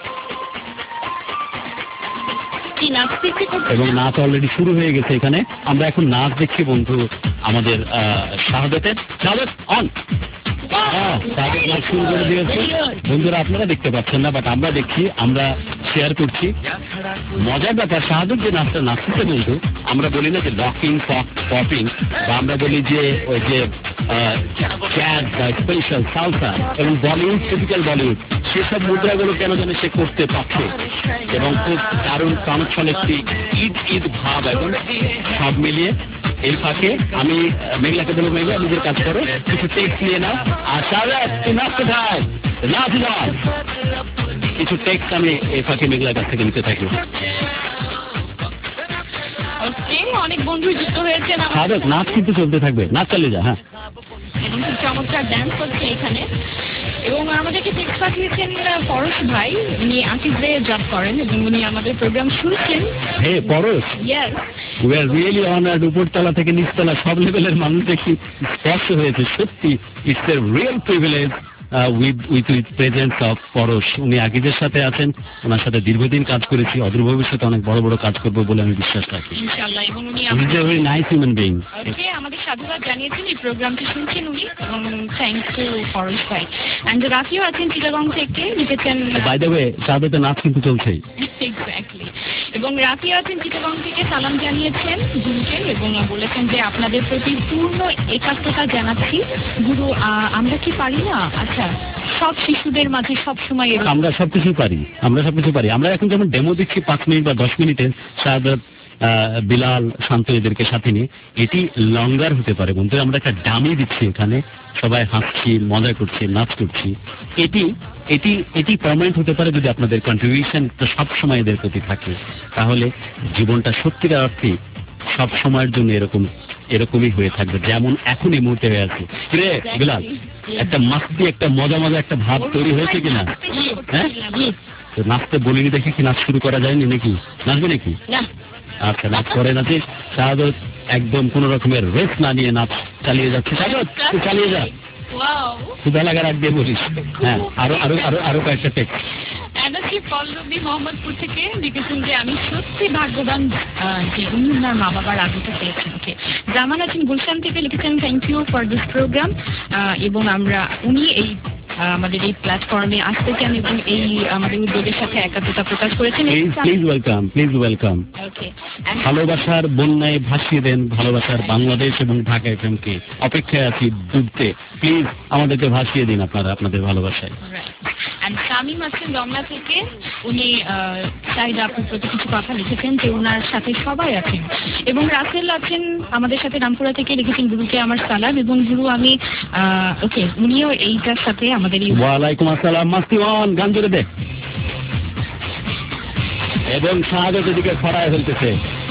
এবং নাচ অলরেডি শুরু হয়ে গেছে এখানে। আমরা এখন নাচ দেখছি বন্ধু আমাদের শাহাদাতের। শাহাদাত অন। শাহাদাত নাচ শুরু করে দিয়েছে। বন্ধুরা আপনারা দেখতে পাচ্ছেন না, বাট আমরা দেখছি, আমরা শেয়ার করছি। মজার ব্যাপার, শাহাদাত যে নাচটা নাচছে বন্ধু, আমরা বলি না যে রকিং, পপিং, বা আমরা বলি যে ওই যে জ্যাজ বা স্পেশাল সালসা এবং বলিউড, টিপিক্যাল বলিউড, সেসব মুদ্রাগুলো কেন জানে সে করতে পারছে, এবং খুব দারুণ প্রাণোচ্ছল একটি ঈদ ঈদ ভাব, এবং সব মিলিয়ে এই ফাঁকে আমি মেঘলাকে বলবো, মেঘলা নিজের কাজ করো, কিছু টেক্সট নিয়ে নাও। আর শাহাদাত তুই নাচতে থাক, নাচ নাচ। কিছু টেক্সট আমি এই ফাঁকে মেঘলার কাছ থেকে নিতে থাকি। অনেক বন্ধু যুক্ত হয়েছে। শাহাদাত, নাচ কিন্তু চলতে থাকবে, নাচ চালিয়ে যা। হ্যাঁ, এবং খুব চমৎকার ডান্স করছে এখানে। এবং আমাদেরকে টেক্সট পাঠিয়েছেন পরশ ভাই, উনি আকিজে জব করেন এবং উনি আমাদের প্রোগ্রাম শুনছেন। হে Porosh, yes, we are really honoured. উপরতলা থেকে নিচতলা সব লেভেলের মানুষ দেখি স্পর্শ হয়েছে। সত্যি it's a real privilege with with with presence of Porosh. উনি আকিজের সাথে আছেন, ওনার সাথে দীর্ঘদিন কাজ করেছি, অদূর ভবিষ্যতে অনেক বড় বড় কাজ করবো বলে আমি বিশ্বাস রাখি। ইনশাআল্লাহ। এবং উনি ভেরি নাইস হিউম্যান বিং। আমাদের সাধুবাদ জানিয়েছেন, এই প্রোগ্রামটি শুনছেন উনি, এবং থ্যাংক ইউ পরশ ভাই। অ্যান্ড রাফিও আছেন চিটাগং থেকে, লিখেছেন বাই দ্য ওয়ে শাহাদাতের নাচ কিন্তু চলছেই। এক্স্যাক্টলি। এবং রাফিও আছেন চিটাগং থেকে, সালাম জানিয়েছেন গুরুকে এবং বলেছেন যে আপনাদের প্রতি পূর্ণ একাত্মতা জানাচ্ছি গুরু, আমরা কি পারি না? আচ্ছা, সব শিশুদের মাঝে সব সময় আমরা সবকিছু পারি, আমরা সবকিছু পারি। আমরা এখন যেমন ডেমো দিচ্ছি পাঁচ মিনিট বা দশ মিনিটের, শাহাদাত, বিলাল, শান্ত এদেরকে সাথে নিয়ে, এটি লঙ্গার হতে পারে বন্ধু। আমরা একটা ডামি দিচ্ছি এখানে, সবাই হাসছি, মজা করছি, নাচ করছি। এটি এটি এটি পার্মানেন্ট হতে পারে যদি আপনাদের কন্ট্রিবিউশন সব সময় এদের প্রতি থাকে, তাহলে জীবনটা সত্যিকার অর্থে সব সময়ের জন্য এরকম এরকমই হয়ে থাকবে, যেমন এখন এই মুহূর্তে হয়ে আছে। রে বিলাল, একটা মাস্তি, একটা মজা মজা একটা ভাব তৈরি হয়েছে কিনা? হ্যাঁ, তো নাচতে বলিনি দেখে কি নাচ শুরু করা যায়নি নাকি? নাচবে নাকি? আচ্ছা, নাচ করে নাচে। শাহাদাত একদম কোন রকমের রেস্ট না নিয়ে নাচ চালিয়ে যাচ্ছে। শাহাদাত তুই চালিয়ে যা। ওয়াও ক্ষুধা লাগার আগ দিয়ে বলিস। হ্যাঁ, আরো আরো আরো আরো কয়েকটা টেক্সট। এনার্জি পল্লবী মোহাম্মদপুর থেকে লিখেছেন যে আমি সত্যি ভাগ্যবান আহ, যে উনি ওনার মা বাবার আগ্রহটা পেয়েছেন। ওকে, জামান আছেন গুলশান থেকে লিখেছেন thank you for this program, এবং আমরা উনি এই আহ, আমাদের এই প্ল্যাটফর্মে আসতে চান এবং এই আমাদের উদ্যোগের সাথে একাত্মতা প্রকাশ করেছেন। Please please welcome, please welcome. Okay, ভালোবাসার বন্যায় ভাসিয়ে দেন ভালোবাসার বাংলাদেশ এবং ঢাকা এফএমকে। অপেক্ষায় আছি ডুবতে, প্লিজ আমাদেরকে ভাসিয়ে দিন আপনারা আপনাদের ভালোবাসায়। অ্যান্ড শামীম আছেন রমনা থেকে, উনি চাহিদা আপনার প্রতি কিছু কথা লিখেছেন যে ওনার সাথে সবাই আছেন, এবং রাসেল আছেন আমাদের সাথে রামপুরা থেকে লিখেছেন গুরুকে আমার সালাম, এবং গুরু আমি ওকে উনিও এইটার সাথে আমাদের এই ওয়ালাইকুম আসসালাম। মাস্তিওয়ান গান জুড়ে দে। এবং শাহাদত দিকে ছড়ায় ফেলতেছে।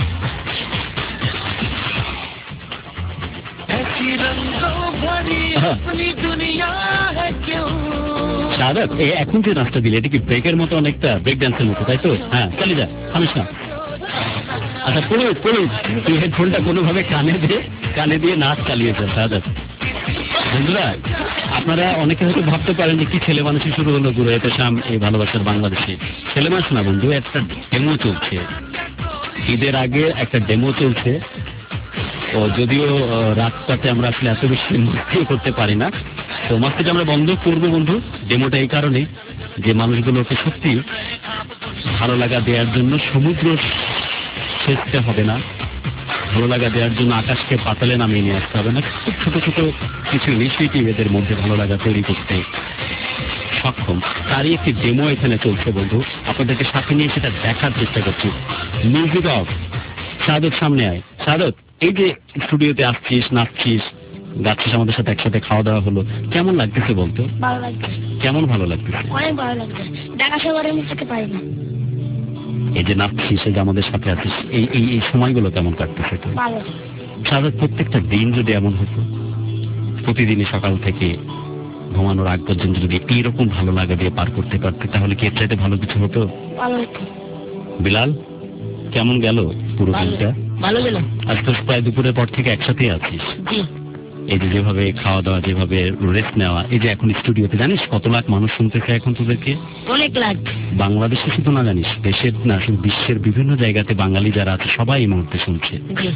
শাহাদত এই এখন যে নাচটা দিলে এটা কি ব্রেকের মতো, অনেকটা ব্রেক ড্যান্সের মতো, তাই তো? হ্যাঁ, চলে যা, থামিস না। আচ্ছা, পড়ে পড়ে তুই হেডফোনটা কোনোভাবে কানে দিয়ে কানে দিয়ে নাচ চালিয়েছে শাহাদত। বন্ধুরা, আপনারা অনেকে হয়তো ভাবতে পারেন যে কি ছেলে মানুষই শুরু হলো গুরু এত শাম এই ভালোবাসার বাংলাদেশে। ছেলে মানুষ না বন্ধু, একটা ডেমো চলছে, ঈদের আগে একটা ডেমো চলছে। তো যদিও রাতটাতে আমরা আসলে এত বেশি মস্তি করতে পারি না, তো মস্তিটা আমরা বন্ধ করবো বন্ধু। ডেমোটা এই কারণে যে মানুষগুলোকে সত্যি ভালো লাগা দেওয়ার জন্য সমুদ্র সেচতে হবে না, ভালো লাগা দেওয়ার জন্য আকাশকে পাতালে নামিয়ে নিয়ে আসতে হবে না, খুব ছোট ছোট কিছু ইনিশিয়েটিভ এদের মধ্যে ভালো লাগা তৈরি করতে সক্ষম, তারই একটি ডেমো এখানে চলছে বন্ধু। আপনাদেরকে সাথে নিয়ে সেটা দেখার চেষ্টা করছি। Music of. শাহাদত সামনে আয়। শাহাদত, এই যে স্টুডিওতে আসছিস, নাচছিস, গাচ্ছিস, আমাদের সাথে একসাথে খাওয়া দাওয়া হলো, কেমন লাগতেছে বলতো? ভালো লাগছে, কেমন ভালো লাগতেছে? অনেক ভালো লাগছে, ঢাকা শহরে আমি থাকতে পারি না। এই যে নাচছিস, এই যে আমাদের সাথে আছিস, এই এই এই সময়গুলো কেমন কাটতেছে তো? ভালো। শাহাদত, প্রত্যেকটা দিন যদি এমন হতো, প্রতিদিনই সকাল থেকে ঘুমানোর আগ পর্যন্ত যদি এইরকম ভালো লাগা দিয়ে পার করতে পারতে, তাহলে কি এর চাইতে ভালো কিছু হতো? ভালো হতো। বিলাল, কেমন গেল পুরো দিনটা? ভালো গেল। আজ তো প্রায় দুপুরের পর থেকে একসাথেই আছিস। জি। এই যে যেভাবে খাওয়া দাওয়া, যেভাবে রেস্ট নেওয়া, এই যে এখন স্টুডিওতে জানিস কত লাখ মানুষ শুনতেছে এখন তোদেরকে? অনেক লাখ। বাংলাদেশে শুধু না, জানিস দেশের না, শুধু বিশ্বের বিভিন্ন জায়গাতে বাঙালি যারা আছে সবাই এই মুহূর্তে শুনছে। জি।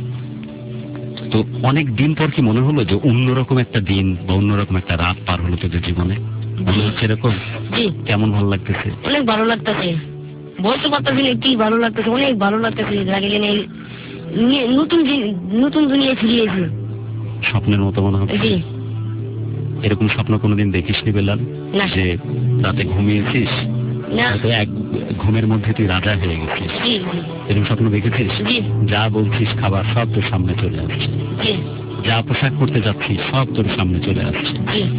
তো অনেক দিন পর কি মনে হলো যে অন্যরকম একটা দিন বা অন্যরকম একটা রাত পার হলো তোদের জীবনে? মনে হচ্ছে এরকম? জি। কেমন ভালো লাগতেছে? অনেক ভালো লাগতেছে, বলতে পারতেছি না কি ভালো লাগতেছে, অনেক ভালো লাগতেছে। লাগে যেন নতুন নতুন দুনিয়া ফিরিয়েছি। স্বপ্নের মতো মনে হচ্ছে? জি। এরকম স্বপ্ন কোনোদিন দেখিসনি বেলাল, যে রাতে ঘুমিয়েছিস, হয়তো এক ঘুমের মধ্যে তুই রাজা হয়ে গেছিস? এরকম স্বপ্ন দেখেছিস? যা বলছিস খাবার সব তোর সামনে চলে আসছে, যা পোশাক পরতে যাচ্ছিস সব তোর সামনে চলে আসছে।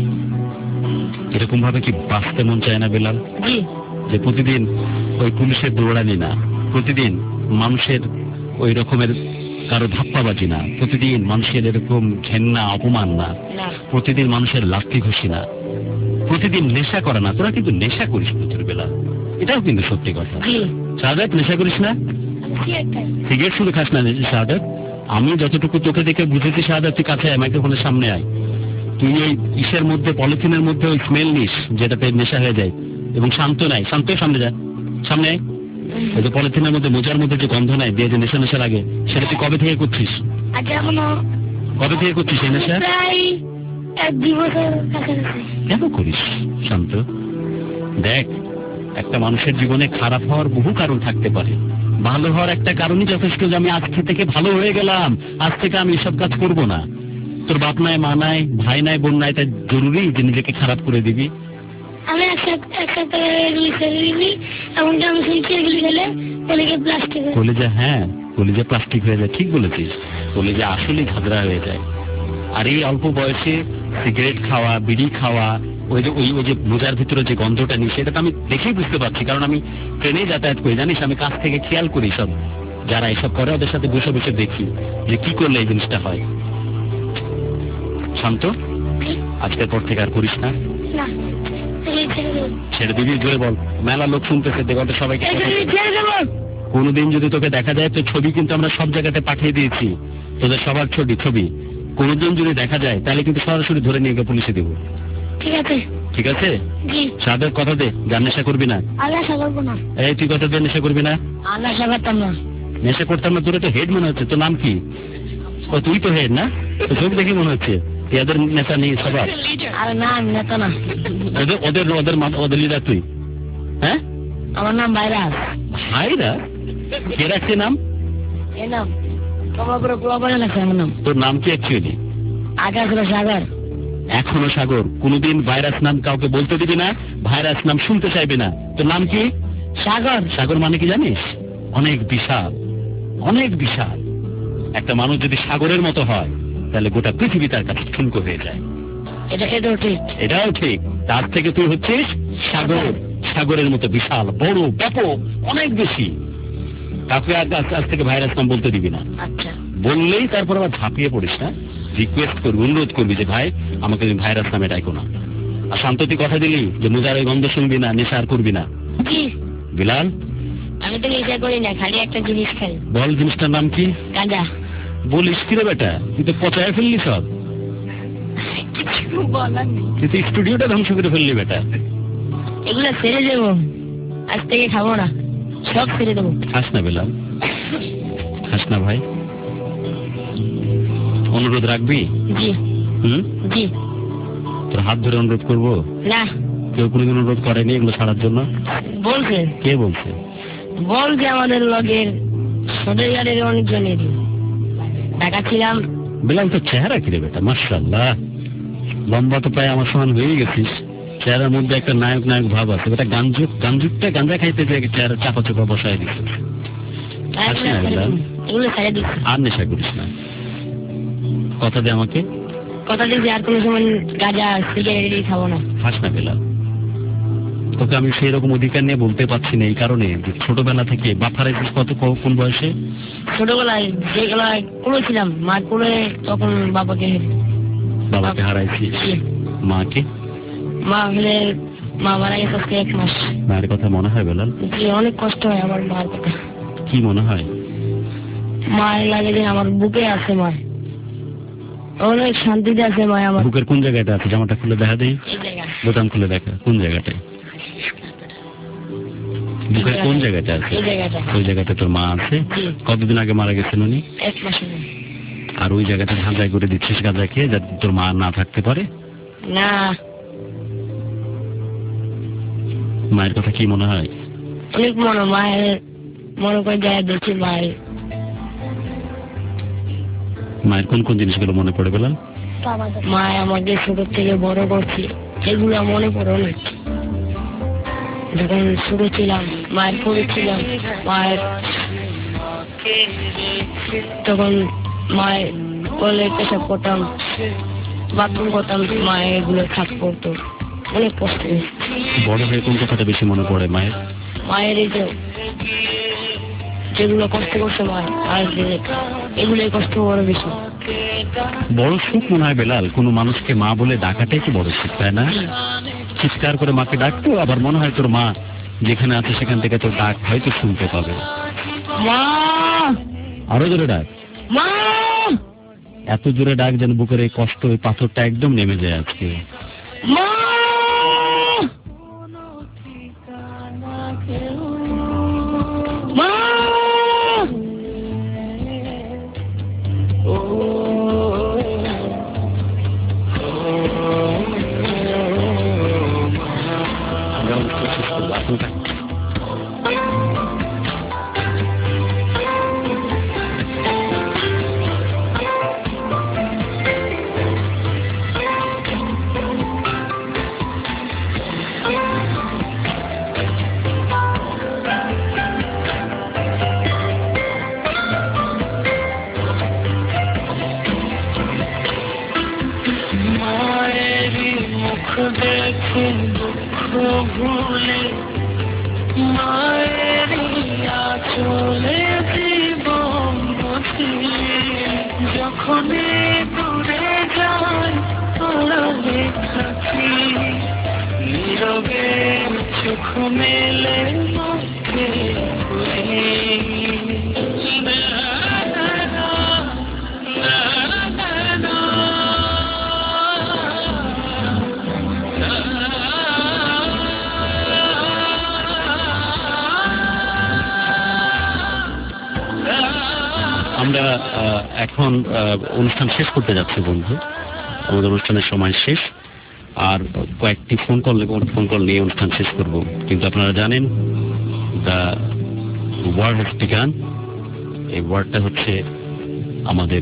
এরকম ভাবে কি বাঁচতে মন চায় না বেলাল? যে প্রতিদিন ওই পুলিশের দৌড়ানি না, প্রতিদিন মানুষের ওই রকমের কারো ধাপ্পাবাজি না, প্রতিদিন মানুষের এরকম ঘেন্না অপমান না, প্রতিদিন মানুষের লাথি ঘুষি না, প্রতিদিন নেশা করা না। তোরা কিন্তু নেশা করিস প্রচুর বেলা, এটাও কিন্তু সত্যি কথা। শাহাদত, নেশা করিস না? সিগারেট শুধু খাস না শাহাদত? আমি যতটুকু তোকে দেখে বুঝেছি শাহাদত, তুই কাছে মাইক্রোফোনের সামনে আয়। তুই এই ইসের মধ্যে, পলিথিনের মধ্যে ওই স্মেল নিস যেটাতে নেশা হয়ে যায়, এবং শান্ত নাই, শান্ত সামনে যা, সামনে আয়। ওই যে পলিথিনের মধ্যে, মোজার মধ্যে যে গন্ধ নাই দিয়ে যে নেশা নেশা লাগে, সেটা তুই কবে থেকে করছিস? কবে থেকে করছিস এই নেশা? কেন করিস শান্ত? দেখ, একটা মানুষের জীবনে খারাপ হওয়ার বহু কারণ থাকতে পারে, ভালো হওয়ার একটা কারণই যথেষ্ট, যে আমি আজকে থেকে ভালো হয়ে গেলাম, আজ থেকে আমি এসব কাজ করব না। তোর বাপ নাই, মা নাই, ভাই নাই, বোন নাই, তাই জরুরি যে নিজেকে খারাপ করে দিবি? আমি একসাথে এমনকি আমি শুনছি এগুলি গেলে কলিজা প্লাস্টিক, কলিজা, হ্যাঁ কলিজা প্লাস্টিক হয়ে যায়, ঠিক বলেছিস, কলিজা আসলেই ঝাঁঝরা হয়ে যায়। আর এই অল্প বয়সে সিগারেট খাওয়া, বিড়ি খাওয়া, ওই যে ওই ওই যে মোজার ভিতরে যে গন্ধটা নিই, সেটা তো আমি দেখেই বুঝতে পারছি, কারণ আমি ট্রেনে যাতায়াত করি, জানিস, আমি কাছ থেকে খেয়াল করি সব যারা এসব করে, ওদের সাথে বসে বসে দেখি যে কি করলে এই জিনিসটা হয়। শান্ত, আজকের পর থেকে আর করিস না? ছেড়ে দিবি? জোরে বল, মেলা লোক শুনতেছে, দেখতে সবাইকে। কোনোদিন যদি তোকে দেখা যায় তো ছবি কিন্তু আমরা সব জায়গাতে পাঠিয়ে দিয়েছি, তোদের সবার ছবি ছবি কোনদিন যদি দেখা যায় তাহলে কিন্তু সরাসরি ধরে নিয়ে গিয়ে পুলিশে দেবো। ঠিক আছে ঠিক আছে? জি। সাদের কথা দে, গান নেশা করবি না। আল্লাহ আশা করবো না। এই তুই কথা দে, নেশা করবি না। আল্লাহ আশা করতাম না। নেশা করতাম না? তোর তো হেড মনে হচ্ছে। তোর নাম কি? ও তুই তো হেড না? তো চোখ দেখে মনে হচ্ছে এদের নেতা নেই সবার। আরে না, আমি নেতা না। ওদের ওদের ওদের মা- ওদের লিডার তুই? হ্যাঁ, আমার নাম ভাইরাস। ভাইরা? কে রাখছে নাম? এই নাম কমলাপুরে পোলাপানে লাগছে আমার নাম। তোর নাম কি অ্যাকচুয়ালি? আগে ছিল সাগর। এখনো সাগর? কোনদিন ভাইরাস নাম কাউকে বলতে দিবি না, ভাইরাস নাম শুনতে চাইবি না। তোর নাম কি? সাগর। সাগর মানে কি জানিস? অনেক বিশাল, অনেক বিশাল। একটা মানুষ যদি সাগরের মতো হয় তাহলে গোটা পৃথিবী তার কাছে ঠুনকো হয়ে যায়। এটা এটাও ঠিক। এটাও ঠিক। তার থেকে তুই হচ্ছিস সাগর, সাগরের মতো বিশাল, বড়, ব্যাপক, অনেক বেশি। কাউকে আজ আজ থেকে ভাইরাস নাম বলতে দিবি না। আচ্ছা। বললেই তারপর আবার ঝাঁপিয়ে পড়িস না, রিকোয়েস্ট করবি, অনুরোধ করবি যে ভাই আমাকে তুমি ভাইরাস নামে ডাইকো না। আর শান্ততি কথা দিলি যে মুজার ওই গন্ধ শুনবি না, নেশা আর করবি না। জি। বিলাল, আমি তো নেশা করি না, খালি একটা জিনিস খাই। বল জিনিসটার নাম কি? গাঁজা। বলিস কি রে বেটা, তুই তো পচায় ফেললি সব। কিছু বলার নেই। তুই তো স্টুডিওটা ধ্বংস করে ফেললি বেটা। এগুলো ছেড়ে দেবো, আজ থেকে খাবো না, সব ছেড়ে দেবো। খাস না বিলাল, খাস না ভাই। অনুরোধ রাখবি? জি। হুম? জি। তোর হাত ধরে অনুরোধ করবো? না। কেউ কোনোদিন অনুরোধ করেনি এগুলো ছাড়ার জন্য? বলছে। কে বলছে? বল যে আমাদের লগের সদরগাড়ির অনেকজনের টাকা ছিলাম। বিলাল তোর চেহারা কিরে বেটা, মাশাআল্লাহ, লম্বা তো প্রায় আমার সমান হয়ে গেছিস। চেহারার মধ্যে একটা নায়ক নায়ক ভাব আছে। বেটা গাঞ্জুক গাঞ্জুকটা গাঞ্জা খাইতে যে চেহারা চাপা চাপা বসায় দিচ্ছে। খাস না বিলাল? এগুলো ছেড়ে দিচ্ছি। আর নেশা করিস না, কথা দে আমাকে। কথা দিচ্ছি আর কোনো সময় গাঁজা সিগারেট খাবো না। খাস না বিলাল, তোকে আমি সেই রকম অধিকার নিয়ে বলতে পারছি না এই কারণে যে ছোটবেলা থেকে বাপ হারাইছিস কত কোন বয়সে? ছোটবেলায় যেগুলা করেছিলাম মা করে, তখন বাবাকে বাবাকে হারাইছিস। মাকে? মা হলে মা মারা গেছে আজকে এক মাস। মায়ের কথা মনে হয় বেলাল? জি, অনেক কষ্ট হয় আমার মার কথা। কি মনে হয়? মায়ের লাগে যে আমার বুকে আছে, মা অনেক শান্তিতে আছে। মা আমার বুকের কোন জায়গাটা আছে? জামাটা খুলে দেখা দেই, বোতাম খুলে দেখা। কোন জায়গাটায়? বুকের কোন জায়গাটা আছে? ওই জায়গাটা তোর মা আছে? কতদিন আগে মারা গেছেন উনি? এক মাস। আর ওই জায়গাটা ঝাঁঝাই করে দিচ্ছিস গাঁজা খেয়ে যাতে তোর মা না থাকতে পারে? না। মায়ের কথা কি মনে হয়? অনেক মনে, মায়ের মনে করে যায় দেখি মায়ের। মায়ের কোন কোন জিনিসগুলো মনে পড়ে বেলাল? মায় আমাকে ছোট থেকে বড় করছে, এগুলো মনে পড়ে অনেক। যখন ছোট ছিলাম মায়ের পরে ছিলাম, মায়ের তখন মায়ের কোলে পেশাব করতাম, বাথরুম করতাম, মায়ের এগুলো খাট করতো, অনেক কষ্ট। বড় হয়ে কোন কথাটা বেশি মনে পড়ে মায়ের? মায়ের এই যে যেগুলো কষ্ট করছে মায়ের, আর এগুলোই কষ্ট বড় বেশি। বড় সুখ মনে হয় বেলাল কোনো মানুষকে মা বলে ডাকাটাই কি বড় সুখ, তাই না? চিৎকার করে মাকে ডাকতো, আবার মনে হয় তোর মা যেখানে আছে সেখান থেকে তোর ডাক হয়তো শুনতে পাবে। মা, আরো জোরে ডাক। মা, এত জোরে ডাক যেন বুকের এই কষ্ট, ওই পাথরটা একদম নেমে যায় আজকে। মা, মা, মায়েরই মুখ দেখে দুঃখ ভুলে, মায়েরই আঁচলে জীবন বসি, যখনই দূরে যাই আড়ালে থাকি, নীরবে চোখ মেলে মাকে ভুলি। এখন আহ, অনুষ্ঠান শেষ করতে যাচ্ছে বন্ধু, আমাদের অনুষ্ঠানের সময় শেষ, আর কয়েকটি ফোন কল ফোন কল নিয়ে অনুষ্ঠান শেষ করব। কিন্তু আপনারা জানেন দ্য ওয়ার্ড হ্যাজ বিগান, এই ওয়ার্ডটা হচ্ছে আমাদের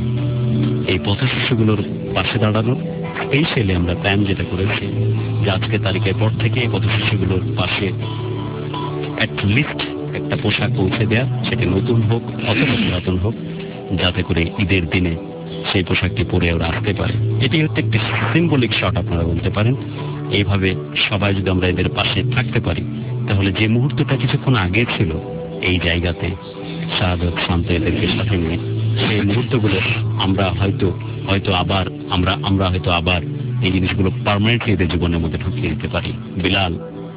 এই পথ শিশুগুলোর পাশে দাঁড়ানোর। স্পেশালি আমরা প্ল্যান যেটা করেছি যে আজকে তারিখের পর থেকে পথ শিশুগুলোর পাশে অ্যাটলিস্ট একটা পোশাক পৌঁছে দেয়া, সেটি নতুন হোক অথবা পুরাতন হোক, যাতে করে ঈদের দিনে সেই পোশাকটি পরে ওরা আসতে পারে। এটি হচ্ছে একটি সিম্বলিক শট আপনারা বলতে পারেন। এইভাবে সবাই যদি আমরা এদের পাশে থাকতে পারি, তাহলে যে মুহূর্তটা কিছুক্ষণ আগে ছিল এই জায়গাতে শাহাদত শান্ত এদেরকে সাথে নিয়ে, সেই মুহূর্তগুলো আমরা হয়তো হয়তো আবার আমরা আমরা হয়তো আবার এই জিনিসগুলো পার্মানেন্টলি এদের জীবনের মধ্যে ঢুকিয়ে দিতে পারি। বিলাল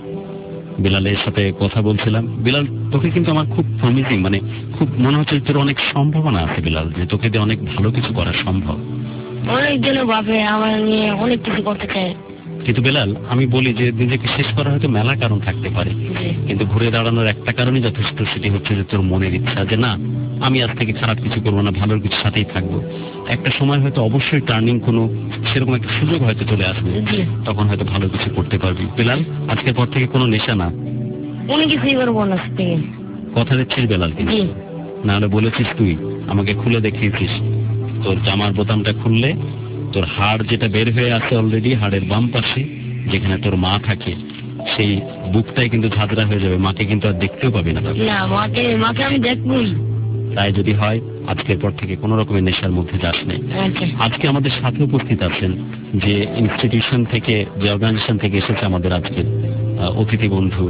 বিলালের সাথে কথা বলছিলাম। বিলাল, তোকে কিন্তু আমার খুব প্রমিজিং, মানে খুব মনে হচ্ছে তোর অনেক সম্ভাবনা আছে বিলাল, যে তোকে দিয়ে অনেক ভালো কিছু করা সম্ভব। অনেক দিনে বাপে আমার নিয়ে অনেক কিছু করতে চায়। কিন্তু বিলাল, আমি বলি যে নিজেকে শেষ করা হয়তো মেলা কারণ থাকতে পারে, কিন্তু ঘুরে দাঁড়ানোর একটা কারণই যথেষ্ট, সেটি হচ্ছে যে তোর মনের ইচ্ছা যে না, আমি আজ থেকে খারাপ কিছু করবো না, ভালোর কিছু সাথেই থাকবো। একটা সময় হয়তো অবশ্যই টার্নিং কোনো সেরকম একটা সুযোগ হয়তো চলে আসবে, তখন হয়তো ভালো কিছু করতে পারবি। বিলাল, আজকের পর থেকে কোনো নেশা না, অনেক কিছুই করবো না। কথা দিচ্ছিস বেলাল? কিন্তু নাহলে বলেছিস তুই আমাকে খুলে দেখিয়েছিস, তোর জামার বোতামটা খুললে তোর হাড় যেটা বের হয়ে আছে অলরেডি, হাড়ের বাম পাশে যেখানে তোর মা থাকে, সেই বুকটাই কিন্তু ঝাঁঝরা হয়ে যাবে, মাকে কিন্তু আর দেখতেও পাবি না। না, মাকে মাকে আমি দেখবই। তাই যদি হয় আজকের পর থেকে কোন রকমের নেশার মধ্যে যাস নেই। আজকে আমাদের সাথে উপস্থিত আছেন যে ইনস্টিটিউশন থেকে, যে অর্গানাইজেশন থেকে এসেছে আমাদের আজকের অতিথি বন্ধু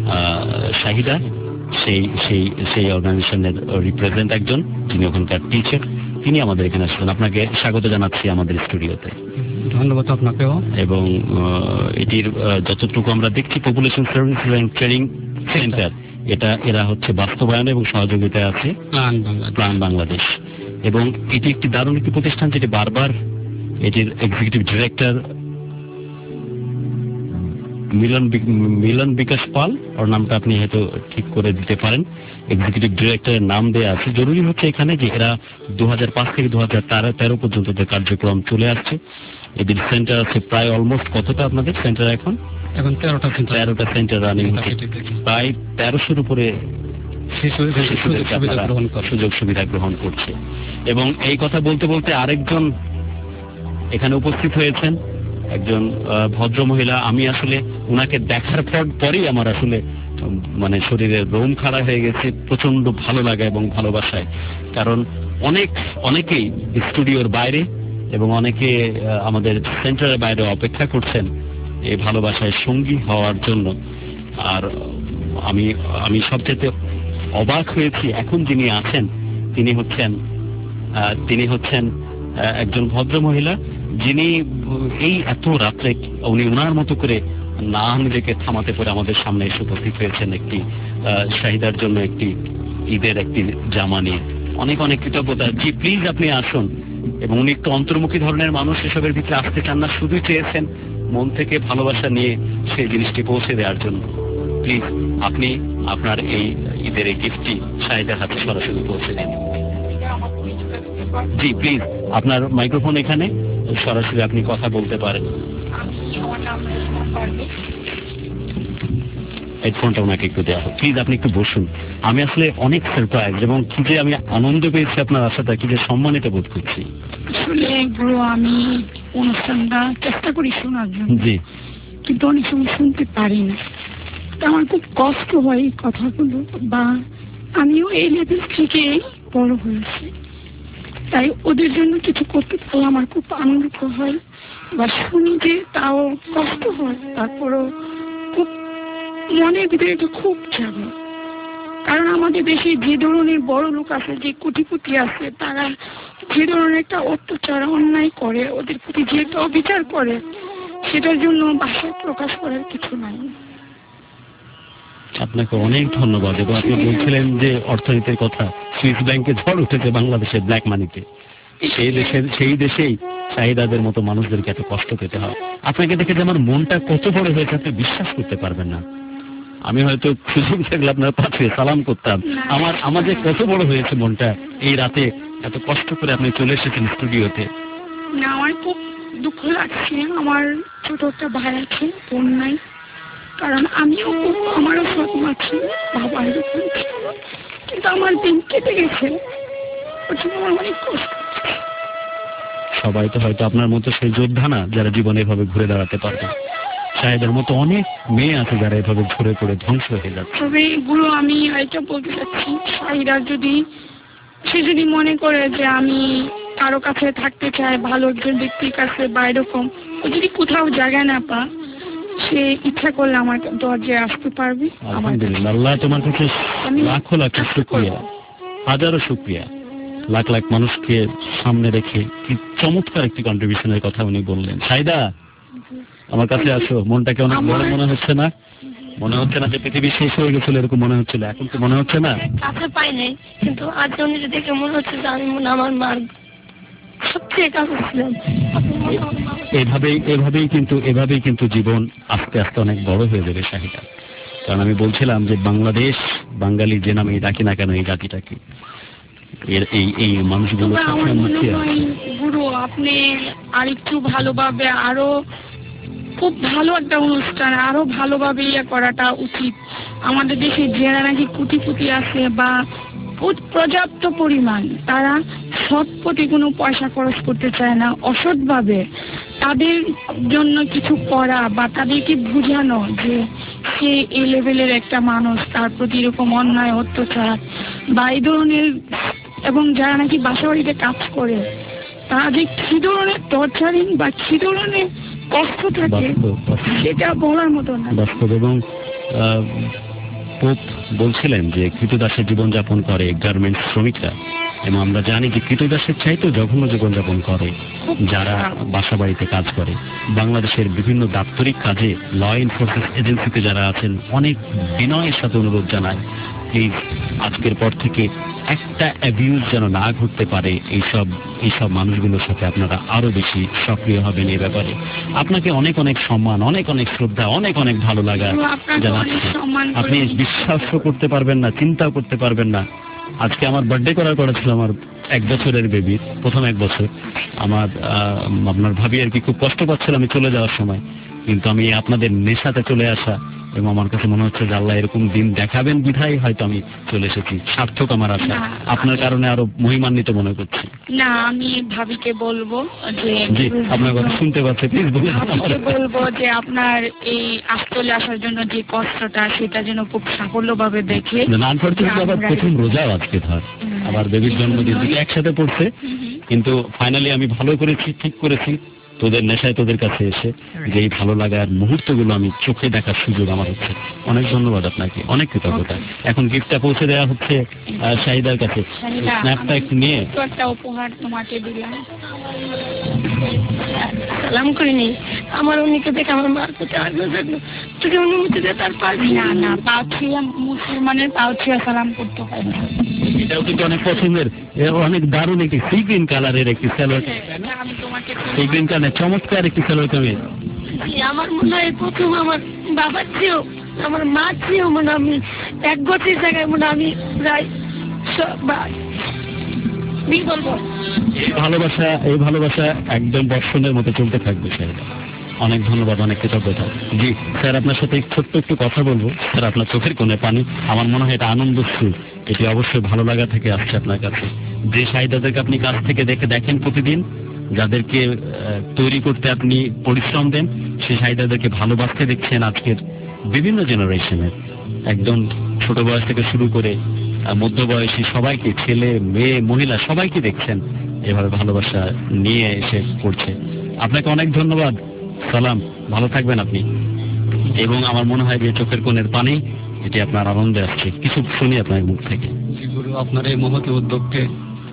শাহিদা, সেই সেই সেই অর্গানাইজেশনের রিপ্রেজেন্ট একজন, যিনি ওখানকার টিচার, তিনি আমাদের এখানে আসছেন। আপনাকে স্বাগত জানাচ্ছি আমাদের স্টুডিওতে। ধন্যবাদ আপনাকেও। এবং এটির যতটুকু আমরা দেখছি population service and training centre, এটা এরা হচ্ছে বাস্তবায়ন এবং সহযোগিতায় আছে প্ল্যান বাংলাদেশ। এবং এটি একটি দারুণ একটি প্রতিষ্ঠান, যেটি বারবার এটির এক্সিকিউটিভ ডিরেক্টর মিলন মিলন বিকাশ পাল, ওর নামটা আপনি হয়তো ঠিক করে দিতে পারেন, এক্সিকিউটিভ ডিরেক্টরের নাম দেওয়া আছে। জরুরি হচ্ছে এখানে যে এরা দু হাজার পাঁচ থেকে দু হাজার তেরো পর্যন্ত যে কার্যক্রম চলে আসছে, এদের সেন্টার আছে প্রায় অলমোস্ট কতটা আপনাদের সেন্টার এখন? এখন তেরোটা তেরোটা সেন্টার রানিং হচ্ছে, প্রায় তেরোশোর উপরে সুযোগ সুবিধা গ্রহণ করছে। এবং এই কথা বলতে বলতে আরেকজন এখানে উপস্থিত হয়েছেন, একজন ভদ্র মহিলা। আমি আসলে ওনাকে দেখার পর পরেই আমার আসলে মানে শরীরের রোম খাড়া হয়ে গেছে প্রচন্ড ভালো লাগা এবং ভালোবাসায়। কারণ অনেক অনেকেই স্টুডিওর বাইরে এবং অনেকে আমাদের সেন্টারের বাইরে অপেক্ষা করছেন এই ভালোবাসায় সঙ্গী হওয়ার জন্য। আর আমি আমি সবচেয়ে অবাক হয়েছি, এখন যিনি আছেন তিনি হচ্ছেন তিনি হচ্ছেন একজন ভদ্র মহিলা, যিনি এই এত রাত্রে উনি ওনার মতো করে না নিজেকে থামাতে পারে আমাদের সামনে এসে উপস্থিত হয়েছেন একটি শাহিদার জন্য একটি ঈদের একটি জামা নিয়ে। অনেক অনেক কৃতজ্ঞতা। জি প্লিজ আপনি আসুন। এবং উনি একটু অন্তর্মুখী ধরনের মানুষ, এসবের ভিতরে আসতে চান না, শুধু চেয়েছেন মন থেকে ভালোবাসা নিয়ে সেই জিনিসটি পৌঁছে দেওয়ার জন্য। প্লিজ আপনি আপনার এই ঈদের এই গিফটটি শাহিদার হাতে সরাসরি পৌঁছে দিন। জি প্লিজ, আপনার মাইক্রোফোন এখানে, সরাসরি আপনি কথা বলতে পারেন। হেডফোনটা ওনাকে একটু দেওয়া হোক প্লিজ। আপনি একটু বসুন। আমি আসলে অনেক সারপ্রাইজ এবং কি যে আমি আনন্দ পেয়েছি আপনার আশাটা, কি যে সম্মানিত বোধ করছি। আসলে গুরু, আমি অনুষ্ঠানটা চেষ্টা করি শোনার জন্য, জি, কিন্তু অনেক সময় শুনতে পারি না। আমার খুব কষ্ট হয় এই কথাগুলো, বা আমিও এই লেভেল থেকে বড় হয়েছি, তাই ওদের জন্য কিছু করতে পারলে আমার খুব আনন্দিত হয়, বা শুনি যে তাও কষ্ট হয়, তারপরও খুব মনের ভিতরে এটা খুব যাবে। কারণ আমাদের দেশে যে ধরনের বড় লোক আছে, যে কোটিপতি আছে, তারা যে ধরনের একটা অত্যাচার অন্যায় করে, ওদের প্রতি যে একটা অবিচার করে, সেটার জন্য ভাষায় প্রকাশ করার কিছু নাই। আপনাকে অনেক ধন্যবাদ। এবং আপনি বলছিলেন যে অর্থনীতির কথা, সুইস ব্যাংকে ঝড় উঠেছে বাংলাদেশের ব্ল্যাক মানিতে, সেই দেশের সেই দেশেই চাহিদাদের মতো মানুষদেরকে এত কষ্ট পেতে হয়। আপনাকে দেখে যে আমার মনটা কত বড় হয়েছে আপনি বিশ্বাস করতে পারবেন না। আমি হয়তো সুযোগ থাকলে আপনার পাশে সালাম করতাম। আমার আমার যে কত বড় হয়েছে মনটা এই রাতে এত কষ্ট করে আপনি চলে এসেছেন স্টুডিওতে। না, আমার খুব দুঃখ লাগছে। আমার ছোট একটা ভাই আছে, বোন নাই। কারণ আমিও খুব, আমারও স্বপ্ন আছে বাবা এরকম, কিন্তু আমার দিন কেটে গেছে, ওর জন্য আমার অনেক কষ্ট। সবাই তো হয়তো আপনার মতো সেই যোদ্ধা না যারা জীবনে এভাবে ঘুরে দাঁড়াতে পারবে। শাহেদের মতো অনেক মেয়ে আছে যারা এভাবে ঘুরে ঘুরে ধ্বংস হয়ে যাচ্ছে। তবে এগুলো আমি এটা বলতে চাচ্ছি, শাহিরা যদি, সে যদি মনে করে যে আমি কারো কাছে থাকতে চাই, ভালো একজন ব্যক্তির কাছে বা এরকম, ও যদি কোথাও জায়গা না পা, সে ইচ্ছা করলে আমার দরজায় আসতে পারবে। আলহামদুলিল্লাহ, আল্লাহ তোমার কাছে লাখো লাখ শুকরিয়া, হাজারো শুকরিয়া। লাখ লাখ মানুষকে সামনে রেখে কি চমৎকার একটি কন্ট্রিবিউশনের কথা উনি বললেন। শাহিদা, আমার কাছে আসো। মনটাকে অনেক বড় মনে হচ্ছে না? মনে হচ্ছে না যে পৃথিবী শেষ হয়ে গেছিল এরকম মনে হচ্ছিল? এখন তো মনে হচ্ছে না? কাছে পাই নাই, কিন্তু আজ উনি দেখে মনে হচ্ছে যে আমি মনে আমার মার সবচেয়ে কাছে ছিলাম। এভাবেই এভাবেই কিন্তু এভাবেই কিন্তু জীবন আস্তে আস্তে অনেক বড় হয়ে যাবে শাহিদা। কারণ আমি বলছিলাম যে বাংলাদেশ, বাঙালি যে নামে ডাকি না কেন এই জাতিটাকে, এর এই এই মানুষগুলো সবসময় মুখে আছে। গুরু, আপনি আরেকটু ভালোভাবে, আরো খুব ভালো একটা অনুষ্ঠান আরো ভালোভাবে ইয়ে করাটা উচিত। আমাদের দেশে যারা নাকি কোটিপতি আছে বা পর্যাপ্ত পরিমাণ, তারা সৎ পথে কোনো পয়সা খরচ করতে চায় না, অসৎ ভাবে তাদের জন্য কিছু করা বা তাদেরকে বোঝানো যে সে এই লেভেলের একটা মানুষ, তার প্রতি এরকম অন্যায় অত্যাচার বা এই ধরনের, এবং যারা নাকি বাসা বাড়িতে কাজ করে তারা যে কি ধরনের টর্চারিং বা কি ধরনের কষ্ট থাকে সেটা বলার মতো না। বাস্তব। এবং পোপ বলছিলেন যে কৃতদাসের জীবনযাপন করে গার্মেন্টস শ্রমিকরা, এবং আমরা জানি যে কৃতদাসের চাইতেও জঘন্য জীবনযাপন করে যারা বাসা বাড়িতে কাজ করে। বাংলাদেশের বিভিন্ন দাপ্তরিক কাজে ল এনফোর্সমেন্ট এজেন্সিতে যারা আছেন, অনেক বিনয়ের সাথে অনুরোধ জানায়, প্লিজ আজকের পর থেকে একটা অ্যাবিউজ যেন না ঘটতে পারে। এইসব এইসব মানুষগুলোর সাথে আপনারা আরো বেশি সক্রিয় হবেন এই ব্যাপারে। আপনাকে অনেক অনেক সম্মান, অনেক অনেক শ্রদ্ধা, অনেক অনেক ভালো লাগা জানাচ্ছি। আপনি বিশ্বাস করতে পারবেন না, চিন্তাও করতে পারবেন না, আজকে আমার বার্থডে করার কথা ছিল আমার এক বছরের বেবি, প্রথম এক বছর। আমার আপনার ভাবি আর কি খুব কষ্ট পাচ্ছিল আমি চলে যাওয়ার সময়, কিন্তু আমি আপনাদের নেশাতে চলে আসা, এবং আমার কাছে মনে হচ্ছে যে আল্লাহ এরকম দিন দেখাবেন বিধায় হয়তো আমি চলে এসেছি। সার্থক আমার আশা, আপনার কারণে আরো মহিমান্বিত মনে করছি। না, আমি ভাবিকে বলবো যে, জি আপনার কথা শুনতে পাচ্ছি, প্লিজ বলুন। ভাবিকে বলবো যে আপনার এই আসলে আসার জন্য যে কষ্টটা, সেটা যেন খুব সাফল্যভাবে দেখে। আনফরচুনেটলি আবার প্রথম রোজাও আজকে, ধর আবার বেবির জন্মদিন দুটো একসাথে পড়ছে, কিন্তু ফাইনালি আমি ভালো করেছি, ঠিক করেছি তোদের নেশায় তোদের কাছে এসে যে এই ভালো লাগার মুহূর্তগুলো আমি চোখে দেখার সুযোগ আমার হচ্ছে। অনেক ধন্যবাদ আপনাকে, অনেক কৃতজ্ঞতা। এখন গিফটটা পৌঁছে দেওয়া হচ্ছে শাহিদার কাছে। স্ন্যাপটা একটু নিয়ে একটা উপহার তোমাকে দিলাম। সালাম করিনি, আমার উনিকে দেখে আমার মার কাছে আসবে, তুই অনুমতি দে তার পারবি না। না, পাউছিয়া মুসলমানের পাউছিয়া সালাম করতে হয় না। এটাও কিন্তু অনেক পছন্দের, অনেক দারুণ একটি সি গ্রিন কালারের একটি সালোয়ার, সি গ্রিন কালারের চমৎকার একটি সালোয়ার কামিজ। আমার মনে হয় প্রথম আমার বাবার চেয়েও আমার মা চেয়েও মনে আমি এক বছর জায়গায় মনে আমি প্রায় বলবো এই ভালোবাসা, এই ভালোবাসা একদম বর্ষণের মতো চলতে থাকবে শাহিদা। অনেক ধন্যবাদ, অনেক কৃতজ্ঞতা। জি স্যার, আপনার সাথে ছোট্ট একটু কথা বলবো। স্যার, আপনার চোখের কোণে পানি, আমার মনে হয় এটা আনন্দশ্রু, এটি অবশ্যই ভালো লাগা থেকে আসছে আপনার কাছে। যে শাহিদাদেরকে আপনি কাছ থেকে দেখে দেখেন প্রতিদিন, যাদেরকে তৈরি করতে আপনি পরিশ্রম দেন, সেই শাহিদাদেরকে ভালোবাসতে দেখছেন আজকের বিভিন্ন জেনারেশনের, একদম ছোট বয়স থেকে শুরু করে মধ্যবয়সী সবাইকে, ছেলে মেয়ে মহিলা সবাইকে দেখছেন এভাবে ভালোবাসা নিয়ে এসে পড়ছে। আপনাকে অনেক ধন্যবাদ, সালাম, ভালো থাকবেন আপনি। এবং আমার মনে হয় যে চোখের কোণের পানি এটি আপনার আনন্দে আসছে, কিছু শুনি আপনার মুখ থেকে। গুরু, আপনার এই মহৎ উদ্যোগকে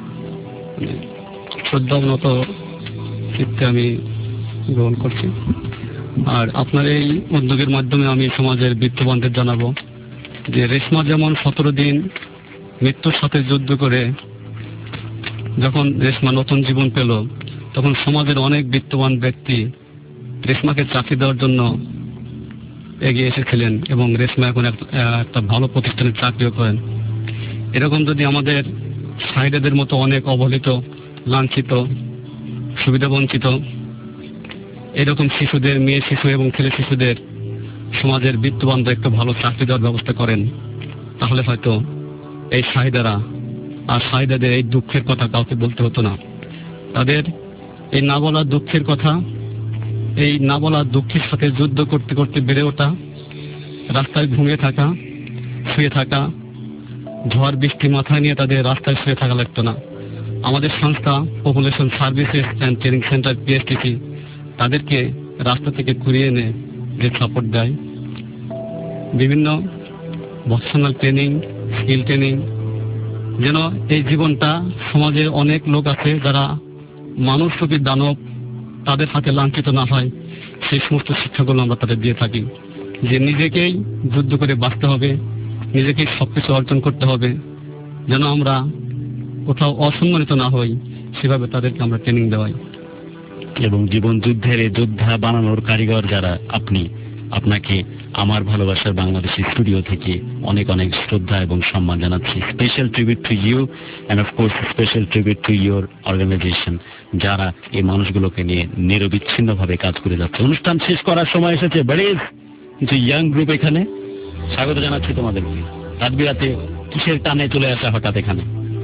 শ্রদ্ধানত চিত্তে আমি গ্রহণ করছি। আর আপনার এই উদ্যোগের মাধ্যমে আমি সমাজের বিত্তবানদের জানাবো যে রেশমা যেমন সতেরো দিন মৃত্যুর সাথে যুদ্ধ করে যখন রেশমা নতুন জীবন পেল, তখন সমাজের অনেক বিত্তবান ব্যক্তি রেশমাকে চাকরি দেওয়ার জন্য এগিয়ে এসেছিলেন, এবং রেশমা এখন একটা ভালো প্রতিষ্ঠানে চাকরিও করেন। এরকম যদি আমাদের শাহিদাদের মতো অনেক অবহেলিত, লাঞ্ছিত, সুবিধা বঞ্চিত এরকম শিশুদের, মেয়ে শিশু এবং ছেলে শিশুদের সমাজের বিত্তবান একটু ভালো চাকরি দেওয়ার ব্যবস্থা করেন, তাহলে হয়তো এই শাহিদারা আর শাহিদাদের এই দুঃখের কথা কাউকে বলতে হতো না। তাদের এই না বলা দুঃখের কথা, এই না বলা দুঃখের সাথে যুদ্ধ করতে করতে বেড়ে ওঠা, রাস্তায় ঘুমিয়ে থাকা, শুয়ে থাকা, ঝড় বৃষ্টি মাথায় নিয়ে তাদের রাস্তায় শুয়ে থাকা লাগতো না। আমাদের সংস্থা population services and training centre PSTC তাদেরকে রাস্তা থেকে ঘুরিয়ে এনে যে সাপোর্ট দেয়, বিভিন্ন ভকেশনাল ট্রেনিং, স্কিল ট্রেনিং, যেন এই জীবনটা সমাজে অনেক লোক আছে যারা মানবরূপী দানব, তাদের হাতে লাঞ্ছিত না হয়, সেই সমস্ত শিক্ষাগুলো আমরা তাদের দিয়ে থাকি। যে নিজেকেই যুদ্ধ করে বাঁচতে হবে, নিজেকেই সবকিছু অর্জন করতে হবে, যেন আমরা কোথাও অসম্মানিত না হই, সেভাবে তাদেরকে আমরা ট্রেনিং দেওয়াই। এবং জীবন যুদ্ধের যোদ্ধা বানানোর কারিগর যারা আপনি, আপনাকে আমার ভালোবাসার বাংলাদেশের স্টুডিও থেকে অনেক অনেক শ্রদ্ধা এবং সম্মান জানাচ্ছি। Special tribute to you and of course special tribute to your organisation, যারা এই মানুষগুলোকে নিয়ে নিরবিচ্ছিন্নভাবে কাজ করে যাচ্ছে। অনুষ্ঠান শেষ করার সময় এসেছে, বাড়ির কিছু ইয়াং গ্রুপ এখানে স্বাগত জানাচ্ছি তোমাদেরকে। রাত বিরাতে কিসের টানে চলে আসা হঠাৎ এখানে?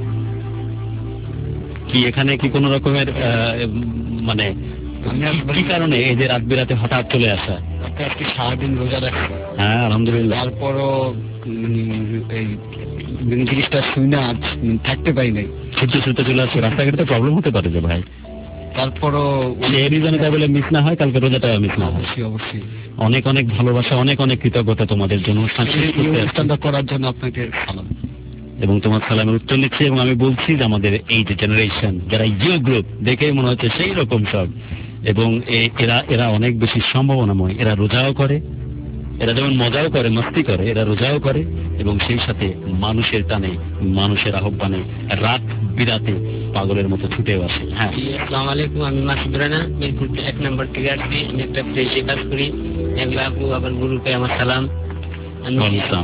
কি এখানে কি কোন রকমের মানে কি কারণে এই যে রাত বিরাতে হঠাৎ চলে আসা? আজকে সারাদিন রোজা রাখছি। হ্যাঁ আলহামদুলিল্লাহ। তারপরও এই জিনিসটা শুই না, থাকতে পারি নাই, ছুটতে ছুটতে চলে আসছে। রাস্তাঘাটে তো প্রবলেম হতে পারে যে ভাই, তারপরও এই রিজনে তাই বলে মিস না হয়, কালকে রোজাটা মিস না হয়। অবশ্যই অবশ্যই অনেক অনেক ভালোবাসা, অনেক অনেক কৃতজ্ঞতা তোমাদের জন্য। অনুষ্ঠানটা করার জন্য আপনাকে সালাম এবং তোমার সালামের উত্তর নিচ্ছি। এবং আমি বলছি যে আমাদের এই যে জেনারেশন যারা ইউ গ্রুপ, দেখেই মনে হচ্ছে সেই রকম সব, এবং এরা এরা অনেক বেশি সম্ভাবনাময়। এরা রোজাও করে, এরা যেমন মজাও করে, মস্তি করে, এরা রোজাও করে, এবং সেই সাথে মানুষের টানে, মানুষের আহ্বানে রাত বিরাতে পাগলের মতো ছুটেও আসে। হ্যাঁ, আসসালামু আলাইকুম, আমি মাসুদ রানা, মিরপুর এক নম্বর থেকে আসছি। আমি একটা প্রেসে কাজ করি। একলা আপু আবার গ্রুপে আমার সালাম। আমি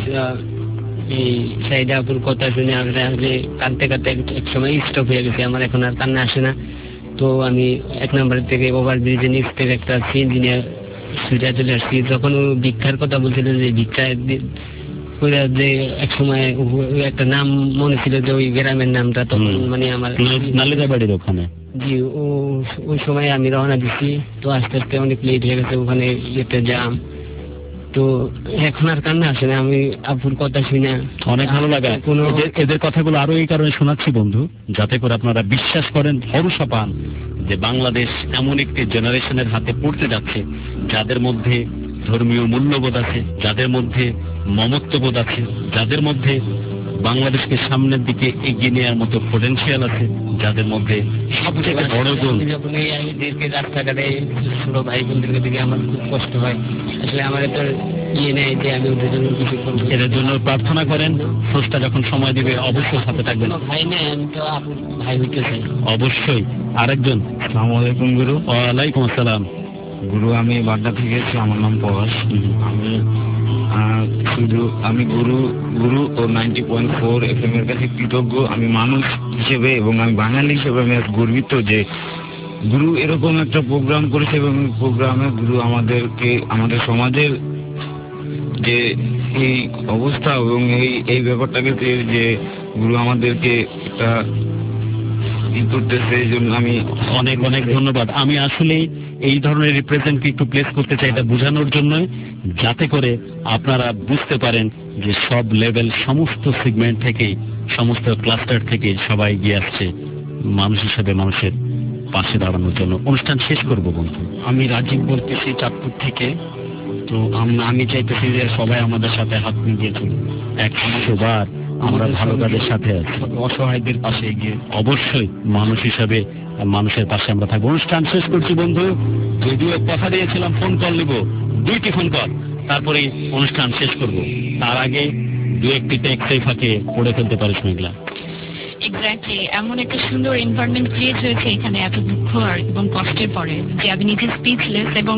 এই সাইডা আপুর কথা শুনে আমরা কাঁদতে কাঁদতে এক সময় স্টপ হয়ে গেছে, আমার এখন আর কান্না আসে না। তো আমি এক নম্বর থেকে ওভার ব্রিজের নিচ থেকে একটা সিএনজি নিয়ে সুইটা চলে আসছি। যখন ও ভিক্ষার কথা বলছিল, যে ভিক্ষা যে এক সময় একটা নাম মনে ছিল যে ওই গ্রামের নামটা, তখন মানে আমার নালিদা বাড়ির ওখানে, জি, ও ওই সময় আমি রওনা দিচ্ছি। তো আস্তে আস্তে অনেক লেট হয়ে গেছে, ওখানে যেতে জাম। তো এখন আর কান্না আসে না, আমি আপুর কথা শুনে অনেক ভালো লাগে। এদের কথাগুলো আরো এই কারণে শোনাচ্ছি বন্ধু, যাতে করে আপনারা বিশ্বাস করেন, ভরসা পান যে বাংলাদেশ এমন একটি জেনারেশনের হাতে পড়তে যাচ্ছে যাদের মধ্যে ধর্মীয় মূল্যবোধ আছে, যাদের মধ্যে মমত্ববোধ আছে, যাদের মধ্যে বাংলাদেশকে সামনের দিকে এগিয়ে নেওয়ার মতো পটেনশিয়াল আছে, যাদের মধ্যে সবচেয়ে বড় গুণ। যখন এই রাস্তাঘাটে ছোট ভাই বোনদেরকে দিকে আমার খুব কষ্ট হয়। আসলে আমার তো ইয়ে নেই যে আমি ওদের জন্য কিছু করবো। এদের জন্য প্রার্থনা করেন, স্রষ্টা যখন সময় দিবে অবশ্যই সাথে থাকবেন। ভাই নেই, আমি তো আপুর ভাই হইতে চাই। অবশ্যই। আরেকজন, আসসালামু আলাইকুম গুরু। ওয়ালাইকুম আসসালাম গুরু। আমি বাড্ডা থেকে এসেছি, আমার নাম পলাশ। আমি শুধু আমি গুরু গুরু ও ninety point four F M এর কাছে কৃতজ্ঞ। আমি মানুষ হিসেবে এবং আমি বাঙালি হিসেবে আমি গর্বিত যে গুরু এরকম একটা প্রোগ্রাম করেছে, এবং প্রোগ্রামে গুরু আমাদেরকে আমাদের সমাজের যে এই অবস্থা এবং এই এই ব্যাপারটাকে যে গুরু আমাদেরকে একটা করতেছে, এই জন্য আমি অনেক অনেক ধন্যবাদ। আমি আসলে এই ধরনের রিপ্রেজেন্টকে একটু প্লেস করতে চাই, এটা বোঝানোর জন্য, যাতে করে আপনারা বুঝতে পারেন যে সব লেভেল, সমস্ত সেগমেন্ট থেকে, সমস্ত ক্লাস্টার থেকে সবাই এগিয়ে আসছে মানুষ হিসেবে মানুষের পাশে দাঁড়ানোর জন্য। অনুষ্ঠান শেষ করবো বন্ধু। আমি রাজীব বলতেছি চাঁদপুর থেকে। তো আমি চাইতেছি যে সবাই আমাদের সাথে হাত মিলিয়ে চলুন, একশো বার আমরা ভালো কাজের সাথে আছি, অসহায়দের পাশে এগিয়ে। অবশ্যই মানুষ হিসাবে মানুষের পাশে আমরা থাকবো। অনুষ্ঠান শেষ করছি বন্ধু। যদিও কথা দিয়েছিলাম ফোন কল নিব, দুইটি ফোন কল, তারপরে অনুষ্ঠান শেষ করব। তার আগে দু একটি টেক্সট এই ফাঁকে পড়ে ফেলতে পারিস মেঘলা? এক্স্যাক্টলি, এমন একটা সুন্দর এনভায়রনমেন্ট ক্রিয়েট হয়েছে এখানে এত দুঃখ আর এবং কষ্টের পরে যে আমি নিজে স্পিচলেস। এবং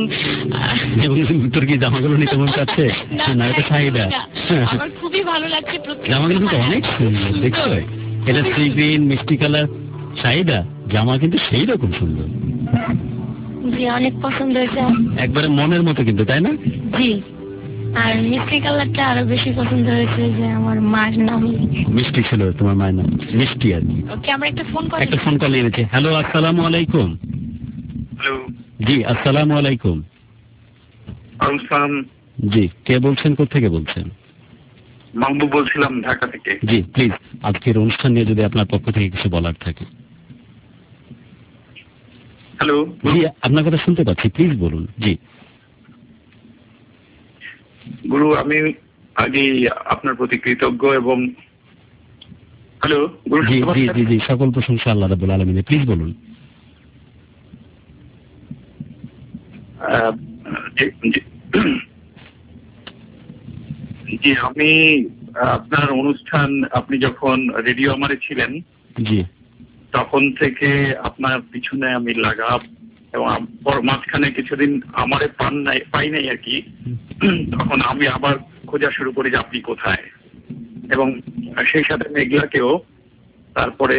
তোর কি জামাগুলো নিতে মন চাচ্ছে? না, এটা চাহিদা। আমার খুবই ভালো লাগছে। জামাগুলো কিন্তু অনেক সুন্দর, দেখছো? এটা সি গ্রিন মিষ্টি কালার। শাহিদা জামা কিন্তু সেই রকম সুন্দর, জি অনেক পছন্দ হয়েছে। একবারে মনের মতো কিন্তু, তাই না? জি, আর মিষ্টি কালারটা আরো বেশি পছন্দ হয়েছে, যে আমার মার নাম মিষ্টি ছিল তোমার মায়ের নাম, মিষ্টি আর কি। ওকে, আমরা একটা ফোন কল একটা ফোন কল এনেছে। হ্যালো, আসসালামু আলাইকুম। হ্যালো, জি আসসালামু আলাইকুম। আসসালাম। জি, কে বলছেন, কোথেকে বলছেন? মাহবুব বলছিলাম, ঢাকা থেকে। জি প্লিজ, আজকের অনুষ্ঠান নিয়ে যদি আপনার পক্ষ থেকে কিছু বলার থাকে। হ্যালো। জি, আপনার কথা শুনতে পাচ্ছি, প্লিজ বলুন। জি গুরু, আমি আগে আপনার প্রতি কৃতজ্ঞ এবং হ্যালো গুরু। জি জি জি জি সকল প্রশংসা আল্লাহ রাব্বুল আলামিনের। প্লিজ বলুন। জি, আমি আপনার অনুষ্ঠান, আপনি যখন রেডিও আমারে ছিলেন, জি, তখন থেকে আপনার পিছনে আমি লাগাব, এবং মাঝখানে কিছুদিন আমারে পান নাই পাই নাই আর কি। তখন আমি আবার খোঁজা শুরু করি যে আপনি কোথায়, এবং সেই সাথে মেঘলাকেও। তারপরে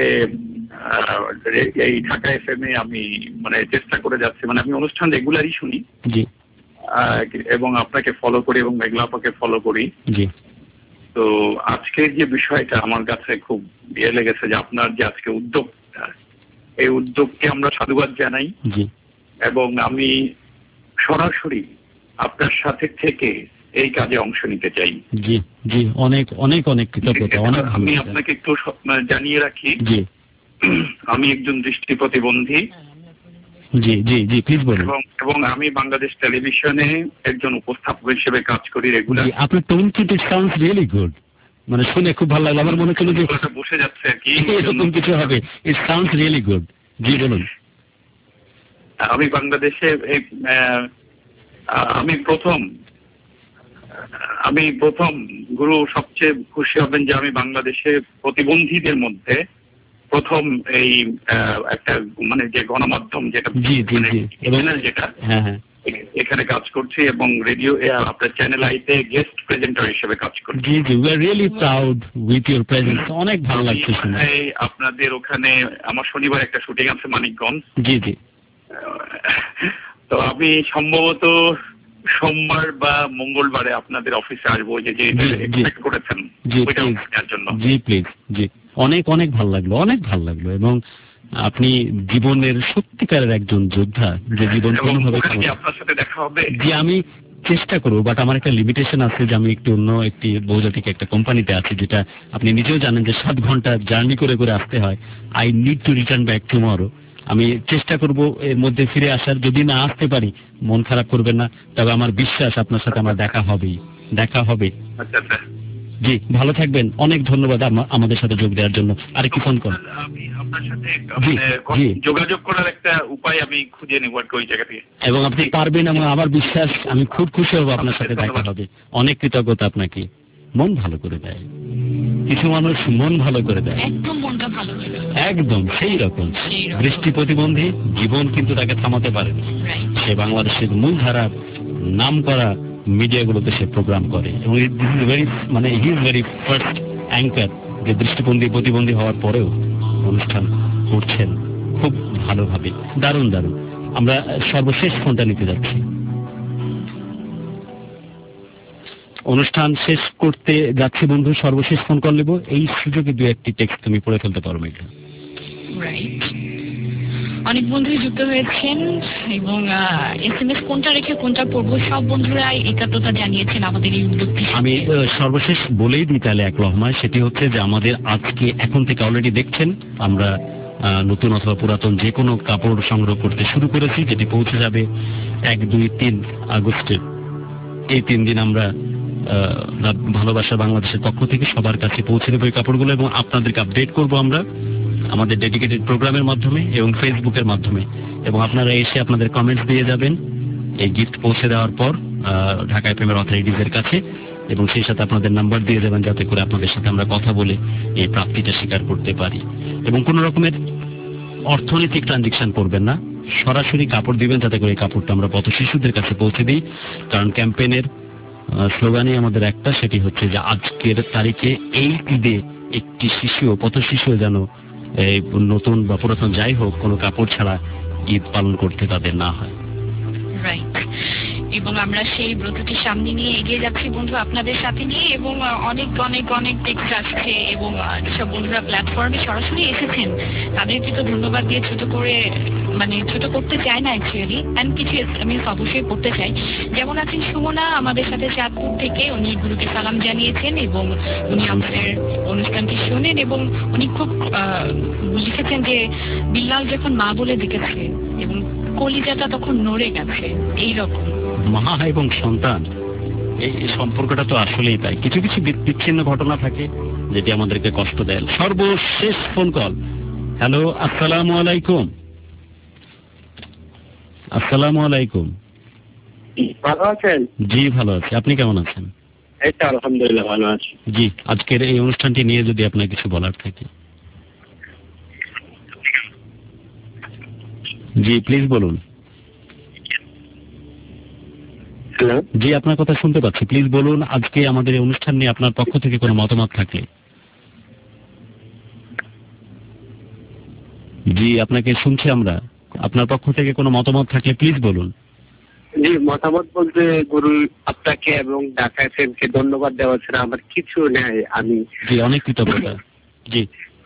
এই ঢাকা এফ এম এ আমি মানে চেষ্টা করে যাচ্ছি, মানে আমি অনুষ্ঠান রেগুলারই শুনি এবং আপনাকে ফলো করি এবং মেঘলা আপাকে ফলো করি। জি, তো আজকের যে বিষয়টা আমার কাছে খুব ইয়ে লেগেছে, যে আপনার যে আজকে উদ্যোগটা, এই উদ্যোগকে আমরা সাধুবাদ জানাই। জি, এবং আমি সরাসরি আপনার সাথে থেকে এই কাজে অংশ নিতে চাই। জি জি, অনেক অনেক অনেক কৃতজ্ঞতা। অনেক আমি আপনাকে একটু জানিয়ে রাখি, জি, আমি একজন দৃষ্টি প্রতিবন্ধী। জি জি জি, প্লিজ বলুন। এবং এবং আমি বাংলাদেশ টেলিভিশনে একজন উপস্থাপক হিসেবে কাজ করি রেগুলার। আপনার টোন কিন্তু ইট সাউন্ডস রিয়েলি গুড, মানে শুনে খুব ভালো লাগলো। আমার মনে হচ্ছিল যে বসে যাচ্ছে আর কি, এরকম কিছু হবে। It sounds really good. জি বলুন। আমি বাংলাদেশে আমি প্রথম আমি প্রথম গুরু, সবচেয়ে খুশি হবেন যে আমি বাংলাদেশে প্রতিবন্ধীদের মধ্যে প্রথম এই একটা মানে যে গণমাধ্যম যেটা যেটা হ্যাঁ হ্যাঁ এখানে কাজ করছি, এবং রেডিও আপনার চ্যানেল আইতে গেস্ট প্রেজেন্টার হিসেবে কাজ করছি। জি জি, we are really proud with your presence. অনেক ভালো লাগছে শুনে। আপনাদের ওখানে আমার শনিবার একটা শুটিং আছে মানিকগঞ্জ। জি জি, তো আমি সম্ভবত সোমবার বা মঙ্গলবারে আপনাদের অফিসে আসবো, যে যে এক্সপেক্ট করেছেন ওইটা দেওয়ার জন্য। জি প্লিজ। জি, অনেক অনেক ভালো লাগলো, অনেক ভালো লাগলো। এবং আপনি জীবনের সত্যিকারের একজন যোদ্ধা, যে জীবন কোনোভাবে আপনার সাথে দেখা হবে। জি, আমি চেষ্টা করবো, বাট আমার একটা লিমিটেশন আছে, যে আমি একটু অন্য একটি বহুজাতিক একটা কোম্পানিতে আছি, যেটা আপনি নিজেও জানেন যে সাত ঘন্টা জার্নি করে করে আসতে হয়। I need to return back tomorrow. আমি চেষ্টা করব এর মধ্যে ফিরে আসার। যদি না আসতে পারি, মন খারাপ করবেন না, তবে আমার বিশ্বাস আপনার সাথে আমার দেখা হবেই, দেখা হবে। জি, ভালো থাকবেন। অনেক ধন্যবাদ আমাদের সাথে যোগ দেওয়ার জন্য। আর কি ফোন করুন। আমি আপনার সাথে যোগাযোগ করার একটা উপায় আমি খুঁজে নেব ওই জায়গা থেকে, এবং আপনি পারবেন। এবং আমার বিশ্বাস, আমি খুব খুশি হব আপনার সাথে দেখা হবে। অনেক কৃতজ্ঞতা আপনাকে। মন ভালো করে দেয় কিছু মানুষ, মন ভালো করে দেয়, একদম মনটা ভালো হয়ে যায়, একদম সেই রকম। দৃষ্টি প্রতিবন্ধী, জীবন কিন্তু তাকে থামাতে পারে না। সে বাংলাদেশের মূলধারার নাম করা মিডিয়াগুলোতে সে প্রোগ্রাম করে, এবং দিস ইজ ভেরি মানে he is very first anchor, যে দৃষ্টিবন্ধী প্রতিবন্ধী হওয়ার পরেও অনুষ্ঠান করছেন খুব ভালোভাবে। দারুণ দারুণ। আমরা সর্বশেষ ফোনটা নিতে যাচ্ছি। অনুষ্ঠান শেষ করতে যাচ্ছি বন্ধু, সর্বশেষ ফোন কল নেব। এই সুযোগে দু একটি টেক্সট তুমি পড়ে ফেলতে পারো মেঘা। রাইট, অনেক বন্ধুই যুক্ত হয়েছেন, এবং এস এম এস কোনটা রেখে কোনটা পড়বো, সব বন্ধুরা একাত্মতা জানিয়েছেন আমাদের এই উদ্যোগটি। আমি সর্বশেষ বলেই দিই তাহলে এক লহমায়, সেটি হচ্ছে যে আমাদের আজকে এখন থেকে অলরেডি দেখছেন আমরা নতুন অথবা পুরাতন যে কোনো কাপড় সংগ্রহ করতে শুরু করেছি, যেটি পৌঁছে যাবে এক দুই তিন আগস্টের। এই তিন দিন আমরা ভালোবাসা বাংলাদেশের পক্ষ থেকে সবার কাছে পৌঁছে দেবো এই কাপড়গুলো, এবং আপনাদেরকে আপডেট করব আমরা আমাদের ডেডিকেটেড প্রোগ্রামের মাধ্যমে এবং ফেসবুকের মাধ্যমে। এবং আপনারা এসে আপনাদের কমেন্টস দিয়ে যাবেন এই গিফট পৌঁছে দেওয়ার পর ঢাকা এফএম এর অথরিটিজের কাছে, এবং সেই সাথে আপনাদের নাম্বার দিয়ে যাবেন, যাতে করে আপনাদের সাথে আমরা কথা বলে এই প্রাপ্তিটা স্বীকার করতে পারি। এবং কোন রকমের অর্থনৈতিক ট্রানজেকশন করবেন না, সরাসরি কাপড় দিবেন, যাতে করে এই কাপড়টা আমরা পথ শিশুদের কাছে পৌঁছে দিই। কারণ ক্যাম্পেইনের স্লোগানই আমাদের একটা, সেটি হচ্ছে যে আজকের তারিখে এই ঈদে একটি শিশু পথ শিশু যেন এই নতুন বা পুরাতন যাই হোক কোনো কাপড় ছাড়া ঈদ পালন করতে তাদের না হয়। রাইট। এবং আমরা সেই ব্রতটি সামনে নিয়ে এগিয়ে যাচ্ছি বন্ধু আপনাদের সাথে নিয়ে, এবং অনেক অনেক অনেক টেক্সট আসছে, এবং যেসব বন্ধুরা প্ল্যাটফর্মে সরাসরি এসেছেন তাদেরকে তো ধন্যবাদ দিয়ে ছোট করে মানে ছোট করতে চাই না অ্যাকচুয়ালি, অ্যান্ড কিছু আমি অবশ্যই করতে চাই। যেমন আছেন সুমনা আমাদের সাথে চাঁদপুর থেকে, উনি গুরুকে সালাম জানিয়েছেন এবং উনি আমাদের অনুষ্ঠানটি শোনেন, এবং উনি খুব লিখেছেন যে বিল্লাল যখন মা বলে ডেকেছে এবং কলিজাটা তখন নড়ে গেছে। এইরকম মা এবং সন্তান এই সম্পর্কটা তো আসলেই তাই, কিছু কিছু বিচ্ছিন্ন ঘটনা থাকে যেটি আমাদেরকে কষ্ট দেয়। সর্বশেষ ফোন কল। হ্যালো, আসসালামু আলাইকুম। আসসালামু আলাইকুম। ভালো আছেন? জি ভালো আছি, আপনি কেমন আছেন? এই তো আলহামদুলিল্লাহ ভালো আছি। জি, আজকের এই অনুষ্ঠানটি নিয়ে যদি আপনার কিছু বলার থাকে। জি প্লিজ বলুন। হ্যালো, জি আপনার কথা শুনতে পাচ্ছি, প্লিজ বলুন আজকে আমাদের এই অনুষ্ঠান নিয়ে আপনার পক্ষ থেকে কোনো মতামত থাকলে। জি আপনাকে শুনছি আমরা, আপনার পক্ষ থেকে কোনো মতামত থাকলে প্লিজ বলুন। জি মতামত বলতে গুরু আপনাকে এবং ঢাকা এফএমকে ধন্যবাদ দেওয়া ছাড়া আমার কিছু নেই। আমি জি অনেক কৃতজ্ঞতা। জি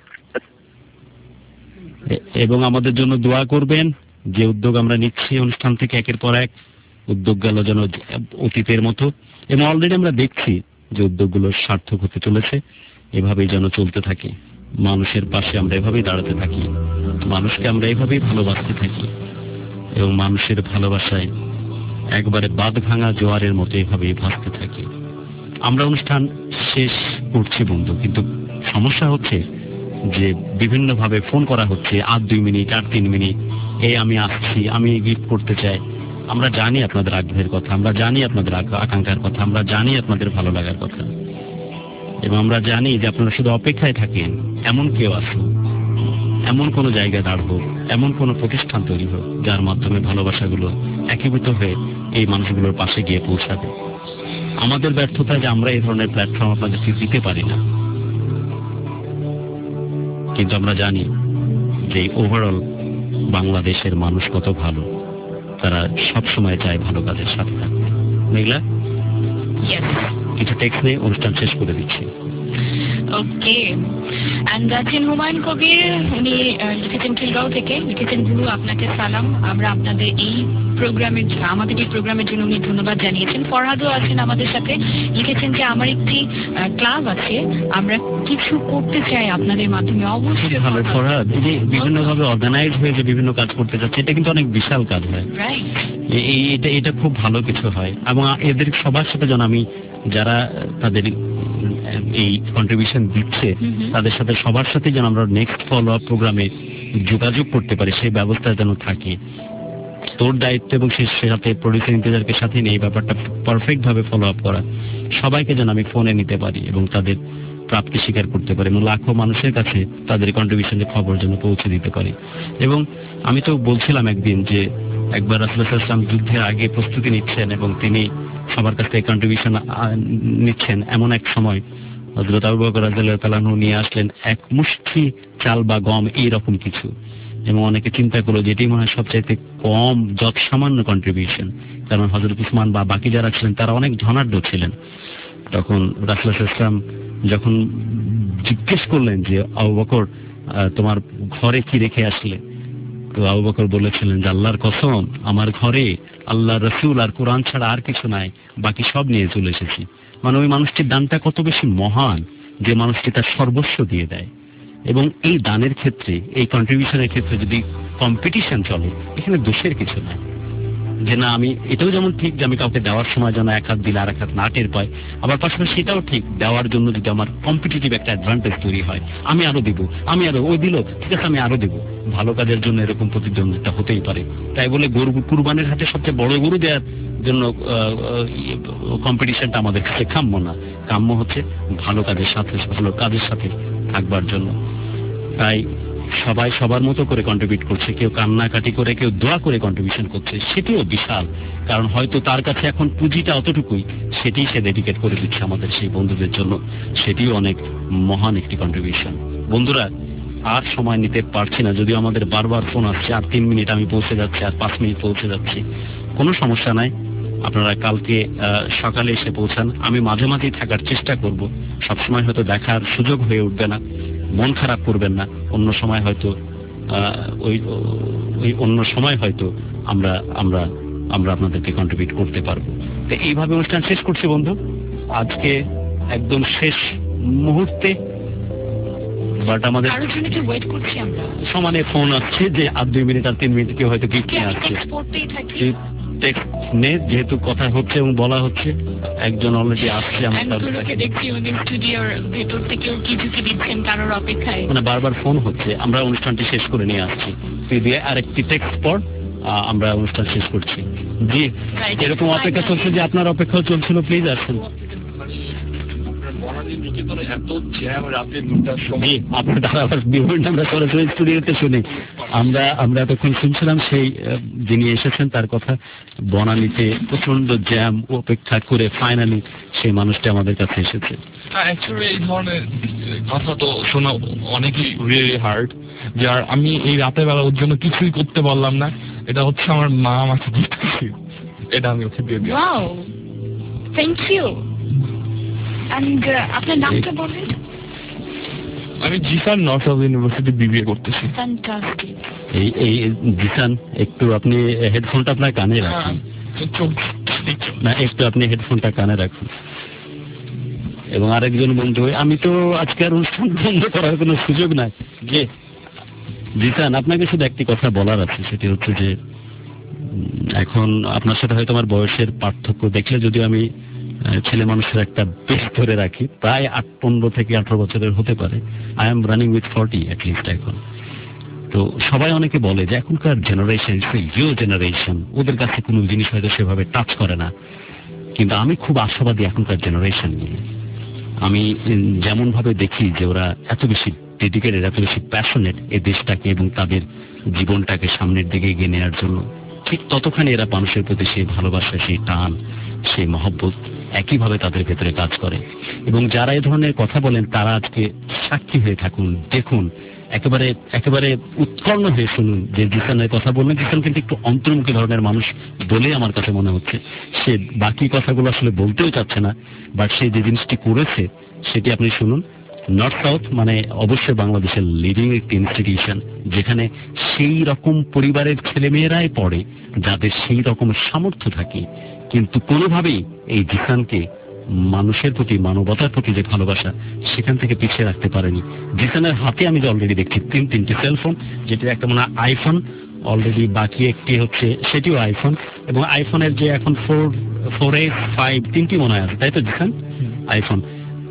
এবং আমাদের জন্য দোয়া করবেন। যে উদ্যোগ আমরা নিচ্ছি অনুষ্ঠান থেকে একের পর এক উদ্যোগ গেল যেন অতীতের মতো, এবং অলরেডি আমরা দেখছি যে উদ্যোগগুলো সার্থক হতে চলেছে। এভাবেই যেন চলতে থাকে, মানুষের পাশে আমরা এভাবেই দাঁড়াতে থাকি, মানুষকে আমরা এভাবেই ভালোবাসতে থাকি, এবং মানুষের ভালোবাসায় একবারে বাঁধ ভাঙা জোয়ারের মতো এভাবেই ভাসতে থাকি। আমরা অনুষ্ঠান শেষ করছি বন্ধু, কিন্তু সমস্যা হচ্ছে যে বিভিন্ন ভাবে ফোন করা হচ্ছে, আর দুই মিনিট আর তিন মিনিট, এই আমি আসছি, আমি গিফট করতে চাই। আমরা জানি আপনাদের আগ্রহের কথা, আমরা জানি আপনাদের আকাঙ্ক্ষার কথা, আমরা জানি আপনাদের ভালো লাগার কথা, এবং আমরা জানি যে আপনারা শুধু অপেক্ষায় থাকেন এমন কেউ আসুক, এমন কোনো জায়গায় দাঁড় হোক, এমন কোনো প্রতিষ্ঠান তৈরি হোক যার মাধ্যমে ভালোবাসাগুলো একীভূত হয়ে এই মানুষগুলোর পাশে গিয়ে পৌঁছাবে। আমাদের ব্যর্থতা যে আমরা এই ধরনের প্ল্যাটফর্ম আপনাদেরকে দিতে পারি না, কিন্তু আমরা জানি যে ওভারঅল বাংলাদেশের মানুষ কত ভালো, তারা সব সময় চায় ভালো কাজের সাথে থাকতে। মেঘলা কিছু টেক্সট নিয়ে অনুষ্ঠান শেষ করে দিচ্ছি। ওকে, অ্যান্ড আছেন হুমায়ুন কবির, উনি লিখেছেন খিলগাঁও থেকে, লিখেছেন গুরু আপনাকে সালাম, আমরা আপনাদের এই প্রোগ্রামের জন্য আমাদের এই প্রোগ্রামের জন্য উনি ধন্যবাদ জানিয়েছেন। ফরহাদও আছেন আমাদের সাথে, লিখেছেন যে আমার একটি ক্লাব আছে, আমরা কিছু করতে চাই আপনাদের মাধ্যমে। অবশ্যই ভালো ফরহাদ, এই যে বিভিন্ন ভাবে অর্গানাইজ হয়ে যে বিভিন্ন কাজ করতে যাচ্ছে, এটা কিন্তু অনেক বিশাল কাজ হয়। রাইট, এটা এটা খুব ভালো কিছু হয়, এবং এদের সবার সাথে যেন আমি যারা তাদের এই কন্ট্রিবিউশন দিচ্ছে তাদের সাথে সবার সাথে যেন আমরা নেক্সট ফলো আপ প্রোগ্রামে যোগাযোগ করতে পারি, সেই ব্যবস্থা যেন থাকে। তোর দায়িত্ব এবং সে সাথে প্রডিউসার ইন্তেজারকে সাথে নিয়ে এই ব্যাপারটা পারফেক্ট ভাবে ফলো আপ করা, সবাইকে যেন আমি ফোনে নিতে পারি এবং তাদের প্রাপ্তি স্বীকার করতে পারি, এবং লাখো মানুষের কাছে তাদের কন্ট্রিবিউশনের খবর যেন পৌঁছে দিতে পারি। এবং আমি তো বলছিলাম একদিন যে একবার রাসূলুল্লাহ সাল্লাল্লাহু আলাইহি ওয়াসাল্লাম যুদ্ধের আগে প্রস্তুতি নিচ্ছেন এবং তিনি সবার কাছ থেকে কন্ট্রিবিউশন নিচ্ছেন, এমন এক সময় হযরত আবু বকর রাদিয়াল্লাহু তাআলা আনহু নিয়ে আসলেন এক মুষ্টি চাল বা গম, এইরকম কিছু, এবং অনেকে চিন্তা করলো যেটি মনে হয় সবচাইতে কম যত সামান্য কন্ট্রিবিউশন, কারণ হযরত উসমান বা বাকি যারা ছিলেন তারা অনেক ধনাঢ্য ছিলেন। তখন রাসূলুল্লাহ সাল্লাল্লাহু আলাইহি ওয়াসাল্লাম যখন জিজ্ঞেস করলেন যে আবু বকর তোমার ঘরে কি রেখে আসলে, তো আবু বকর বলেছিলেন যে আল্লাহর কসম, আমার ঘরে আল্লাহর রাসূল আর কোরআন ছাড়া আর কিছু নাই, বাকি সব নিয়ে চলে এসেছি। মানে ওই মানুষটির দানটা কত বেশি মহান, যে মানুষটি তার সর্বস্ব দিয়ে দেয়। এবং এই দানের ক্ষেত্রে, এই কন্ট্রিবিউশনের ক্ষেত্রে যদি কম্পিটিশন চলে, এখানে দোষের কিছু নাই। যে না আমি এটাও যেমন ঠিক যে আমি কাউকে দেওয়ার সময় যেন এক হাত দিলে আর এক হাত না টের পায়, আবার পাশাপাশি সেটাও ঠিক দেওয়ার জন্য যদি আমার কম্পিটিটিভ একটা অ্যাডভান্টেজ তৈরি হয়, আমি আরো দিব, আমি আরো ওই দিল ঠিক আছে আমি আরো দেব, ভালো কাজের জন্য এরকম প্রতিদ্বন্দ্বিতা হতেই পারে। তাই বলে গরু কুরবানির হাতে সবচেয়ে বড় গরু দেওয়ার জন্য কম্পিটিশনটা আমাদের কাছে কাম্য না। কাম্য হচ্ছে ভালো কাজের সাথে ভালো কাজের সাথে থাকবার জন্য। তাই সবাই সবার মতো করে কন্ট্রিবিউট করছে, কেউ কান্নাকাটি করে, কেউ দোয়া করে কন্ট্রিবিউশন করছে, সেটিও বিশাল। কারণ হয়তো তার কাছে এখন পুঁজিটা অতটুকুই, সেটি সে ডেডিকেট করে দিচ্ছে আমাদের সেই বন্ধুদের জন্য, সেটিও অনেক মহান একটি কন্ট্রিবিউশন। বন্ধুরা, আর সময় নিতে পারছি না, যদিও আমাদের বারবার ফোন আসছে, আর তিন মিনিট আমি পৌঁছে যাচ্ছি, আর পাঁচ মিনিট পৌঁছে যাচ্ছি। কোনো সমস্যা নাই, আপনারা কালকে সকালে এসে পৌঁছান। আমি মাঝে মাঝেই থাকার চেষ্টা করব, সবসময় হয়তো দেখার সুযোগ হয়ে উঠবে না, মন খারাপ করবেন না। অন্য সময় হয়তো ওই ওই অন্য সময় হয়তো আমরা আমরা আমরা আপনাদেরকে কন্ট্রিবিউট করতে পারবো। তো এইভাবে অনুষ্ঠান শেষ করছি বন্ধু, আজকে একদম শেষ মুহূর্তে। বাট আমাদের সমানে ফোন আসছে যে আর দুই মিনিট আর তিন মিনিট কেউ হয়তো গিফট নিয়ে আসছে। যেহেতু কথা হচ্ছে এবং বলা হচ্ছে, একজন অলরেডি আসছে, মানে বারবার ফোন হচ্ছে, আমরা অনুষ্ঠানটি শেষ করে নিয়ে আসছি। দিয়ে আরেকটি টেক্সট পর আমরা অনুষ্ঠান শেষ করছি। জি, এরকম অপেক্ষা চলছে যে আপনার অপেক্ষাও চলছিল, প্লিজ আসুন। আমরা সরাসরি স্টুডিওতে শুনি, আমরা আমরা এতক্ষণ শুনছিলাম সেই যিনি এসেছেন তার কথা। বনানীতে প্রচন্ড জ্যাম অপেক্ষা করে ফাইনালি সেই মানুষটা আমাদের কাছে এসেছে। অ্যাকচুয়ালি এই ধরনের কথা তো শোনা অনেকই রিয়েলি হার্ড, যার আমি এই রাতের বেলা ওর জন্য কিছুই করতে পারলাম না। এটা হচ্ছে আমার মা আমাকে দিতেছি, এটা আমি ওকে দিয়ে দিই। Wow, thank you. And আপনার নামটা বলেন। আমি Jisan North South University BBA করতেছি। ফ্যান্টাস্টিক। এই এই জিসান, একটু আপনি হেডফোনটা আপনার কানে রাখুন না, একটু আপনি হেডফোনটা কানে রাখুন। এবং আরেকজন বন্ধু, আমি তো আজকে আর অনুষ্ঠান বন্ধ করার কোনো সুযোগ নাই। যে জিসান, আপনাকে শুধু একটি কথা বলার আছে, সেটি হচ্ছে যে এখন আপনার সাথে হয়তো আমার বয়সের পার্থক্য দেখলে, যদিও আমি ছেলে মানুষের একটা বেশ ধরে রাখি, প্রায় আট পনেরো থেকে আঠারো বছরের হতে পারে। I am running with forty at least এখন। তো সবাই অনেকে বলে যে এখনকার জেনারেশন ইউ জেনারেশন, ওদের কাছে কোনো জিনিস হয়তো সেভাবে টাচ করে না, কিন্তু আমি খুব আশাবাদী এখনকার জেনারেশন নিয়ে। আমি যেমন ভাবে দেখি যে ওরা এত বেশি ডেডিকেটেড, এত বেশি প্যাশনেট এই দেশটাকে এবং তাদের জীবনটাকে সামনের দিকে এগিয়ে নেওয়ার জন্য, ঠিক ততখানি এরা মানুষের প্রতি সেই ভালোবাসা, সেই টান, সেই মহব্বত একইভাবে তাদের ভেতরে কাজ করে। এবং যারা এই ধরনের কথা বলেন তারা আজকে সাক্ষী হয়ে থাকুন, দেখুন, একেবারে একেবারে উৎকর্ণ হয়ে শুনুন যে জিসানের কথা বললেন। জিসান কিন্তু একটু অন্তর্মুখী ধরনের মানুষ বলে আমার কাছে মনে হচ্ছে। সে বাকি কথাগুলো আসলে বলতেও চাচ্ছে না, বাট সে যে জিনিসটি করেছে সেটি আপনি শুনুন। নর্থ সাউথ মানে অবশ্যই বাংলাদেশের লিডিং একটি ইনস্টিটিউশন, যেখানে সেই রকম পরিবারের ছেলেমেয়েরাই পড়ে যাদের সেই রকম সামর্থ্য থাকে, কিন্তু কোনোভাবেই এই জিসানকে মানুষের প্রতি, মানবতার প্রতি যে ভালোবাসা, সেখান থেকে পিছিয়ে রাখতে পারেনি। জিসানের হাতে আমি অলরেডি দেখছি তিন তিনটি সেলফোন, যেটি একটা মনে হয় আইফোন অলরেডি, বাকি একটি হচ্ছে সেটিও আইফোন, এবং আইফোনের যে এখন ফোর ফোর এ ফাইভ তিনটি মনে হয় আছে, তাই তো জিসান? আইফোন।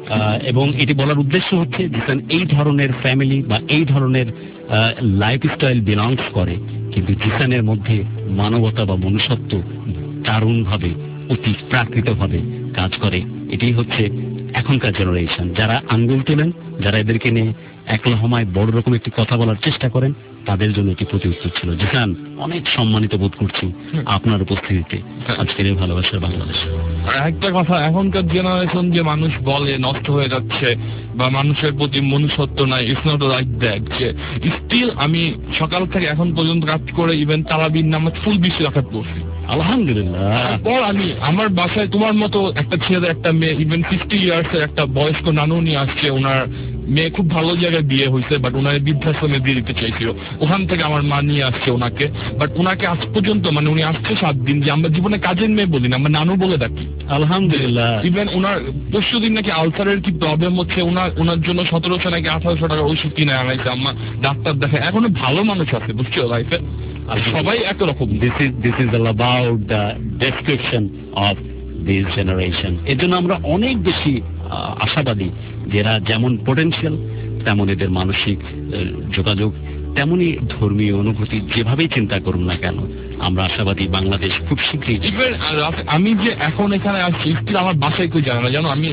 এবং এটি বলার উদ্দেশ্য হচ্ছে জিসান এই ধরনের ফ্যামিলি বা এই ধরনের লাইফস্টাইল বিলংস করে, কিন্তু জিসানের মধ্যে মানবতা বা মনুষ্যত্ব দারুণভাবে, অতি প্রাকৃতভাবে কাজ করে। এটাই হচ্ছে এখনকার জেনারেশন। যারা আঙ্গুল তোলেন, যারা এদেরকে নিয়ে একলহমায় বড় রকম একটি কথা বলার চেষ্টা করেন, তাদের জন্য এটি প্রতি উত্তর ছিল। জিসান, অনেক সম্মানিত বোধ করছি আপনার উপস্থিতিতে আজকের এই ভালোবাসার বাংলাদেশ। একটা কথা, এখনকার জেনারেশন যে মানুষ বলে নষ্ট হয়ে যাচ্ছে বা মানুষের প্রতি মনুষ্যত্ব নাই, ইটস নট লাইক দ্যাট। যে স্টিল আমি সকাল থেকে এখন পর্যন্ত কাজ করে ইভেন তারাবির নামাজ ফুল বিশ্ব রাখাত পড়ছি, আলহামদুলিল্লাহ। তারপর আমি আমার বাসায় তোমার মতো একটা ছেলে, একটা মেয়ে, ইভেন ফিফটি ইয়ার্স এর একটা বয়স্ক নানু নিয়ে আসছে। ওনার মেয়ে খুব ভালো জায়গায় বিয়ে হয়েছে, বাট ওনার বৃদ্ধাশ্রমে দিয়ে দিতে চাইছিল, ওখান থেকে আমার মা নিয়ে আসছে ওনাকে। বাট ওনাকে আজ পর্যন্ত, মানে উনি আসছে সাত দিন, যে আমরা জীবনে কাজের মেয়ে বলি না, আমরা নানু বলে ডাকি, আলহামদুলিল্লাহ। ইভেন ওনার পরশু দিন নাকি আলসারের কি প্রবলেম হচ্ছে, ওনার ওনার জন্য সতেরোশো নাকি আঠারোশো টাকা ওষুধ কিনে আনাইছে আম্মা, ডাক্তার দেখে। এখনো ভালো মানুষ আছে, বুঝছো লাইফে, সবাই একরকম। This is this is all about the description of this generation. এর জন্য আমরা অনেক বেশি আশাবাদী, যারা যেমন পোটেনশিয়াল তেমন এদের মানসিক যোগাযোগ, তেমনই ধর্মীয় অনুভূতি, যেভাবেই চিন্তা করুন না কেন, আমরা আশাবাদী বাংলাদেশ খুব শীঘ্রই। আমি যে এখন এখানে আসছি, আমার বাসায় কেউ জানে না, জানো। আমি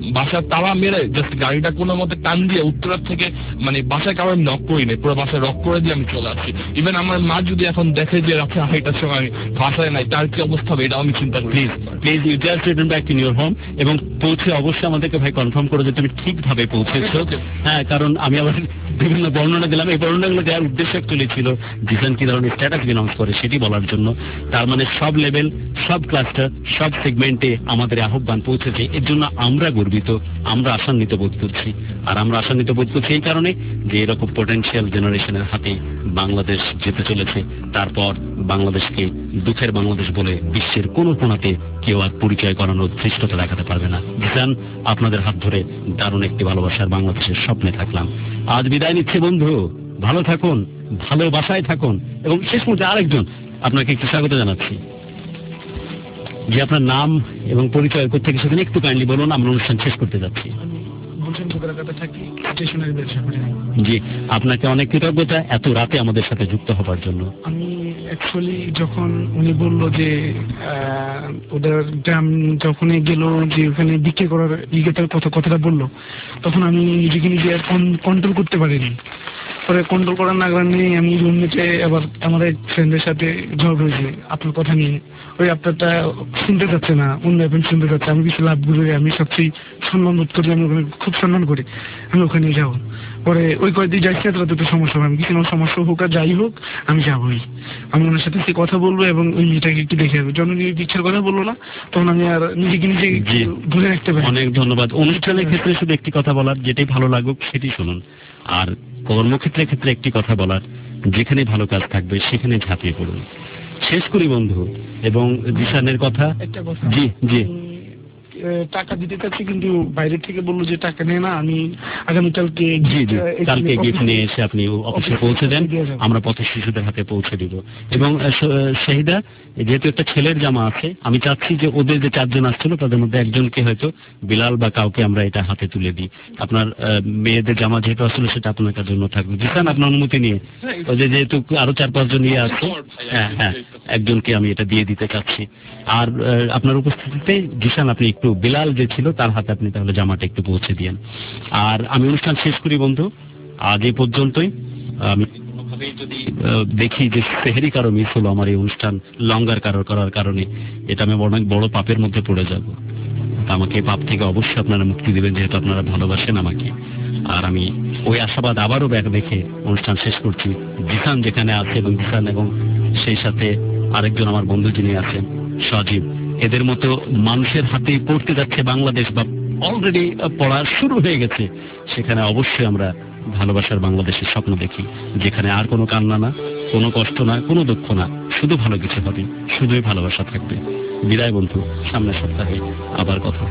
বাসার তালা মেরে জাস্ট গাড়িটা কোনো মতে টান দিয়ে উত্তরার থেকে মানে বাসায় কারো নক করি নেই, পুরো বাসায় রক করে দিয়ে আমি চলে আসছি। ইভেন আমার মা যদি এখন দেখে যে রাত্রে আড়াইটার সময় আমি বাসায় নাই, তার কি অবস্থা হবে এটাও আমি চিন্তা করি। Please please you just return back in your home, এবং পৌঁছে অবশ্যই আমাদেরকে ভাই কনফার্ম করে যে তুমি ঠিকভাবে পৌঁছেছো। হ্যাঁ, কারণ আমি আবার বিভিন্ন বর্ণনা দিলাম, এই বর্ণনাগুলো দেওয়ার উদ্দেশ্য অ্যাকচুয়ালি ছিল জিসান কি ধরনের স্ট্যাটাস বিলংস করে সেটি বলার জন্য। তার মানে সব লেভেল, সব ক্লাস্টার, সব সেগমেন্টে আমাদের আহ্বান পৌঁছেছে, এর জন্য আমরা গর্বিত, আমরা আশান্বিত বোধ করছি। আর আমরা আশান্বিত বোধ করছি এই কারণে যে এরকম পোটেনশিয়াল জেনারেশনের হাতে বাংলাদেশ যেতে চলেছে। তারপর বাংলাদেশকে দুঃখের বাংলাদেশ বলে বিশ্বের কোন কোণাতে কেউ আর পরিচয় করানোর ধৃষ্টতা দেখাতে পারবে না। জিসান, আপনাদের হাত ধরে দারুণ একটি ভালোবাসার বাংলাদেশের স্বপ্নে থাকলাম। আজ বিদায় নিচ্ছে বন্ধু, ভালো থাকুন, ভালোবাসায় থাকুন, এবং শেষ মুহূর্তে আরেকজন আপনাকে একটু স্বাগত জানাচ্ছি। যে আপনার নাম এবং পরিচয় কোথেকে সেখানে একটু কাইন্ডলি বলুন, আমরা অনুষ্ঠান শেষ করতে যাচ্ছি। জি, আপনাকে অনেক কৃতজ্ঞতা এত রাতে আমাদের সাথে যুক্ত হবার জন্য। আমি অ্যাকচুয়ালি যখন উনি বললো যে ওদের গ্রাম যখনই গেল যে ওখানে বিক্রি করার ইগেটার কথা কথাটা বললো, তখন আমি নিজেকে নিজে কন্ট্রোল করতে পারিনি। পরে কন্ট্রোল করার না কারণে আমি রুমমেটে আবার আমার এক ফ্রেন্ডের সাথে ঝড় হয়েছে আপনার কথা নিয়ে। ওই আপনারটা শুনতে যাচ্ছে না, অন্য এখন শুনতে যাচ্ছে। আমি কিছু লাভ ঘুরে আমি সবচেয়ে সম্মান বোধ করি, আমি ওখানে খুব সম্মান করি, আমি ওখানে যাবো। পরে ওই কয়েকদিন যাচ্ছি না, তারা তো সমস্যা হবে, আমি কিছু সমস্যা হোক আর যাই হোক আমি যাবোই। আমি ওনার সাথে সে কথা বলবো এবং ওই মেয়েটাকে একটু দেখে যাবো। যখন ইচ্ছার কথা বললো না, তখন আমি আর নিজেকে নিজে ধরে রাখতে পারি। অনেক ধন্যবাদ। অনুষ্ঠানের ক্ষেত্রে শুধু একটি কথা বলার, যেটাই ভালো লাগুক সেটি শুনুন। আর কর্মক্ষেত্রের ক্ষেত্রে একটি কথা বলার, যেখানে ভালো কাজ থাকবে সেখানে ঝাঁপিয়ে পড়ুন। শেষ করি বন্ধু, এবং জিসানের কথা। জি জি টাকা দিতে চাচ্ছি, কিন্তু বাইরে থেকে বললো যে টাকা নেই না, আমি আগামীকালকে জি জি কালকে গিফট নিয়ে এসে আপনি অফিসে পৌঁছে দেন, আমরা পথ শিশুদের হাতে পৌঁছে দিব। এবং শাহিদা, যেহেতু একটা ছেলের জামা আছে, আমি চাচ্ছি যে ওদের যে চারজন আসছিল তাদের মধ্যে একজনকে হয়তো বিলাল বা কাউকে আমরা এটা হাতে তুলে দিই। আপনার মেয়েদের জামা যেহেতু আসলে সেটা আপনার জন্য থাকবে। জিসান, আপনার অনুমতি নিয়ে, ওই যে যেহেতু আরো চার পাঁচজন ইয়ে আছে, হ্যাঁ হ্যাঁ একজনকে আমি এটা দিয়ে দিতে চাচ্ছি। আর আপনার উপস্থিতিতে জিসান, আপনি একটু বিলাল যে ছিল তার হাতে আপনি তাহলে জামাটা একটু পৌঁছে দিয়েন। আর আমি অনুষ্ঠান শেষ করি বন্ধু, আজ এই পর্যন্তই। আমি কোনোভাবেই যদি দেখি যে সেহেরি কারো মিস হলো আমার এই অনুষ্ঠান লঙ্গার কারো করার কারণে, এটা আমি অনেক বড় পাপের মধ্যে পড়ে যাব। আমাকে পাপ থেকে অবশ্যই আপনারা মুক্তি দেবেন, যেহেতু আপনারা ভালোবাসেন আমাকে। আর আমি ওই আশাবাদ আবারও ব্যাগ দেখে অনুষ্ঠান শেষ করছি। জিসান যেখানে আছে, এবং জিসান এবং সেই সাথে আরেকজন আমার বন্ধু যিনি আছেন সজীব, এদের মতো মানুষের হাতেই পড়তে যাচ্ছে বাংলাদেশ, বা অলরেডি পড়া শুরু হয়ে গেছে, সেখানে অবশ্যই আমরা ভালোবাসার বাংলাদেশের স্বপ্ন দেখি, যেখানে আর কোনো কান্না না, কোনো কষ্ট না, কোনো দুঃখ না, শুধু ভালো কিছু হবে, শুধুই ভালোবাসা থাকবে। বিদায় বন্ধু, সামনের সপ্তাহে আবার কথা।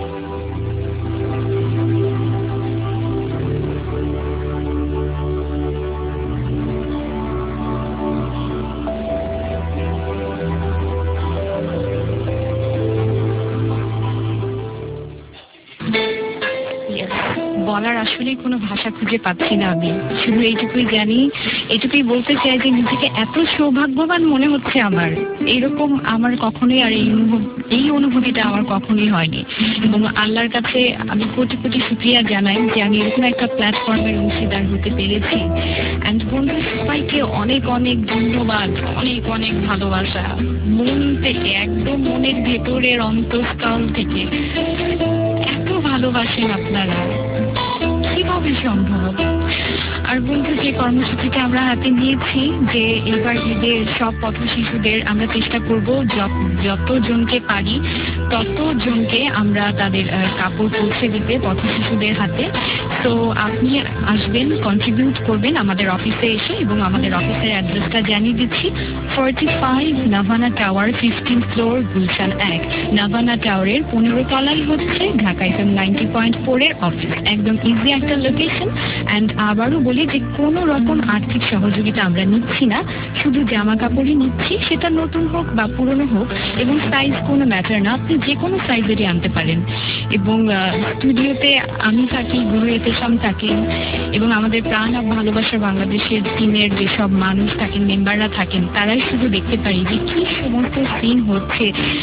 বলার আসলে কোনো ভাষা খুঁজে পাচ্ছি না। আমি শুধু এইটুকুই জানি, এইটুকুই বলতে চাই যে নিজেকে এত সৌভাগ্যবান মনে হচ্ছে আমার। এরকম আমার কখনোই, আর এই অনুভব এই অনুভূতিটা আমার কখনোই হয়নি। এবং আল্লাহর কাছে আমি কোটি কোটি শুকরিয়া জানাই যে আমি এরকম একটা প্ল্যাটফর্মের অংশীদার হতে পেরেছি। অ্যান্ড বন্ধু সবাইকে অনেক অনেক ধন্যবাদ, অনেক অনেক ভালোবাসা মন থেকে, একদম মনের ভেতরের অন্তঃস্থল থেকে। এত ভালোবাসেন আপনারা, কিভাবে সম্ভব? আর বন্ধু, যে কর্মসূচিটা আমরা হাতে নিয়েছি যে এবার ঈদের সব পথ শিশুদের আমরা চেষ্টা করব যতজনকে পারি ততজনকে আমরা তাদের কাপড় পৌঁছে দিতে পথ শিশুদের হাতে। তো আপনি আসবেন, কন্ট্রিবিউট করবেন আমাদের অফিসে এসে, এবং আমাদের অফিসের অ্যাড্রেসটা জানিয়ে দিচ্ছি। Forty five Navana tower, fifteen floor, Gulshan এক। নাভানা টাওয়ারের পনেরো তলাই হচ্ছে Dhaka FM ninety point four এর অফিস। একদম ইজি একটা লোকেশন। অ্যান্ড আবারও বলি যে কোনো রকম আর্থিক সহযোগিতা আমরা নিচ্ছি না, শুধু জামা কাপড়ই নিচ্ছি, সেটা নতুন হোক বা পুরনো হোক, এবং সাইজ কোনো ম্যাটার না, আপনি যে কোনো সাইজেরই আনতে পারেন। এবং স্টুডিওতে আমি থাকি, গুরু এতেশাম থাকেন, এবং আমাদের প্রাণ আর ভালোবাসার বাংলাদেশের টিমের যেসব মানুষ থাকেন, মেম্বাররা থাকেন, তারাই শুধু দেখতে পারি যে কি সমস্ত সিন হচ্ছে।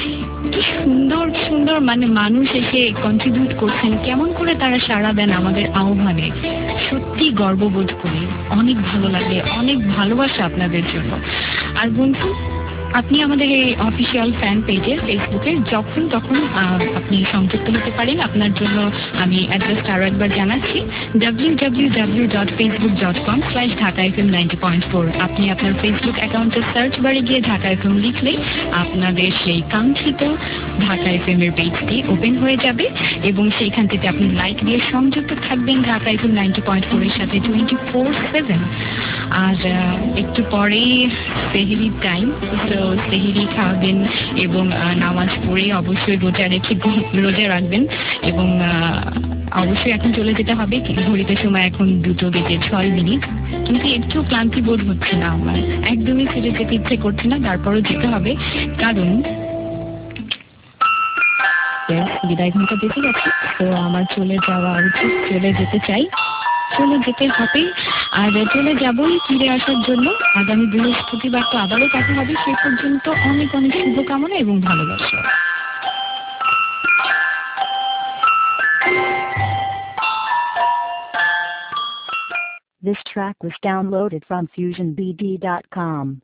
কত সুন্দর সুন্দর মানে মানুষ এসে কন্ট্রিবিউট করছেন, কেমন করে তারা সাড়া দেন আমাদের আহ্বানে, সত্যি গর্ববোধ করি, অনেক ভালো লাগে, অনেক ভালোবাসা আপনাদের জন্য। আর বন্ধু, আপনি আমাদের এই অফিসিয়াল ফ্যান পেজে ফেসবুকে যখন তখন আহ, আপনি সংযুক্ত হতে পারেন। আপনার জন্য আমি অ্যাড্রেসটা আরো একবার জানাচ্ছি, W W W dot Facebook dot com slash Dhaka F M ninety point four. আপনি আপনার ফেসবুক অ্যাকাউন্টের সার্চ বারে গিয়ে ঢাকা এফ এম লিখলেই আপনাদের সেই কাঙ্ক্ষিত ঢাকা এফ এম এর পেজটি ওপেন হয়ে যাবে এবং সেইখান থেকে আপনি লাইক দিয়ে সংযুক্ত থাকবেন Dhaka F M ninety point four এর সাথে টোয়েন্টি ফোর সেভেন। আর আহ, একটু পরেই সেহরির টাইম, তো সেহরি খাওয়াবেন এবং আহ, নামাজ পড়ে অবশ্যই রোজা রেখে রোজা রাখবেন এবং আহ, অবশ্যই এখন চলে যেতে হবে। ঘড়িতে সময় এখন দুটো বেজে ছয় মিনিট, কিন্তু একটু ক্লান্তি বোধ হচ্ছে না আমার, একদমই ফিরে যেতে ইচ্ছে করছে না, তারপরও যেতে হবে কারণ বিদায় ঘন্টা বেঁচে গেছে। তো আমার চলে যাওয়া উচিত, চলে যেতে চাই, চলে যেতে হবে। আর চলে যাবই ফিরে আসার জন্য। আগামী বৃহস্পতিবার তো আবারও কথা হবে, সে পর্যন্ত অনেক অনেক শুভকামনা এবং ভালোবাসা। This track was downloaded from fusion b d dot com.